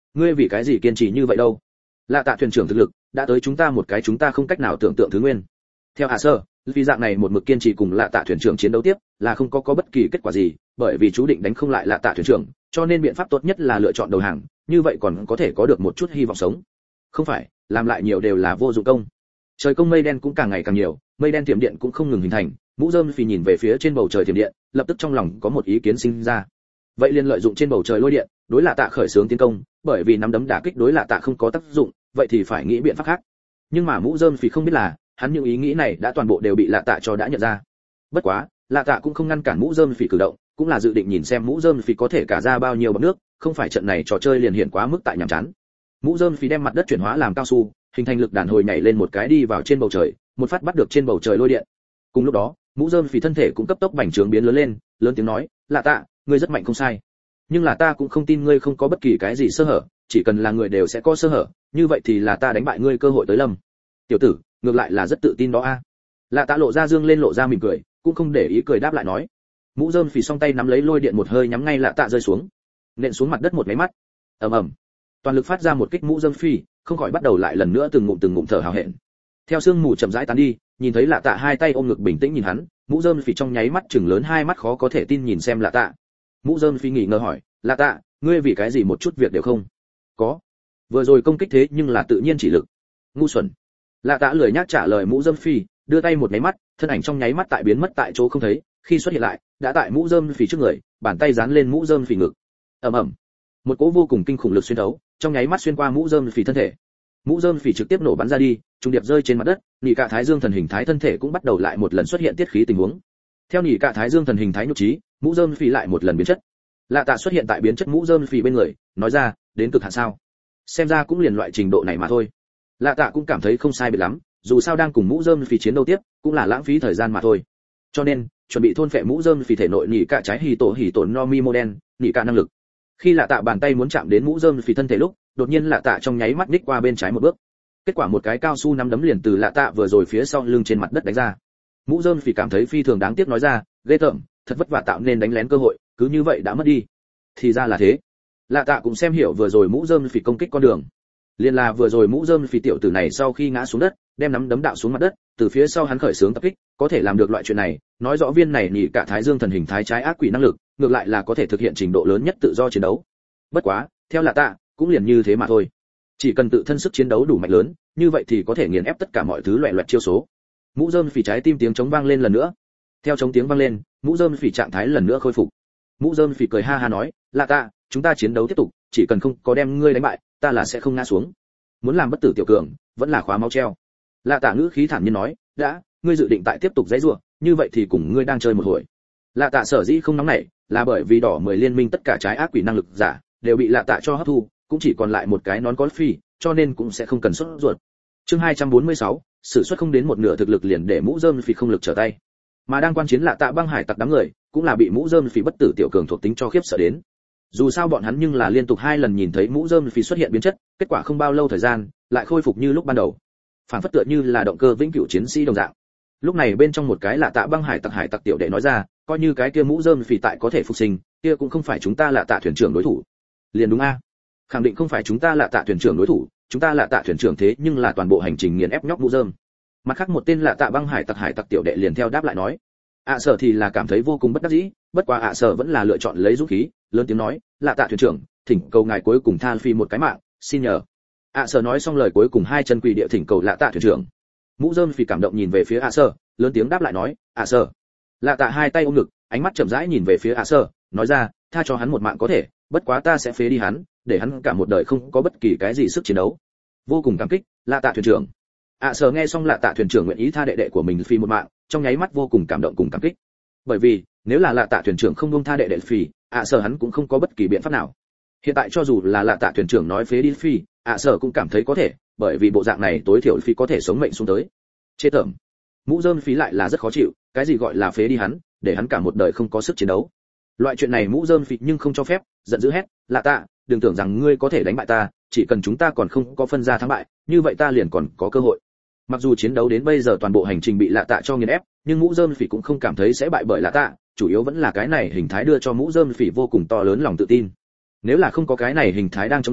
ngươi vì cái gì kiên trì như vậy đâu? Lạ Tạ thuyền trưởng thực lực đã tới chúng ta một cái chúng ta không cách nào tưởng tượng thứ nguyên. Theo hạ sơ, vì dạng này một mực kiên trì cùng Lạ Tạ thuyền trưởng chiến đấu tiếp là không có có bất kỳ kết quả gì, bởi vì chú định đánh không lại Lạ Tạ thuyền trưởng, cho nên biện pháp tốt nhất là lựa chọn đầu hàng, như vậy còn có thể có được một chút hy vọng sống. Không phải, làm lại nhiều đều là vô dụng công. Trời công mây đen cũng càng ngày càng nhiều, mây đen tiềm điện cũng không ngừng hình thành, Mũ Rơm Phì nhìn về phía trên bầu trời tiềm điện, lập tức trong lòng có một ý kiến sinh ra. Vậy liền lợi dụng trên bầu trời lôi điện, đối Lạ Tạ khởi xướng tiến công, bởi vì nắm đấm đả kích đối Lạ Tạ không có tác dụng, vậy thì phải nghĩ biện pháp khác. Nhưng mà Mũ Rơm Phì không biết là, hắn những ý nghĩ này đã toàn bộ đều bị Lạ Tạ cho đã nhận ra. Bất quá, Lạ Tạ cũng không ngăn cản Mũ Rơm Phì cử động, cũng là dự định nhìn xem Mũ Rơm Phì có thể cả ra bao nhiêu bọt nước, không phải trận này trò chơi liền hiện quá mức tại nhàm chán. Mũ Rơm Phì đem mặt đất chuyển hóa làm cao su, hình thành lực đàn hồi nhảy lên một cái đi vào trên bầu trời, một phát bắt được trên bầu trời lôi điện. Cùng lúc đó, Mũ Rơm Phì thân thể cũng cấp tốc bành trướng biến lớn lên, lớn tiếng nói, "Lạ Tạ, ngươi rất mạnh không sai, nhưng là ta cũng không tin ngươi không có bất kỳ cái gì sơ hở, chỉ cần là người đều sẽ có sơ hở, như vậy thì là ta đánh bại ngươi cơ hội tới lâm." Tiểu tử, ngược lại là rất tự tin đó a. Lạ Tạ lộ ra dương lên lộ ra mỉm cười, cũng không để ý cười đáp lại nói. Mũ Rơm Phì song tay nắm lấy lôi điện một hơi nhắm ngay Lạ Tạ rơi xuống, nện xuống mặt đất một cái mắt. Ầm ầm. Toàn lực phát ra một kích, Mũ Rơm Phì không khỏi bắt đầu lại lần nữa từng ngụm từng ngụm thở hào hẹn. Theo sương mù chậm rãi tán đi, nhìn thấy Lạ Tạ hai tay ôm ngực bình tĩnh nhìn hắn, Mũ Rơm Phì trong nháy mắt chừng lớn hai mắt khó có thể tin nhìn xem Lạ Tạ. Mũ Rơm Phì nghỉ ngờ hỏi, "Lạ Tạ, ngươi vì cái gì một chút việc đều không có? Vừa rồi công kích thế nhưng là tự nhiên chỉ lực." Ngu xuẩn. Lạ Tạ lười nhác trả lời Mũ Rơm Phì, đưa tay một cái mắt, thân ảnh trong nháy mắt tại biến mất tại chỗ không thấy, khi xuất hiện lại, đã tại Mũ Rơm Phì trước người, bàn tay dán lên Mũ Rơm Phì ngực. Ầm ầm. Một cỗ vô cùng kinh khủng lực xuyên thấu, trong nháy mắt xuyên qua Mũ Rơm Phì thân thể. Mũ Rơm Phì trực tiếp nổ bắn ra đi, trùng điệp rơi trên mặt đất, Nhị Cạ Thái Dương thần hình thái thân thể cũng bắt đầu lại một lần xuất hiện tiết khí tình huống. Theo Nhị Cạ Thái Dương thần hình thái nhục trí, Mũ Rơm Phì lại một lần biến chất. Lạ Tạ xuất hiện tại biến chất Mũ Rơm Phì bên người, nói ra, đến cực hạn sao? Xem ra cũng liền loại trình độ này mà thôi. Lạ Tạ cũng cảm thấy không sai biệt lắm, dù sao đang cùng Mũ Rơm Phì chiến đấu tiếp, cũng là lãng phí thời gian mà thôi. Cho nên, chuẩn bị thôn phệ Mũ Rơm Phì thể nội Nhị Cạ trái hì tổ hì tổ no mi mô đen, Nhị Cạ năng lực. Khi Lạ Tạ bàn tay muốn chạm đến Mũ Rơm Phì thân thể lúc, đột nhiên Lạ Tạ trong nháy mắt ních qua bên trái một bước. Kết quả một cái cao su nắm đấm liền từ Lạ Tạ vừa rồi phía sau lưng trên mặt đất đánh ra. Mũ Rơm Phì cảm thấy phi thường đáng tiếc nói ra, ghê tởm, thật vất vả tạo nên đánh lén cơ hội, cứ như vậy đã mất đi. Thì ra là thế. Lạ Tạ cũng xem hiểu vừa rồi Mũ Rơm Phì công kích con đường. Liên là vừa rồi Mũ Rơm Phì tiểu tử này sau khi ngã xuống đất, đem nắm đấm đạo xuống mặt đất, từ phía sau hắn khởi xướng tập kích, có thể làm được loại chuyện này, nói rõ viên này Nhị Cạ Thái Dương thần hình thái trái ác quỷ năng lực, ngược lại là có thể thực hiện trình độ lớn nhất tự do chiến đấu. Bất quá, theo Lạ Tạ, cũng liền như thế mà thôi. Chỉ cần tự thân sức chiến đấu đủ mạnh lớn, như vậy thì có thể nghiền ép tất cả mọi thứ loẹt loẹt chiêu số. Mũ Rơm Phì trái tim tiếng trống vang lên lần nữa. Theo trống tiếng vang lên, Mũ Rơm Phì trạng thái lần nữa khôi phục. Mũ Rơm Phì cười ha ha nói, "Lạ Tạ, chúng ta chiến đấu tiếp tục, chỉ cần không có đem ngươi đánh bại, ta là sẽ không ngã xuống. Muốn làm bất tử tiểu cường, vẫn là khóa máu treo." Lạ Tạ ngữ khí thản nhiên nói, "Đã, ngươi dự định tại tiếp tục giãy giụa, như vậy thì cùng ngươi đang chơi một hồi." Lạ Tạ sở dĩ không nóng nảy, là bởi vì đỏ mười liên minh tất cả trái ác quỷ năng lực giả đều bị Lạ Tạ cho hấp thu, cũng chỉ còn lại một cái nón có phi, cho nên cũng sẽ không cần sốt ruột. Chương hai trăm bốn mươi sáu, sử xuất không đến một nửa thực lực liền để Mũ Rơm Phì không lực trở tay. Mà đang quan chiến Lạ Tạ băng hải tặc đám người, cũng là bị Mũ Rơm Phì bất tử tiểu cường thuộc tính cho khiếp sợ đến. Dù sao bọn hắn nhưng là liên tục hai lần nhìn thấy Mũ Rơm Phì xuất hiện biến chất, kết quả không bao lâu thời gian, lại khôi phục như lúc ban đầu. Phản phất tựa như là động cơ vĩnh cửu chiến sĩ đồng dạng. Lúc này bên trong một cái Lạ Tạ băng hải tặc hải tặc tiểu đệ nói ra, coi như cái kia Mũ Rơm Phì tại có thể phục sinh, kia cũng không phải chúng ta Lạ Tạ thuyền trưởng đối thủ. Liền đúng a? Khẳng định không phải chúng ta Lạ Tạ thuyền trưởng đối thủ, chúng ta Lạ Tạ thuyền trưởng thế nhưng là toàn bộ hành trình nghiền ép nhóc Mũ Rơm. Mặt khác một tên Lạ Tạ băng hải tặc hải tặc tiểu đệ liền theo đáp lại nói, ạ sở thì là cảm thấy vô cùng bất đắc dĩ, bất quá ạ sở vẫn là lựa chọn lấy dũng khí, lớn tiếng nói, Lạ Tạ thuyền trưởng, thỉnh cầu ngài cuối cùng tha Phi một cái mạng, xin nhờ. ạ sở nói xong lời cuối cùng hai chân quỳ địa thỉnh cầu Lạ Tạ thuyền trưởng. Mũ Rơm Phì cảm động nhìn về phía ạ sở, lớn tiếng đáp lại nói, ạ sở. Lạ Tạ hai tay ôm ngực, ánh mắt chậm rãi nhìn về phía ạ sở, nói ra, tha cho hắn một mạng có thể, bất quá ta sẽ phế đi hắn, để hắn cả một đời không có bất kỳ cái gì sức chiến đấu. Vô cùng cảm kích, Lạ Tạ thuyền trưởng. ạ sở nghe xong Lạ Tạ thuyền trưởng nguyện ý tha đệ đệ của mình Phi một mạng, trong nháy mắt vô cùng cảm động cùng cảm kích. Bởi vì, nếu là Lạ Tạ thuyền trưởng không buông tha đệ đệ Phi, ạ sở hắn cũng không có bất kỳ biện pháp nào. Hiện tại cho dù là Lạ Tạ thuyền trưởng nói phế đi Phi, ạ sở cũng cảm thấy có thể, bởi vì bộ dạng này tối thiểu Phi có thể sống mệnh xuống tới. Chê tởm. Mũ Rơm Phì lại là rất khó chịu, cái gì gọi là phế đi hắn, để hắn cả một đời không có sức chiến đấu. Loại chuyện này Mũ Rơm Phì nhưng không cho phép, giận dữ hét, Lạ Tạ, đừng tưởng rằng ngươi có thể đánh bại ta, chỉ cần chúng ta còn không có phân ra thắng bại, như vậy ta liền còn có cơ hội. Mặc dù chiến đấu đến bây giờ toàn bộ hành trình bị Lạ Tạ cho nghiền ép, nhưng Mũ Rơm Phì cũng không cảm thấy sẽ bại bởi Lạ Tạ, chủ yếu vẫn là cái này hình thái đưa cho Mũ Rơm Phì vô cùng to lớn lòng tự tin. Nếu là không có cái này hình thái đang chống đỡ,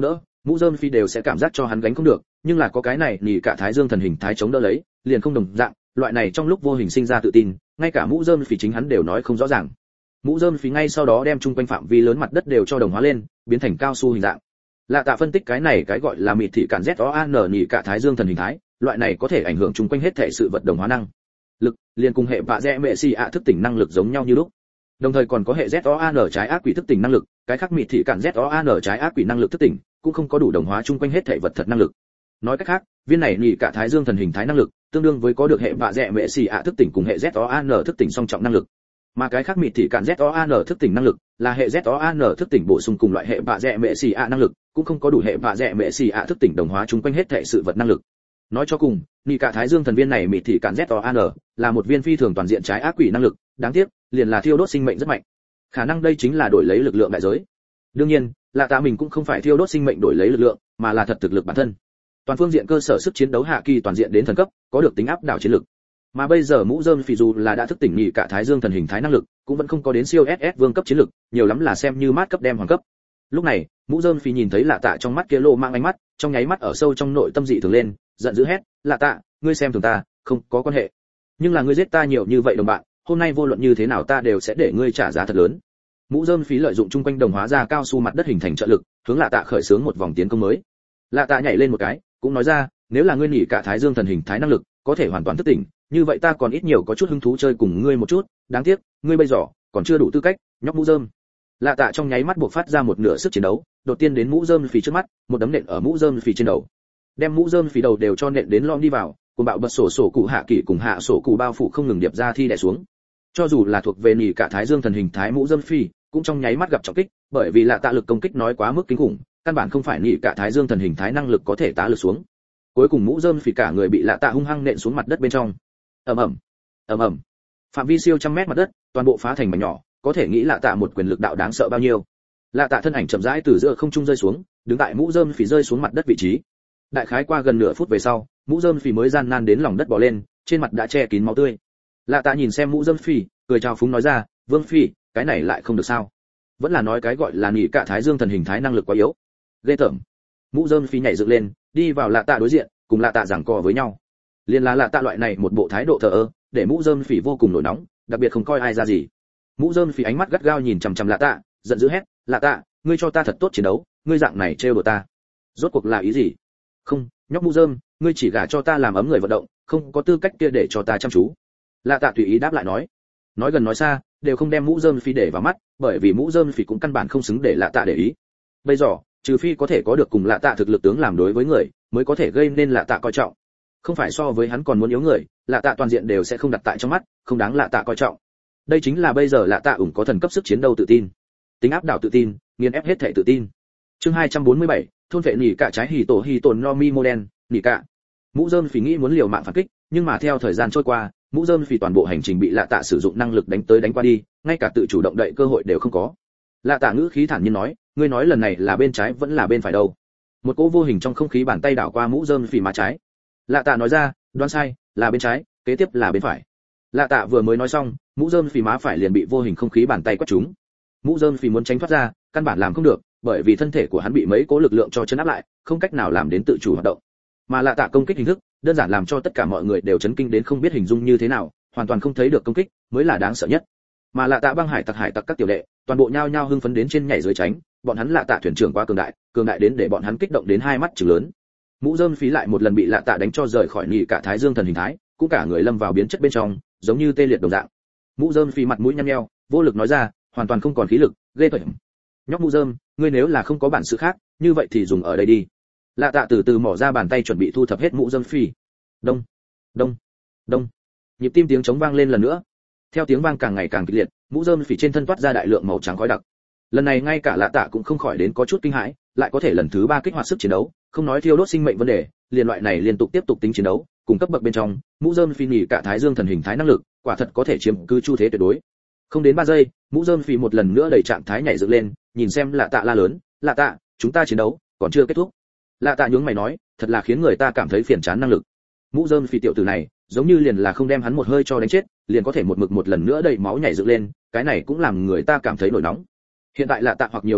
mũ rơm phi đều sẽ cảm giác cho hắn gánh không được, nhưng là có cái này nhỉ cả thái dương thần hình thái chống đỡ lấy, liền không đồng dạng, loại này trong lúc vô hình sinh ra tự tin, ngay cả mũ rơm phi chính hắn đều nói không rõ ràng. Mũ rơm phi ngay sau đó đem chung quanh phạm vi lớn mặt đất đều cho đồng hóa lên, biến thành cao su hình dạng. Lạ Tạ phân tích cái này cái gọi là mịt thị cản Z O A N nhỉ cả thái dương thần hình thái, loại này có thể ảnh hưởng chung quanh hết thể sự vật đồng hóa năng lực, liền cùng hệ vạ rẽ mẹ xì ạ thức tỉnh năng lực giống nhau như lúc. Đồng thời còn có hệ Z O A N trái ác quỷ thức tỉnh năng lực, cái khác mịt thị cản Z O A N trái ác quỷ năng lực thức tỉnh, cũng không có đủ đồng hóa chung quanh hết thể vật thật năng lực. Nói cách khác, viên này nhỉ cả thái dương thần hình thái năng lực, tương đương với có được hệ vạ rẽ mẹ xì ạ thức tỉnh cùng hệ Z O A N thức tỉnh song trọng năng lực. Mà cái khác mịt thị cản Z O A N thức tỉnh năng lực, là hệ Z O A N thức tỉnh bổ sung cùng loại hệ vạ rẽ mẹ xì ạ năng lực, cũng không có đủ hệ vạ rẽ mẹ xì ạ thức tỉnh đồng hóa chung quanh hết thể sự vật năng lực. Nói cho cùng, nhỉ cả thái dương thần viên này mịt thị cản Z O A N là một viên phi thường toàn diện trái ác quỷ năng lực, đáng tiếc, liền là thiêu đốt sinh mệnh rất mạnh. Khả năng đây chính là đổi lấy lực lượng đại giới. Đương nhiên, Lạ Tạ mình cũng không phải thiêu đốt sinh mệnh đổi lấy lực lượng, mà là thật thực lực bản thân. Toàn phương diện cơ sở sức chiến đấu hạ kỳ toàn diện đến thần cấp, có được tính áp đảo chiến lực. Mà bây giờ mũ rơm phỉ dù là đã thức tỉnh nhỉ cả thái dương thần hình thái năng lực, cũng vẫn không có đến siêu ét ét vương cấp chiến lực, nhiều lắm là xem như mát cấp đem hoàng cấp. Lúc này, mũ rơm phỉ nhìn thấy Lạ Tạ trong mắt kia lô mang ánh mắt, trong nháy mắt ở sâu trong nội tâm dị thường lên, giận dữ hét, "Lạ Tạ, ngươi xem thường ta, không có quan hệ. Nhưng là ngươi giết ta nhiều như vậy đồng bạn, hôm nay vô luận như thế nào ta đều sẽ để ngươi trả giá thật lớn." Mũ rơm phí lợi dụng chung quanh đồng hóa ra cao su mặt đất hình thành trợ lực, hướng Lạ Tạ khởi xướng một vòng tiến công mới. Lạ Tạ nhảy lên một cái, cũng nói ra, "Nếu là ngươi nhỉ cả thái dương thần hình thái năng lực, có thể hoàn toàn thức tỉnh, như vậy ta còn ít nhiều có chút hứng thú chơi cùng ngươi một chút, đáng tiếc, ngươi bây giờ còn chưa đủ tư cách." Nhóc mũ rơm. Lạ Tạ trong nháy mắt buộc phát ra một nửa sức chiến đấu, đột tiên đến mũ rơm phì trước mắt, một đấm nện ở mũ rơm phì trên đầu. Đem mũ rơm phì đầu đều cho nện đến lom đi vào, cùng bạo bật sổ sổ cụ hạ kỳ cùng hạ sổ cụ bao phủ không ngừng điệp ra thi đè xuống. Cho dù là thuộc về nhỉ cả thái dương thần hình thái mũ rơm phì, cũng trong nháy mắt gặp trọng kích, bởi vì Lạ Tạ lực công kích nói quá mức kinh khủng, căn bản không phải nhỉ cả thái dương thần hình thái năng lực có thể tá lực xuống. Cuối cùng mũ rơm phì cả người bị Lạ Tạ hung hăng nện xuống mặt đất bên trong. Ầm ầm, ầm ầm. Phạm vi siêu trăm mét mặt đất, toàn bộ phá thành mảnh nhỏ, có thể nghĩ Lạ Tạ một quyền lực đạo đáng sợ bao nhiêu. Lạ Tạ thân ảnh chậm rãi từ giữa không trung rơi xuống, đứng tại mũ rơm phì rơi xuống mặt đất vị trí. Đại khái qua gần nửa phút về sau, mũ rơm phì mới gian nan đến lòng đất bò lên, trên mặt đã che kín máu tươi. Lạ Tạ nhìn xem mũ rơm phì, cười chào phúng nói ra, "Vương phì, cái này lại không được sao? Vẫn là nói cái gọi là nhỉ cả thái dương thần hình thái năng lực quá yếu." Ghê tởm. Mũ rơm phì nhảy dựng lên, đi vào Lạ Tạ đối diện, cùng Lạ Tạ giằng co với nhau. Liên là Lạ Tạ loại này một bộ thái độ thờ ơ, để mũ rơm phì vô cùng nổi nóng, đặc biệt không coi ai ra gì. Mũ rơm phì ánh mắt gắt gao nhìn chằm chằm Lạ Tạ, giận dữ hét, "Lạ Tạ, ngươi cho ta thật tốt chiến đấu, ngươi dạng này trêu đùa ta, rốt cuộc là ý gì?" "Không, nhóc mũ rơm, ngươi chỉ gả cho ta làm ấm người vận động, không có tư cách kia để cho ta chăm chú." Lạ Tạ tùy ý đáp lại nói. Nói gần nói xa, đều không đem mũ rơm phì để vào mắt, bởi vì mũ rơm phì cũng căn bản không xứng để Lạ Tạ để ý. Bây giờ, trừ phi có thể có được cùng Lạ Tạ thực lực tướng làm đối với người, mới có thể gây nên Lạ Tạ coi trọng. Không phải so với hắn còn muốn yếu người, Lạ Tạ toàn diện đều sẽ không đặt tại trong mắt, không đáng Lạ Tạ coi trọng. Đây chính là bây giờ Lạ Tạ ủng có thần cấp sức chiến đấu tự tin, tính áp đảo tự tin, nghiền ép hết thể tự tin. Chương hai trăm bốn mươi bảy, thôn vệ nỉ cả trái hỉ tổ hỉ tổn no mi mô đen, nỉ cả. Mũ rơm phì nghĩ muốn liều mạng phản kích, nhưng mà theo thời gian trôi qua, mũ rơm phì toàn bộ hành trình bị Lạ Tạ sử dụng năng lực đánh tới đánh qua đi, ngay cả tự chủ động đậy cơ hội đều không có. Lạ Tạ ngữ khí thản nhiên nói, "Ngươi nói lần này là bên trái vẫn là bên phải đâu?" Một cỗ vô hình trong không khí bàn tay đảo qua mũ rơm phì má trái. Lạ Tạ nói ra, "Đoán sai, là bên trái, kế tiếp là bên phải." Lạ Tạ vừa mới nói xong, mũ rơm phì má phải liền bị vô hình không khí bàn tay quét trúng. Mũ rơm phì muốn tránh thoát ra, căn bản làm không được, bởi vì thân thể của hắn bị mấy cỗ lực lượng cho chấn áp lại, không cách nào làm đến tự chủ hoạt động. Mà Lạ Tạ công kích hình thức, đơn giản làm cho tất cả mọi người đều chấn kinh đến không biết hình dung như thế nào, hoàn toàn không thấy được công kích, mới là đáng sợ nhất. Mà Lạ Tạ băng hải tặc hải tặc các tiểu đệ, toàn bộ nhao nhao hưng phấn đến trên nhảy dưới tránh, bọn hắn Lạ Tạ thuyền trưởng quá cường đại, cường đại đến để bọn hắn kích động đến hai mắt trừng lớn. Mũ rơm phí lại một lần bị Lạ Tạ đánh cho rời khỏi nhỉ cả thái dương thần hình thái, cũng cả người lâm vào biến chất bên trong, giống như tê liệt đồng dạng. Mũ rơm phí mặt mũi nhăn nheo, vô lực nói ra, hoàn toàn không còn khí lực, ghê tởm. "Nhóc mũ rơm, ngươi nếu là không có bản sự khác, như vậy thì dùng ở đây đi." Lạ Tạ từ từ mỏ ra bàn tay chuẩn bị thu thập hết mũ rơm phí. Đông, đông, đông. Nhịp tim tiếng trống vang lên lần nữa. Theo tiếng vang càng ngày càng kịch liệt, mũ rơm phí trên thân toát ra đại lượng màu trắng khói đặc. Lần này ngay cả Lạ Tạ cũng không khỏi đến có chút kinh hãi, lại có thể lần thứ ba kích hoạt sức chiến đấu, không nói thiêu đốt sinh mệnh vấn đề, liên loại này liên tục tiếp tục tính chiến đấu, cùng cấp bậc bên trong, mũ rơm phi nhỉ cả thái dương thần hình thái năng lực, quả thật có thể chiếm cứ chu thế tuyệt đối. Không đến ba giây, mũ rơm phi một lần nữa đẩy trạng thái nhảy dựng lên, nhìn xem Lạ Tạ la lớn, "Lạ Tạ, chúng ta chiến đấu còn chưa kết thúc." Lạ Tạ nhướng mày nói, thật là khiến người ta cảm thấy phiền chán năng lực. Mũ rơm phi tiểu tử này, giống như liền là không đem hắn một hơi cho đánh chết, liền có thể một mực một lần nữa đẩy máu nhảy dựng lên, cái này cũng làm người ta cảm thấy nổi nóng. Hiện tại Lạ Tạ hoặc nhiều hoặc ít,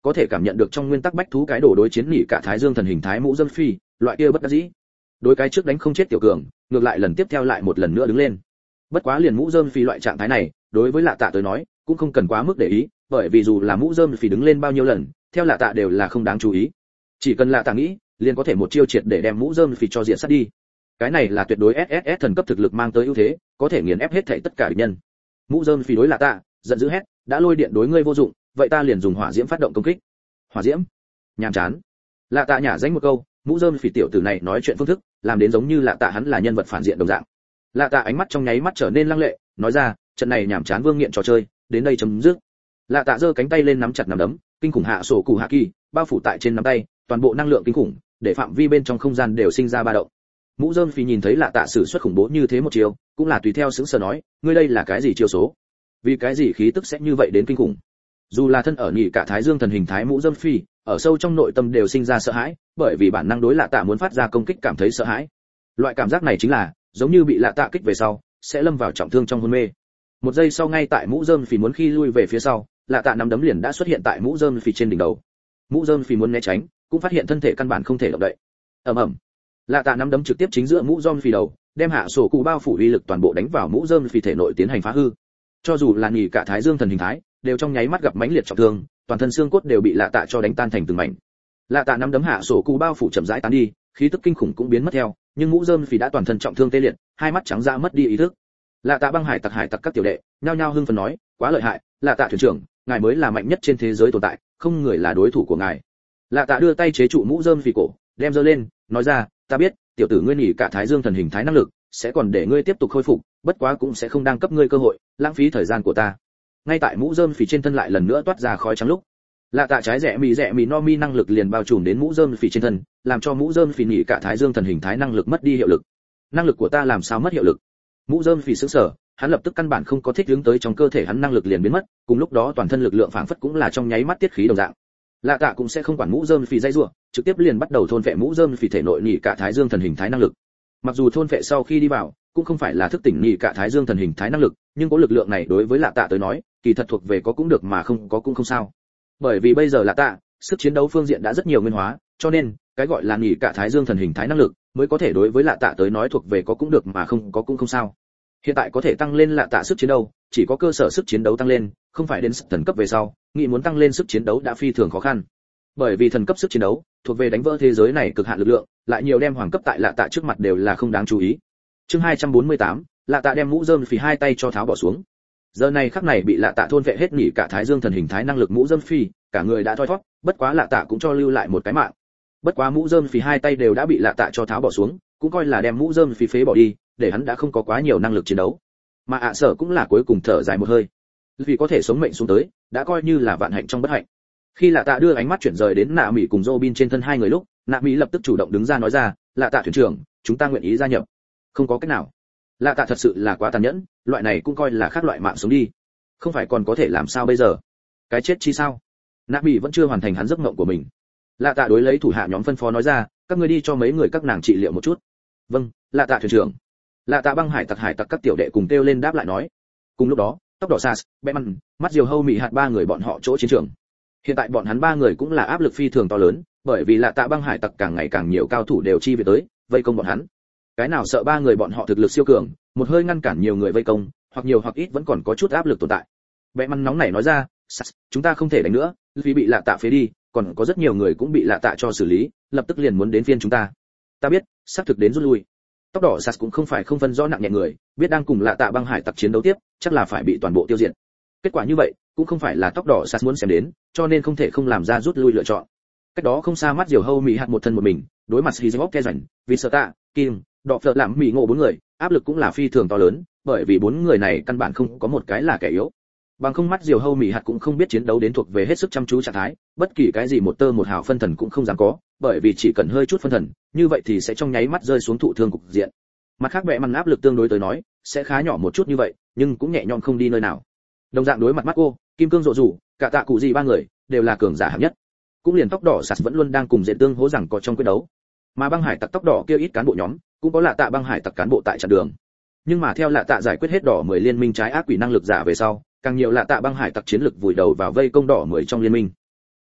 có thể cảm nhận được trong nguyên tắc bách thú cái đồ đối chiến nhị cả thái dương thần hình thái mũ dâm phi, loại kia bất đắc dĩ. Đối cái trước đánh không chết tiểu cường, ngược lại lần tiếp theo lại một lần nữa đứng lên. Bất quá liền mũ dơm phi loại trạng thái này, đối với Lạ Tạ tới nói, cũng không cần quá mức để ý, bởi vì dù là mũ dơm phi đứng lên bao nhiêu lần, theo Lạ Tạ đều là không đáng chú ý. Chỉ cần Lạ Tạ nghĩ, liền có thể một chiêu triệt để đem mũ dơm phi cho diện sát đi. Cái này là tuyệt đối ét ét ét thần cấp thực lực mang tới ưu thế, có thể nghiền ép hết thảy tất cả địch nhân. Mũ dơm phi đối Lạ Tạ, giận dữ hét, đã lôi điện đối ngươi vô dụng, vậy ta liền dùng hỏa diễm phát động công kích. Hỏa diễm? Nhàm chán. Lạ Tạ nhả danh một câu, mũ dơm phi tiểu tử này nói chuyện phương thức, làm đến giống như Lạ Tạ hắn là nhân vật phản diện đồng dạng. Lạ Tạ ánh mắt trong nháy mắt trở nên lăng lệ, nói ra, trận này nhảm chán vương nghiện trò chơi, đến đây chấm dứt. Lạ Tạ giơ cánh tay lên nắm chặt nắm đấm, kinh khủng hạ sổ cụ hạ kỳ, bao phủ tại trên nắm tay, toàn bộ năng lượng kinh khủng, để phạm vi bên trong không gian đều sinh ra ba động. Mũ Dơm Phi nhìn thấy Lạ Tạ sử xuất khủng bố như thế một chiều, cũng là tùy theo sững sờ nói, ngươi đây là cái gì chiêu số? Vì cái gì khí tức sẽ như vậy đến kinh khủng? Dù là thân ở nhị cả Thái Dương thần hình thái Mũ Dơm Phi, ở sâu trong nội tâm đều sinh ra sợ hãi, bởi vì bản năng đối Lạ Tạ muốn phát ra công kích cảm thấy sợ hãi. Loại cảm giác này chính là, giống như bị Lạ Tạ kích về sau, sẽ lâm vào trọng thương trong hôn mê. Một giây sau ngay tại Mũ Dơm Phi muốn khi lui về phía sau, Lạ Tạ nắm đấm liền đã xuất hiện tại Mũ Dơm Phi trên đỉnh đầu. Mũ Dơm Phi muốn né tránh, cũng phát hiện thân thể căn bản không thể động đậy. Ầm ầm. Lạ Tạ nắm đấm trực tiếp chính giữa Mũ Dơm Phi đầu, đem hạ sổ cụ bao phủ uy lực toàn bộ đánh vào Mũ Dơm Phi thể nội tiến hành phá hư. Cho dù là nhị cả Thái Dương thần hình thái, đều trong nháy mắt gặp mãnh liệt trọng thương, toàn thân xương cốt đều bị Lạ Tạ cho đánh tan thành từng mảnh. Lạ Tạ nắm đấm hạ sổ cụ bao phủ chậm rãi tán đi, khí tức kinh khủng cũng biến mất theo, nhưng Mũ Dơm Phi đã toàn thân trọng thương tê liệt, hai mắt trắng dã mất đi ý thức. Lạ Tạ băng hải tặc hải tặc các tiểu đệ, nhao nhao hưng phấn nói, quá lợi hại, Lạ Tạ thuyền trưởng, ngài mới là mạnh nhất trên thế giới tồn tại, không người là đối thủ của ngài. Lạ Tạ đưa tay chế trụ Mũ Dơm Phi cổ, đem giơ lên, nói ra, ta biết, tiểu tử ngươi nhỉ cả Thái Dương thần hình thái năng lực, sẽ còn để ngươi tiếp tục khôi phục, bất quá cũng sẽ không đang cấp ngươi cơ hội, lãng phí thời gian của ta. Ngay tại Mũ Dơm Phi trên thân lại lần nữa toát ra khói trắng lúc, Lạ Tạ trái rẽ mì rẽ mì no mi năng lực liền bao trùm đến Mũ Dơm Phi trên thân, làm cho Mũ Dơm Phi nhỉ cả Thái Dương thần hình thái năng lực mất đi hiệu lực. Năng lực của ta làm sao mất hiệu lực? Mũ Dơm Phi sững sờ, hắn lập tức căn bản không có thích ứng tới trong cơ thể hắn năng lực liền biến mất, cùng lúc đó toàn thân lực lượng phảng phất cũng là trong nháy mắt tiết khí đồng dạng. Lạ Tạ cũng sẽ không quản Mũ Dơm Phi dây rủa, trực tiếp liền bắt đầu thôn phệ Mũ Dơm Phi thể nội nhị cả Thái Dương thần hình thái năng lực. Mặc dù thôn phệ sau khi đi vào, cũng không phải là thức tỉnh nhị cả Thái Dương thần hình thái năng lực, nhưng có lực lượng này đối với Lạ Tạ tới nói, kỳ thật thuộc về có cũng được mà không có cũng không sao. Bởi vì bây giờ Lạ Tạ, sức chiến đấu phương diện đã rất nhiều nguyên hóa, cho nên cái gọi là nhị cả Thái Dương thần hình thái năng lực, mới có thể đối với Lạ Tạ tới nói thuộc về có cũng được mà không có cũng không sao. Hiện tại có thể tăng lên Lạ Tạ sức chiến đấu, chỉ có cơ sở sức chiến đấu tăng lên, không phải đến thần cấp về sau, nghĩ muốn tăng lên sức chiến đấu đã phi thường khó khăn. Bởi vì thần cấp sức chiến đấu thuộc về đánh vỡ thế giới này cực hạn lực lượng, lại nhiều đem hoàng cấp tại Lạ Tạ trước mặt đều là không đáng chú ý. Chương hai trăm bốn mươi tám, Lạ Tạ đem Mũ Dơm Phi hai tay cho tháo bỏ xuống. Giờ này khắc này bị Lạ Tạ thôn vệ hết nhỉ cả Thái Dương thần hình thái năng lực Mũ Dơm Phi, cả người đã thoi thoát, bất quá Lạ Tạ cũng cho lưu lại một cái mạng. Bất quá Mũ Dơm Phi hai tay đều đã bị Lạ Tạ cho tháo bỏ xuống, cũng coi là đem Mũ Dơm Phi phế bỏ đi, để hắn đã không có quá nhiều năng lực chiến đấu. Mà ạ sở cũng là cuối cùng thở dài một hơi, vì có thể sống mệnh xuống tới, đã coi như là vạn hạnh trong bất hạnh. Khi Lạ Tạ đưa ánh mắt chuyển rời đến Nạ Mỹ cùng Robin trên thân hai người lúc, Nạ Mỹ lập tức chủ động đứng ra nói ra, Lạ Tạ thuyền trưởng, chúng ta nguyện ý gia nhập. Không có cách nào. Lạ Tạ thật sự là quá tàn nhẫn, loại này cũng coi là khác loại mạng sống đi. Không phải còn có thể làm sao bây giờ? Cái chết chi sao? Nạ Mỹ vẫn chưa hoàn thành hắn giấc mộng của mình. Lạ Tạ đối lấy thủ hạ nhóm phân phó nói ra, các ngươi đi cho mấy người các nàng trị liệu một chút. Vâng, Lạ Tạ thuyền trưởng. Lạ Tạ băng hải tặc hải tặc các tiểu đệ cùng kêu lên đáp lại nói. Cùng lúc đó, tóc đỏ Sas, Batman, mắt diều hâu mị hạt ba người bọn họ chỗ chiến trường. Hiện tại bọn hắn ba người cũng là áp lực phi thường to lớn, bởi vì Lạ Tạ băng hải tặc càng ngày càng nhiều cao thủ đều chi về tới, vây công bọn hắn. Cái nào sợ ba người bọn họ thực lực siêu cường, một hơi ngăn cản nhiều người vây công, hoặc nhiều hoặc ít vẫn còn có chút áp lực tồn tại. Batman nóng nảy nói ra, Sas, chúng ta không thể đánh nữa, vì bị Lạ Tạ phế đi, còn có rất nhiều người cũng bị Lạ Tạ cho xử lý, lập tức liền muốn đến phiên chúng ta. Ta biết, xác thực đến rút lui. Tóc đỏ Sas cũng không phải không phân rõ nặng nhẹ người, biết đang cùng Lạ Tạ băng hải tặc chiến đấu tiếp, chắc là phải bị toàn bộ tiêu diệt. Kết quả như vậy, cũng không phải là tóc đỏ Sas muốn xem đến, cho nên không thể không làm ra rút lui lựa chọn. Cách đó không xa mắt diều hâu mỹ hạt một thân một mình, đối mặt Hizbok Kezen, Visata, Kim, Đọ Phở làm mỹ ngộ bốn người, áp lực cũng là phi thường to lớn, bởi vì bốn người này căn bản không có một cái là kẻ yếu. Bằng không mắt diều hâu mỹ hạt cũng không biết chiến đấu đến thuộc về hết sức chăm chú trạng thái, bất kỳ cái gì một tơ một hào phân thần cũng không dám có, bởi vì chỉ cần hơi chút phân thần, như vậy thì sẽ trong nháy mắt rơi xuống thụ thương cục diện. Mặt khác bệ mằn áp lực tương đối tới nói, sẽ khá nhỏ một chút như vậy, nhưng cũng nhẹ nhõm không đi nơi nào. Đồng dạng đối mặt mắt cô, Kim Cương Rộ Rủ, cả Tạ Cụ Gì ba người đều là cường giả hạng nhất. Cũng liền tóc đỏ Sạt vẫn luôn đang cùng Dệt Tương hố rằng có trong quyết đấu. Mà băng hải tặc tóc đỏ kia ít cán bộ nhóm, cũng có Lạ Tạ băng hải tặc cán bộ tại chặn đường. Nhưng mà theo Lạ Tạ giải quyết hết đỏ mười liên minh trái ác quỷ năng lực giả về sau, càng nhiều Lạ Tạ băng hải tặc chiến lực vùi đầu vào vây công đỏ mười trong liên minh.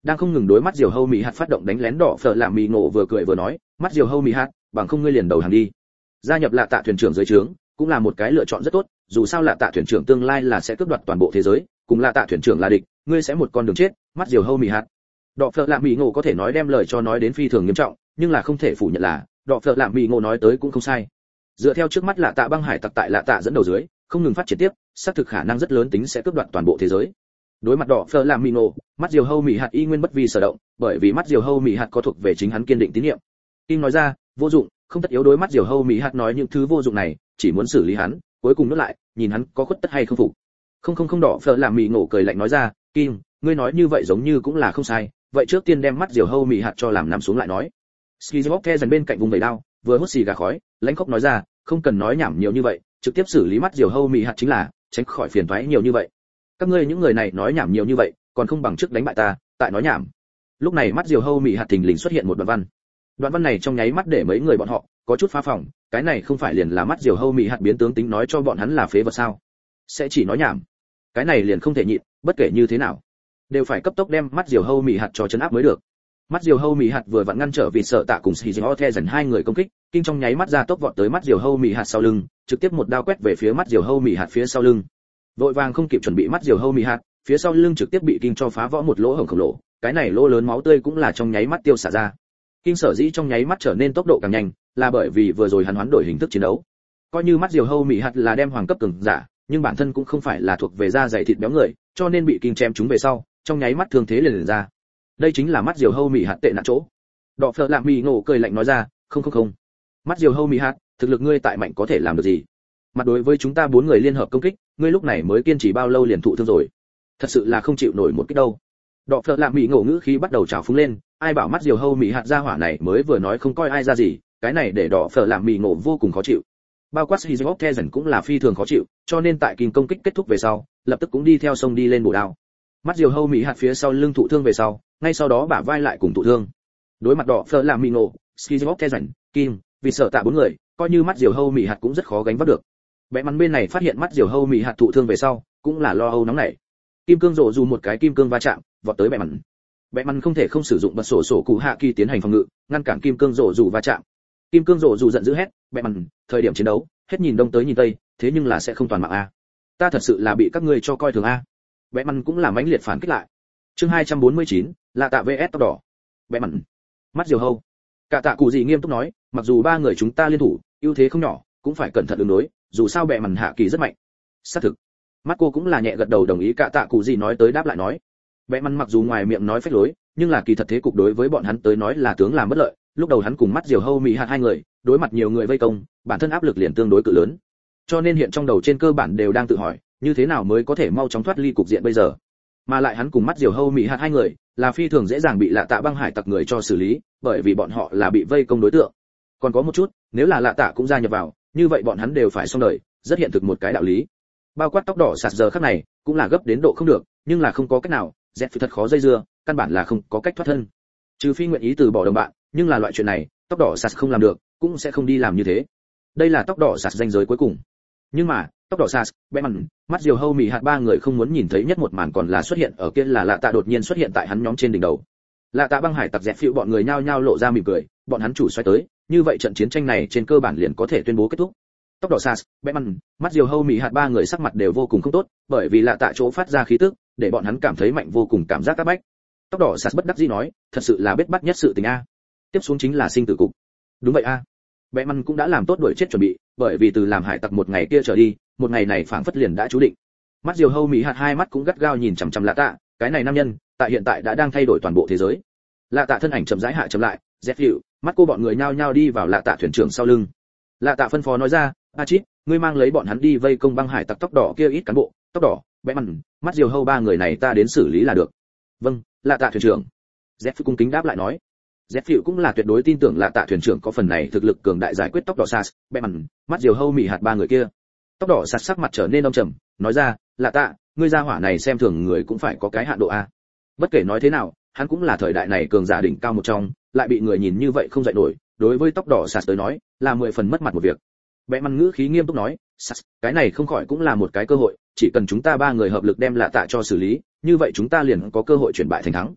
đang không ngừng đối mắt diều hâu mỹ hạt phát động đánh lén đỏ phở làm mì ngộ vừa cười vừa nói, mắt diều hâu mỹ hạt, bằng không ngươi liền đầu hàng đi. Gia nhập Lạ Tạ thuyền trưởng dưới trướng cũng là một cái lựa chọn rất tốt, dù sao Lạ Tạ thuyền trưởng tương lai là sẽ cướp đoạt toàn bộ thế giới, cùng Lạ Tạ thuyền trưởng là địch, ngươi sẽ một con đường chết. Mắt diều hâu mỹ hạt. Đỏ phở làm mì ngộ có thể nói đem lời cho nói đến phi thường nghiêm trọng, nhưng là không thể phủ nhận là đỏ phở làm mì ngộ nói tới cũng không sai. Dựa theo trước mắt Lạ Tạ băng hải tặc tại Lạ Tạ dẫn đầu dưới, không ngừng phát triển tiếp, xác thực khả năng rất lớn tính sẽ cướp đoạt toàn bộ thế giới. Đối mặt đỏ phở làm mì ngộ, mắt diều hâu mỹ hạt y nguyên bất vi sở động, bởi vì mắt diều hâu mỹ hạt có thuộc về chính hắn kiên định tín nhiệm. Kim nói ra, vô dụng, không tất yếu đối mắt diều hâu mỹ hạt nói những thứ vô dụng này, chỉ muốn xử lý hắn, cuối cùng nuốt lại, nhìn hắn có khuất tất hay không phục. Không không không đỏ phở làm mì ngộ cười lạnh nói ra, Kim, ngươi nói như vậy giống như cũng là không sai, vậy trước tiên đem mắt diều hâu mỹ hạt cho làm nằm xuống lại nói. Skizok The dần bên cạnh vùng vẩy đao, vừa hút xì gà khói, lãnh khốc nói ra, không cần nói nhảm nhiều như vậy, trực tiếp xử lý mắt diều hâu mỹ hạt chính là, tránh khỏi phiền toái nhiều như vậy. Các ngươi những người này nói nhảm nhiều như vậy, còn không bằng trước đánh bại ta, tại nói nhảm. Lúc này mắt diều hâu mỹ hạt thình lình xuất hiện một đoạn văn. Đoạn văn này trong nháy mắt để mấy người bọn họ có chút phá phòng, cái này không phải liền là mắt diều hâu mỹ hạt biến tướng tính nói cho bọn hắn là phế vật sao? Sẽ chỉ nói nhảm. Cái này liền không thể nhịn, bất kể như thế nào, đều phải cấp tốc đem mắt diều hâu mỹ hạt cho chấn áp mới được. Mắt diều hâu mỹ hạt vừa vặn ngăn trở vì sợ tạ cùng Skizok The dần hai người công kích, kinh trong nháy mắt ra tốc vọt tới mắt diều hâu mỹ hạt sau lưng, trực tiếp một đao quét về phía mắt diều hâu mỹ hạt phía sau lưng. Vội vàng không kịp chuẩn bị mắt diều hâu mỹ hạt, phía sau lưng trực tiếp bị kinh cho phá vỡ một lỗ hổng khổng lồ, cái này lỗ lớn máu tươi cũng là trong nháy mắt tiêu xả ra. Kinh sở dĩ trong nháy mắt trở nên tốc độ càng nhanh, là bởi vì vừa rồi hắn hoán đổi hình thức chiến đấu. Coi như mắt diều hâu mỹ hạt là đem hoàng cấp cường giả, nhưng bản thân cũng không phải là thuộc về da dày thịt béo người, cho nên bị kinh chém chúng về sau, trong nháy mắt thương thế liền liền ra. Đây chính là mắt diều hâu mỹ hạt tệ nạn chỗ. Đọ phở làm mì ngộ cười lạnh nói ra, không không không, mắt diều hâu mỹ hạt, thực lực ngươi tại mạnh có thể làm được gì? Mặt đối với chúng ta bốn người liên hợp công kích, ngươi lúc này mới kiên trì bao lâu liền thụ thương rồi? Thật sự là không chịu nổi một kích đâu. Đọ phở làm mì ngộ ngữ khí bắt đầu trào phúng lên, ai bảo mắt diều hâu mỹ hạt ra hỏa này mới vừa nói không coi ai ra gì, cái này để đọ phở làm mì ngộ vô cùng khó chịu. Bao quát Skizok The dần cũng là phi thường khó chịu, cho nên tại kinh công kích kết thúc về sau, lập tức cũng đi theo sông đi lên bổ đao. Mắt diều hâu mỹ hạt phía sau lưng thụ thương về sau, ngay sau đó bả vai lại cùng thụ thương. Đối mặt đỏ phở làm mì ngộ, Skizok The dần, Kim, vì sợ tạ bốn người, coi như mắt diều hâu mỹ hạt cũng rất khó gánh vác được. Bẽ mắn bên này phát hiện mắt diều hâu mỹ hạt thụ thương về sau, cũng là lo âu nóng nảy. Kim cương rồ dù một cái kim cương va chạm, vọt tới bẽ mắn. Bẽ mắn không thể không sử dụng bật sổ sổ cụ hạ kỳ tiến hành phòng ngự, ngăn cản kim cương rồ dù va chạm. Kim cương rồ dù giận dữ hét, bẽ mắn, thời điểm chiến đấu, hết nhìn đông tới nhìn tây, thế nhưng là sẽ không toàn mạng a. Ta thật sự là bị các ngươi cho coi thường a. Bẽ mắn cũng là mãnh liệt phản kích lại. Chương hai trăm bốn mươi chín, là tạ vs tóc đỏ. Bẽ mắn. Mắt diều hâu. Cả tạ cụ gì nghiêm túc nói, mặc dù ba người chúng ta liên thủ, ưu thế không nhỏ, cũng phải cẩn thận ứng đối, dù sao bẽ mắn hạ kỳ rất mạnh. Xác thực. Mắt cô cũng là nhẹ gật đầu đồng ý cả tạ cụ gì nói tới đáp lại nói. Bẽ mắn mặc dù ngoài miệng nói phách lối, nhưng là kỳ thật thế cục đối với bọn hắn tới nói là tướng làm bất lợi, lúc đầu hắn cùng mắt diều hâu mỹ hạt hai người, đối mặt nhiều người vây công, bản thân áp lực liền tương đối cự lớn. Cho nên hiện trong đầu trên cơ bản đều đang tự hỏi, như thế nào mới có thể mau chóng thoát ly cục diện bây giờ. Mà lại hắn cùng mắt diều hâu mỹ hạt hai người, là phi thường dễ dàng bị Lạ Tạ băng hải tặc người cho xử lý, bởi vì bọn họ là bị vây công đối tượng. Còn có một chút, nếu là Lạ Tạ cũng gia nhập vào, như vậy bọn hắn đều phải xong đời, rất hiện thực một cái đạo lý. Bao quát tóc đỏ sạt giờ khắc này, cũng là gấp đến độ không được, nhưng là không có cách nào, dẹp phi thật khó dây dưa, căn bản là không có cách thoát thân. Trừ phi nguyện ý từ bỏ đồng bạn, nhưng là loại chuyện này, tóc đỏ sạt không làm được, cũng sẽ không đi làm như thế. Đây là tóc đỏ sạt danh giới cuối cùng. Nhưng mà, tóc đỏ sạt, bẽ mắn, mắt diều hâu mì hạt ba người không muốn nhìn thấy nhất một màn còn là xuất hiện ở kia là Lạ Tạ đột nhiên xuất hiện tại hắn nhóm trên đỉnh đầu. Lạ Tạ băng hải tặc dẹp phiêu bọn người nhao nhao lộ ra mỉm cười, bọn hắn chủ xoay tới, như vậy trận chiến tranh này trên cơ bản liền có thể tuyên bố kết thúc. Tóc đỏ sạt, bẽ mắn, mắt diều hâu mì hạt ba người sắc mặt đều vô cùng không tốt, bởi vì Lạ Tạ chỗ phát ra khí tức, để bọn hắn cảm thấy mạnh vô cùng cảm giác áp bách. Tóc đỏ sạt bất đắc dĩ nói, thật sự là biết bắt nhất sự tình a. Tiếp xuống chính là sinh tử cục. Đúng vậy a. Bẽ mắn cũng đã làm tốt đuổi chết chuẩn bị, bởi vì từ làm hải tặc một ngày kia trở đi, một ngày này phảng phất liền đã chú định. Mắt diều hâu mỹ hạt hai mắt cũng gắt gao nhìn chằm chằm Lạ Tạ, cái này nam nhân, tại hiện tại đã đang thay đổi toàn bộ thế giới. Lạ Tạ thân ảnh chậm rãi hạ chậm lại, dép hiệu, mắt cô bọn người nhao nhao đi vào Lạ Tạ thuyền trưởng sau lưng. Lạ Tạ phân phó nói ra, a chít, ngươi mang lấy bọn hắn đi vây công băng hải tặc tóc đỏ kia ít cán bộ, tóc đỏ, bẽ mắn, mắt diều hâu ba người này ta đến xử lý là được. Vâng, Lạ Tạ thuyền trưởng. Dép cung kính đáp lại nói. Dép phiệu cũng là tuyệt đối tin tưởng Lạ Tạ thuyền trưởng có phần này thực lực cường đại giải quyết tóc đỏ sạt, bẽ mắn, mắt diều hâu mỹ hạt ba người kia. Tóc đỏ sạt sắc mặt trở nên âm trầm, nói ra, Lạ Tạ, ngươi gia hỏa này xem thường người cũng phải có cái hạn độ a. Bất kể nói thế nào, hắn cũng là thời đại này cường giả đỉnh cao một trong, lại bị người nhìn như vậy không dậy nổi, đối với tóc đỏ sạt tới nói, là mười phần mất mặt một việc. Bẽ mắn ngữ khí nghiêm túc nói, sạt, cái này không khỏi cũng là một cái cơ hội, chỉ cần chúng ta ba người hợp lực đem Lạ Tạ cho xử lý, như vậy chúng ta liền có cơ hội chuyển bại thành thắng.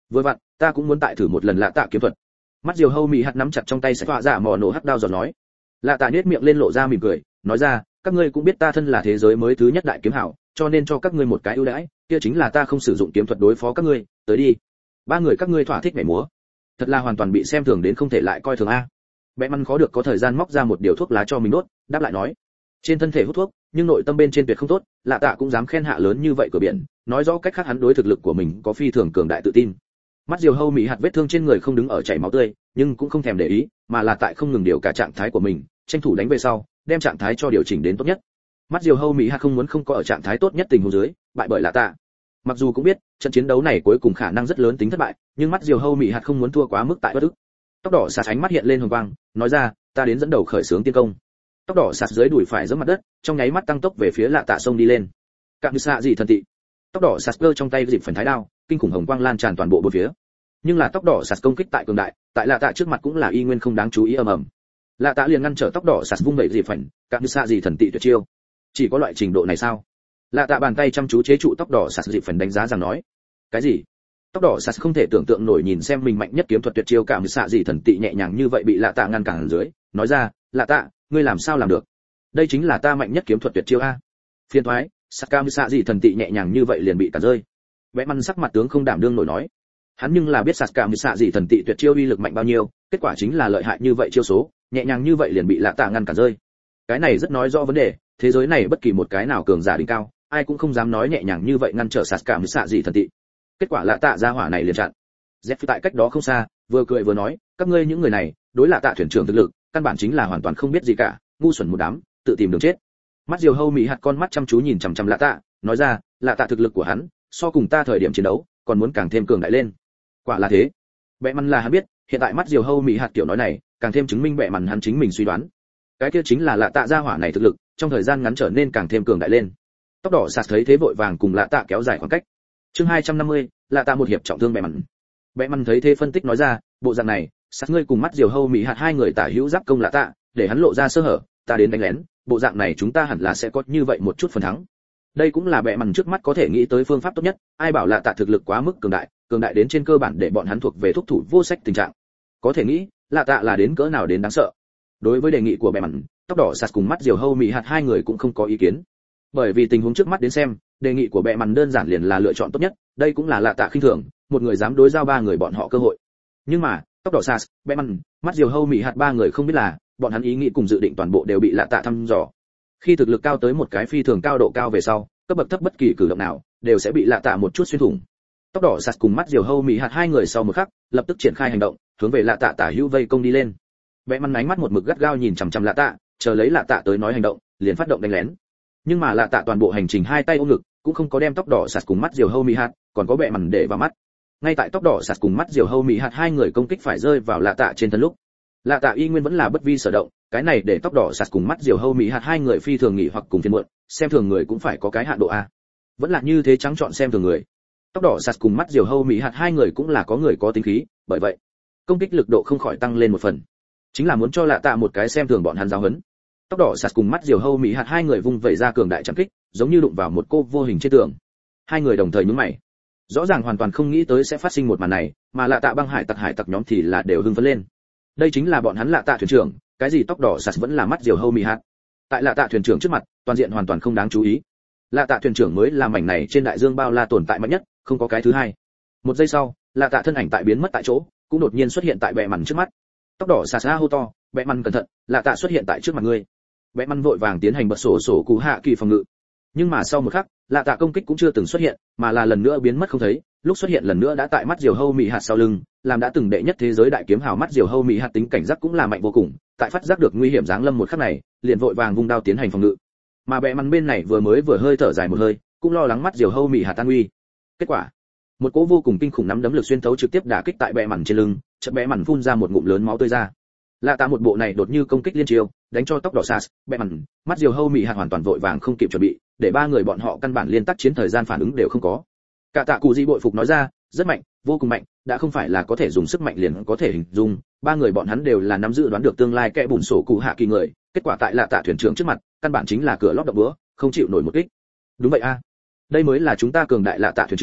Vừa vặn ta cũng muốn tại thử một lần lạ tạ kiếm thuật. Mắt diều hâu mị hạt nắm chặt trong tay sẽ tọa giả mò nổ hắc đao giọt nói. Lạ tạ nhếch miệng lên lộ ra mỉm cười, nói ra, các ngươi cũng biết ta thân là thế giới mới thứ nhất đại kiếm hảo, cho nên cho các ngươi một cái ưu đãi, kia chính là ta không sử dụng kiếm thuật đối phó các ngươi, tới đi. Ba người các ngươi thỏa thích nhảy múa. Thật là hoàn toàn bị xem thường đến không thể lại coi thường a. Bẽ măn khó được có thời gian móc ra một điều thuốc lá cho mình đốt, đáp lại nói. Trên thân thể hút thuốc, nhưng nội tâm bên trên tuyệt không tốt, lạ tạ cũng dám khen hạ lớn như vậy cửa biển, nói rõ cách khác hắn đối thực lực của mình có phi thường cường đại tự tin. Mắt diều hâu mỹ hạt vết thương trên người không đứng ở chảy máu tươi, nhưng cũng không thèm để ý, mà là tại không ngừng điều cả trạng thái của mình, tranh thủ đánh về sau, đem trạng thái cho điều chỉnh đến tốt nhất. Mắt diều hâu mỹ hạt không muốn không có ở trạng thái tốt nhất tình huống dưới, bại bởi lạ tạ. Mặc dù cũng biết trận chiến đấu này cuối cùng khả năng rất lớn tính thất bại, nhưng mắt diều hâu mỹ hạt không muốn thua quá mức tại bất ức. Tóc đỏ sạt ánh mắt hiện lên hồng quang, nói ra, ta đến dẫn đầu khởi xướng tiến công. Tóc đỏ sạt dưới đùi phải giẫm mặt đất, trong nháy mắt tăng tốc về phía lạ tạ sông đi lên. Cạm như xạ gì thần tị. Tóc đỏ sạt cơ trong tay dịp phần thái đao, kinh khủng hồng quang lan tràn toàn bộ bốn phía. Nhưng là tóc đỏ sạt công kích tại cường đại, tại lạ tạ trước mặt cũng là y nguyên không đáng chú ý ầm ầm. Lạ tạ liền ngăn trở tóc đỏ sạt vung vẩy dịp phần, cạm như xạ gì thần tị tuyệt chiêu. Chỉ có loại trình độ này sao? Lạ tạ bàn tay chăm chú chế trụ tóc đỏ sạt dịp phần đánh giá rằng nói. Cái gì? Tóc đỏ sạt không thể tưởng tượng nổi nhìn xem mình mạnh nhất kiếm thuật tuyệt chiêu cảm xạ gì thần tị nhẹ nhàng như vậy bị lạ tạ ngăn cản dưới, nói ra, lạ tạ, ngươi làm sao làm được? Đây chính là ta mạnh nhất kiếm thuật tuyệt chiêu a. Phiền toái, sạt cảm xạ gì thần tị nhẹ nhàng như vậy liền bị cản rơi. Vẽ măn sắc mặt tướng không đảm đương nổi nói, hắn nhưng là biết sạt cảm xạ gì thần tị tuyệt chiêu uy lực mạnh bao nhiêu, kết quả chính là lợi hại như vậy chiêu số, nhẹ nhàng như vậy liền bị lạ tạ ngăn cản rơi. Cái này rất nói rõ vấn đề, thế giới này bất kỳ một cái nào cường giả đỉnh cao, ai cũng không dám nói nhẹ nhàng như vậy ngăn trở sạt cảm xạ gì thần tị. Kết quả lạ tạ ra hỏa này liền chặn. Jeff tại cách đó không xa, vừa cười vừa nói, các ngươi những người này, đối lạ tạ thuyền trưởng thực lực, căn bản chính là hoàn toàn không biết gì cả, ngu xuẩn một đám, tự tìm đường chết. Mắt diều hâu mỹ hạt con mắt chăm chú nhìn chằm chằm lạ tạ, nói ra, lạ tạ thực lực của hắn, so cùng ta thời điểm chiến đấu, còn muốn càng thêm cường đại lên. Quả là thế. Bệ mằn là hắn biết, hiện tại mắt diều hâu mỹ hạt kiểu nói này, càng thêm chứng minh bệ mằn hắn chính mình suy đoán. Cái kia chính là lạ tạ ra hỏa này thực lực, trong thời gian ngắn trở nên càng thêm cường đại lên. Tóc đỏ sạt thấy thế vội vàng cùng lạ tạ kéo dài khoảng cách. Chương hai trăm năm mươi, lạ tạ một hiệp trọng thương bệ mằn. Bệ mằn thấy thế phân tích nói ra, bộ dạng này, sát ngươi cùng mắt diều hâu mỹ hạt hai người tả hữu giáp công lạ tạ, để hắn lộ ra sơ hở, ta đến đánh lén, bộ dạng này chúng ta hẳn là sẽ có như vậy một chút phần thắng. Đây cũng là bệ mằn trước mắt có thể nghĩ tới phương pháp tốt nhất, ai bảo lạ tạ thực lực quá mức cường đại, cường đại đến trên cơ bản để bọn hắn thuộc về thúc thủ vô sách tình trạng. Có thể nghĩ, lạ tạ là đến cỡ nào đến đáng sợ. Đối với đề nghị của bệ mằn, tóc đỏ sạt cùng mắt diều hâu mỹ hạt hai người cũng không có ý kiến. Bởi vì tình huống trước mắt đến xem, đề nghị của bệ mằn đơn giản liền là lựa chọn tốt nhất, đây cũng là lạ tạ khinh thường, một người dám đối giao ba người bọn họ cơ hội. Nhưng mà, tóc đỏ sạt, bệ mằn, mắt diều hâu mỹ hạt ba người không biết là, bọn hắn ý nghĩ cùng dự định toàn bộ đều bị lạ tạ thăm dò. Khi thực lực cao tới một cái phi thường cao độ cao về sau, cấp bậc thấp bất kỳ cử động nào đều sẽ bị lạ tạ một chút xuyên thủng. Tóc đỏ sạt cùng mắt diều hâu mỹ hạt hai người sau một khắc, lập tức triển khai hành động, hướng về lạ tạ tả hữu vây công đi lên. Bệ mằn ánh mắt một mực gắt gao nhìn chằm chằm lạ tạ, chờ lấy lạ tạ tới nói hành động, liền phát động đánh lén. Nhưng mà lạ tạ toàn bộ hành trình hai tay ôm ngực, cũng không có đem tóc đỏ sạt cùng mắt diều hâu mỹ hạt, còn có bệ mằn để vào mắt. Ngay tại tóc đỏ sạt cùng mắt diều hâu mỹ hạt hai người công kích phải rơi vào lạ tạ trên thân lúc, lạ tạ y nguyên vẫn là bất vi sở động, cái này để tóc đỏ sạt cùng mắt diều hâu mỹ hạt hai người phi thường nghỉ hoặc cùng phiền muộn, xem thường người cũng phải có cái hạn độ a. Vẫn là như thế trắng chọn xem thường người. Tóc đỏ sạt cùng mắt diều hâu mỹ hạt hai người cũng là có người có tính khí, bởi vậy công kích lực độ không khỏi tăng lên một phần, chính là muốn cho lạ tạ một cái xem thường bọn hắn giáo huấn. Tóc đỏ sạt cùng mắt diều hâu mỹ hạt hai người vung vẩy ra cường đại chẳng kích, giống như đụng vào một cô vô hình trên tường. Hai người đồng thời nhướng mày, rõ ràng hoàn toàn không nghĩ tới sẽ phát sinh một màn này, mà lạ tạ băng hải tặc hải tặc nhóm thì là đều hưng phấn lên. Đây chính là bọn hắn lạ tạ thuyền trưởng, cái gì tóc đỏ sạt vẫn là mắt diều hâu mỹ hạt. Tại lạ tạ thuyền trưởng trước mặt, toàn diện hoàn toàn không đáng chú ý. Lạ tạ thuyền trưởng mới là mảnh này trên đại dương bao la tồn tại mạnh nhất, không có cái thứ hai. Một giây sau, lạ tạ thân ảnh tại biến mất tại chỗ, cũng đột nhiên xuất hiện tại bệ mằn trước mắt. Tóc đỏ xà xà hô to, bệ mằn cẩn thận, lạ tạ xuất hiện tại trước mặt ngươi. Bệ mằn vội vàng tiến hành bật sổ sổ cú hạ kỳ phòng ngự. Nhưng mà sau một khắc, lạ tạ công kích cũng chưa từng xuất hiện, mà là lần nữa biến mất không thấy, lúc xuất hiện lần nữa đã tại mắt diều hâu mỹ hạt sau lưng, làm đã từng đệ nhất thế giới đại kiếm hào mắt diều hâu mỹ hạt tính cảnh giác cũng là mạnh vô cùng, tại phát giác được nguy hiểm giáng lâm một khắc này, liền vội vàng vung đao tiến hành phòng ngự. Mà bệ mằn bên này vừa mới vừa hơi thở dài một hơi, cũng lo lắng mắt diều hâu mỹ hạt tan nguy. Kết quả, một cỗ vô cùng kinh khủng nắm đấm lực xuyên thấu trực tiếp đả kích tại bệ mằn trên lưng, chợt bệ mằn phun ra một ngụm lớn máu tươi ra. Lạ tạ một bộ này đột như công kích liên chiêu, đánh cho tóc đỏ sạt, bệ mằn, mắt diều hâu mỹ hạt hoàn toàn vội vàng không kịp chuẩn bị, để ba người bọn họ căn bản liên tác chiến thời gian phản ứng đều không có. Cả tạ cụ di bội phục nói ra, rất mạnh, vô cùng mạnh, đã không phải là có thể dùng sức mạnh liền có thể hình dung, ba người bọn hắn đều là nắm giữ đoán được tương lai kẻ bùn sổ cụ hạ kỳ người, kết quả tại lạ tạ thuyền trưởng trước mặt, căn bản chính là cửa lót đập búa, không chịu nổi một kích. Đúng vậy a, đây mới là chúng ta cường đại lạ tạ thuyền trưởng,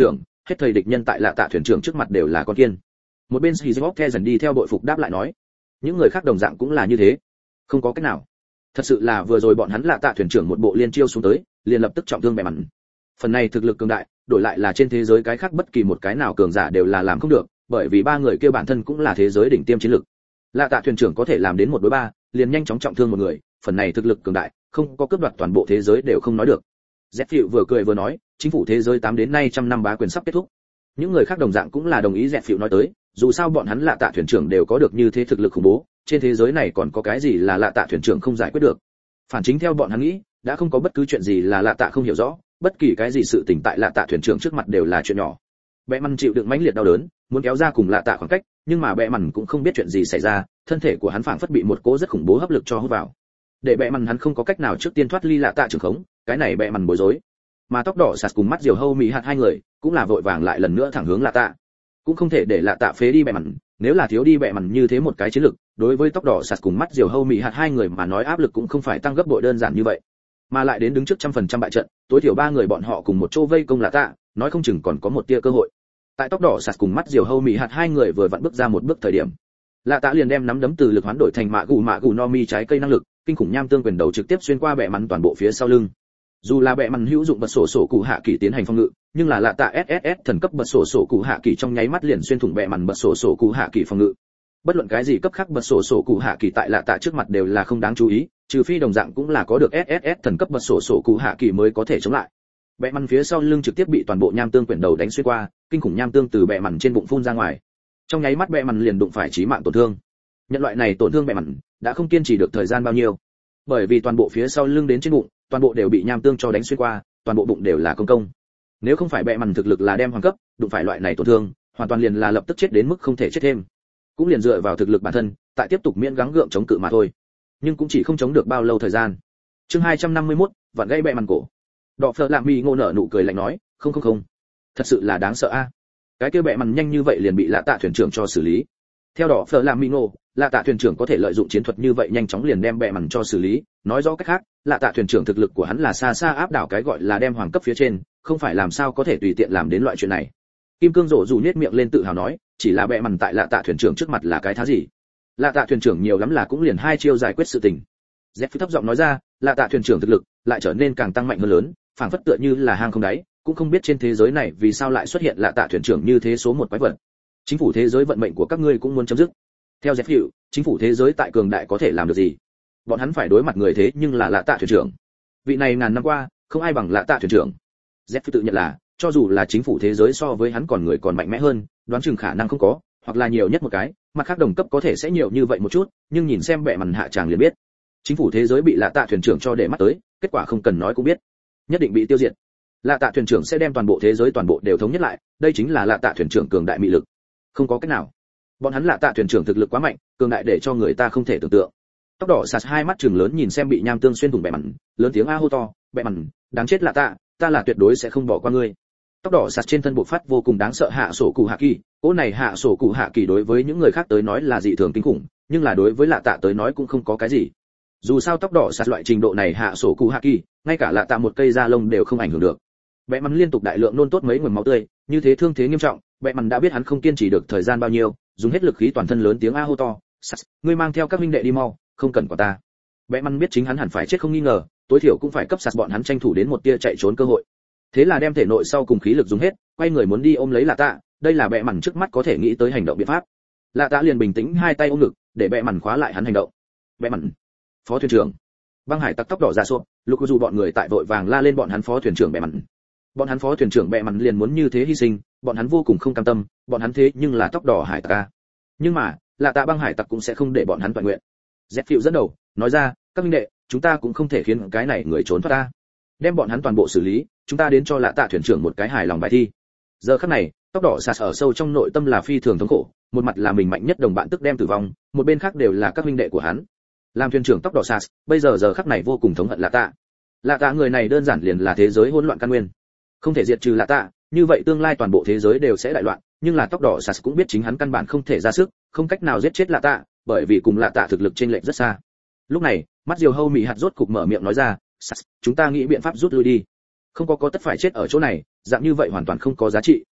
hết thầy địch nhân tại lạ tạ thuyền trưởng trước mặt đều là con kiên. Một bên Shizok The dần đi theo đội phục đáp lại nói, những người khác đồng dạng cũng là như thế, không có cách nào. Thật sự là vừa rồi bọn hắn lạ tạ thuyền trưởng một bộ liên chiêu xuống tới, liền lập tức trọng thương bẻ mặn. Phần này thực lực cường đại, đổi lại là trên thế giới cái khác bất kỳ một cái nào cường giả đều là làm không được, bởi vì ba người kia bản thân cũng là thế giới đỉnh tiêm chiến lực. Lạ tạ thuyền trưởng có thể làm đến một đối ba, liền nhanh chóng trọng thương một người, phần này thực lực cường đại, không có cướp đoạt toàn bộ thế giới đều không nói được. Dẹp Phiu vừa cười vừa nói, chính phủ thế giới tám đến nay trăm năm bá quyền sắp kết thúc. Những người khác đồng dạng cũng là đồng ý Dẹp Phiu nói tới, dù sao bọn hắn lạ tạ thuyền trưởng đều có được như thế thực lực khủng bố, trên thế giới này còn có cái gì là lạ tạ thuyền trưởng không giải quyết được. Phản chính theo bọn hắn nghĩ, đã không có bất cứ chuyện gì là lạ tạ không hiểu rõ, bất kỳ cái gì sự tình tại lạ tạ thuyền trưởng trước mặt đều là chuyện nhỏ. Bẽ mằn chịu đựng mãnh liệt đau đớn, muốn kéo ra cùng lạ tạ khoảng cách, nhưng mà bẽ mằn cũng không biết chuyện gì xảy ra, thân thể của hắn phảng phất bị một cỗ rất khủng bố hấp lực cho hút vào. Để bẽ mằn hắn không có cách nào trước tiên thoát ly lạ tạ trường khống, cái này bẽ mằn bối rối. Mà tóc đỏ sạt cùng mắt diều hâu mì hạt hai người, cũng là vội vàng lại lần nữa thẳng hướng lạ tạ. Cũng không thể để lạ tạ phế đi bẽ mằn, nếu là thiếu đi bẽ mằn như thế một cái chiến lực, đối với tóc đỏ sạt cùng mắt diều hâu mì hạt hai người mà nói áp lực cũng không phải tăng gấp bội đơn giản như vậy, mà lại đến đứng trước trăm phần trăm bại trận, tối thiểu ba người bọn họ cùng một chỗ vây công lạ tạ, nói không chừng còn có một tia cơ hội. Tại tóc đỏ sạt cùng mắt diều hâu mì hạt hai người vừa vặn bước ra một bước thời điểm, lạ tạ liền đem nắm đấm từ lực hoán đổi thành mạ gù mạ gù no mi trái cây năng lực, kinh khủng nham tương quyền đầu trực tiếp xuyên qua bẹ mằn toàn bộ phía sau lưng. Dù là bẹ mằn hữu dụng bật sổ sổ cụ hạ kỳ tiến hành phòng ngự, nhưng là lạ tạ ét ét ét thần cấp bật sổ sổ cụ hạ kỳ trong nháy mắt liền xuyên thủng bẹ mằn bật sổ sổ cụ hạ kỳ phòng ngự. Bất luận cái gì cấp khác bật sổ sổ cụ hạ kỳ tại lạ tạ trước mặt đều là không đáng chú ý, trừ phi đồng dạng cũng là có được ét ét ét thần cấp bật sổ sổ cụ hạ kỳ mới có thể chống lại. Bẹ mằn phía sau lưng trực tiếp bị toàn bộ nham tương quyển đầu đánh xuyên qua, kinh khủng nham tương từ bẹ mằn trên bụng phun ra ngoài. Trong nháy mắt bẹ mằn liền đụng phải chí mạng tổn thương. Nhận loại này tổn thương bẹ mằn đã không kiên trì được thời gian bao nhiêu, bởi vì toàn bộ phía sau lưng đến trên bụng, toàn bộ đều bị nham tương cho đánh xuyên qua, toàn bộ bụng đều là công công. Nếu không phải bẹ mằn thực lực là đem hoàng cấp, đụng phải loại này tổn thương, hoàn toàn liền là lập tức chết đến mức không thể chết thêm. Cũng liền dựa vào thực lực bản thân, tại tiếp tục miễn gắng gượng chống cự mà thôi. Nhưng cũng chỉ không chống được bao lâu thời gian. Chương hai trăm năm mươi mốt, vặn gãy bẹ mằn cổ. Đọ Phở Lạm Mi ngô nở nụ cười lạnh nói, không không không, thật sự là đáng sợ a. Cái kia bẹ mằn nhanh như vậy liền bị lạ tạ thuyền trưởng cho xử lý. Theo Đọ Phở Lạm Mi ngô, lạ tạ thuyền trưởng có thể lợi dụng chiến thuật như vậy nhanh chóng liền đem bẹ mằn cho xử lý, nói rõ cách khác, lạ tạ thuyền trưởng thực lực của hắn là xa xa áp đảo cái gọi là đem hoàng cấp phía trên, không phải làm sao có thể tùy tiện làm đến loại chuyện này. Kim Cương Rổ dù nhếch miệng lên tự hào nói, chỉ là bẹ mằn tại lạ tạ thuyền trưởng trước mặt là cái thá gì? Lạ tạ thuyền trưởng nhiều lắm là cũng liền hai chiêu giải quyết sự tình. Dẹp thấp giọng nói ra, lạ tạ thuyền trưởng thực lực lại trở nên càng tăng mạnh hơn lớn, phảng phất tựa như là hang không đáy, cũng không biết trên thế giới này vì sao lại xuất hiện lạ tạ thuyền trưởng như thế số một quái vật. Chính phủ thế giới vận mệnh của các ngươi cũng muốn chấm dứt. Theo Dẹp Phiu, chính phủ thế giới tại cường đại có thể làm được gì? Bọn hắn phải đối mặt người thế nhưng là lạ tạ thuyền trưởng. Vị này ngàn năm qua, không ai bằng lạ tạ thuyền trưởng. Dẹp Phiu tự nhận là, cho dù là chính phủ thế giới so với hắn còn người còn mạnh mẽ hơn, đoán chừng khả năng không có, hoặc là nhiều nhất một cái, mặt khác đồng cấp có thể sẽ nhiều như vậy một chút, nhưng nhìn xem bệ mằn hạ tràng liền biết, chính phủ thế giới bị lạ tạ thuyền trưởng cho để mắt tới, kết quả không cần nói cũng biết, nhất định bị tiêu diệt. Lạ tạ thuyền trưởng sẽ đem toàn bộ thế giới toàn bộ đều thống nhất lại, đây chính là lạ tạ thuyền trưởng cường đại mị lực. Không có cách nào, bọn hắn lạ tạ thuyền trưởng thực lực quá mạnh, cường đại để cho người ta không thể tưởng tượng. Tóc đỏ sạt hai mắt trừng lớn nhìn xem bị nham tương xuyên thủng bệ mằn, lớn tiếng a hô to, bệ mằn, đáng chết lạ tạ, ta là tuyệt đối sẽ không bỏ qua ngươi. Tóc đỏ sạt trên thân bộ phát vô cùng đáng sợ hạ sổ cụ hạ kỳ, cỗ này hạ sổ cụ hạ kỳ đối với những người khác tới nói là dị thường kinh khủng, nhưng là đối với lạ tạ tới nói cũng không có cái gì. Dù sao tóc đỏ sạt loại trình độ này hạ sổ cụ hạ kỳ, ngay cả lạ tạ một cây da lông đều không ảnh hưởng được. Bẽ mằn liên tục đại lượng nôn tốt mấy nguồn máu tươi, như thế thương thế nghiêm trọng, bẽ mằn đã biết hắn không kiên trì được thời gian bao nhiêu, dùng hết lực khí toàn thân lớn tiếng a hô to, sạt, ngươi mang theo các minh đệ đi mau, không cần quả ta. Bẽ mằn biết chính hắn hẳn phải chết không nghi ngờ, tối thiểu cũng phải cấp sạt bọn hắn tranh thủ đến một tia chạy trốn cơ hội. Thế là đem thể nội sau cùng khí lực dùng hết, quay người muốn đi ôm lấy lạ tạ, đây là bẽ mằn trước mắt có thể nghĩ tới hành động biện pháp. Lạ tạ liền bình tĩnh hai tay ôm ngực, để bẽ mằn khóa lại hắn hành động. Bẽ mằn, phó thuyền trưởng. Băng Hải tặc tóc đỏ ra sụp, lúc dù bọn người tại vội vàng la lên bọn hắn phó thuyền trưởng bẽ mằn. Bọn hắn phó thuyền trưởng bẽ mằn liền muốn như thế hy sinh, bọn hắn vô cùng không cam tâm, bọn hắn thế nhưng là tóc đỏ hải tặc a. Nhưng mà, lạ tạ băng hải tặc cũng sẽ không để bọn hắn toàn nguyện. Dẹp Phiu dẫn đầu, nói ra, các minh đệ, chúng ta cũng không thể khiến cái này người trốn thoát ta. Đem bọn hắn toàn bộ xử lý, chúng ta đến cho lạ tạ thuyền trưởng một cái hài lòng bài thi. Giờ khắc này, tóc đỏ sạt ở sâu trong nội tâm là phi thường thống khổ, một mặt là mình mạnh nhất đồng bạn tức đem tử vong, một bên khác đều là các huynh đệ của hắn. Làm thuyền trưởng tóc đỏ sạt, bây giờ giờ khắc này vô cùng thống hận lạ tạ. Lạ tạ người này đơn giản liền là thế giới hỗn loạn căn nguyên. Không thể diệt trừ lạ tạ, như vậy tương lai toàn bộ thế giới đều sẽ đại loạn, nhưng là tóc đỏ sạt cũng biết chính hắn căn bản không thể ra sức, không cách nào giết chết lạ tạ, bởi vì cùng lạ tạ thực lực chênh lệch rất xa. Lúc này, mắt diều hâu mị hạt rốt cục mở miệng nói ra, chúng ta nghĩ biện pháp rút lui đi. Không có có tất phải chết ở chỗ này, dạng như vậy hoàn toàn không có giá trị,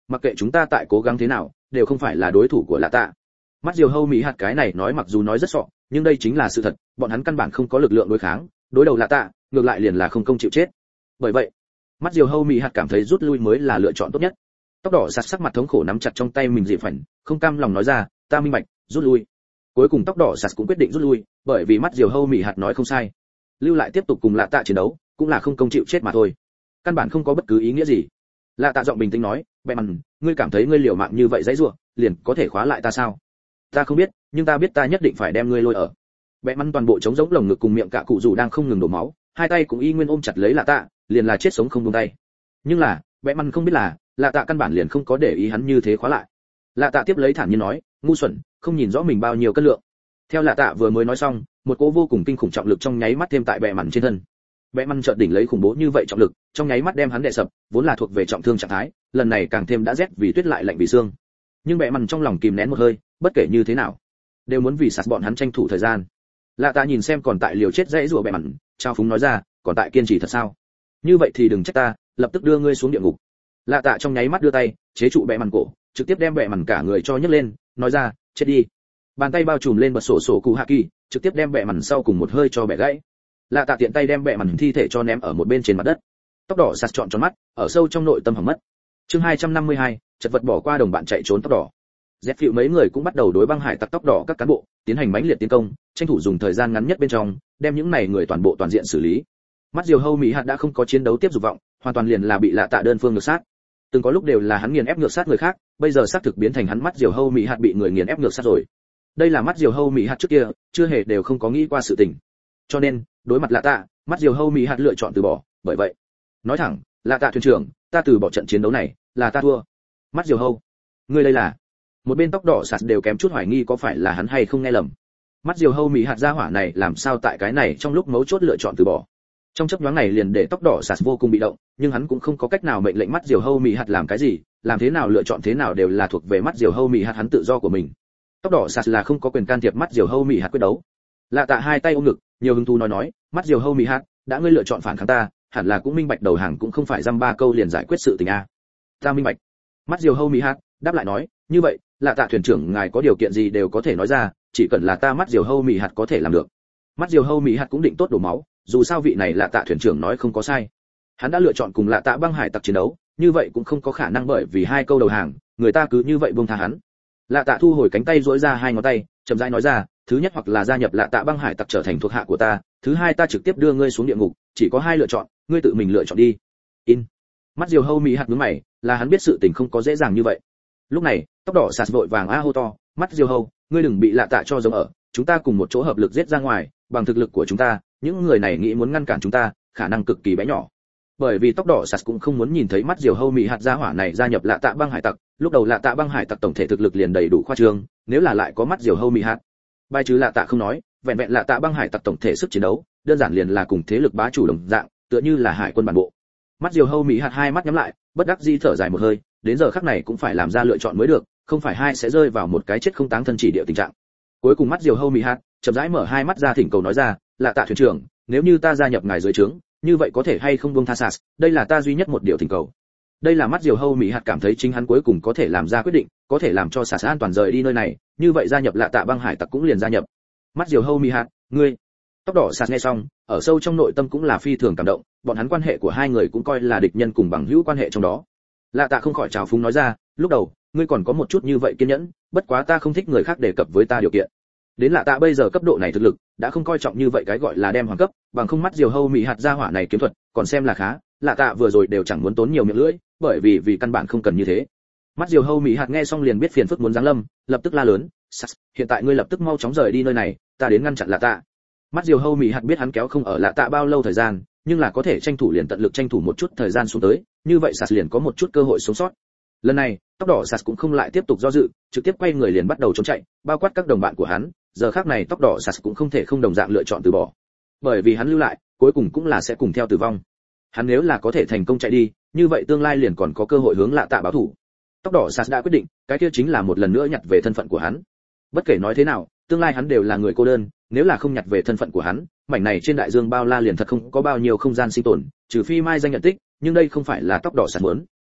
mặc kệ chúng ta tại cố gắng thế nào đều không phải là đối thủ của lạ tạ. Mắt diều hâu mỹ hạt cái này nói mặc dù nói rất sọ, nhưng đây chính là sự thật, bọn hắn căn bản không có lực lượng đối kháng, đối đầu lạ tạ, ngược lại liền là không công chịu chết. Bởi vậy, mắt diều hâu mỹ hạt cảm thấy rút lui mới là lựa chọn tốt nhất. Tóc đỏ sạt sắc mặt thống khổ nắm chặt trong tay mình dị phảnh, không cam lòng nói ra, ta minh bạch, rút lui. Cuối cùng tóc đỏ sạt cũng quyết định rút lui, bởi vì mắt diều hâu mỹ hạt nói không sai, lưu lại tiếp tục cùng lạ tạ chiến đấu cũng là không công chịu chết mà thôi, căn bản không có bất cứ ý nghĩa gì. Lạ tạ giọng bình tĩnh nói, bẹ mằn, ngươi cảm thấy ngươi liều mạng như vậy dãy rủa, liền có thể khóa lại ta sao? Ta không biết, nhưng ta biết ta nhất định phải đem ngươi lôi ở. Bẹ mằn toàn bộ chống giống lồng ngực cùng miệng cạ cụ rủ đang không ngừng đổ máu, hai tay cũng y nguyên ôm chặt lấy lạ tạ, liền là chết sống không buông tay. Nhưng là, bẹ mằn không biết là, lạ tạ căn bản liền không có để ý hắn như thế khóa lại. Lạ tạ tiếp lấy thản nhiên nói, ngu xuẩn, không nhìn rõ mình bao nhiêu cân lượng. Theo lạ tạ vừa mới nói xong, một cỗ vô cùng kinh khủng trọng lực trong nháy mắt thêm tại bẹ mằn trên thân. Bẹ mằn chợt đỉnh lấy khủng bố như vậy trọng lực, trong nháy mắt đem hắn đè sập, vốn là thuộc về trọng thương trạng thái, lần này càng thêm đã rét vì tuyết lại lạnh vì xương. Nhưng bẹ mằn trong lòng kìm nén một hơi, bất kể như thế nào, đều muốn vì sạt bọn hắn tranh thủ thời gian. Lạ tạ nhìn xem còn tại liều chết dãy rủa bẹ mằn, trao phúng nói ra, còn tại kiên trì thật sao? Như vậy thì đừng trách ta, lập tức đưa ngươi xuống địa ngục. Lạ tạ trong nháy mắt đưa tay, chế trụ bẹ mằn cổ, trực tiếp đem bẹ mằn cả người cho nhấc lên, nói ra, chết đi. Bàn tay bao trùm lên bật sổ sổ cụ hạ kỳ, trực tiếp đem bẹ mằn sau cùng một hơi cho bẻ gãy. Lạ tạ tiện tay đem bẹ mằn thi thể cho ném ở một bên trên mặt đất. Tóc đỏ sạt trọn tròn mắt, ở sâu trong nội tâm hỏng mất. Chương hai trăm năm mươi hai, chật vật bỏ qua đồng bạn chạy trốn tóc đỏ. Dẹp phiệu mấy người cũng bắt đầu đối băng hải tặc tóc đỏ các cán bộ tiến hành mãnh liệt tiến công, tranh thủ dùng thời gian ngắn nhất bên trong đem những này người toàn bộ toàn diện xử lý. Mắt diều hâu mỹ hạt đã không có chiến đấu tiếp dục vọng, hoàn toàn liền là bị lạ tạ đơn phương ngược sát. Từng có lúc đều là hắn nghiền ép ngược sát người khác, bây giờ xác thực biến thành hắn mắt diều hâu mỹ hạt bị người nghiền ép ngược sát rồi. Đây là mắt diều hâu mỹ hạt trước kia chưa hề đều không có nghĩ qua sự tình. Cho nên đối mặt lạ tạ, mắt diều hâu mỹ hạt lựa chọn từ bỏ. Bởi vậy nói thẳng, lạ tạ thuyền trưởng, ta từ bỏ trận chiến đấu này, là ta thua. Mắt diều hâu, ngươi đây là? Một bên tóc đỏ sạt đều kém chút hoài nghi có phải là hắn hay không nghe lầm. Mắt diều hâu mỹ hạt gia hỏa này làm sao tại cái này trong lúc mấu chốt lựa chọn từ bỏ. Trong chớp nhoáng này liền để tóc đỏ sạt vô cùng bị động, nhưng hắn cũng không có cách nào mệnh lệnh mắt diều hâu mỹ hạt làm cái gì, làm thế nào lựa chọn thế nào đều là thuộc về mắt diều hâu mỹ hạt hắn tự do của mình. Tóc đỏ sạt là không có quyền can thiệp mắt diều hâu mỹ hạt quyết đấu. Lạ tạ hai tay ôm ngực, nhiều hứng thú nói nói, mắt diều hâu mỹ hạt, đã ngươi lựa chọn phản kháng ta, hẳn là cũng minh bạch đầu hàng cũng không phải dăm ba câu liền giải quyết sự tình a. Ta minh bạch. Mắt diều hâu mỹ hạt đáp lại nói, như vậy, lạ tạ thuyền trưởng ngài có điều kiện gì đều có thể nói ra, chỉ cần là ta mắt diều hâu mỹ hạt có thể làm được. Mắt diều hâu mỹ hạt cũng định tốt đổ máu, dù sao vị này lạ tạ thuyền trưởng nói không có sai. Hắn đã lựa chọn cùng lạ tạ băng hải tặc chiến đấu, như vậy cũng không có khả năng bởi vì hai câu đầu hàng, người ta cứ như vậy buông tha hắn. Lạ tạ thu hồi cánh tay duỗi ra hai ngón tay, chậm rãi nói ra, thứ nhất hoặc là gia nhập lạ tạ băng hải tặc trở thành thuộc hạ của ta, thứ hai ta trực tiếp đưa ngươi xuống địa ngục, chỉ có hai lựa chọn, ngươi tự mình lựa chọn đi. In. Mắt diều hâu mỹ hạt nhướng mày, là hắn biết sự tình không có dễ dàng như vậy. Lúc này, tóc đỏ sạt vội vàng a hô to, mắt diều hâu, ngươi đừng bị lạ tạ cho giống ở, chúng ta cùng một chỗ hợp lực giết ra ngoài, bằng thực lực của chúng ta, những người này nghĩ muốn ngăn cản chúng ta, khả năng cực kỳ bé nhỏ. Bởi vì tóc đỏ sạt cũng không muốn nhìn thấy mắt diều hâu mỹ hạt gia hỏa này gia nhập lạ tạ băng hải tặc, lúc đầu lạ tạ băng hải tặc tổng thể thực lực liền đầy đủ khoa trương, nếu là lại có mắt diều hâu mỹ hạt, bài trừ lạ tạ không nói, vẹn vẹn lạ tạ băng hải tặc tổng thể sức chiến đấu, đơn giản liền là cùng thế lực bá chủ đồng dạng, tựa như là hải quân bản bộ. Mắt diều hâu mỹ hạt hai mắt nhắm lại, bất đắc dĩ thở dài một hơi, đến giờ khắc này cũng phải làm ra lựa chọn mới được, không phải hai sẽ rơi vào một cái chết không táng thân chỉ địa tình trạng. Cuối cùng mắt diều hâu mỹ hạt chậm rãi mở hai mắt ra thỉnh cầu nói ra, lạ tạ thuyền trưởng, nếu như ta gia nhập ngài dưới trướng, như vậy có thể hay không buông tha sas, đây là ta duy nhất một điều thỉnh cầu. Đây là mắt diều hâu mỹ hạt cảm thấy chính hắn cuối cùng có thể làm ra quyết định, có thể làm cho sas an toàn rời đi nơi này, như vậy gia nhập lạ tạ băng hải tặc cũng liền gia nhập. Mắt diều hâu mỹ hạt, ngươi. Tóc đỏ sas nghe xong, ở sâu trong nội tâm cũng là phi thường cảm động, bọn hắn quan hệ của hai người cũng coi là địch nhân cùng bằng hữu quan hệ trong đó. Lạ tạ không khỏi trào phúng nói ra, lúc đầu ngươi còn có một chút như vậy kiên nhẫn, bất quá ta không thích người khác đề cập với ta điều kiện. Đến lạ tạ bây giờ cấp độ này thực lực đã không coi trọng như vậy cái gọi là đem hoàng cấp, bằng không mắt diều hâu mỹ hạt gia hỏa này kiếm thuật còn xem là khá, lạ tạ vừa rồi đều chẳng muốn tốn nhiều miệng lưỡi, bởi vì vì căn bản không cần như thế. Mắt diều hâu mỹ hạt nghe xong liền biết phiền phức muốn giáng lâm, lập tức la lớn, Sas, hiện tại ngươi lập tức mau chóng rời đi nơi này, ta đến ngăn chặn lạ tạ. Mắt diều hâu mỹ hạt biết hắn kéo không ở lạ tạ bao lâu thời gian, nhưng là có thể tranh thủ liền tận lực tranh thủ một chút thời gian xuống tới, như vậy Sas liền có một chút cơ hội sống sót. Lần này tóc đỏ Sas cũng không lại tiếp tục do dự, trực tiếp quay người liền bắt đầu trốn chạy, bao quát các đồng bạn của hắn. Giờ khắc này tóc đỏ Sas cũng không thể không đồng dạng lựa chọn từ bỏ, bởi vì hắn lưu lại cuối cùng cũng là sẽ cùng theo tử vong. Hắn nếu là có thể thành công chạy đi, như vậy tương lai liền còn có cơ hội hướng lạ tạ báo thù. Tóc đỏ Sas đã quyết định, cái kia chính là một lần nữa nhặt về thân phận của hắn. Bất kể nói thế nào, tương lai hắn đều là người cô đơn, nếu là không nhặt về thân phận của hắn, mảnh này trên đại dương bao la liền thật không có bao nhiêu không gian sinh tồn, trừ phi mai danh nhận tích, nhưng đây không phải là tóc đỏ Sas muốn.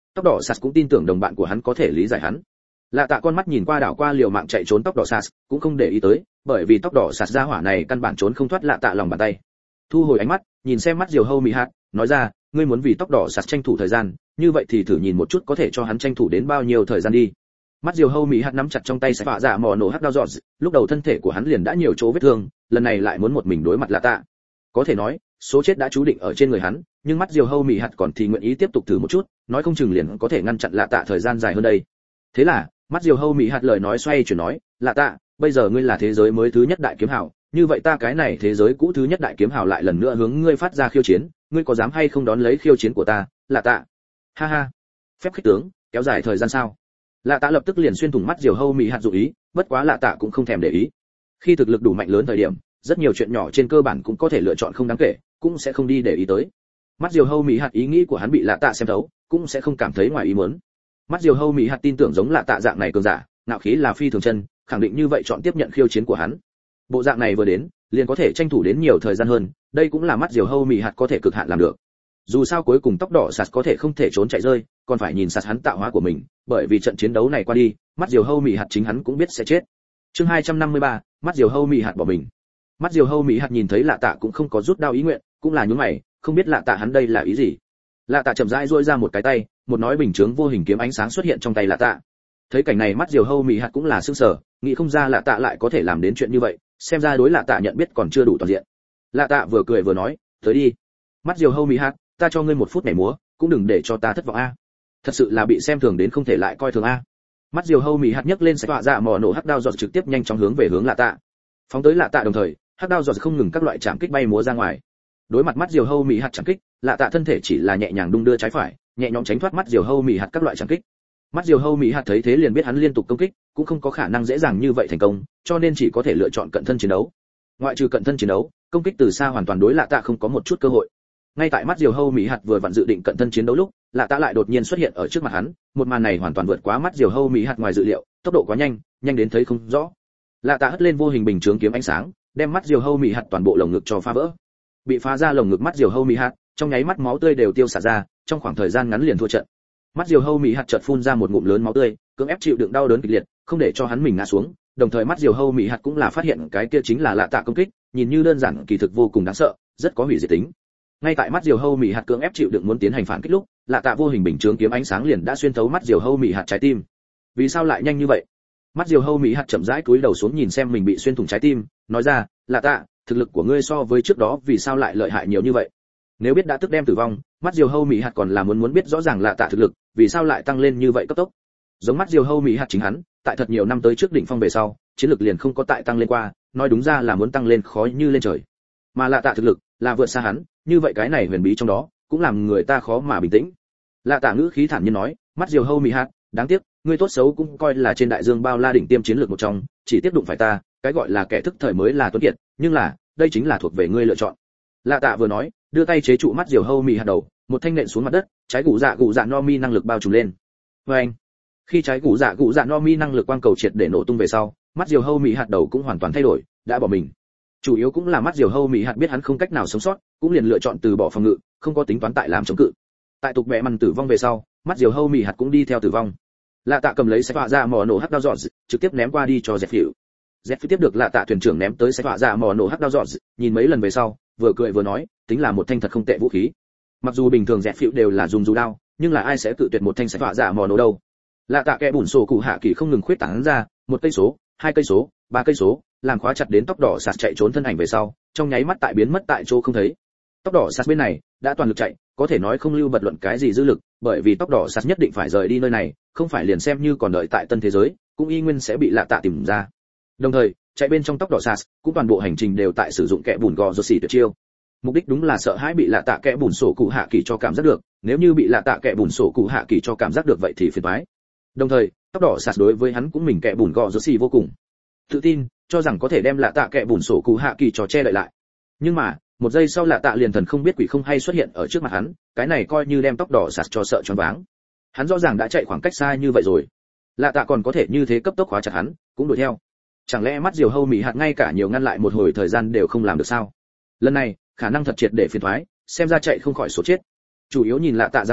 Tóc đỏ sạt cũng tin tưởng đồng bạn của hắn có thể lý giải hắn. Lạ Tạ con mắt nhìn qua đảo qua liều mạng chạy trốn tóc đỏ sạt, cũng không để ý tới, bởi vì tóc đỏ sạt ra hỏa này căn bản trốn không thoát Lạ Tạ lòng bàn tay. Thu hồi ánh mắt, nhìn xem mắt Diều Hâu Mị Hạt, nói ra, ngươi muốn vì tóc đỏ sạt tranh thủ thời gian, như vậy thì thử nhìn một chút có thể cho hắn tranh thủ đến bao nhiêu thời gian đi. Mắt Diều Hâu Mị Hạt nắm chặt trong tay sải phạ dạ mỏ nổ hắc đao giọt, lúc đầu thân thể của hắn liền đã nhiều chỗ vết thương, lần này lại muốn một mình đối mặt Lạ Tạ. Có thể nói, số chết đã chú định ở trên người hắn, nhưng mắt Diều Hâu Mị Hạt còn thì nguyện ý tiếp tục thử một chút, nói không chừng liền có thể ngăn chặn Lạ Tạ thời gian dài hơn đây. Thế là, mắt Diều Hâu Mị Hạt lời nói xoay chuyển nói, Lạ Tạ, bây giờ ngươi là thế giới mới thứ nhất đại kiếm hào, như vậy ta cái này thế giới cũ thứ nhất đại kiếm hào lại lần nữa hướng ngươi phát ra khiêu chiến, ngươi có dám hay không đón lấy khiêu chiến của ta, Lạ Tạ? Ha ha, phép khích tướng, kéo dài thời gian sao? Lạ Tạ lập tức liền xuyên thủng mắt Diều Hâu Mị Hạt dụ ý, bất quá Lạ Tạ cũng không thèm để ý. Khi thực lực đủ mạnh lớn thời điểm, rất nhiều chuyện nhỏ trên cơ bản cũng có thể lựa chọn không đáng kể, cũng sẽ không đi để ý tới. Mắt Diều Hâu Mị Hạt ý nghĩ của hắn bị Lạ Tạ xem thấu, cũng sẽ không cảm thấy ngoài ý muốn. Mắt Diều Hâu Mị Hạt tin tưởng giống Lạ Tạ dạng này cường giả, ngạo khí là phi thường chân, khẳng định như vậy chọn tiếp nhận khiêu chiến của hắn. Bộ dạng này vừa đến, liền có thể tranh thủ đến nhiều thời gian hơn, đây cũng là mắt Diều Hâu Mị Hạt có thể cực hạn làm được. Dù sao cuối cùng tóc đỏ sạt có thể không thể trốn chạy rơi, còn phải nhìn sạt hắn tạo hóa của mình, bởi vì trận chiến đấu này qua đi, mắt Diều Hâu Mị Hạt chính hắn cũng biết sẽ chết. Chương hai trăm năm mươi ba, mắt Diều Hâu Mị Hạt bỏ mình. Mắt Diều Hâu Mị Hạt nhìn thấy Lạ Tạ cũng không có rút đao ý nguyện, cũng là nhướng mày, không biết Lạ Tạ hắn đây là ý gì. Lạ Tạ chậm rãi duỗi ra một cái tay, một nói bình chướng vô hình kiếm ánh sáng xuất hiện trong tay Lạ Tạ. Thấy cảnh này mắt Diều Hâu Mị Hạt cũng là sửng sở, nghĩ không ra Lạ Tạ lại có thể làm đến chuyện như vậy, xem ra đối Lạ Tạ nhận biết còn chưa đủ toàn diện. Lạ Tạ vừa cười vừa nói, tới đi. Mắt Diều Hâu Mị Hạt, ta cho ngươi một phút nhảy múa, cũng đừng để cho ta thất vọng a. Thật sự là bị xem thường đến không thể lại coi thường a. Mắt Diều Hâu Mị Hạt nhấc lên sải họa dạ mỏ nổ hắc đao giọt trực tiếp nhanh chóng hướng về hướng Lạ Tạ. Phóng tới Lạ Tạ đồng thời, hắc đao giọt không ngừng các loại chạm kích bay múa ra ngoài. Đối mặt mắt Diều Hâu Mị Hạt chạm kích, Lạ Tạ thân thể chỉ là nhẹ nhàng đung đưa trái phải, nhẹ nhõm tránh thoát mắt Diều Hâu Mị Hạt các loại chạm kích. Mắt Diều Hâu Mị Hạt thấy thế liền biết hắn liên tục công kích, cũng không có khả năng dễ dàng như vậy thành công, cho nên chỉ có thể lựa chọn cận thân chiến đấu. Ngoại trừ cận thân chiến đấu, công kích từ xa hoàn toàn đối Lạ Tạ không có một chút cơ hội. Ngay tại mắt Diều Hâu Mị Hạt vừa vặn dự định cận thân chiến đấu lúc, Lạ Tạ lại đột nhiên xuất hiện ở trước mặt hắn, một màn này hoàn toàn vượt quá mắt Diều Hâu Mị Hạt ngoài dự liệu, tốc độ quá nhanh, nhanh đến thấy không rõ. Lạ Tạ hất lên vô hình bình chướng kiếm ánh sáng, đem mắt Diều Hâu Mị Hạt toàn bộ lồng ngực cho phá vỡ. Bị phá ra lồng ngực mắt Diều Hâu Mị Hạt, trong nháy mắt máu tươi đều tiêu xả ra, trong khoảng thời gian ngắn liền thua trận. Mắt Diều Hâu Mị Hạt chợt phun ra một ngụm lớn máu tươi, cưỡng ép chịu đựng đau đớn kịch liệt, không để cho hắn mình ngã xuống, đồng thời mắt Diều Hâu Mị Hạt cũng là phát hiện cái kia chính là Lạ Tạ công kích, nhìn như đơn giản kỳ thực vô cùng đáng sợ, rất có hủy diệt tính. Ngay tại mắt Diều Hâu Mị Hạt cưỡng ép chịu đựng muốn tiến hành phản kích lúc, Lạ Tạ vô hình bình chướng kiếm ánh sáng liền đã xuyên thấu mắt Diều Hâu Mị Hạt trái tim. Vì sao lại nhanh như vậy? Mắt Diều Hâu Mị Hạt chậm rãi cúi đầu xuống nhìn xem mình bị xuyên thủng trái tim, nói ra, Lạ Tạ, thực lực của ngươi so với trước đó vì sao lại lợi hại nhiều như vậy? Nếu biết đã tức đem tử vong, mắt Diều Hâu Mị Hạt còn là muốn muốn biết rõ ràng Lạ Tạ thực lực, vì sao lại tăng lên như vậy cấp tốc? Giống mắt Diều Hâu Mị Hạt chính hắn, tại thật nhiều năm tới trước đỉnh phong về sau, chiến lực liền không có tại tăng lên qua, nói đúng ra là muốn tăng lên khó như lên trời. Mà Lạ Tạ thực lực là vượt xa hắn, như vậy cái này huyền bí trong đó, cũng làm người ta khó mà bình tĩnh. Lạ Tạ ngữ khí thản nhiên nói, mắt Diều Hâu Mị Hạt, đáng tiếc, ngươi tốt xấu cũng coi là trên đại dương bao la đỉnh tiêm chiến lược một trong, chỉ tiếp đụng phải ta, cái gọi là kẻ thức thời mới là tuấn kiệt, nhưng là, đây chính là thuộc về ngươi lựa chọn. Lạ Tạ vừa nói, đưa tay chế trụ mắt Diều Hâu Mị Hạt đầu, một thanh nện xuống mặt đất, trái gù dạ gù dạ no mi năng lực bao trùm lên. Và anh, khi trái gù dạ gù dạ no mi năng lực quang cầu triệt để nổ tung về sau, mắt Diều Hâu Mị Hạt đầu cũng hoàn toàn thay đổi, đã bỏ mình. Chủ yếu cũng là mắt Diều Hâu Mị Hạt biết hắn không cách nào sống sót, cũng liền lựa chọn từ bỏ phòng ngự, không có tính toán tại làm chống cự. Tại tục bẻ mằn tử vong về sau, mắt Diều Hâu Mị Hạt cũng đi theo tử vong. Lạ Tạ cầm lấy sải họa dạ mỏ nổ hắc đao giọt, trực tiếp ném qua đi cho Dẹp Phiu. Dẹp Phiu tiếp được Lạ Tạ thuyền trưởng ném tới sải họa dạ mỏ nổ hắc đao giọt, nhìn mấy lần về sau, vừa cười vừa nói, tính là một thanh thật không tệ vũ khí. Mặc dù bình thường Dẹp Phiu đều là dùng dù đao, nhưng là ai sẽ cự tuyệt một thanh sải họa dạ mỏ nổ đâu? Lạ Tạ kẽ bùn sổ cụ hạ kỳ không ngừng khuyết tán ra, một cây số, hai cây số, ba cây số, làm khóa chặt đến tóc đỏ sạt chạy trốn thân ảnh về sau, trong nháy mắt tại biến mất tại chỗ không thấy. Tóc đỏ sạt bên này đã toàn lực chạy, có thể nói không lưu bật luận cái gì dư lực, bởi vì tóc đỏ sạt nhất định phải rời đi nơi này, không phải liền xem như còn đợi tại tân thế giới, cũng y nguyên sẽ bị Lạ Tạ tìm ra. Đồng thời, chạy bên trong tóc đỏ sạt, cũng toàn bộ hành trình đều tại sử dụng kẽ bùn gò rô xỉ tuyệt chiêu. Mục đích đúng là sợ hãi bị Lạ Tạ kẽ bùn sổ cụ hạ kỳ cho cảm giác được, nếu như bị Lạ Tạ kẽ bùn sổ cụ hạ kỳ cho cảm giác được vậy thì phiền toái. Đồng thời, tóc đỏ sạt đối với hắn cũng mình kẽ bùn gò rô xỉ vô cùng tự tin, cho rằng có thể đem Lạ Tạ kẽ bùn sổ cụ hạ kỳ cho che đậy lại. Nhưng mà, một giây sau Lạ Tạ liền thần không biết quỷ không hay xuất hiện ở trước mặt hắn, cái này coi như đem tóc đỏ sạt cho sợ choáng váng. Hắn rõ ràng đã chạy khoảng cách xa như vậy rồi, Lạ Tạ còn có thể như thế cấp tốc khóa chặt hắn, cũng đuổi theo. Chẳng lẽ mắt Diều Hâu Mị Hạt ngay cả nhiều ngăn lại một hồi thời gian đều không làm được sao? Lần này, khả năng thật triệt để phiền toái, xem ra chạy không khỏi số chết. Chủ yếu nhìn Lạ Tạ dáng vẻ,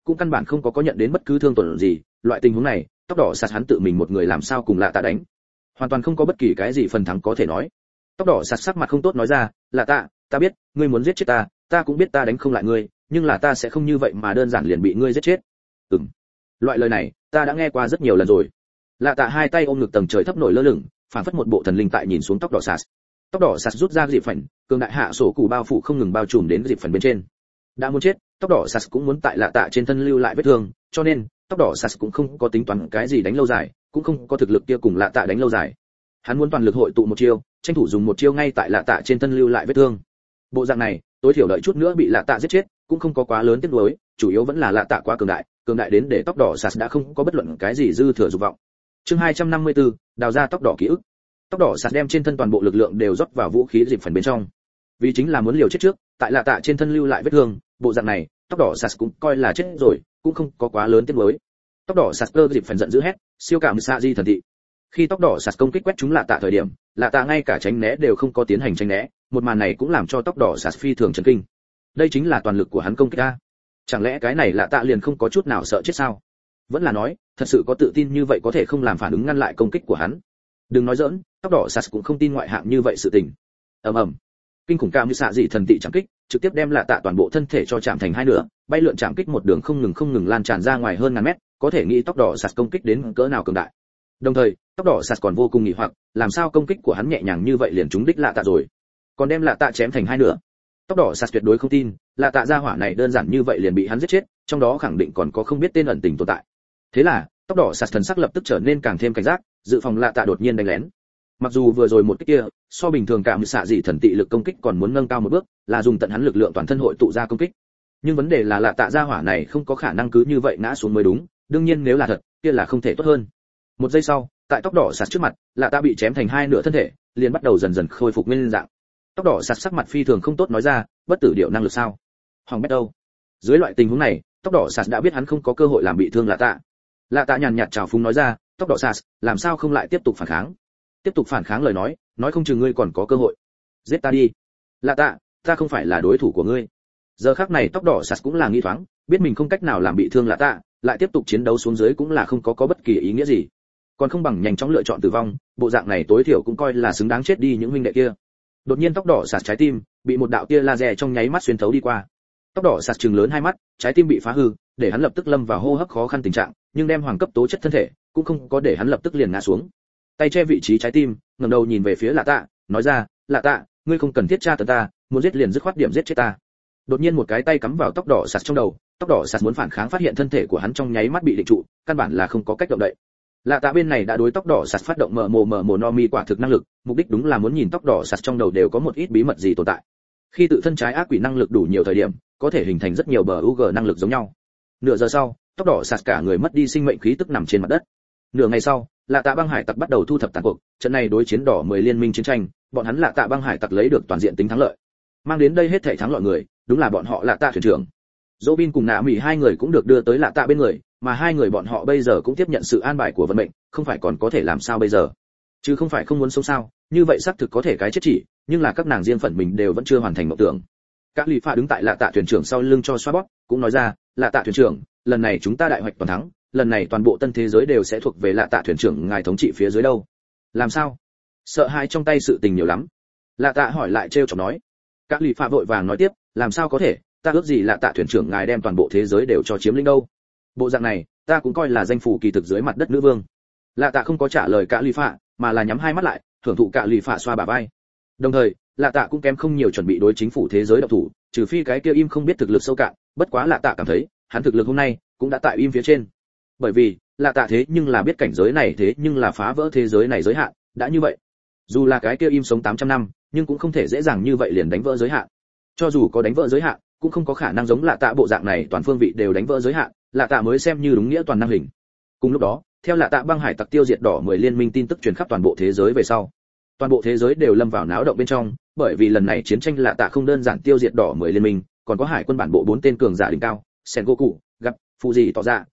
cũng căn bản không có có nhận đến bất cứ thương tổn gì. Loại tình huống này, tóc đỏ sạt hắn tự mình một người làm sao cùng lạ tạ đánh, hoàn toàn không có bất kỳ cái gì phần thắng có thể nói. Tóc đỏ sạt sắc mặt không tốt nói ra, lạ tạ, ta biết ngươi muốn giết chết ta, ta cũng biết ta đánh không lại ngươi, nhưng là ta sẽ không như vậy mà đơn giản liền bị ngươi giết chết. Ừm, loại lời này ta đã nghe qua rất nhiều lần rồi. Lạ tạ hai tay ôm ngực tầng trời thấp nổi lơ lửng, phản phất một bộ thần linh tại nhìn xuống tóc đỏ sạt. Tóc đỏ sạt rút ra dịp phảnh, cường đại hạ sổ cụ bao phủ không ngừng bao trùm đến dịp phần bên trên. Đã muốn chết, tóc đỏ sạt cũng muốn tại lạ tạ trên thân lưu lại vết thương, cho nên tóc đỏ sạt cũng không có tính toán cái gì đánh lâu dài, cũng không có thực lực kia cùng lạ tạ đánh lâu dài. Hắn muốn toàn lực hội tụ một chiêu, tranh thủ dùng một chiêu ngay tại lạ tạ trên thân lưu lại vết thương. Bộ dạng này, tối thiểu đợi chút nữa bị lạ tạ giết chết, cũng không có quá lớn tiếc nuối, chủ yếu vẫn là lạ tạ quá cường đại, cường đại đến để tóc đỏ sạt đã không có bất luận cái gì dư thừa dục vọng. Chương hai trăm năm mươi tư, đào ra tóc đỏ ký ức. Tóc đỏ sạt đem trên thân toàn bộ lực lượng đều rót vào vũ khí dịp phần bên trong, vì chính là muốn liều chết trước, tại lạ tạ trên thân lưu lại vết thương. Bộ dạng này, tóc đỏ sạt cũng coi là chết rồi, cũng không có quá lớn tiếc nuối. Tóc đỏ sạt cơ dịp phần giận dữ hét, siêu cảm xạ di thần thị. Khi tóc đỏ sạt công kích quét trúng lạ tạ thời điểm, lạ tạ ngay cả tránh né đều không có tiến hành tránh né, một màn này cũng làm cho tóc đỏ sạt phi thường chấn kinh. Đây chính là toàn lực của hắn công kích a. Chẳng lẽ cái này lạ tạ liền không có chút nào sợ chết sao? Vẫn là nói, thật sự có tự tin như vậy có thể không làm phản ứng ngăn lại công kích của hắn? Đừng nói giỡn, tóc đỏ sạt cũng không tin ngoại hạng như vậy sự tình. Ầm ầm. Kinh khủng cảm như xạ dị thần tị chạm kích, trực tiếp đem lạ tạ toàn bộ thân thể cho chạm thành hai nửa, bay lượn chạm kích một đường không ngừng không ngừng lan tràn ra ngoài hơn ngàn mét, có thể nghĩ tóc đỏ sạt công kích đến cỡ nào cường đại. Đồng thời, tóc đỏ sạt còn vô cùng nghi hoặc, làm sao công kích của hắn nhẹ nhàng như vậy liền trúng đích lạ tạ rồi, còn đem lạ tạ chém thành hai nửa. Tóc đỏ sạt tuyệt đối không tin, lạ tạ gia hỏa này đơn giản như vậy liền bị hắn giết chết, trong đó khẳng định còn có không biết tên ẩn tình tồn tại. Thế là, tóc đỏ sạt thần sắc lập tức trở nên càng thêm cảnh giác, dự phòng lạ tạ đột nhiên đánh lén. Mặc dù vừa rồi một kích kia, so bình thường cảm xạ dị thần tị lực công kích còn muốn nâng cao một bước, là dùng tận hắn lực lượng toàn thân hội tụ ra công kích. Nhưng vấn đề là lạ tạ gia hỏa này không có khả năng cứ như vậy ngã xuống mới đúng, đương nhiên nếu là thật, kia là không thể tốt hơn. Một giây sau, tại tóc đỏ sạt trước mặt, lạ tạ bị chém thành hai nửa thân thể, liền bắt đầu dần dần khôi phục nguyên dạng. Tóc đỏ sạt sắc mặt phi thường không tốt nói ra, bất tử điệu năng lực sao? Hoàng bét đâu? Dưới loại tình huống này, tóc đỏ sạt đã biết hắn không có cơ hội làm bị thương lạ tạ. Lạ tạ nhàn nhạt chào phúng nói ra, tóc đỏ sạt, làm sao không lại tiếp tục phản kháng? Tiếp tục phản kháng lời nói, nói không chừng ngươi còn có cơ hội. Giết ta đi. Lạ tạ, ta không phải là đối thủ của ngươi. Giờ khắc này tóc đỏ sạt cũng là nghi thoáng, biết mình không cách nào làm bị thương lạ tạ, lại tiếp tục chiến đấu xuống dưới cũng là không có có bất kỳ ý nghĩa gì. Còn không bằng nhanh chóng lựa chọn tử vong, bộ dạng này tối thiểu cũng coi là xứng đáng chết đi những huynh đệ kia. Đột nhiên tóc đỏ sạt trái tim bị một đạo tia laser trong nháy mắt xuyên thấu đi qua. Tóc đỏ sạt trừng lớn hai mắt, trái tim bị phá hư, để hắn lập tức lâm vào hô hấp khó khăn tình trạng, nhưng đem hoàng cấp tố chất thân thể cũng không có để hắn lập tức liền ngã xuống. Tay che vị trí trái tim, ngẩng đầu nhìn về phía lạ tạ, nói ra, lạ tạ, ngươi không cần thiết tra tấn ta, muốn giết liền dứt khoát điểm giết chết ta. Đột nhiên một cái tay cắm vào tóc đỏ sạt trong đầu, tóc đỏ sạt muốn phản kháng phát hiện thân thể của hắn trong nháy mắt bị định trụ, căn bản là không có cách động đậy. Lạ tạ bên này đã đối tóc đỏ sạt phát động mở mồ mở mồ no mi quả thực năng lực, mục đích đúng là muốn nhìn tóc đỏ sạt trong đầu đều có một ít bí mật gì tồn tại. Khi tự thân trái ác quỷ năng lực đủ nhiều thời điểm, có thể hình thành rất nhiều bờ u giê năng lực giống nhau. Nửa giờ sau, tóc đỏ sạt cả người mất đi sinh mệnh khí tức nằm trên mặt đất. Nửa ngày sau, Lạ Tạ băng hải tặc bắt đầu thu thập tàn cuộc, trận này đối chiến đỏ mười liên minh chiến tranh, bọn hắn Lạ Tạ băng hải tặc lấy được toàn diện tính thắng lợi. Mang đến đây hết thảy thắng lợi người, đúng là bọn họ Lạ Tạ thuyền trưởng. Robin cùng Nạ Mỹ hai người cũng được đưa tới Lạ Tạ bên người, mà hai người bọn họ bây giờ cũng tiếp nhận sự an bài của vận mệnh, không phải còn có thể làm sao bây giờ? Chứ không phải không muốn sống sao, như vậy xác thực có thể cái chết chỉ, nhưng là các nàng riêng phần mình đều vẫn chưa hoàn thành mộng tưởng. Các lì phạ đứng tại Lạ Tạ thuyền trưởng sau lưng cho xoa bóp, cũng nói ra, Lạ Tạ thuyền trưởng, lần này chúng ta đại hoạch toàn thắng, lần này toàn bộ tân thế giới đều sẽ thuộc về Lạ Tạ thuyền trưởng ngài thống trị phía dưới đâu. Làm sao? Sợ hãi trong tay sự tình nhiều lắm. Lạ Tạ hỏi lại trêu chọc nói. Các lì phạ vội vàng nói tiếp, làm sao có thể, ta ước gì Lạ Tạ thuyền trưởng ngài đem toàn bộ thế giới đều cho chiếm lĩnh đâu. Bộ dạng này, ta cũng coi là danh phủ kỳ thực dưới mặt đất nữ vương. Lạ Tạ không có trả lời Cả lì phạ, mà là nhắm hai mắt lại, thưởng thụ Cả lì phạ xoa bả vai. Đồng thời, Lạ Tạ cũng kém không nhiều chuẩn bị đối chính phủ thế giới động thủ, trừ phi cái kia im không biết thực lực sâu cạn, bất quá Lạ Tạ cảm thấy, hắn thực lực hôm nay cũng đã tại im phía trên. Bởi vì, Lạ Tạ thế nhưng là biết cảnh giới này thế nhưng là phá vỡ thế giới này giới hạn, đã như vậy, dù là cái kia im sống tám trăm năm, nhưng cũng không thể dễ dàng như vậy liền đánh vỡ giới hạn. Cho dù có đánh vỡ giới hạn, cũng không có khả năng giống Lạ Tạ bộ dạng này toàn phương vị đều đánh vỡ giới hạn, Lạ Tạ mới xem như đúng nghĩa toàn năng hình. Cùng lúc đó, theo Lạ Tạ băng hải tặc tiêu diệt đỏ mười liên minh tin tức truyền khắp toàn bộ thế giới về sau, toàn bộ thế giới đều lâm vào náo động bên trong, bởi vì lần này chiến tranh Lạ Tạ không đơn giản tiêu diệt đỏ mười liên minh, còn có hải quân bản bộ bốn tên cường giả đỉnh cao, Sengoku, gặp Fuji tỏ ra.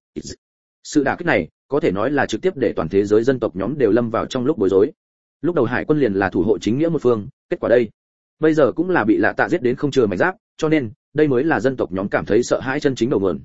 Sự đả kích này, có thể nói là trực tiếp để toàn thế giới dân tộc nhóm đều lâm vào trong lúc bối rối. Lúc đầu hải quân liền là thủ hộ chính nghĩa một phương, kết quả đây, bây giờ cũng là bị Lạ Tạ giết đến không chừa mảnh giáp, cho nên, đây mới là dân tộc nhóm cảm thấy sợ hãi chân chính đầu nguồn.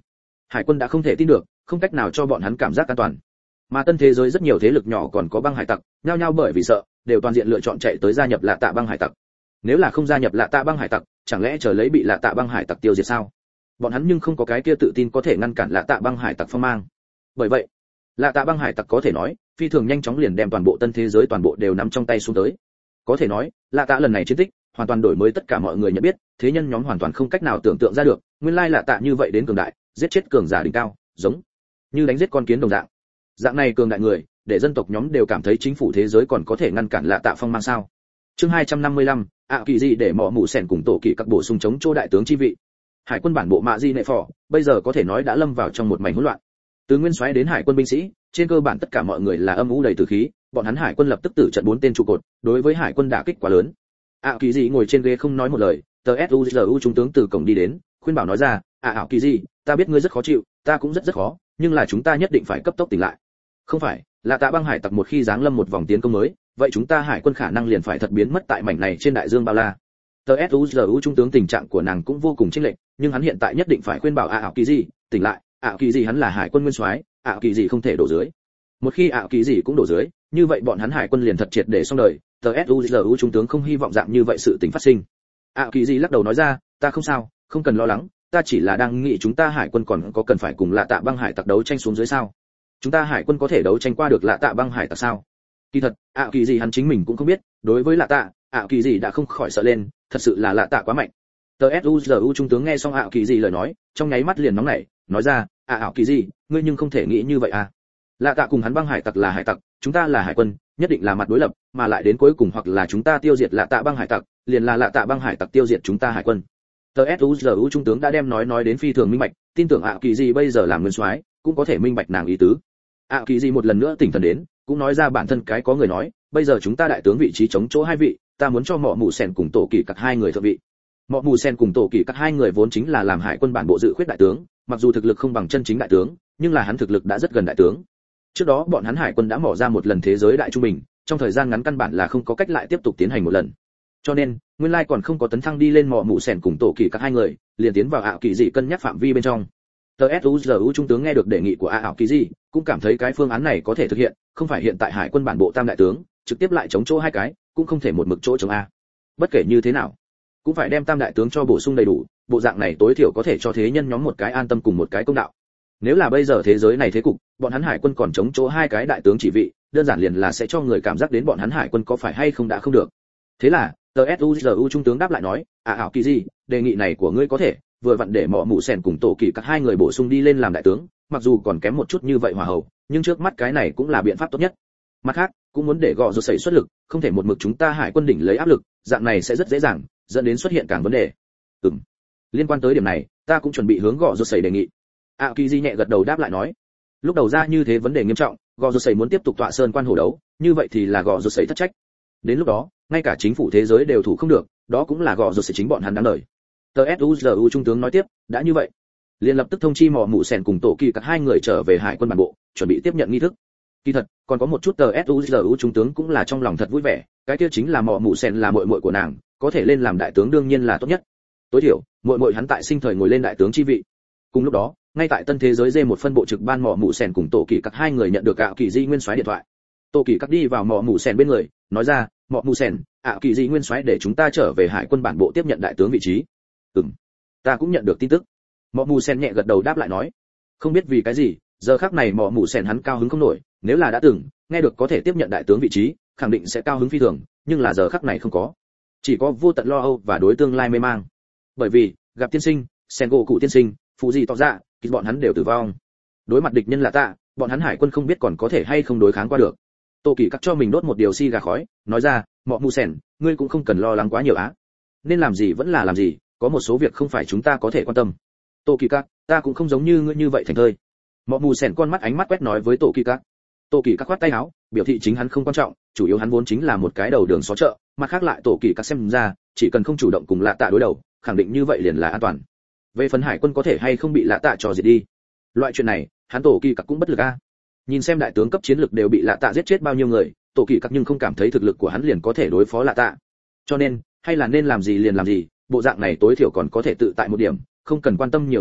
Hải quân đã không thể tin được, không cách nào cho bọn hắn cảm giác an toàn. Mà tân thế giới rất nhiều thế lực nhỏ còn có băng hải tặc, nhao nhao bởi vì sợ, đều toàn diện lựa chọn chạy tới gia nhập Lạ Tạ băng hải tặc. Nếu là không gia nhập Lạ Tạ băng hải tặc, chẳng lẽ chờ lấy bị Lạ Tạ băng hải tặc tiêu diệt sao? Bọn hắn nhưng không có cái kia tự tin có thể ngăn cản Lạ Tạ băng hải tặc phong mang. Bởi vậy, Lạ Tạ băng hải tặc có thể nói, phi thường nhanh chóng liền đem toàn bộ tân thế giới toàn bộ đều nắm trong tay xuống tới. Có thể nói, Lạ Tạ lần này chiến tích, hoàn toàn đổi mới tất cả mọi người nhận biết, thế nhân nhóm hoàn toàn không cách nào tưởng tượng ra được, nguyên lai Lạ Tạ như vậy đến cường đại, giết chết cường giả đỉnh cao, giống như đánh giết con kiến đồng dạng. Dạng này cường đại người, để dân tộc nhóm đều cảm thấy chính phủ thế giới còn có thể ngăn cản Lạ Tạ phong mang sao? Chương hai trăm năm mươi lăm, ạ kỳ gì để mọ mụ sèn cùng tổ kỳ các bổ sung chống chỗ đại tướng chi vị. Hải quân bản bộ mạ di nệ phò, bây giờ có thể nói đã lâm vào trong một mảnh hỗn loạn. Từ nguyên soái đến hải quân binh sĩ, trên cơ bản tất cả mọi người là âm u đầy tử khí, bọn hắn hải quân lập tức tử trận bốn tên trụ cột, đối với hải quân đả kích quá lớn. ạ kỳ gì ngồi trên ghế không nói một lời, tờ suzu trung tướng từ cổng đi đến, khuyên bảo nói ra, ạ ảo kỳ gì, ta biết ngươi rất khó chịu, ta cũng rất rất khó, nhưng là chúng ta nhất định phải cấp tốc tỉnh lại. Không phải, là Tạ băng hải tặc một khi giáng lâm một vòng tiến công mới, vậy chúng ta hải quân khả năng liền phải thật biến mất tại mảnh này trên đại dương bao la. tờ suzu trung tướng tình trạng của nàng cũng vô cùng chênh lệch, nhưng hắn hiện tại nhất định phải khuyên bảo ạ ảo kỳ gì, tỉnh lại, ạ kỳ gì hắn là hải quân nguyên soái, ạ kỳ gì không thể đổ dưới. Một khi ạ kỳ gì cũng đổ dưới, như vậy bọn hắn hải quân liền thật triệt để xong đời, tờ suzu trung tướng không hy vọng dạng như vậy sự tình phát sinh. ạ kỳ gì lắc đầu nói ra, ta không sao, không cần lo lắng, ta chỉ là đang nghĩ chúng ta hải quân còn có cần phải cùng Lạ Tạ băng hải tặc đấu tranh xuống dưới sao? Chúng ta hải quân có thể đấu tranh qua được Lạ Tạ băng hải tặc sao? Kỳ thật, ạ kỳ gì hắn chính mình cũng không biết, đối với Lạ Tạ, ạ kỳ gì đã không khỏi sợ lên, thật sự là Lạ Tạ quá mạnh. tờ suzu trung tướng nghe xong ạ kỳ gì lời nói, trong nháy mắt liền nóng nảy, nói ra, ạ ảo kỳ gì, ngươi nhưng không thể nghĩ như vậy à? Lạ Tạ cùng hắn băng hải tặc là hải tặc, chúng ta là hải quân, nhất định là mặt đối lập, mà lại đến cuối cùng hoặc là chúng ta tiêu diệt Lạ Tạ băng hải tặc, liền là Lạ Tạ băng hải tặc tiêu diệt chúng ta hải quân. tờ suzu trung tướng đã đem nói nói đến phi thường minh bạch, tin tưởng ạ kỳ gì bây giờ làm nguyên soái cũng có thể minh bạch nàng ý tứ. ạ kỳ gì một lần nữa tỉnh thần đến, cũng nói ra bản thân cái có người nói, bây giờ chúng ta đại tướng vị trí chống chỗ hai vị, ta muốn cho mọ mù sen cùng tổ kỳ các hai người thượng vị. Mọ mù sen cùng tổ kỳ các hai người vốn chính là làm hải quân bản bộ dự khuyết đại tướng, mặc dù thực lực không bằng chân chính đại tướng, nhưng là hắn thực lực đã rất gần đại tướng. Trước đó bọn hắn hải quân đã mỏ ra một lần thế giới đại trung bình, trong thời gian ngắn căn bản là không có cách lại tiếp tục tiến hành một lần. Cho nên, nguyên lai còn không có tấn thăng đi lên mọ mù sen cùng tổ kỳ các hai người, liền tiến vào ạ kỳ dị cân nhắc phạm vi bên trong. tờ suzu trung tướng nghe được đề nghị của ạ ảo kỳ dị, cũng cảm thấy cái phương án này có thể thực hiện, không phải hiện tại hải quân bản bộ tam đại tướng trực tiếp lại chống chỗ hai cái, cũng không thể một mực chỗ chống a. Bất kể như thế nào, cũng phải đem tam đại tướng cho bổ sung đầy đủ, bộ dạng này tối thiểu có thể cho thế nhân nhóm một cái an tâm cùng một cái công đạo. Nếu là bây giờ thế giới này thế cục, bọn hắn hải quân còn chống chỗ hai cái đại tướng chỉ vị, đơn giản liền là sẽ cho người cảm giác đến bọn hắn hải quân có phải hay không đã không được. Thế là, tờ suzu trung tướng đáp lại nói, ạ ảo kỳ gì, đề nghị này của ngươi có thể, vừa vặn để mọ mụ sèn cùng tổ kỳ các hai người bổ sung đi lên làm đại tướng, mặc dù còn kém một chút như vậy hòa hậu, nhưng trước mắt cái này cũng là biện pháp tốt nhất. Mặt khác, cũng muốn để gọ rột sẩy xuất lực, không thể một mực chúng ta hải quân đỉnh lấy áp lực, dạng này sẽ rất dễ dàng dẫn đến xuất hiện càng vấn đề. Ừm. Liên quan tới điểm này, ta cũng chuẩn bị hướng gọ rột sẩy đề nghị. ạ kỳ di nhẹ gật đầu đáp lại nói, lúc đầu ra như thế vấn đề nghiêm trọng, gọ rột sẩy muốn tiếp tục tọa sơn quan hổ đấu, như vậy thì là gọ rột sẩy thất trách. Đến lúc đó, ngay cả chính phủ thế giới đều thủ không được, đó cũng là gọ rột sẩy chính bọn hắn đáng đời. tờ suzu trung tướng nói tiếp, đã như vậy, liền lập tức thông chi mọ mụ sèn cùng tổ kỳ các hai người trở về hải quân bản bộ, chuẩn bị tiếp nhận nghi thức. Kỳ thật, còn có một chút tờ suzu trung tướng cũng là trong lòng thật vui vẻ, cái kia chính là mọ mụ sèn là muội muội của nàng, có thể lên làm đại tướng đương nhiên là tốt nhất. Tối thiểu, muội muội hắn tại sinh thời ngồi lên đại tướng chi vị. Cùng lúc đó, ngay tại tân thế giới dê một phân bộ trực ban mọ mụ sèn cùng tổ kỳ các hai người nhận được ạ kỳ di nguyên soái điện thoại. Tổ kỳ các đi vào mọ mụ sèn bên người, nói ra, mọ mụ sèn, ạ kỳ di nguyên soái để chúng ta trở về hải quân bản bộ tiếp nhận đại tướng vị trí. Ừm, ta cũng nhận được tin tức. Mọ mù sen nhẹ gật đầu đáp lại nói, không biết vì cái gì, giờ khắc này mọ mù sen hắn cao hứng không nổi, nếu là đã từng nghe được có thể tiếp nhận đại tướng vị trí, khẳng định sẽ cao hứng phi thường, nhưng là giờ khắc này không có, chỉ có vô tận lo âu và đối tương lai mê mang. Bởi vì gặp tiên sinh, sen gỗ cụ tiên sinh, phụ gì tỏ ra, thì bọn hắn đều tử vong. Đối mặt địch nhân là ta, bọn hắn hải quân không biết còn có thể hay không đối kháng qua được. Tô Kỳ cắt cho mình đốt một điều xi gà khói, nói ra, mọ mù sen, ngươi cũng không cần lo lắng quá nhiều á, nên làm gì vẫn là làm gì, có một số việc không phải chúng ta có thể quan tâm. Tô Kỳ Các, ta cũng không giống như ngươi như vậy thành thơi. Mọ mù sèn con mắt ánh mắt quét nói với Tô Kỳ Các. Tô Kỳ Các khoát tay áo, biểu thị chính hắn không quan trọng, chủ yếu hắn vốn chính là một cái đầu đường xó chợ, mặt khác lại Tô Kỳ Các xem ra, chỉ cần không chủ động cùng Lạ Tạ đối đầu, khẳng định như vậy liền là an toàn. Về phần hải quân có thể hay không bị Lạ Tạ cho diệt đi, loại chuyện này, hắn Tô Kỳ Các cũng bất lực a. Nhìn xem đại tướng cấp chiến lực đều bị Lạ Tạ giết chết bao nhiêu người, Tô Kỳ Các nhưng không cảm thấy thực lực của hắn liền có thể đối phó Lạ Tạ. Cho nên, hay là nên làm gì liền làm gì, bộ dạng này tối thiểu còn có thể tự tại một điểm, không cần quan tâm nhiều như vậy,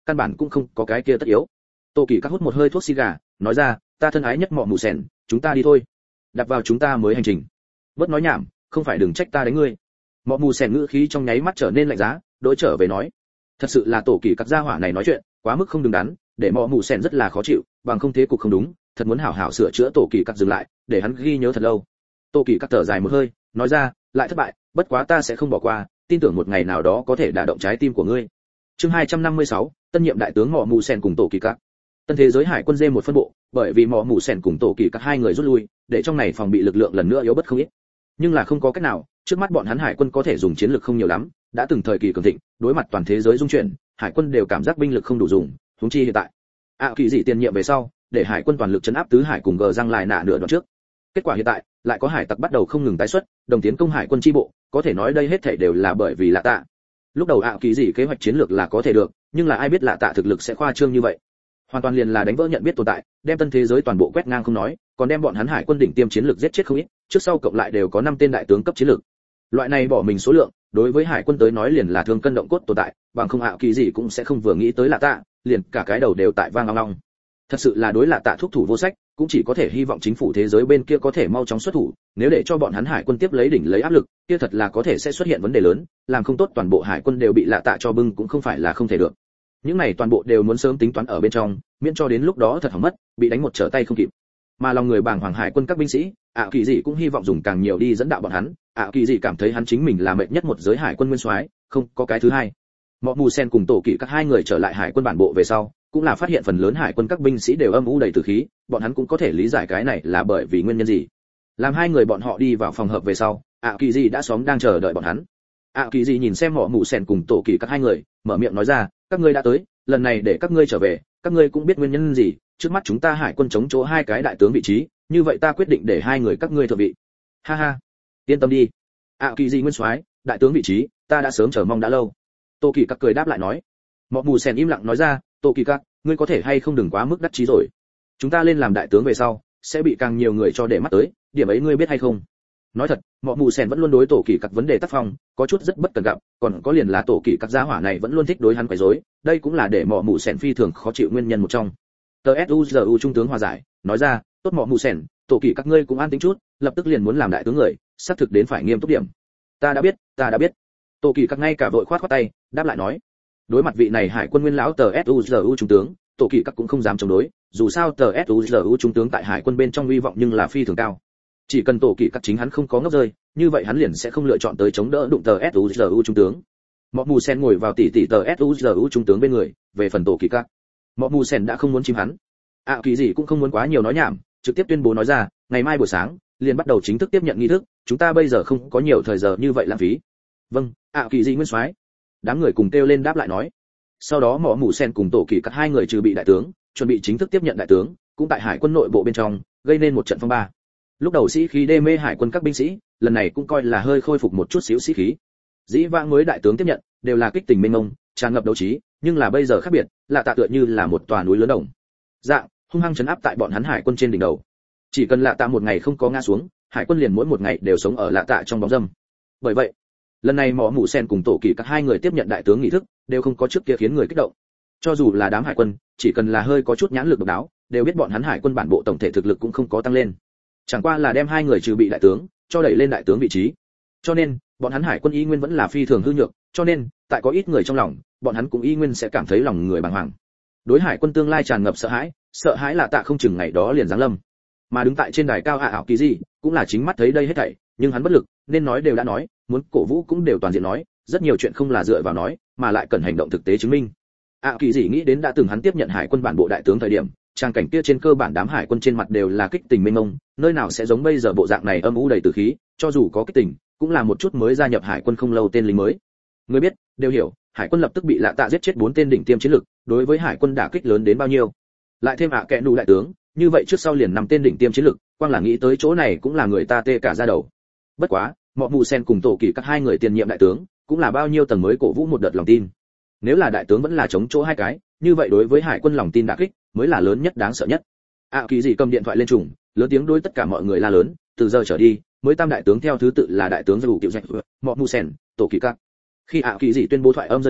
căn bản cũng không có cái kia tất yếu. Tô Kỳ Các hút một hơi thuốc xì gà, nói ra, ta thân ái nhất Mọ Mù Sen, chúng ta đi thôi. Đặt vào chúng ta mới hành trình. Bớt nói nhảm, không phải đừng trách ta đánh ngươi. Mọ Mù Sen ngữ khí trong nháy mắt trở nên lạnh giá, đối trở về nói, thật sự là Tổ Kỳ Các gia hỏa này nói chuyện quá mức không đứng đắn, để Mọ Mù Sen rất là khó chịu, bằng không thế cục không đúng, thật muốn hảo hảo sửa chữa Tổ Kỳ Các dừng lại, để hắn ghi nhớ thật lâu. Tô Kỳ Các thở dài một hơi, nói ra, lại thất bại, bất quá ta sẽ không bỏ qua, tin tưởng một ngày nào đó có thể đả động trái tim của ngươi. Chương hai trăm năm mươi sáu, tân nhiệm đại tướng Mọ Mù Sen cùng Tổ Kỳ Các. Tân thế giới hải quân dê một phân bộ, bởi vì Mọ Mù Sen cùng Tổ Kỳ Các hai người rút lui, để trong này phòng bị lực lượng lần nữa yếu bất không ít. Nhưng là không có cách nào, trước mắt bọn hắn hải quân có thể dùng chiến lực không nhiều lắm, đã từng thời kỳ cường thịnh, đối mặt toàn thế giới dung chuyển, hải quân đều cảm giác binh lực không đủ dùng, huống chi hiện tại. ạ kỳ dị tiền nhiệm về sau, để hải quân toàn lực chấn áp tứ hải cùng gờ răng lại nạ nửa đoạn trước. Kết quả hiện tại, lại có hải tặc bắt đầu không ngừng tái xuất, đồng tiến công hải quân chi bộ, có thể nói đây hết thảy đều là bởi vì Lạ Tạ. Lúc đầu ạ kỳ dị kế hoạch chiến lược là có thể được, nhưng là ai biết Lạ Tạ thực lực sẽ khoa trương như vậy. Hoàn toàn liền là đánh vỡ nhận biết tồn tại, đem tân thế giới toàn bộ quét ngang không nói, còn đem bọn hắn hải quân đỉnh tiêm chiến lược giết chết không ít, trước sau cộng lại đều có năm tên đại tướng cấp chiến lược. Loại này bỏ mình số lượng, đối với hải quân tới nói liền là thương cân động cốt tồn tại, bằng không ạ kỳ dị cũng sẽ không vừa nghĩ tới Lạ Tạ, liền cả cái đầu đều tại vang long long. Thật sự là đối Lạ Tạ thúc thủ vô sách, cũng chỉ có thể hy vọng chính phủ thế giới bên kia có thể mau chóng xuất thủ, nếu để cho bọn hắn hải quân tiếp lấy đỉnh lấy áp lực, kia thật là có thể sẽ xuất hiện vấn đề lớn, làm không tốt toàn bộ hải quân đều bị Lạ Tạ cho bưng cũng không phải là không thể được. Những này toàn bộ đều muốn sớm tính toán ở bên trong, miễn cho đến lúc đó thật hỏng mất, bị đánh một trở tay không kịp. Mà lòng người bàng hoàng hải quân các binh sĩ, ạ kỳ dị cũng hy vọng dùng càng nhiều đi dẫn đạo bọn hắn, ạ kỳ dị cảm thấy hắn chính mình là mệnh nhất một giới hải quân nguyên soái, không có cái thứ hai. Mọ Mù Sen cùng Tổ Kỳ Các hai người trở lại hải quân bản bộ về sau, cũng là phát hiện phần lớn hải quân các binh sĩ đều âm u đầy tử khí, bọn hắn cũng có thể lý giải cái này là bởi vì nguyên nhân gì. Làm hai người bọn họ đi vào phòng hợp về sau, ạ kỳ dị đã xóm đang chờ đợi bọn hắn. ạ kỳ dị nhìn xem Mọ Mù Sen cùng Tổ Kỳ Các hai người, mở miệng nói ra, các ngươi đã tới, lần này để các ngươi trở về, các ngươi cũng biết nguyên nhân gì, trước mắt chúng ta hải quân chống chỗ hai cái đại tướng vị trí, như vậy ta quyết định để hai người các ngươi thượng vị. Ha ha, yên tâm đi. ạ kỳ dị nguyên soái, đại tướng vị trí, ta đã sớm chờ mong đã lâu. Tô Kỳ Các cười đáp lại nói. Mọ Mù Sen im lặng nói ra, Tô Kỳ Các, ngươi có thể hay không đừng quá mức đắc chí rồi. Chúng ta lên làm đại tướng về sau, sẽ bị càng nhiều người cho để mắt tới, điểm ấy ngươi biết hay không? Nói thật, Mọ Mù Sen vẫn luôn đối Tổ Kỳ Các vấn đề tác phong, có chút rất bất cần gặp, còn có liền là Tổ Kỳ Các gia hỏa này vẫn luôn thích đối hắn quấy rối, đây cũng là để Mọ Mù Sen phi thường khó chịu nguyên nhân một trong. tê ét u giê u trung tướng hòa giải, nói ra, tốt Mọ Mù Sen, Tổ Kỳ Các ngươi cũng an tĩnh chút, lập tức liền muốn làm đại tướng người, xác thực đến phải nghiêm túc điểm. Ta đã biết, ta đã biết. Tổ Kỳ Các ngay cả vội khoát khoát tay, đáp lại nói. Đối mặt vị này hải quân nguyên lão tê ét u giê u trung tướng, Tổ Kỳ Các cũng không dám chống đối, dù sao tê ét u giê u trung tướng tại hải quân bên trong uy vọng nhưng là phi thường cao. Chỉ cần Tổ Kỳ Các chính hắn không có ngốc rơi, như vậy hắn liền sẽ không lựa chọn tới chống đỡ đụng tê ét u giê u trung tướng. Mọ Mù Sen ngồi vào tỉ tỉ tê ét u giê u trung tướng bên người, về phần Tổ Kỳ Các, Mọ Mù Sen đã không muốn chìm hắn. ạ kỳ gì cũng không muốn quá nhiều nói nhảm, trực tiếp tuyên bố nói ra, ngày mai buổi sáng liền bắt đầu chính thức tiếp nhận nghi thức, chúng ta bây giờ không có nhiều thời giờ như vậy lãng phí. Vâng, ạ kỳ gì nguyên soái. Đám người cùng kêu lên đáp lại nói. Sau đó Mọ Mù Sen cùng Tổ Kỳ Các hai người trừ bị đại tướng, chuẩn bị chính thức tiếp nhận đại tướng, cũng tại hải quân nội bộ bên trong gây nên một trận phong ba. Lúc đầu sĩ khí đê mê hải quân các binh sĩ, lần này cũng coi là hơi khôi phục một chút xíu sĩ khí. Dĩ vãng mới đại tướng tiếp nhận, đều là kích tình mênh mông, tràn ngập đấu trí, nhưng là bây giờ khác biệt, là Tạ tựa như là một tòa núi lớn đồng dạng, hung hăng chấn áp tại bọn hắn hải quân trên đỉnh đầu. Chỉ cần Lạ Tạ một ngày không có ngã xuống, hải quân liền mỗi một ngày đều sống ở Lạ Tạ trong bóng râm. Bởi vậy, lần này Mọ Mù Sen cùng Tổ Kỳ Các hai người tiếp nhận đại tướng nghị thức, đều không có trước kia khiến người kích động. Cho dù là đám hải quân, chỉ cần là hơi có chút nhãn lực độc đáo, đều biết bọn hắn hải quân bản bộ tổng thể thực lực cũng không có tăng lên. Chẳng qua là đem hai người trừ bị đại tướng, cho đẩy lên đại tướng vị trí. Cho nên, bọn hắn hải quân y nguyên vẫn là phi thường hư nhược, cho nên, tại có ít người trong lòng, bọn hắn cũng y nguyên sẽ cảm thấy lòng người bàng hoàng. Đối hải quân tương lai tràn ngập sợ hãi, sợ hãi là Tạ không chừng ngày đó liền giáng lâm. Mà đứng tại trên đài cao ạ ảo kỳ gì, cũng là chính mắt thấy đây hết thảy, nhưng hắn bất lực, nên nói đều đã nói, muốn cổ vũ cũng đều toàn diện nói, rất nhiều chuyện không là dựa vào nói, mà lại cần hành động thực tế chứng minh. ạ kỳ gì nghĩ đến đã từng hắn tiếp nhận hải quân bản bộ đại tướng thời điểm, trang cảnh kia trên cơ bản đám hải quân trên mặt đều là kích tình mênh mông, nơi nào sẽ giống bây giờ bộ dạng này âm u đầy tử khí, cho dù có kích tình, cũng là một chút mới gia nhập hải quân không lâu tên lính mới. Người biết, đều hiểu, hải quân lập tức bị Lạ Tạ giết chết bốn tên đỉnh tiêm chiến lực, đối với hải quân đả kích lớn đến bao nhiêu. Lại thêm ạ kẽ nụ đại tướng, như vậy trước sau liền năm tên đỉnh tiêm chiến lực, quang là nghĩ tới chỗ này cũng là người ta tê cả da đầu. Bất quá, Mọ Mù Sen cùng Tổ Kỳ Các hai người tiền nhiệm đại tướng, cũng là bao nhiêu tầng mới cổ vũ một đợt lòng tin. Nếu là đại tướng vẫn là chống chỗ hai cái, như vậy đối với hải quân lòng tin đả kích mới là lớn nhất đáng sợ nhất. ạ kỳ gì cầm điện thoại lên trùng, lớn tiếng đối tất cả mọi người la lớn, từ giờ trở đi, mới tam đại tướng theo thứ tự là đại tướng Dù Tiểu Dạch, Mọ Mù Sen, Tổ Kỳ Các. Khi ạ kỳ gì tuyên bố thoại âm rơi xuống,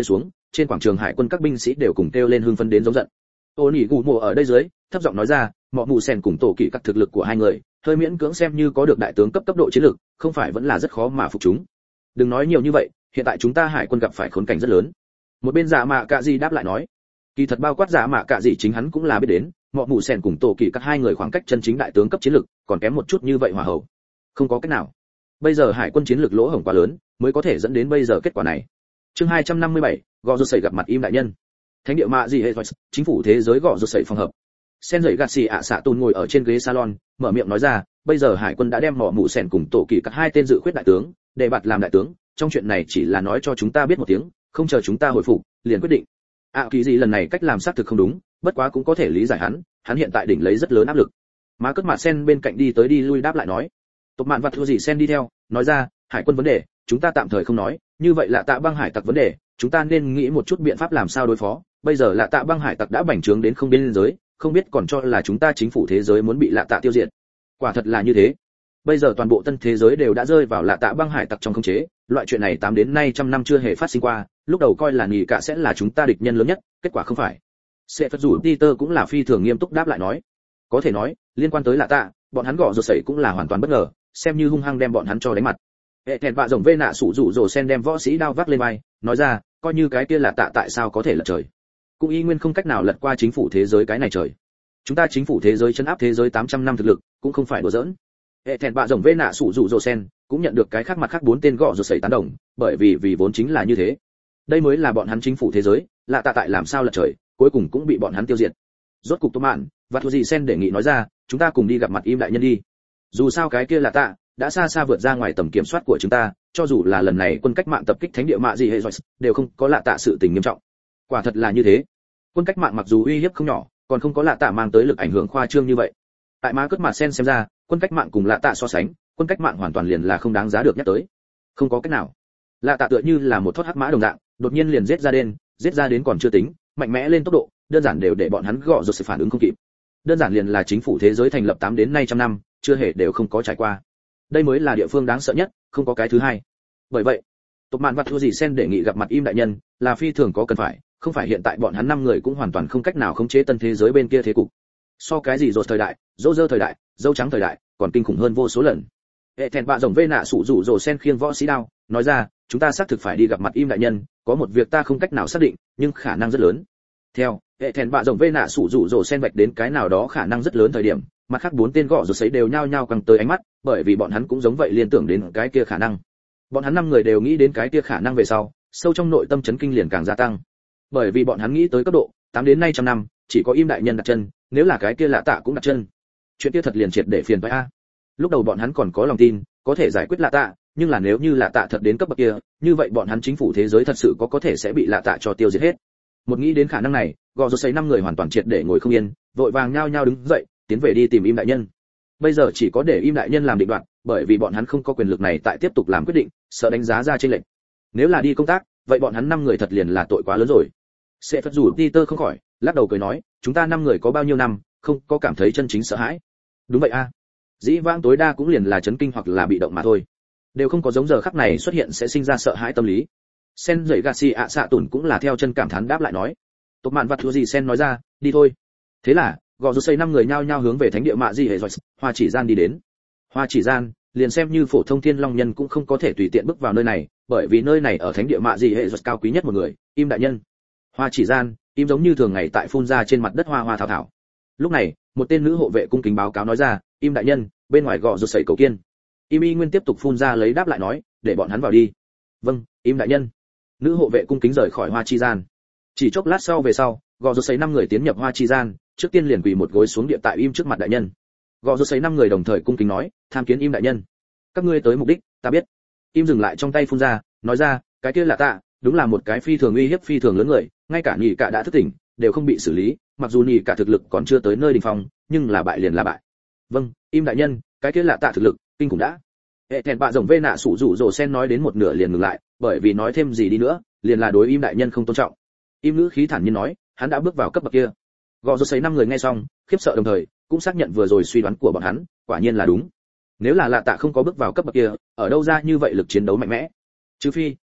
trên quảng trường hải quân các binh sĩ đều cùng kêu lên hưng phấn đến giống giận. Ô Nỉ Gù Mộ ở đây dưới, thấp giọng nói ra, Mọ Mù Sen cùng Tổ Kỵ các thực lực của hai người, hơi miễn cưỡng xem như có được đại tướng cấp cấp độ chiến lược, không phải vẫn là rất khó mà phục chúng. Đừng nói nhiều như vậy, hiện tại chúng ta hải quân gặp phải khốn cảnh rất lớn. Một bên Dạ Mạ Cạ Dị đáp lại nói, kỳ thật bao quát Dạ Mạ Cạ Dị chính hắn cũng là biết đến, Mọ Mù Sen cùng Tổ Kỵ các hai người khoảng cách chân chính đại tướng cấp chiến lược, còn kém một chút như vậy hòa hậu. Không có cách nào. Bây giờ hải quân chiến lược lỗ hổng quá lớn, mới có thể dẫn đến bây giờ kết quả này. Chương hai trăm năm mươi bảy, gò rột sẩy gặp mặt im đại nhân. Thánh địa mạ gì hệ chính phủ thế giới gò rột sẩy phòng hợp. Sen dậy gạt xì ạ xạ tùn ngồi ở trên ghế salon, mở miệng nói ra, bây giờ hải quân đã đem Mọ Mù Sen cùng Tổ Kỵ các hai tên dự khuyết đại tướng, để bạt làm đại tướng, trong chuyện này chỉ là nói cho chúng ta biết một tiếng, không chờ chúng ta hồi phục, liền quyết định. ạ kỳ gì lần này cách làm xác thực không đúng, bất quá cũng có thể lý giải hắn, hắn hiện tại đỉnh lấy rất lớn áp lực. Má cất mặt Sen bên cạnh đi tới đi lui đáp lại nói, tộc mạn vặt thua gì Sen đi theo, nói ra, hải quân vấn đề, chúng ta tạm thời không nói, như vậy là Tạ băng hải tặc vấn đề, chúng ta nên nghĩ một chút biện pháp làm sao đối phó. Bây giờ là Tạ băng hải tặc đã bành trướng đến không biên giới, không biết còn cho là chúng ta chính phủ thế giới muốn bị Lạ Tạ tiêu diệt. Quả thật là như thế. Bây giờ toàn bộ tân thế giới đều đã rơi vào Lạ Tạ băng hải tặc trong khống chế, loại chuyện này tám đến nay trăm năm chưa hề phát sinh qua, lúc đầu coi là nhì cả sẽ là chúng ta địch nhân lớn nhất, kết quả không phải. Sẽ phật rủ Peter cũng là phi thường nghiêm túc đáp lại nói, có thể nói, liên quan tới Lạ Tạ, bọn hắn gõ rột sẩy cũng là hoàn toàn bất ngờ, xem như hung hăng đem bọn hắn cho đánh mặt. Hệ thẹn vạ rồng vê nạ sủ rủ rồ Sen đem võ sĩ đao vác lên vai, nói ra, coi như cái kia là Tạ tại sao có thể lật trời, cũng y nguyên không cách nào lật qua chính phủ thế giới cái này trời. Chúng ta chính phủ thế giới chấn áp thế giới tám trăm năm thực lực, cũng không phải đùa giỡn. Hệ thẹn vạ rồng vê nạ sủ rủ rồ Sen cũng nhận được cái khác mặt khác bốn tên gõ rột sẩy tán đồng, bởi vì vì vốn chính là như thế. Đây mới là bọn hắn chính phủ thế giới, là Tạ tại làm sao lật trời, cuối cùng cũng bị bọn hắn tiêu diệt. Rốt cục Tô Mạn và Thu Dị Sen đề nghị nói ra, chúng ta cùng đi gặp mặt im đại nhân đi. Dù sao cái kia là Tạ đã xa xa vượt ra ngoài tầm kiểm soát của chúng ta, cho dù là lần này quân cách mạng tập kích thánh địa mạ gì hệ rồi, đều không có Lạ Tạ sự tình nghiêm trọng. Quả thật là như thế. Quân cách mạng mặc dù uy hiếp không nhỏ, còn không có Lạ Tạ mang tới lực ảnh hưởng khoa trương như vậy. Tại má cất mặt Sen xem ra, quân cách mạng cùng Lạ Tạ so sánh, quân cách mạng hoàn toàn liền là không đáng giá được nhắc tới. Không có cách nào. Lạ Tạ tựa như là một thốt hắc mã đồng dạng, đột nhiên liền giết ra đến, giết ra đến còn chưa tính, mạnh mẽ lên tốc độ, đơn giản đều để bọn hắn gõ rột sự phản ứng không kịp. Đơn giản liền là chính phủ thế giới thành lập tám đến nay trăm năm, chưa hề đều không có trải qua. Đây mới là địa phương đáng sợ nhất, không có cái thứ hai. Bởi vậy, tộc mạn vặt thua gì Sen đề nghị gặp mặt im đại nhân, là phi thường có cần phải, không phải hiện tại bọn hắn năm người cũng hoàn toàn không cách nào khống chế tân thế giới bên kia thế cục. So cái gì rột thời đại, dâu dơ thời đại, dâu trắng thời đại, còn kinh khủng hơn vô số lần. Hệ thẹn bạ rồng vê nạ sủ rủ rồ Sen khiêng võ sĩ đao, nói ra, chúng ta xác thực phải đi gặp mặt im đại nhân, có một việc ta không cách nào xác định, nhưng khả năng rất lớn. Theo hệ thẹn bạ rồng vê nạ sủ rủ rồ Sen vạch đến cái nào đó khả năng rất lớn thời điểm, mặt khác bốn tên gõ rột sấy đều nhao nhao căng tới ánh mắt, bởi vì bọn hắn cũng giống vậy liên tưởng đến cái kia khả năng. Bọn hắn năm người đều nghĩ đến cái kia khả năng về sau, sâu trong nội tâm chấn kinh liền càng gia tăng. Bởi vì bọn hắn nghĩ tới cấp độ tám đến nay trăm năm, chỉ có im đại nhân đặt chân, nếu là cái kia Lạ Tạ cũng đặt chân, chuyện kia thật liền triệt để phiền với a. Lúc đầu bọn hắn còn có lòng tin, có thể giải quyết Lạ Tạ, nhưng là nếu như Lạ Tạ thật đến cấp bậc kia, như vậy bọn hắn chính phủ thế giới thật sự có có thể sẽ bị Lạ Tạ cho tiêu diệt hết. Một nghĩ đến khả năng này, gò rột sấy năm người hoàn toàn triệt để ngồi không yên, vội vàng nhao nhao đứng dậy, tiến về đi tìm im đại nhân. Bây giờ chỉ có để im đại nhân làm định đoạt, bởi vì bọn hắn không có quyền lực này tại tiếp tục làm quyết định, sợ đánh giá ra chênh lệch. Nếu là đi công tác, vậy bọn hắn năm người thật liền là tội quá lớn rồi. Sẽ phật rủ Peter không khỏi lắc đầu cười nói, chúng ta năm người có bao nhiêu năm, không có cảm thấy chân chính sợ hãi. Đúng vậy a. Dĩ vãng tối đa cũng liền là chấn kinh hoặc là bị động mà thôi, đều không có giống giờ khắc này xuất hiện sẽ sinh ra sợ hãi tâm lý. Sen dậy Garcia ạ xạ tủn cũng là theo chân cảm thán đáp lại nói, tộc mạn vặt thua gì Sen nói ra, đi thôi. Thế là gò rột xây năm người nhao nhao hướng về thánh địa mạ di hệ rồi, hoa chỉ gian đi đến. Hoa chỉ gian liền xem như phổ thông thiên long nhân cũng không có thể tùy tiện bước vào nơi này, bởi vì nơi này ở thánh địa mạ di hệ rồi cao quý nhất một người, im đại nhân. Hoa chỉ gian im giống như thường ngày tại phun ra trên mặt đất hoa hoa thảo thảo. Lúc này một tên nữ hộ vệ cung kính báo cáo nói ra, im đại nhân, bên ngoài gò rột sẩy cầu kiên. Im y nguyên tiếp tục phun ra lấy đáp lại nói, để bọn hắn vào đi. Vâng, im đại nhân. Nữ hộ vệ cung kính rời khỏi hoa chi gian. Chỉ chốc lát sau về sau, gò rột sẩy năm người tiến nhập hoa chi gian, trước tiên liền quỳ một gối xuống địa tại im trước mặt đại nhân. Gò rột sẩy năm người đồng thời cung kính nói, tham kiến im đại nhân. Các ngươi tới mục đích, ta biết. Im dừng lại trong tay phun ra, nói ra, cái kia là Tạ, đúng là một cái phi thường uy hiếp phi thường lớn người, ngay cả nhị cả đã thức tỉnh, đều không bị xử lý, mặc dù nhị cả thực lực còn chưa tới nơi đỉnh phong, nhưng là bại liền là bại. Vâng, im đại nhân, cái kia là Tạ thực lực kinh khủng đã. Hệ thẹn bạ rồng vê nạ sủ rủ rồ Sen nói đến một nửa liền ngừng lại, bởi vì nói thêm gì đi nữa, liền là đối im đại nhân không tôn trọng. Im ngữ khí thản nhiên nói, hắn đã bước vào cấp bậc kia. Gò rột sấy năm người nghe xong, khiếp sợ đồng thời, cũng xác nhận vừa rồi suy đoán của bọn hắn, quả nhiên là đúng. Nếu là Lạ Tạ không có bước vào cấp bậc kia, ở đâu ra như vậy lực chiến đấu mạnh mẽ? Trừ phi,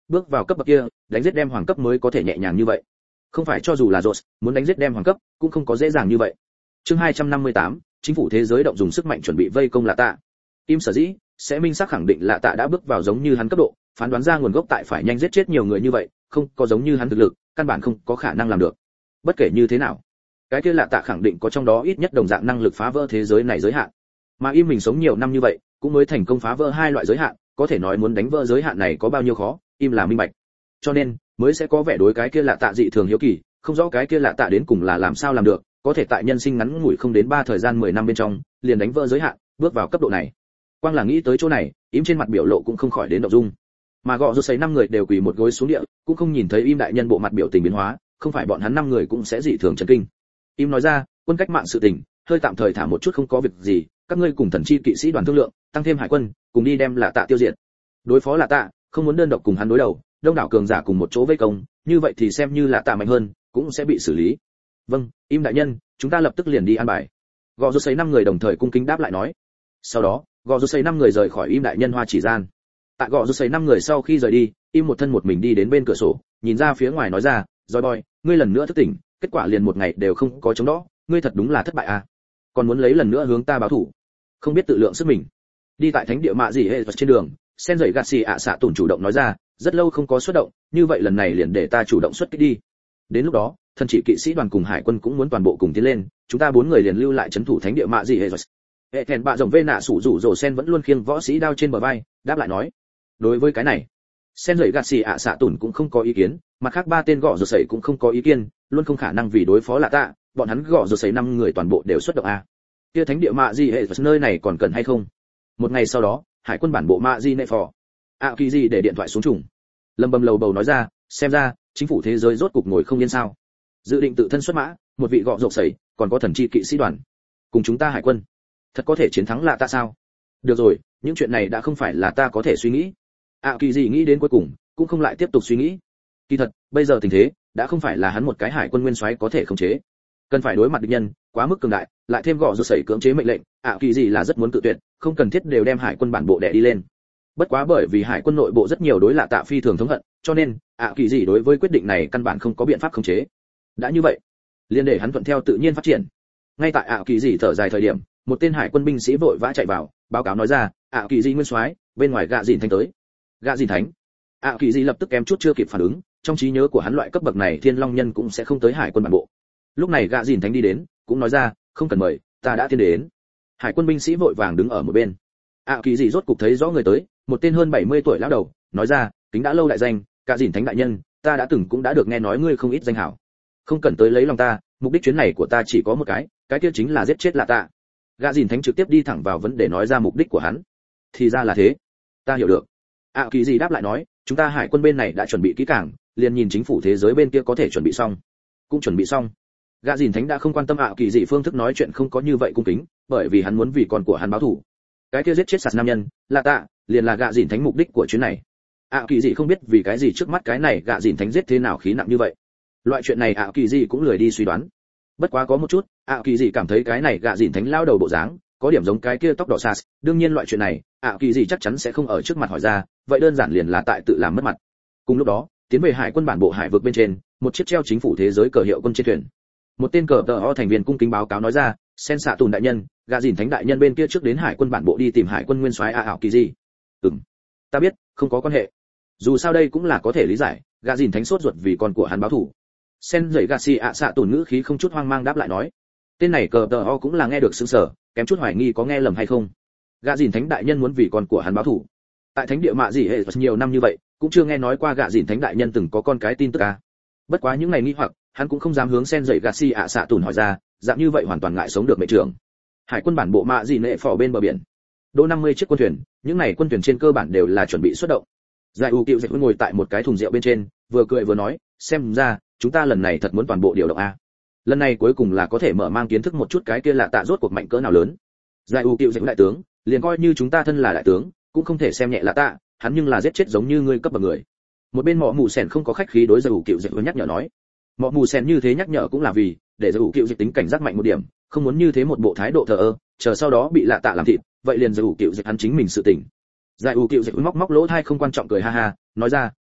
bước vào cấp bậc kia đánh giết đem hoàng cấp mới có thể nhẹ nhàng như vậy, không phải cho dù là Rhodes muốn đánh giết đem hoàng cấp cũng không có dễ dàng như vậy. Chương hai trăm năm mươi tám, chính phủ thế giới động dùng sức mạnh chuẩn bị vây công Lạ Tạ. Im sở dĩ sẽ minh xác khẳng định Lạ Tạ đã bước vào giống như hắn cấp độ, phán đoán ra nguồn gốc tại phải nhanh giết chết nhiều người như vậy, không có giống như hắn thực lực, căn bản không có khả năng làm được. Bất kể như thế nào, cái kia Lạ Tạ khẳng định có trong đó ít nhất đồng dạng năng lực phá vỡ thế giới này giới hạn. Mà Im mình sống nhiều năm như vậy, cũng mới thành công phá vỡ hai loại giới hạn, có thể nói muốn đánh vỡ giới hạn này có bao nhiêu khó, Im là minh bạch. Cho nên, mới sẽ có vẻ đối cái kia Lạ Tạ dị thường hiếu kỳ, không rõ cái kia Lạ Tạ đến cùng là làm sao làm được, có thể tại nhân sinh ngắn ngủi không đến ba thời gian mười năm bên trong, liền đánh vỡ giới hạn, bước vào cấp độ này. Quang là nghĩ tới chỗ này, Im trên mặt biểu lộ cũng không khỏi đến động dung. Mà gọ rút sấy năm người đều quỳ một gối xuống địa, cũng không nhìn thấy Im đại nhân bộ mặt biểu tình biến hóa, không phải bọn hắn năm người cũng sẽ dị thường chấn kinh. Im nói ra, quân cách mạng sự tình, hơi tạm thời thả một chút không có việc gì, các ngươi cùng thần chi kỵ sĩ đoàn thương lượng, tăng thêm hải quân, cùng đi đem Lạ Tạ tiêu diệt. Đối phó Lạ Tạ, không muốn đơn độc cùng hắn đối đầu, đông đảo cường giả cùng một chỗ vây công, như vậy thì xem như Lạ Tạ mạnh hơn, cũng sẽ bị xử lý. Vâng, Im đại nhân, chúng ta lập tức liền đi an bài. Gọ rút sấy năm người đồng thời cung kính đáp lại nói. Sau đó, gọ rút sấy năm người rời khỏi Im đại nhân hoa chỉ gian. Tại gọ rút sấy năm người sau khi rời đi, Im một thân một mình đi đến bên cửa sổ, nhìn ra phía ngoài nói ra, "Joy boy, ngươi lần nữa thức tỉnh, kết quả liền một ngày đều không có chống đó, ngươi thật đúng là thất bại à? Còn muốn lấy lần nữa hướng ta báo thủ, không biết tự lượng sức mình." Đi tại thánh địa mạ gì hệ trên đường, sen dậy gạt xì ạ xạ tủn chủ động nói ra, "Rất lâu không có xuất động, như vậy lần này liền để ta chủ động xuất kích đi. Đến lúc đó, thần chỉ kỵ sĩ đoàn cùng hải quân cũng muốn toàn bộ cùng tiến lên, chúng ta bốn người liền lưu lại trấn thủ thánh địa mạ gì hệ." Hệ thẹn bạ rồng vê nạ sủ rủ rồ sen vẫn luôn khiêng võ sĩ đao trên bờ vai, đáp lại nói. Đối với cái này, sen dậy gạt xì ạ xạ tủn cũng không có ý kiến, mặt khác ba tên gọ rồ sẩy cũng không có ý kiến, luôn không khả năng vì đối phó Lạ Tạ, bọn hắn gọ rồ sẩy năm người toàn bộ đều xuất động a. Kia thánh địa mạ gì hệ nơi này còn cần hay không? Một ngày sau đó, hải quân bản bộ mạ gì nệ phò ạ kỳ gì để điện thoại xuống trùng, lâm bầm lầu bầu nói ra, xem ra chính phủ thế giới rốt cục ngồi không yên sao, dự định tự thân xuất mã, một vị gọ rột sẩy, còn có thần chi kỵ sĩ đoàn cùng chúng ta hải quân, thật có thể chiến thắng Lạ Tạ sao? Được rồi, những chuyện này đã không phải là ta có thể suy nghĩ. ạ kỳ gì nghĩ đến cuối cùng cũng không lại tiếp tục suy nghĩ. Kỳ thật bây giờ tình thế đã không phải là hắn một cái hải quân nguyên soái có thể khống chế, cần phải đối mặt địch nhân quá mức cường đại, lại thêm gọ rột sẩy cưỡng chế mệnh lệnh, ạ kỳ gì là rất muốn tự tuyệt, không cần thiết đều đem hải quân bản bộ đè đi lên. Bất quá bởi vì hải quân nội bộ rất nhiều đối Lạ Tạ phi thường thống hận, cho nên ạ kỳ gì đối với quyết định này căn bản không có biện pháp khống chế. Đã như vậy, liền để hắn thuận theo tự nhiên phát triển. Ngay tại ạ kỳ gì thở dài thời điểm, một tên hải quân binh sĩ vội vã chạy vào, báo cáo nói ra, ạ kỳ gì nguyên soái, bên ngoài gạ dìn thánh tới. Gạ dìn thánh? ạ kỳ gì lập tức kém chút chưa kịp phản ứng, trong trí nhớ của hắn loại cấp bậc này thiên long nhân cũng sẽ không tới hải quân bản bộ. Lúc này gạ dìn thánh đi đến, cũng nói ra, không cần mời, ta đã tiến đến. Hải quân binh sĩ vội vàng đứng ở một bên. ạ kỳ gì rốt cục thấy rõ người tới, một tên hơn bảy mươi tuổi lão đầu, nói ra, kính đã lâu đại danh, gạ dìn thánh đại nhân, ta đã từng cũng đã được nghe nói ngươi không ít danh hảo. Không cần tới lấy lòng ta, mục đích chuyến này của ta chỉ có một cái, cái kia chính là giết chết Lạ Tạ. Gạ dìn thánh trực tiếp đi thẳng vào vấn đề nói ra mục đích của hắn. Thì ra là thế, ta hiểu được. ạ kỳ gì đáp lại nói, chúng ta hải quân bên này đã chuẩn bị kỹ càng, liền nhìn chính phủ thế giới bên kia có thể chuẩn bị xong. Cũng chuẩn bị xong. Gạ dìn thánh đã không quan tâm ạ kỳ gì phương thức nói chuyện không có như vậy cung kính, bởi vì hắn muốn vì con của hắn báo thù. Cái kia giết chết sạt nam nhân, Lạ Tạ, liền là gạ dìn thánh mục đích của chuyến này. ạ kỳ gì không biết vì cái gì trước mắt cái này gạ dìn thánh giết thế nào khí nặng như vậy. Loại chuyện này ạ kỳ gì cũng lười đi suy đoán. Bất quá có một chút, ạ kỳ gì cảm thấy cái này gạ dìn thánh lao đầu bộ dáng, có điểm giống cái kia tóc đỏ sas, đương nhiên loại chuyện này, ạ kỳ gì chắc chắn sẽ không ở trước mặt hỏi ra, vậy đơn giản liền là tại tự làm mất mặt. Cùng lúc đó, tiến về hải quân bản bộ hải vực bên trên, một chiếc treo chính phủ thế giới cờ hiệu quân trên thuyền. Một tên cờ tờ ho thành viên cung kính báo cáo nói ra, sen xạ tùn đại nhân, gạ dìn thánh đại nhân bên kia trước đến hải quân bản bộ đi tìm hải quân nguyên soái ạ kỳ gì. Ừm, ta biết, không có quan hệ. Dù sao đây cũng là có thể lý giải, gạ dìn thánh sốt ruột vì con của hắn báo thù. Sen dậy gạ xì ạ xạ tùn ngữ khí không chút hoang mang đáp lại nói, tên này cờ tờ ho cũng là nghe được sững sờ, kém chút hoài nghi có nghe lầm hay không. Gạ dìn thánh đại nhân muốn vì con của hắn báo thù. Tại thánh địa mạ gì hệ nhiều năm như vậy, cũng chưa nghe nói qua gạ dìn thánh đại nhân từng có con cái tin tức à. Bất quá những ngày nghi hoặc, hắn cũng không dám hướng sen dậy gạ xì ạ xạ tùn hỏi ra, dạng như vậy hoàn toàn ngại sống được mệnh trưởng. Hải quân bản bộ mạ gì nệ phò bên bờ biển, đỗ năm mươi chiếc quân thuyền, những này quân thuyền trên cơ bản đều là chuẩn bị xuất động. Giải U Cựu Dịch ngồi tại một cái thùng rượu bên trên, vừa cười vừa nói, xem ra chúng ta lần này thật muốn toàn bộ điều động a. Lần này cuối cùng là có thể mở mang kiến thức một chút cái kia Lạ Tạ rốt cuộc mạnh cỡ nào lớn. Giải U Cựu Dịch đại tướng, liền coi như chúng ta thân là đại tướng, cũng không thể xem nhẹ Lạ Tạ, hắn nhưng là giết chết giống như ngươi cấp bậc người. Một bên Mọ Mù Sèn không có khách khí đối Giải U Cựu Dịch nhắc nhở nói. Mọ Mù Sèn như thế nhắc nhở cũng là vì để Giải U Cựu Dịch tính cảnh giác mạnh một điểm, không muốn như thế một bộ thái độ thờ ơ, chờ sau đó bị Lạ Tạ làm thịt, vậy liền Giải U Cựu Dịch hắn chính mình sự tỉnh. Giải U Cựu Dịch móc móc lỗ tai không quan trọng cười ha ha, nói ra,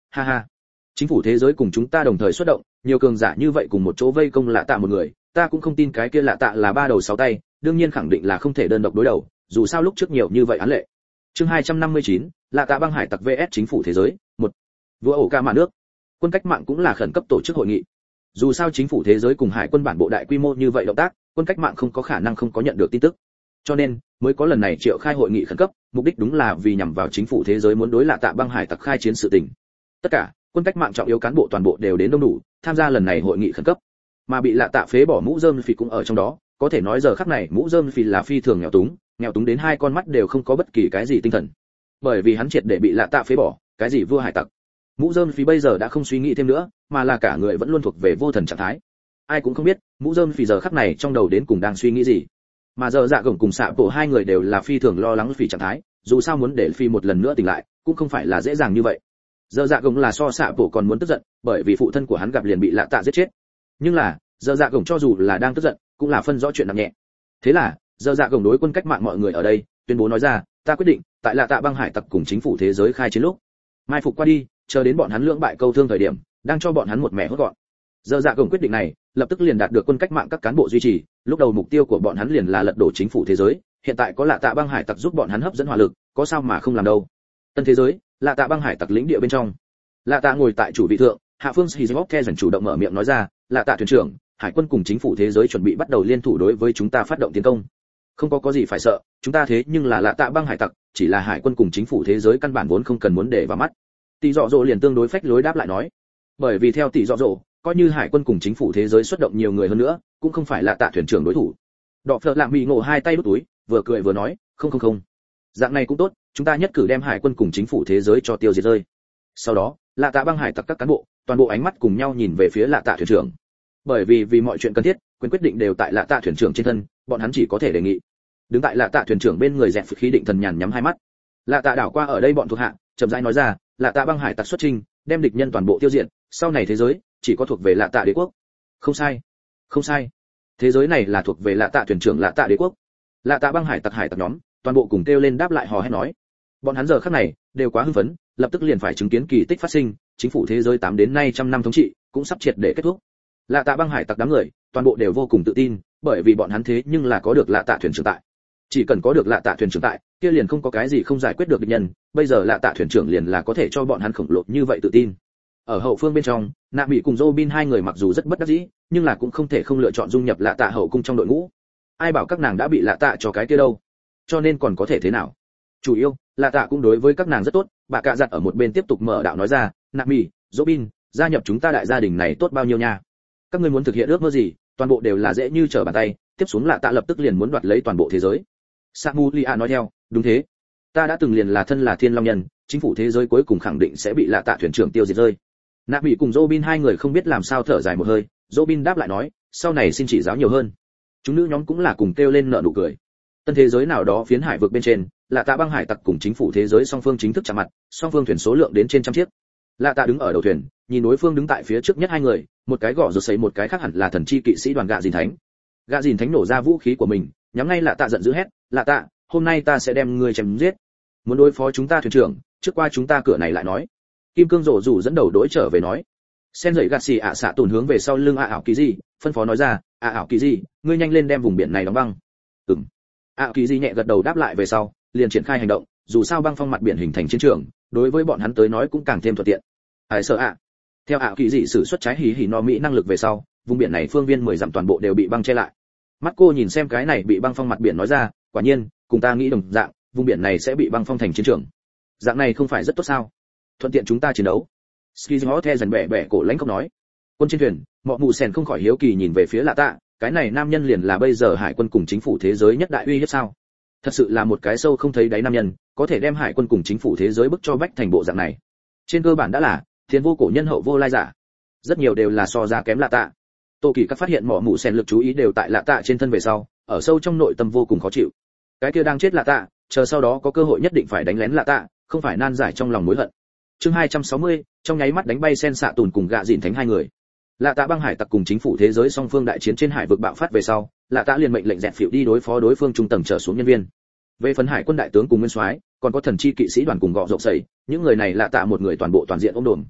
ha ha. Chính phủ thế giới cùng chúng ta đồng thời xuất động, nhiều cường giả như vậy cùng một chỗ vây công lạ tạ một người, ta cũng không tin cái kia lạ tạ là ba đầu sáu tay, đương nhiên khẳng định là không thể đơn độc đối đầu, dù sao lúc trước nhiều như vậy án lệ. Chương hai trăm năm mươi chín, lạ tạ băng hải tặc vs chính phủ thế giới, một. Vua ổ ca mạ nước. Quân cách mạng cũng là khẩn cấp tổ chức hội nghị. Dù sao chính phủ thế giới cùng hải quân bản bộ đại quy mô như vậy động tác, quân cách mạng không có khả năng không có nhận được tin tức. Cho nên, mới có lần này triệu khai hội nghị khẩn cấp, mục đích đúng là vì nhằm vào chính phủ thế giới muốn đối lạ tạ băng hải tặc khai chiến sự tình. Tất cả quân cách mạng trọng yếu cán bộ toàn bộ đều đến đông đủ, tham gia lần này hội nghị khẩn cấp. Mà bị lạ tạ phế bỏ mũ rơm phì cũng ở trong đó, có thể nói giờ khắc này mũ rơm phì là phi thường nghèo túng, nghèo túng đến hai con mắt đều không có bất kỳ cái gì tinh thần. Bởi vì hắn triệt để bị lạ tạ phế bỏ, cái gì vua hải tặc. Mũ rơm phì bây giờ đã không suy nghĩ thêm nữa, mà là cả người vẫn luôn thuộc về vô thần trạng thái. Ai cũng không biết, mũ rơm phì giờ khắc này trong đầu đến cùng đang suy nghĩ gì. Mà giờ dạ gồng cùng xạ bộ hai người đều là phi thường lo lắng phì trạng thái, dù sao muốn để phi một lần nữa tỉnh lại, cũng không phải là dễ dàng như vậy. Giờ dạ gồng là so xạ bộ còn muốn tức giận, bởi vì phụ thân của hắn gặp liền bị lạ tạ giết chết. Nhưng là, giờ dạ gồng cho dù là đang tức giận, cũng là phân rõ chuyện nặng nhẹ. Thế là, giờ dạ gồng đối quân cách mạng mọi người ở đây, tuyên bố nói ra, ta quyết định, tại lạ tạ băng hải tặc cùng chính phủ thế giới khai chiến lúc, mai phục qua đi, chờ đến bọn hắn lưỡng bại câu thương thời điểm, đang cho bọn hắn một mẻ hốt gọn. Giờ dạ gồng quyết định này, lập tức liền đạt được quân cách mạng các cán bộ duy trì, lúc đầu mục tiêu của bọn hắn liền là lật đổ chính phủ thế giới, hiện tại có lạ tạ băng hải tặc giúp bọn hắn hấp dẫn hỏa lực, có sao mà không làm đâu. Tân thế giới, lạ tạ băng hải tặc lĩnh địa bên trong. Lạ tạ ngồi tại chủ vị thượng, hạ phương Shizok dần chủ động mở miệng nói ra, lạ tạ thuyền trưởng, hải quân cùng chính phủ thế giới chuẩn bị bắt đầu liên thủ đối với chúng ta phát động tiến công. Không có có gì phải sợ, chúng ta thế nhưng là lạ tạ băng hải tặc, chỉ là hải quân cùng chính phủ thế giới căn bản vốn không cần muốn để vào mắt. Tỷ Dọ Dỗ liền tương đối phách lối đáp lại nói, bởi vì theo Tỷ Dọ Dỗ, coi như hải quân cùng chính phủ thế giới xuất động nhiều người hơn nữa, cũng không phải là tạ thuyền trưởng đối thủ. Đọ Phật Lạm bị ngộ hai tay đút túi, vừa cười vừa nói, không không không, dạng này cũng tốt, chúng ta nhất cử đem hải quân cùng chính phủ thế giới cho tiêu diệt rơi. Sau đó, lạ tạ băng hải tặc các cán bộ, toàn bộ ánh mắt cùng nhau nhìn về phía lạ tạ thuyền trưởng. Bởi vì vì mọi chuyện cần thiết, quyền quyết định đều tại lạ tạ thuyền trưởng trên thân, bọn hắn chỉ có thể đề nghị. Đứng tại lạ tạ thuyền trưởng bên người dẹp khí định thần nhàn nhắm hai mắt. Lạ tạ đảo qua ở đây bọn thuộc hạ, chậm rãi nói ra, lạ tạ băng hải tặc xuất trình, đem địch nhân toàn bộ tiêu diệt, sau này thế giới chỉ có thuộc về lạ tạ đế quốc. Không sai, không sai, thế giới này là thuộc về lạ tạ thuyền trưởng lạ tạ đế quốc. Lạ tạ băng hải tặc hải tặc nhóm, toàn bộ cùng kêu lên đáp lại hò hét nói. Bọn hắn giờ khắc này đều quá hưng phấn, lập tức liền phải chứng kiến kỳ tích phát sinh, chính phủ thế giới tám đến nay trăm năm thống trị cũng sắp triệt để kết thúc. Lạ tạ băng hải tặc đám người, toàn bộ đều vô cùng tự tin, bởi vì bọn hắn thế nhưng là có được lạ tạ thuyền trưởng tại. Chỉ cần có được lạ tạ thuyền trưởng tại, kia liền không có cái gì không giải quyết được địch nhân, bây giờ lạ tạ thuyền trưởng liền là có thể cho bọn hắn khổng lồ như vậy tự tin. Ở hậu phương bên trong, Nạ Mỹ cùng Robin hai người mặc dù rất bất đắc dĩ, nhưng là cũng không thể không lựa chọn dung nhập lạ tạ hậu cung trong đội ngũ. Ai bảo các nàng đã bị lạ tạ cho cái kia đâu, cho nên còn có thể thế nào? Chủ yếu, lạ tạ cũng đối với các nàng rất tốt, bà cạ giặt ở một bên tiếp tục mở đạo nói ra, Nạ Mỹ, Robin, gia nhập chúng ta đại gia đình này tốt bao nhiêu nha? Các ngươi muốn thực hiện ước mơ gì, toàn bộ đều là dễ như trở bàn tay, tiếp xuống lạ tạ lập tức liền muốn đoạt lấy toàn bộ thế giới. Samulia nói theo, đúng thế, ta đã từng liền là thân là thiên long nhân, chính phủ thế giới cuối cùng khẳng định sẽ bị lạ tạ thuyền trưởng tiêu diệt rơi. Nạ Mỹ cùng Robin hai người không biết làm sao thở dài một hơi, Robin đáp lại nói, sau này xin chỉ giáo nhiều hơn. Chúng nữ nhóm cũng là cùng kêu lên nở nụ cười. Tân thế giới nào đó phiến hải vực bên trên, lạ tạ băng hải tặc cùng chính phủ thế giới song phương chính thức chạm mặt, song phương thuyền số lượng đến trên trăm chiếc. Lạ tạ đứng ở đầu thuyền, nhìn đối phương đứng tại phía trước nhất hai người, một cái gõ rột sấy một cái khác hẳn là thần chi kỵ sĩ đoàn gạ dìn thánh. Gạ dìn thánh nổ ra vũ khí của mình, nhắm ngay lạ tạ giận dữ hét, lạ tạ, hôm nay ta sẽ đem ngươi chém giết. Muốn đối phó chúng ta thuyền trưởng, trước qua chúng ta cửa này lại nói. Kim cương rổ rủ dẫn đầu đối trở về nói. Sen dậy gạt xì ạ xạ tùn hướng về sau lưng ạ ảo kỳ gì, phân phó nói ra, ạ ảo kỳ gì, ngươi nhanh lên đem vùng biển này đóng băng. Ừm. ạ kỳ gì nhẹ gật đầu đáp lại về sau, liền triển khai hành động, dù sao băng phong mặt biển hình thành chiến trường, đối với bọn hắn tới nói cũng càng thêm thuận tiện. Ai sợ ạ? Theo ạ kỳ dị sử xuất trái hỉ hỉ no mỹ năng lực về sau, vùng biển này phương viên mười dặm toàn bộ đều bị băng che lại. Mắt cô nhìn xem cái này bị băng phong mặt biển nói ra, quả nhiên, cùng ta nghĩ đồng dạng, vùng biển này sẽ bị băng phong thành chiến trường. Dạng này không phải rất tốt sao? Thuận tiện chúng ta chiến đấu. Skizmo the dần bẻ bẻ cổ lãnh không nói. Quân trên thuyền, Mọ Mù Sen không khỏi hiếu kỳ nhìn về phía Lạ Tạ, cái này nam nhân liền là bây giờ hải quân cùng chính phủ thế giới nhất đại uy hiếp sao? Thật sự là một cái sâu không thấy đáy nam nhân, có thể đem hải quân cùng chính phủ thế giới bức cho bách thành bộ dạng này. Trên cơ bản đã là thiên vô cổ nhân hậu vô lai giả. Rất nhiều đều là so ra kém Lạ Tạ. Tô Kỳ các phát hiện Mọ Mù Sen lực chú ý đều tại Lạ Tạ trên thân về sau, ở sâu trong nội tâm vô cùng khó chịu. Cái kia đang chết Lạ Tạ, chờ sau đó có cơ hội nhất định phải đánh lén Lạ Tạ, không phải nan giải trong lòng mối hận. Chương hai trăm sáu mươi, trong nháy mắt đánh bay sen xạ tùn cùng gạ dìn thánh hai người. Lạ Tạ băng hải tặc cùng chính phủ thế giới song phương đại chiến trên hải vực bạo phát về sau, Lạ Tạ liền mệnh lệnh dẹp phịu đi đối phó đối phương trung tầng trở xuống nhân viên. Về phần hải quân đại tướng cùng nguyên soái, còn có thần chi kỵ sĩ đoàn cùng gọ rộng sẩy, những người này Lạ Tạ một người toàn bộ toàn diện ôm đồn,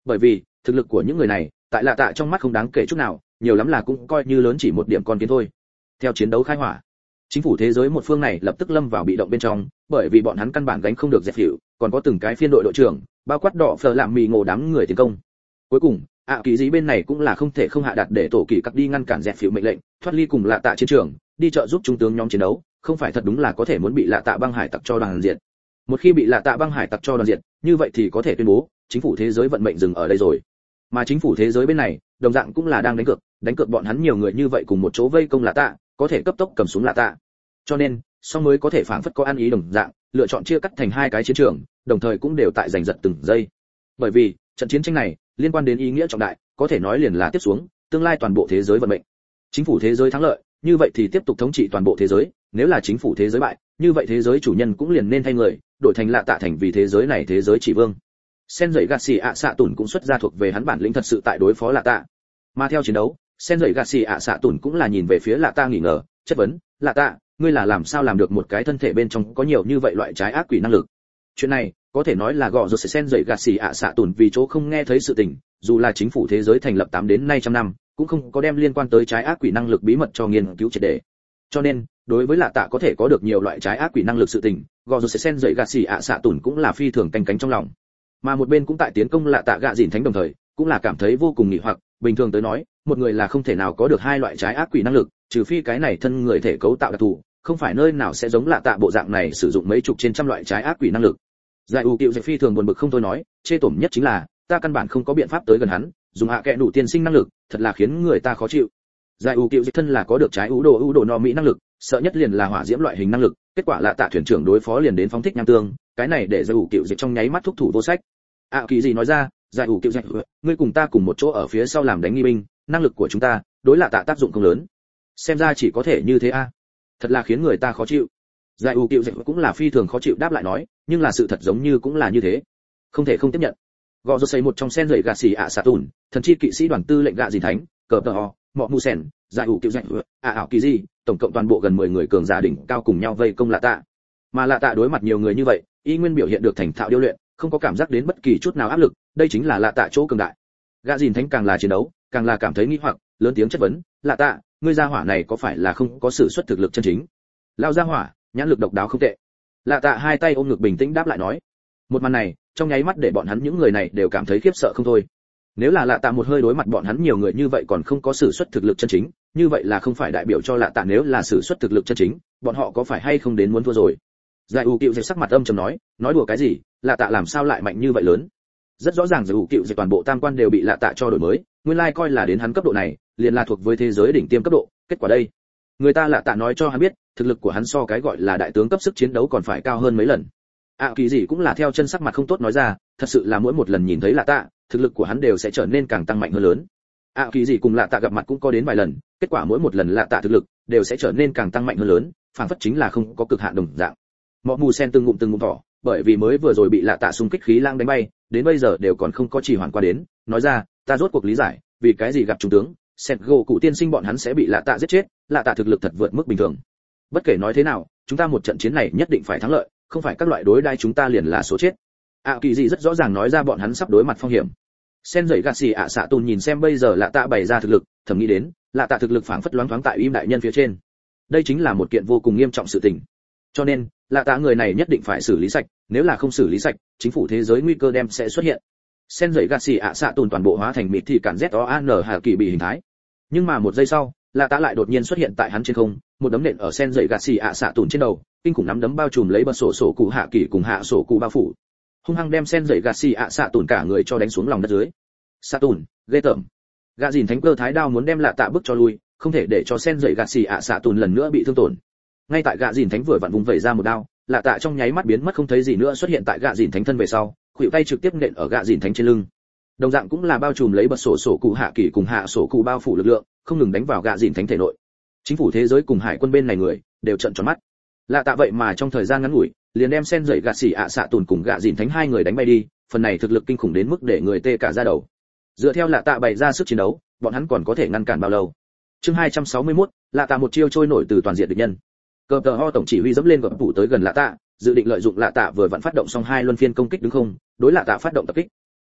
Bởi vì thực lực của những người này tại lạ tạ trong mắt không đáng kể chút nào, nhiều lắm là cũng coi như lớn chỉ một điểm con kiến thôi. Theo chiến đấu khai hỏa, chính phủ thế giới một phương này lập tức lâm vào bị động bên trong, bởi vì bọn hắn căn bản gánh không được dẹp hiệu, còn có từng cái phiên đội đội trưởng, bao quát đỏ phở làm mì ngộ đám người tiến công. Cuối cùng, ạ kỳ gì bên này cũng là không thể không hạ đặt để tổ kỳ cắt đi ngăn cản dẹp hiệu mệnh lệnh, thoát ly cùng lạ tạ chiến trường, đi trợ giúp trung tướng nhóm chiến đấu, không phải thật đúng là có thể muốn bị lạ tạ băng hải tặc cho đoàn diệt. Một khi bị lạ tạ băng hải tặc cho đoàn diệt, như vậy thì có thể tuyên bố chính phủ thế giới vận mệnh dừng ở đây rồi. Mà chính phủ thế giới bên này, đồng dạng cũng là đang đánh cược, đánh cược bọn hắn nhiều người như vậy cùng một chỗ vây công lạ tạ, có thể cấp tốc cầm xuống lạ tạ. Cho nên, song mới có thể phảng phất có ăn ý đồng dạng, lựa chọn chia cắt thành hai cái chiến trường, đồng thời cũng đều tại giành giật từng giây. Bởi vì, trận chiến tranh này liên quan đến ý nghĩa trọng đại, có thể nói liền là tiếp xuống tương lai toàn bộ thế giới vận mệnh. Chính phủ thế giới thắng lợi, như vậy thì tiếp tục thống trị toàn bộ thế giới, nếu là chính phủ thế giới bại, như vậy thế giới chủ nhân cũng liền nên thay người, đổi thành lạ tạ thành vì thế giới này thế giới chỉ vương. Sen dậy gạt xì ạ xạ tùn cũng xuất ra thuộc về hắn bản lĩnh thật sự tại đối phó lạ tạ. Mà theo chiến đấu, Sen dậy gạt xì ạ xạ tùn cũng là nhìn về phía lạ tạ nghỉ ngờ, chất vấn, lạ tạ, ngươi là làm sao làm được một cái thân thể bên trong có nhiều như vậy loại trái ác quỷ năng lực? Chuyện này có thể nói là gọ rồi sẽ Sen dậy gạt xì ạ xạ tùn vì chỗ không nghe thấy sự tình, dù là chính phủ thế giới thành lập tám đến nay trăm năm, cũng không có đem liên quan tới trái ác quỷ năng lực bí mật cho nghiên cứu triệt để. Cho nên, đối với lạ tạ có thể có được nhiều loại trái ác quỷ năng lực sự tình, gọ rồi sẽ Sen dậy gạt xì ạ xạ tùn cũng là phi thường canh cánh trong lòng. Mà một bên cũng tại tiến công lạ tạ gạ dìn thánh đồng thời, cũng là cảm thấy vô cùng nghỉ hoặc, bình thường tới nói, một người là không thể nào có được hai loại trái ác quỷ năng lực, trừ phi cái này thân người thể cấu tạo đặc thù, không phải nơi nào sẽ giống lạ tạ bộ dạng này sử dụng mấy chục trên trăm loại trái ác quỷ năng lực. Giải U Cựu Dệt phi thường buồn bực không thôi nói, chê tổm nhất chính là, ta căn bản không có biện pháp tới gần hắn, dùng hạ kệ đủ tiên sinh năng lực, thật là khiến người ta khó chịu. Giải U Cựu Dệt thân là có được trái ưu đồ ưu đồ no mỹ năng lực, sợ nhất liền là hỏa diễm loại hình năng lực, kết quả lạ tạ thuyền trưởng đối phó liền đến phóng thích nham tương, cái này để Giải U Cựu Dệt trong nháy mắt thúc thủ vô sách. À kỳ gì nói ra, Giải U Cựu Dệt, ngươi cùng ta cùng một chỗ ở phía sau làm đánh nghi binh, năng lực của chúng ta, đối lạ tạ tác dụng không lớn. Xem ra chỉ có thể như thế a. Thật là khiến người ta khó chịu. Giải U Cựu Dệt cũng là phi thường khó chịu đáp lại nói, nhưng là sự thật giống như cũng là như thế. Không thể không tiếp nhận. Gọ rốt xây một trong sen rời gạ xì ạ xạ tùn, thần chi kỵ sĩ đoàn tư lệnh gạ gì thánh, cờ tờ ho, mọ mu sen, Giải U Cựu Dệt, à ảo kỳ gì, tổng cộng toàn bộ gần mười người cường giả đỉnh cao cùng nhau vây công lạ tạ. Mà lạ tạ đối mặt nhiều người như vậy, y nguyên biểu hiện được thành thạo điêu luyện, không có cảm giác đến bất kỳ chút nào áp lực, đây chính là lạ tạ chỗ cường đại. Gạ dìn thánh càng là chiến đấu, càng là cảm thấy nghi hoặc, lớn tiếng chất vấn, lạ tạ, ngươi gia hỏa này có phải là không có sử xuất thực lực chân chính? Lao gia hỏa, nhãn lực độc đáo không tệ. Lạ tạ hai tay ôm ngực bình tĩnh đáp lại nói. Một màn này, trong nháy mắt để bọn hắn những người này đều cảm thấy khiếp sợ không thôi. Nếu là lạ tạ một hơi đối mặt bọn hắn nhiều người như vậy còn không có sử xuất thực lực chân chính, như vậy là không phải đại biểu cho lạ tạ nếu là sử xuất thực lực chân chính, bọn họ có phải hay không đến muốn thua rồi? Giải U Cựu Dệt sắc mặt âm trầm nói, nói đùa cái gì, lạ tạ làm sao lại mạnh như vậy lớn? Rất rõ ràng Giải U Cựu Dệt toàn bộ tam quan đều bị lạ tạ cho đổi mới, nguyên lai coi là đến hắn cấp độ này, liền là thuộc với thế giới đỉnh tiêm cấp độ, kết quả đây, người ta lạ tạ nói cho hắn biết, thực lực của hắn so cái gọi là đại tướng cấp sức chiến đấu còn phải cao hơn mấy lần. À kỳ gì cũng là theo chân sắc mặt không tốt nói ra, thật sự là mỗi một lần nhìn thấy lạ tạ, thực lực của hắn đều sẽ trở nên càng tăng mạnh hơn lớn. À kỳ gì cùng lạ tạ gặp mặt cũng có đến vài lần, kết quả mỗi một lần lạ tạ thực lực đều sẽ trở nên càng tăng mạnh hơn lớn, phảng phất chính là không có cực hạn đồng dạng. Mọ mù sen từng ngụm từng ngụm thỏ, bởi vì mới vừa rồi bị lạ tạ xung kích khí lang đánh bay, đến bây giờ đều còn không có trì hoãn qua đến, nói ra, ta rốt cuộc lý giải, vì cái gì gặp trung tướng, Setgo cụ tiên sinh bọn hắn sẽ bị lạ tạ giết chết, lạ tạ thực lực thật vượt mức bình thường. Bất kể nói thế nào, chúng ta một trận chiến này nhất định phải thắng lợi, không phải các loại đối đai chúng ta liền là số chết. À kỳ gì rất rõ ràng nói ra bọn hắn sắp đối mặt phong hiểm. Sen dậy gạt xì ạ xạ tùn nhìn xem bây giờ lạ tạ bày ra thực lực, thầm nghĩ đến, lạ tạ thực lực phảng phất loáng thoáng tại im đại nhân phía trên. Đây chính là một kiện vô cùng nghiêm trọng sự tình. Cho nên, lạ tạ người này nhất định phải xử lý sạch, nếu là không xử lý sạch, chính phủ thế giới nguy cơ đem sẽ xuất hiện. Sen dậy gạt xì ạ xạ tùn toàn bộ hóa thành mịt thì cản Z O A N Hà kỳ bị hình thái. Nhưng mà một giây sau, lạ tạ lại đột nhiên xuất hiện tại hắn trên không, một đấm nện ở sen dậy gạt xì ạ xạ tùn trên đầu, kinh khủng nắm đấm bao trùm lấy bật sổ sổ cụ hạ kỳ cùng hạ sổ cụ bao phủ, hung hăng đem sen dậy gạt xì ạ xạ tùn cả người cho đánh xuống lòng đất dưới. Xạ tùn, ghê tởm. Gạ dìn thánh cơ thái đao muốn đem lạ tạ bước cho lui, không thể để cho sen dậy gạt xì ạ xạ tùn lần nữa bị thương tổn. Ngay tại gạ dìn thánh vừa vặn vùng vẩy ra một đao, lạ tạ trong nháy mắt biến mất không thấy gì nữa xuất hiện tại gạ dìn thánh thân về sau, khuỷu tay trực tiếp nện ở gạ dìn thánh trên lưng. Đồng dạng cũng là bao trùm lấy bật sổ sổ cụ hạ kỳ cùng hạ sổ cụ bao phủ lực lượng, không ngừng đánh vào gạ dìn thánh thể nội. Chính phủ thế giới cùng hải quân bên này người đều trợn tròn mắt. Lạ tạ vậy mà trong thời gian ngắn ngủi, liền đem sen dậy gạ xỉ ạ xạ tùn cùng gạ dìn thánh hai người đánh bay đi, phần này thực lực kinh khủng đến mức để người tê cả da đầu. Dựa theo lạ tạ bày ra sức chiến đấu, bọn hắn còn có thể ngăn cản bao lâu? Chương hai trăm sáu mươi mốt, lạ tạ một chiêu trôi nổi từ toàn diện địch nhân. Cờ tờ ho tổng chỉ huy dẫm lên gập phủ tới gần lạ tạ, dự định lợi dụng lạ tạ vừa vặn phát động xong hai luân phiên công kích đứng không, đối lạ tạ phát động tập kích.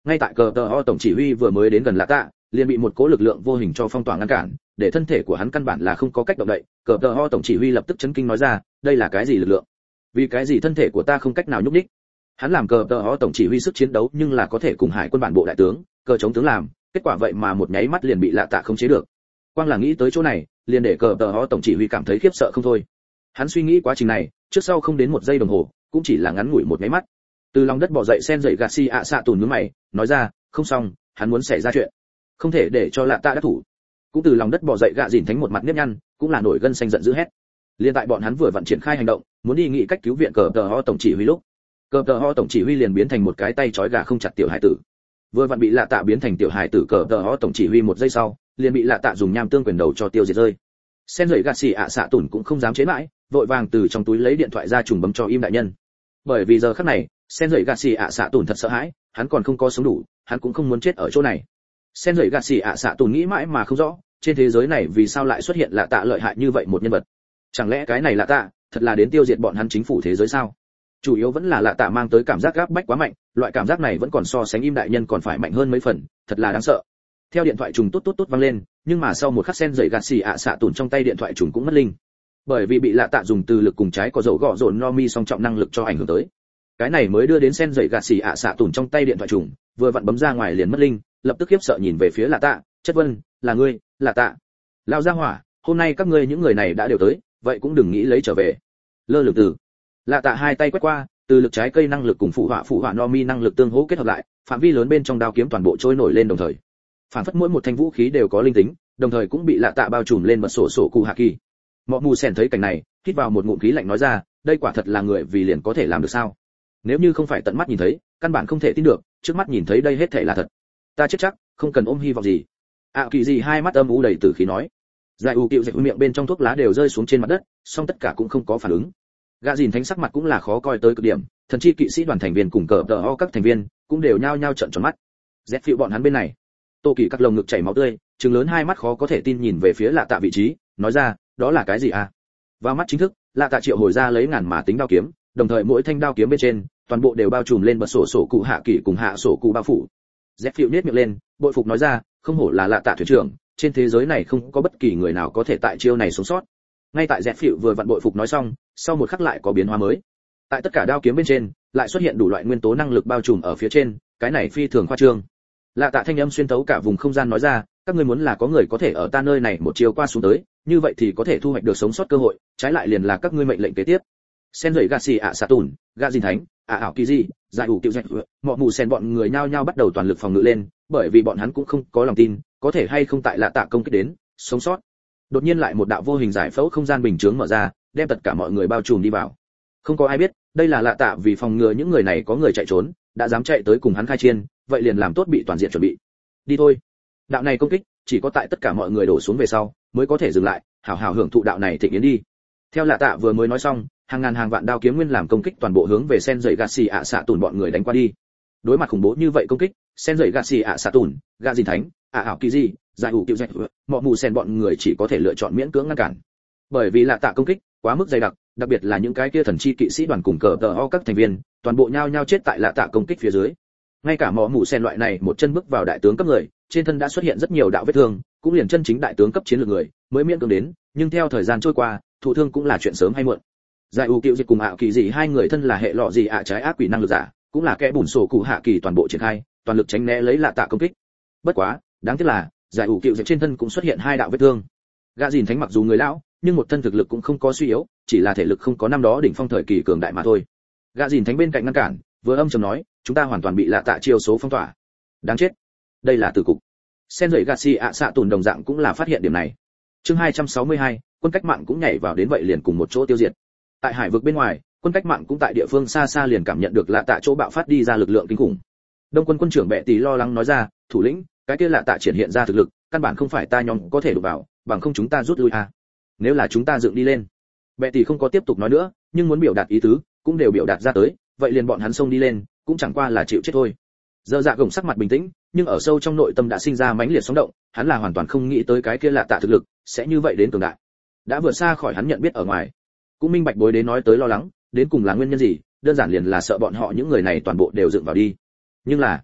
Ngay tại cờ tờ ho tổng chỉ huy vừa mới đến gần lạ tạ, liền bị một cố lực lượng vô hình cho phong tỏa ngăn cản, để thân thể của hắn căn bản là không có cách động đậy. Cờ tờ ho tổng chỉ huy lập tức chấn kinh nói ra, đây là cái gì lực lượng? Vì cái gì thân thể của ta không cách nào nhúc nhích? Hắn làm cờ tờ ho tổng chỉ huy sức chiến đấu nhưng là có thể cùng hải quân bản bộ đại tướng, cờ chống tướng làm, kết quả vậy mà một nháy mắt liền bị lạ tạ không chế được. Quang là nghĩ tới chỗ này, liền để cờ tờ ho tổng chỉ huy cảm thấy khiếp sợ không thôi. Hắn suy nghĩ quá trình này, trước sau không đến một giây đồng hồ, cũng chỉ là ngắn ngủi một nháy mắt. Từ lòng đất bò dậy sen dậy Garcia ạ xạ tùn nhướng mày, nói ra, không xong, hắn muốn xảy ra chuyện, không thể để cho lạ tạ đắc thủ. Cũng từ lòng đất bò dậy gạ dìn thánh một mặt nếp nhăn, cũng là nổi gân xanh giận dữ hét. Liên tại bọn hắn vừa vận triển khai hành động, muốn đi nghị cách cứu viện cờ tờ ho tổng chỉ huy lúc, cờ tờ ho tổng chỉ huy liền biến thành một cái tay trói gà không chặt tiểu hải tử. Vừa vặn bị lạ tạ biến thành tiểu hải tử cờ tờ ho tổng chỉ huy một giây sau, liền bị lạ tạ dùng nham tương quyền đầu cho tiêu diệt rơi. Sen dậy Garcia ạ xạ tùn cũng không dám chế mãi, vội vàng từ trong túi lấy điện thoại ra trùng bấm cho im đại nhân. Bởi vì giờ khắc này, sen dậy Garcia ạ xạ tùn thật sợ hãi, hắn còn không có sống đủ, hắn cũng không muốn chết ở chỗ này. Sen dậy Garcia ạ xạ tùn nghĩ mãi mà không rõ, trên thế giới này vì sao lại xuất hiện lạ tạ lợi hại như vậy một nhân vật? Chẳng lẽ cái này lạ tạ thật là đến tiêu diệt bọn hắn chính phủ thế giới sao? Chủ yếu vẫn là lạ tạ mang tới cảm giác gáp bách quá mạnh, loại cảm giác này vẫn còn so sánh im đại nhân còn phải mạnh hơn mấy phần, thật là đáng sợ. Theo điện thoại trùng tốt tốt tốt vang lên, nhưng mà sau một khắc sen dậy Garcia ạ xạ tùn trong tay điện thoại trùng cũng mất linh. Bởi vì bị lạ tạ dùng từ lực cùng trái có dầu gõ dồn no mi song trọng năng lực cho ảnh hưởng tới. Cái này mới đưa đến sen dậy Garcia ạ xạ tùn trong tay điện thoại trùng, vừa vặn bấm ra ngoài liền mất linh, lập tức khiếp sợ nhìn về phía lạ tạ, chất vân, là ngươi, lạ tạ. Lao ra hỏa, hôm nay các ngươi những người này đã đều tới, vậy cũng đừng nghĩ lấy trở về. Lơ lửng từ. Lạ tạ hai tay quét qua, từ lực trái cây năng lực cùng phụ họa phụ họa no mi năng lực tương hỗ kết hợp lại, phạm vi lớn bên trong đao kiếm toàn bộ trôi nổi lên đồng thời. Phản phất mỗi một thanh vũ khí đều có linh tính, đồng thời cũng bị lạ tạ bao trùm lên bật sổ sổ cụ hạ kỳ. Mọ mù sèn thấy cảnh này, hít vào một ngụm khí lạnh nói ra, đây quả thật là người vì liền có thể làm được sao? Nếu như không phải tận mắt nhìn thấy, căn bản không thể tin được, trước mắt nhìn thấy đây hết thể là thật. Ta chết chắc, không cần ôm hy vọng gì. ạ kỳ gì hai mắt âm u đầy tử khí nói. Giải u kiệu dậy miệng bên trong thuốc lá đều rơi xuống trên mặt đất, song tất cả cũng không có phản ứng. Gã dìn thánh sắc mặt cũng là khó coi tới cực điểm, thần chi kỵ sĩ đoàn thành viên cùng cờ tờ ho các thành viên cũng đều nhao nhao trợn tròn mắt. Dẹp phiệu bọn hắn bên này, tô kỳ các lồng ngực chảy máu tươi, trừng lớn hai mắt khó có thể tin nhìn về phía lạ tạ vị trí, nói ra, đó là cái gì à? Vào mắt chính thức, lạ tạ triệu hồi ra lấy ngàn mà tính đao kiếm, đồng thời mỗi thanh đao kiếm bên trên, toàn bộ đều bao trùm lên bật sổ sổ cụ hạ kỳ cùng hạ sổ cụ bao phủ. Dẹp phiệu nét miệng lên, bội phục nói ra, không hổ là lạ tạ thuyền trưởng, trên thế giới này không có bất kỳ người nào có thể tại chiêu này sống sót. Ngay tại dẹp phiệu vừa vặn bội phục nói xong, sau một khắc lại có biến hóa mới. Tại tất cả đao kiếm bên trên, lại xuất hiện đủ loại nguyên tố năng lực bao trùm ở phía trên, cái này phi thường khoa trương. Lạ tạ thanh âm xuyên tấu cả vùng không gian nói ra, các ngươi muốn là có người có thể ở ta nơi này một chiều qua xuống tới, như vậy thì có thể thu hoạch được sống sót cơ hội, trái lại liền là các ngươi mệnh lệnh kế tiếp. Sen dậy Garcia ạ xạ tùn, gạ dìn thánh, ạ ảo kỳ gì, giải ủ tiểu dạch, mọ mù sen bọn người nhao nhao bắt đầu toàn lực phòng ngự lên, bởi vì bọn hắn cũng không có lòng tin, có thể hay không tại lạ tạ công kích đến, sống sót. Đột nhiên lại một đạo vô hình giải phẫu không gian bình chướng mở ra, đem tất cả mọi người bao trùm đi vào. Không có ai biết, đây là lạ tạ vì phòng ngừa những người này có người chạy trốn, đã dám chạy tới cùng hắn khai chiến, vậy liền làm tốt bị toàn diện chuẩn bị. Đi thôi. Đạo này công kích, chỉ có tại tất cả mọi người đổ xuống về sau, mới có thể dừng lại, hảo hảo hưởng thụ đạo này thịnh yến đi. Theo lạ tạ vừa mới nói xong, hàng ngàn hàng vạn đao kiếm nguyên làm công kích toàn bộ hướng về sen dậy Garcia ạ xạ tùn bọn người đánh qua đi. Đối mặt khủng bố như vậy công kích, sen dậy Garcia ạ xạ tùn, gạ dìn thánh, ạ ảo kỳ gì, giải ủ tiểu dạch, mọ mù sen bọn người chỉ có thể lựa chọn miễn cưỡng ngăn cản. Bởi vì lạ tạ công kích quá mức dày đặc, đặc biệt là những cái kia thần chi kỵ sĩ đoàn cùng cờ tờ ho các thành viên, toàn bộ nhao nhao chết tại lạ tạ công kích phía dưới. Ngay cả mọ mù sen loại này một chân bước vào đại tướng cấp người, trên thân đã xuất hiện rất nhiều đạo vết thương, cũng liền chân chính đại tướng cấp chiến lược người mới miễn cưỡng đến, nhưng theo thời gian trôi qua, thụ thương cũng là chuyện sớm hay muộn. Giải u kiệu dịch cùng ảo kỳ dị hai người thân là hệ lọ gì ạ trái ác quỷ năng lực giả, cũng là kẻ bùn sổ cụ hạ kỳ toàn bộ triển khai, toàn lực tránh né lấy lạ tạ công kích. Bất quá, đáng tiếc là, giải u kiệu dịch trên thân cũng xuất hiện hai đạo vết thương. Gã dìn thánh mặc dù người lão, nhưng một thân thực lực cũng không có suy yếu, chỉ là thể lực không có năm đó đỉnh phong thời kỳ cường đại mà thôi. Gã dìn thánh bên cạnh ngăn cản, vừa âm trầm nói, chúng ta hoàn toàn bị lạ tạ chiêu số phong tỏa. Đáng chết. Đây là tử cục. Sen dậy Garcia ạ xạ tùn đồng dạng cũng là phát hiện điểm này. Chương hai trăm sáu mươi hai, quân cách mạng cũng nhảy vào đến vậy liền cùng một chỗ tiêu diệt. Tại hải vực bên ngoài, quân cách mạng cũng tại địa phương xa xa liền cảm nhận được lạ tạ chỗ bạo phát đi ra lực lượng kinh khủng. Đông quân quân trưởng Bệ Tỷ lo lắng nói ra, thủ lĩnh, cái kia lạ tạ triển hiện ra thực lực, căn bản không phải ta nhóm có thể đụng vào, bằng không chúng ta rút lui à. Nếu là chúng ta dựng đi lên. Bệ Tỷ không có tiếp tục nói nữa, nhưng muốn biểu đạt ý tứ, cũng đều biểu đạt ra tới, vậy liền bọn hắn xông đi lên, cũng chẳng qua là chịu chết thôi. Giờ dạ gồng sắc mặt bình tĩnh, nhưng ở sâu trong nội tâm đã sinh ra mãnh liệt sóng động, hắn là hoàn toàn không nghĩ tới cái kia lạ tạ thực lực sẽ như vậy đến cường đại. Đã vượt xa khỏi hắn nhận biết ở ngoài. Cũng minh bạch bối đến nói tới lo lắng, đến cùng là nguyên nhân gì, đơn giản liền là sợ bọn họ những người này toàn bộ đều dựng vào đi. Nhưng là,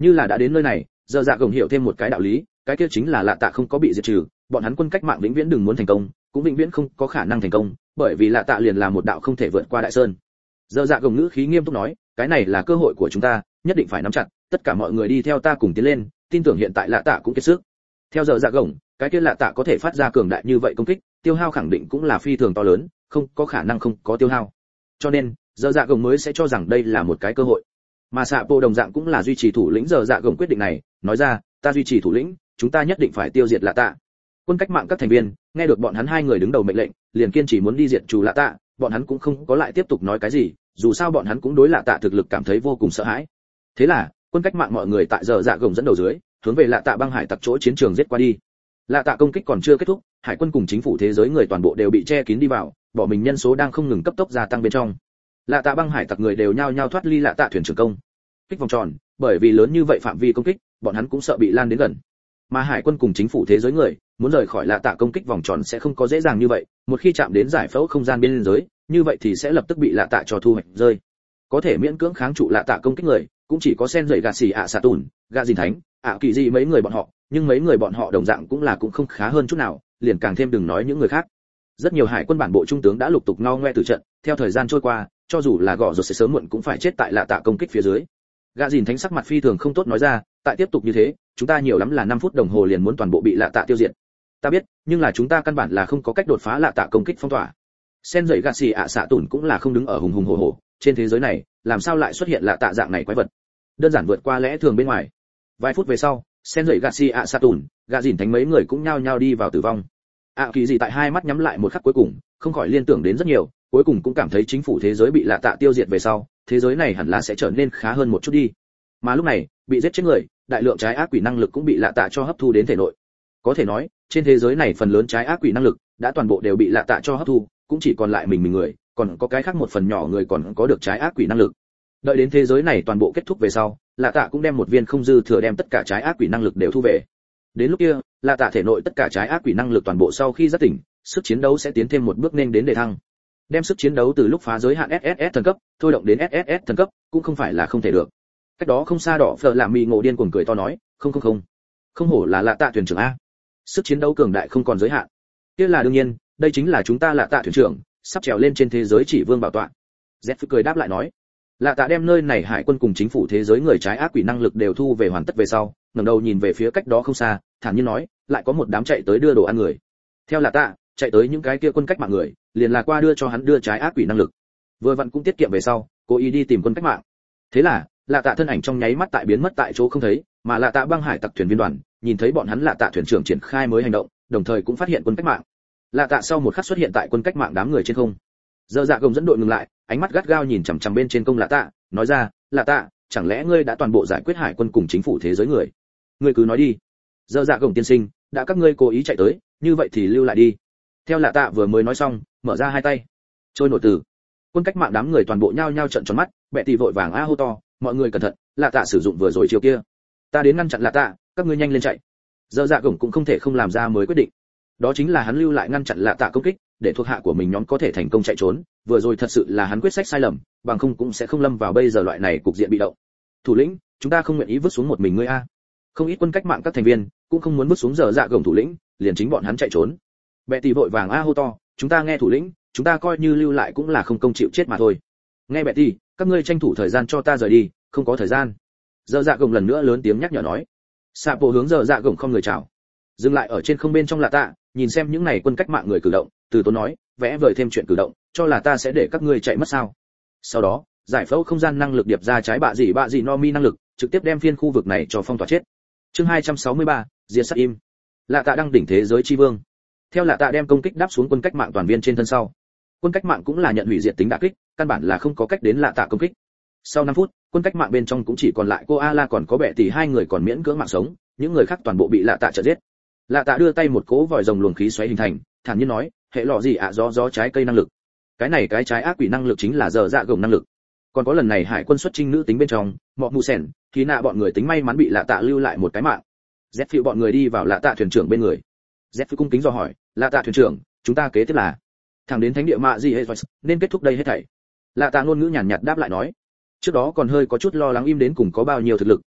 Như là đã đến nơi này, giờ dạ gồng hiểu thêm một cái đạo lý, cái kia chính là lạ tạ không có bị diệt trừ, bọn hắn quân cách mạng vĩnh viễn đừng muốn thành công, cũng vĩnh viễn không có khả năng thành công, bởi vì lạ tạ liền là một đạo không thể vượt qua đại sơn. Giờ dạ gồng ngữ khí nghiêm túc nói, cái này là cơ hội của chúng ta, nhất định phải nắm chặt, tất cả mọi người đi theo ta cùng tiến lên, tin tưởng hiện tại lạ tạ cũng kiệt sức. Theo giờ dạ gồng, cái kia lạ tạ có thể phát ra cường đại như vậy công kích, tiêu hao khẳng định cũng là phi thường to lớn, không có khả năng không có tiêu hao. Cho nên, giờ dạ gồng mới sẽ cho rằng đây là một cái cơ hội. Mà Sạ Pô đồng dạng cũng là duy trì thủ lĩnh giờ dạ gồng quyết định này, nói ra, ta duy trì thủ lĩnh, chúng ta nhất định phải tiêu diệt lạ tạ. Quân cách mạng các thành viên nghe được bọn hắn hai người đứng đầu mệnh lệnh, liền kiên trì muốn đi diệt trừ lạ tạ, bọn hắn cũng không có lại tiếp tục nói cái gì, dù sao bọn hắn cũng đối lạ tạ thực lực cảm thấy vô cùng sợ hãi. Thế là, quân cách mạng mọi người tại giờ dạ gồng dẫn đầu dưới, hướng về lạ tạ băng hải tặc chỗ chiến trường giết qua đi. Lạ tạ công kích còn chưa kết thúc, hải quân cùng chính phủ thế giới người toàn bộ đều bị che kín đi vào, bỏ mình nhân số đang không ngừng cấp tốc gia tăng bên trong. Lạ tạ băng hải tặc người đều nhao nhao thoát ly lạ tạ thuyền trưởng công kích vòng tròn, bởi vì lớn như vậy phạm vi công kích, bọn hắn cũng sợ bị lan đến gần. Mà hải quân cùng chính phủ thế giới người muốn rời khỏi lạ tạ công kích vòng tròn sẽ không có dễ dàng như vậy, một khi chạm đến giải phẫu không gian biên giới, như vậy thì sẽ lập tức bị lạ tạ cho thu hoạch rơi. Có thể miễn cưỡng kháng trụ lạ tạ công kích người, cũng chỉ có sen dậy gà xì ạ xạ tùn, gà dìn thánh, ạ kỳ gì mấy người bọn họ, nhưng mấy người bọn họ đồng dạng cũng là cũng không khá hơn chút nào, liền càng thêm đừng nói những người khác. Rất nhiều hải quân bản bộ trung tướng đã lục tục ngao ngoe từ trận, theo thời gian trôi qua, cho dù là gõ rồi sẽ sớm muộn cũng phải chết tại lạ tạ công kích phía dưới. Gã dìn thánh sắc mặt phi thường không tốt nói ra, tại tiếp tục như thế, chúng ta nhiều lắm là năm phút đồng hồ liền muốn toàn bộ bị lạ tạ tiêu diệt. Ta biết, nhưng là chúng ta căn bản là không có cách đột phá lạ tạ công kích phong tỏa. Sen dậy gạ xì ạ xạ tùn cũng là không đứng ở hùng hùng hổ hổ, trên thế giới này, làm sao lại xuất hiện lạ tạ dạng này quái vật? Đơn giản vượt qua lẽ thường bên ngoài. Vài phút về sau, sen dậy gạ xì ạ xạ tùn, gã dìn thánh mấy người cũng nhao nhao đi vào tử vong. ạ kỳ gì tại hai mắt nhắm lại một khắc cuối cùng, không khỏi liên tưởng đến rất nhiều, cuối cùng cũng cảm thấy chính phủ thế giới bị lạ tạ tiêu diệt về sau, thế giới này hẳn là sẽ trở nên khá hơn một chút đi. Mà lúc này, bị giết chết người, đại lượng trái ác quỷ năng lực cũng bị lạ tạ cho hấp thu đến thể nội. Có thể nói, trên thế giới này phần lớn trái ác quỷ năng lực đã toàn bộ đều bị lạ tạ cho hấp thu, cũng chỉ còn lại mình mình người, còn có cái khác một phần nhỏ người còn có được trái ác quỷ năng lực. Đợi đến thế giới này toàn bộ kết thúc về sau, lạ tạ cũng đem một viên không dư thừa đem tất cả trái ác quỷ năng lực đều thu về. Đến lúc kia, lạ tạ thể nội tất cả trái ác quỷ năng lực toàn bộ sau khi giác tỉnh, sức chiến đấu sẽ tiến thêm một bước nên đến đề thăng. Đem sức chiến đấu từ lúc phá giới hạn ét ét ét thần cấp, thôi động đến ét ét ét thần cấp, cũng không phải là không thể được. Cách đó không xa đỏ phở làm mì ngộ điên cuồng cười to nói, không không không, không hổ là lạ tạ thuyền trưởng a, sức chiến đấu cường đại không còn giới hạn. Kia là đương nhiên, đây chính là chúng ta lạ tạ thuyền trưởng, sắp trèo lên trên thế giới chỉ vương bảo tọa. Z cười đáp lại nói, lạ tạ đem nơi này hải quân cùng chính phủ thế giới người trái ác quỷ năng lực đều thu về hoàn tất về sau, ngẩng đầu nhìn về phía cách đó không xa, thản nhiên nói, lại có một đám chạy tới đưa đồ ăn người. Theo lạ tạ, chạy tới những cái kia quân cách mạng người, liền là qua đưa cho hắn đưa trái ác quỷ năng lực. Vừa vặn cũng tiết kiệm về sau, cố ý đi tìm quân cách mạng. Thế là, lạ tạ thân ảnh trong nháy mắt tại biến mất tại chỗ không thấy, mà lạ tạ băng hải tặc thuyền viên đoàn nhìn thấy bọn hắn lạ tạ thuyền trưởng triển khai mới hành động, đồng thời cũng phát hiện quân cách mạng. Lạ tạ sau một khắc xuất hiện tại quân cách mạng đám người trên không. Giờ dạ gồng dẫn đội ngừng lại, ánh mắt gắt gao nhìn chằm chằm bên trên công lạ tạ, nói ra, lạ tạ, chẳng lẽ ngươi đã toàn bộ giải quyết hải quân cùng chính phủ thế giới người? Ngươi cứ nói đi. Giờ dạ gồng tiên sinh, đã các ngươi cố ý chạy tới, như vậy thì lưu lại đi. Theo lạ tạ vừa mới nói xong, mở ra hai tay, trôi nổi từ. Quân cách mạng đám người toàn bộ nhao nhao trợn tròn mắt, bệ tỷ vội vàng a hô to, mọi người cẩn thận, lạ tạ sử dụng vừa rồi chiều kia, ta đến ngăn chặn lạ tạ, các ngươi nhanh lên chạy. Giờ dạ gồng cũng không thể không làm ra mới quyết định, đó chính là hắn lưu lại ngăn chặn lạ tạ công kích, để thuộc hạ của mình nhóm có thể thành công chạy trốn, vừa rồi thật sự là hắn quyết sách sai lầm, bằng không cũng sẽ không lâm vào bây giờ loại này cục diện bị động. Thủ lĩnh, chúng ta không nguyện ý vứt xuống một mình ngươi a. Không ít quân cách mạng các thành viên cũng không muốn vứt xuống giờ dạ gồng thủ lĩnh, liền chính bọn hắn chạy trốn. Bệ tỷ vội vàng a hô to, chúng ta nghe thủ lĩnh, chúng ta coi như lưu lại cũng là không công chịu chết mà thôi. Nghe bệ tỷ, các ngươi tranh thủ thời gian cho ta rời đi, không có thời gian. Giờ dạ gồng lần nữa lớn tiếng nhắc nhở nói. Sạ Bộ hướng giờ dạ gồng không người chào, dừng lại ở trên không bên trong lạ tạ, nhìn xem những này quân cách mạng người cử động, từ tốn nói, vẽ vời thêm chuyện cử động, cho là ta sẽ để các ngươi chạy mất sao? Sau đó, giải phẫu không gian năng lực điệp ra trái bạ gì bạ gì no mi năng lực, trực tiếp đem phiên khu vực này cho phong tỏa chết. Chương hai trăm sáu mươi ba, diệt sát im. Lạ tạ đăng đỉnh thế giới chi vương. Theo lạ tạ đem công kích đáp xuống quân cách mạng toàn viên trên thân sau, quân cách mạng cũng là nhận hủy diệt tính đả kích, căn bản là không có cách đến lạ tạ công kích. Sau năm phút, quân cách mạng bên trong cũng chỉ còn lại cô A La còn có bệ tỷ hai người còn miễn cưỡng mạng sống, những người khác toàn bộ bị lạ tạ chặt giết. Lạ tạ đưa tay một cỗ vòi rồng luồng khí xoáy hình thành, thản nhiên nói, hệ lọ gì ạ gió gió trái cây năng lực. Cái này cái trái ác quỷ năng lực chính là giờ dạ gồng năng lực. Còn có lần này hải quân xuất chinh nữ tính bên trong, mọ mù sèn, khí nạ bọn người tính may mắn bị lạ tạ lưu lại một cái mạng. Z phiêu bọn người đi vào lạ tạ thuyền trưởng bên người. Z phiêu cung kính dò hỏi, lạ tạ thuyền trưởng, chúng ta kế tiếp là thẳng đến thánh địa mạ gì hết nên kết thúc đây hết thảy. Lạ tạ ngôn ngữ nhàn nhạt đáp lại nói, trước đó còn hơi có chút lo lắng im đến cùng có bao nhiêu thực lực,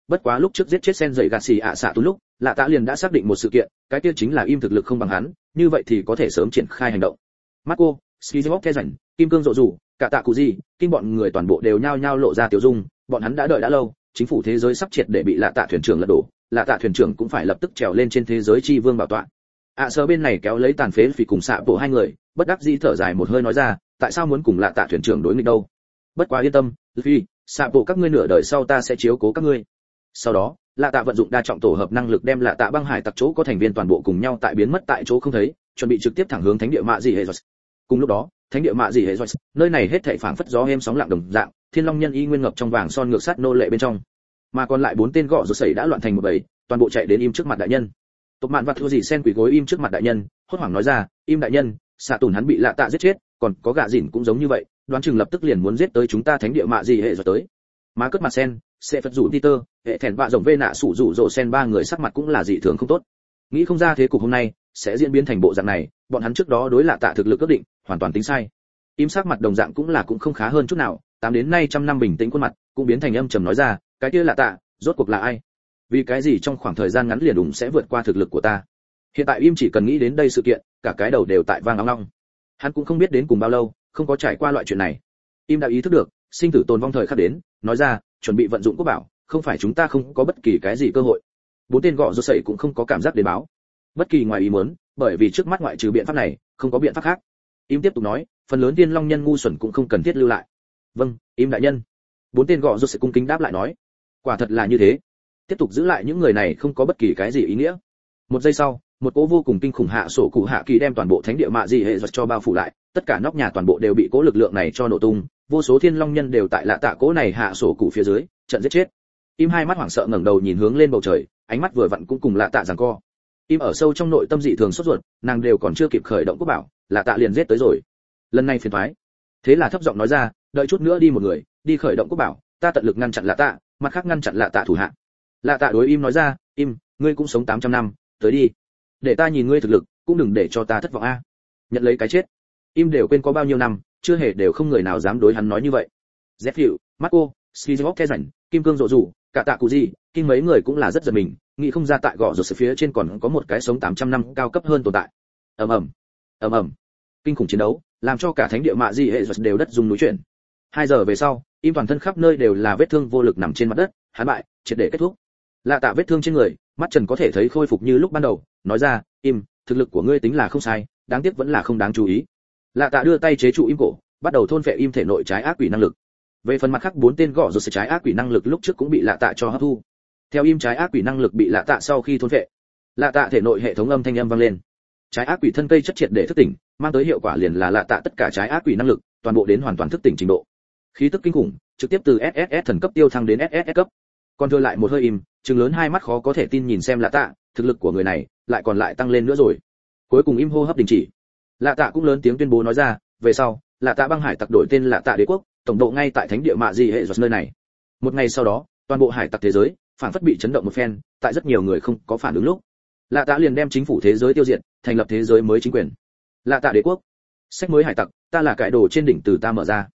bất quá lúc trước giết chết sen dậy gạt xì ạ xạ tú lúc lạ tạ liền đã xác định một sự kiện, cái kia chính là im thực lực không bằng hắn, như vậy thì có thể sớm triển khai hành động. Marco, Skizok theo rảnh, kim cương rộ rủ, cả tạ cụ gì, kinh bọn người toàn bộ đều nhao nhao lộ ra tiểu dung, bọn hắn đã đợi đã lâu, chính phủ thế giới sắp triệt để bị lạ tạ thuyền trưởng lật đổ, lạ tạ thuyền trưởng cũng phải lập tức trèo lên trên thế giới chi vương bảo tọa. ạ à, sơ bên này kéo lấy tàn phế phì cùng xạ bộ hai người, bất đắc dĩ thở dài một hơi nói ra, tại sao muốn cùng lạ tạ thuyền trưởng đối nghịch đâu? Bất quá yên tâm, phi, xạ bộ các ngươi nửa đời sau ta sẽ chiếu cố các ngươi. Sau đó, lạ tạ vận dụng đa trọng tổ hợp năng lực đem lạ tạ băng hải tặc chỗ có thành viên toàn bộ cùng nhau tại biến mất tại chỗ không thấy, chuẩn bị trực tiếp thẳng hướng thánh địa mạ dị hệ rồi. Cùng lúc đó, thánh địa mạ dị hệ rồi, nơi này hết thảy phảng phất gió êm sóng lặng đồng dạng, thiên long nhân y nguyên ngập trong vàng son ngược sát nô lệ bên trong, mà còn lại bốn tên gọ rột sẩy đã loạn thành một bầy, toàn bộ chạy đến im trước mặt đại nhân. Tộc mạn vặt thua gì sen quỷ gối im trước mặt đại nhân, hốt hoảng nói ra, im đại nhân, xạ tùn hắn bị lạ tạ giết chết, còn có gạ dỉn cũng giống như vậy, đoán chừng lập tức liền muốn giết tới chúng ta thánh địa mạ dị hệ rồi tới. Má cất mặt sen, sẽ phật rủ Peter, hệ thẹn bạ rồng vê nạ sủ rủ rộ sen ba người sắc mặt cũng là dị thường không tốt. Nghĩ không ra thế cục hôm nay sẽ diễn biến thành bộ dạng này, bọn hắn trước đó đối lạ tạ thực lực ước định, hoàn toàn tính sai. Im sắc mặt đồng dạng cũng là cũng không khá hơn chút nào, tám đến nay trăm năm bình tĩnh khuôn mặt, cũng biến thành âm trầm nói ra, cái kia lạ tạ, rốt cuộc là ai? Vì cái gì trong khoảng thời gian ngắn liền đủng sẽ vượt qua thực lực của ta? Hiện tại Im chỉ cần nghĩ đến đây sự kiện, cả cái đầu đều tại vang ong ong. Hắn cũng không biết đến cùng bao lâu, không có trải qua loại chuyện này. Im đã ý thức được, sinh tử tồn vong thời khắc đến, nói ra, chuẩn bị vận dụng quốc bảo, không phải chúng ta không có bất kỳ cái gì cơ hội. Bốn tên gọ rột sẩy cũng không có cảm giác đến báo. Bất kỳ ngoài ý muốn, bởi vì trước mắt ngoại trừ biện pháp này, không có biện pháp khác. Im tiếp tục nói, phần lớn tiên long nhân ngu xuẩn cũng không cần thiết lưu lại. Vâng, Im đại nhân. Bốn tên gọ rột sẩy cung kính đáp lại nói, quả thật là như thế. Tiếp tục giữ lại những người này không có bất kỳ cái gì ý nghĩa. Một giây sau, một cỗ vô cùng kinh khủng hạ sổ cụ hạ kỳ đem toàn bộ thánh địa mạ dị hệ giật cho bao phủ lại, tất cả nóc nhà toàn bộ đều bị cỗ lực lượng này cho nổ tung, vô số thiên long nhân đều tại lạ tạ cỗ này hạ sổ cụ phía dưới trận giết chết. Im hai mắt hoảng sợ ngẩng đầu nhìn hướng lên bầu trời, ánh mắt vừa vặn cũng cùng lạ tạ giằng co. Im ở sâu trong nội tâm dị thường sốt ruột, nàng đều còn chưa kịp khởi động quốc bảo, lạ tạ liền giết tới rồi. Lần này phiền toái. Thế là thấp giọng nói ra, đợi chút nữa đi một người, đi khởi động quốc bảo, ta tận lực ngăn chặn lạ tạ, mặt khác ngăn chặn lạ tạ thủ hạ. Lạ tạ đối Im nói ra, Im, ngươi cũng sống tám trăm năm, tới đi. Để ta nhìn ngươi thực lực, cũng đừng để cho ta thất vọng a. Nhận lấy cái chết. Im đều quên có bao nhiêu năm, chưa hề đều không người nào dám đối hắn nói như vậy. Zephyr, Marco, Skizok theo rảnh, kim cương rộ rủ, cả tạ cụ gì, kinh mấy người cũng là rất giật mình, nghĩ không ra tại gọ rột phía trên còn có một cái sống tám trăm năm cao cấp hơn tồn tại. Ầm ầm, ầm ầm. Kinh khủng chiến đấu, làm cho cả thánh địa mạ dị hệ giật đều đất rung núi chuyển. Hai giờ về sau, Im toàn thân khắp nơi đều là vết thương vô lực nằm trên mặt đất, hắn bại, triệt để kết thúc. Lạ tạ vết thương trên người, mắt Trần có thể thấy khôi phục như lúc ban đầu, nói ra, Im, thực lực của ngươi tính là không sai, đáng tiếc vẫn là không đáng chú ý. Lạ tạ đưa tay chế trụ Im cổ, bắt đầu thôn phệ Im thể nội trái ác quỷ năng lực. Về phần mặt khác bốn tên gọ rột sẽ trái ác quỷ năng lực lúc trước cũng bị lạ tạ cho hấp thu. Theo Im trái ác quỷ năng lực bị lạ tạ sau khi thôn phệ, lạ tạ thể nội hệ thống âm thanh âm vang lên. Trái ác quỷ thân cây chất triệt để thức tỉnh, mang tới hiệu quả liền là lạ tạ tất cả trái ác quỷ năng lực, toàn bộ đến hoàn toàn thức tỉnh trình độ. Khí tức kinh khủng, trực tiếp từ ét ét ét thần cấp tiêu thăng đến ét ét ét cấp. Còn thừa lại một hơi Im, trừng lớn hai mắt khó có thể tin nhìn xem lạ tạ, thực lực của người này lại còn lại tăng lên nữa rồi. Cuối cùng Im hô hấp đình chỉ. Lạ tạ cũng lớn tiếng tuyên bố nói ra, về sau, lạ tạ băng hải tặc đổi tên lạ tạ đế quốc, tổng độ ngay tại thánh địa mạ dị hệ giật nơi này. Một ngày sau đó, toàn bộ hải tặc thế giới phản phất bị chấn động một phen, tại rất nhiều người không có phản ứng lúc, lạ tạ liền đem chính phủ thế giới tiêu diệt, thành lập thế giới mới chính quyền. Lạ tạ đế quốc. Sách mới hải tặc, ta là cải đồ trên đỉnh từ ta mở ra.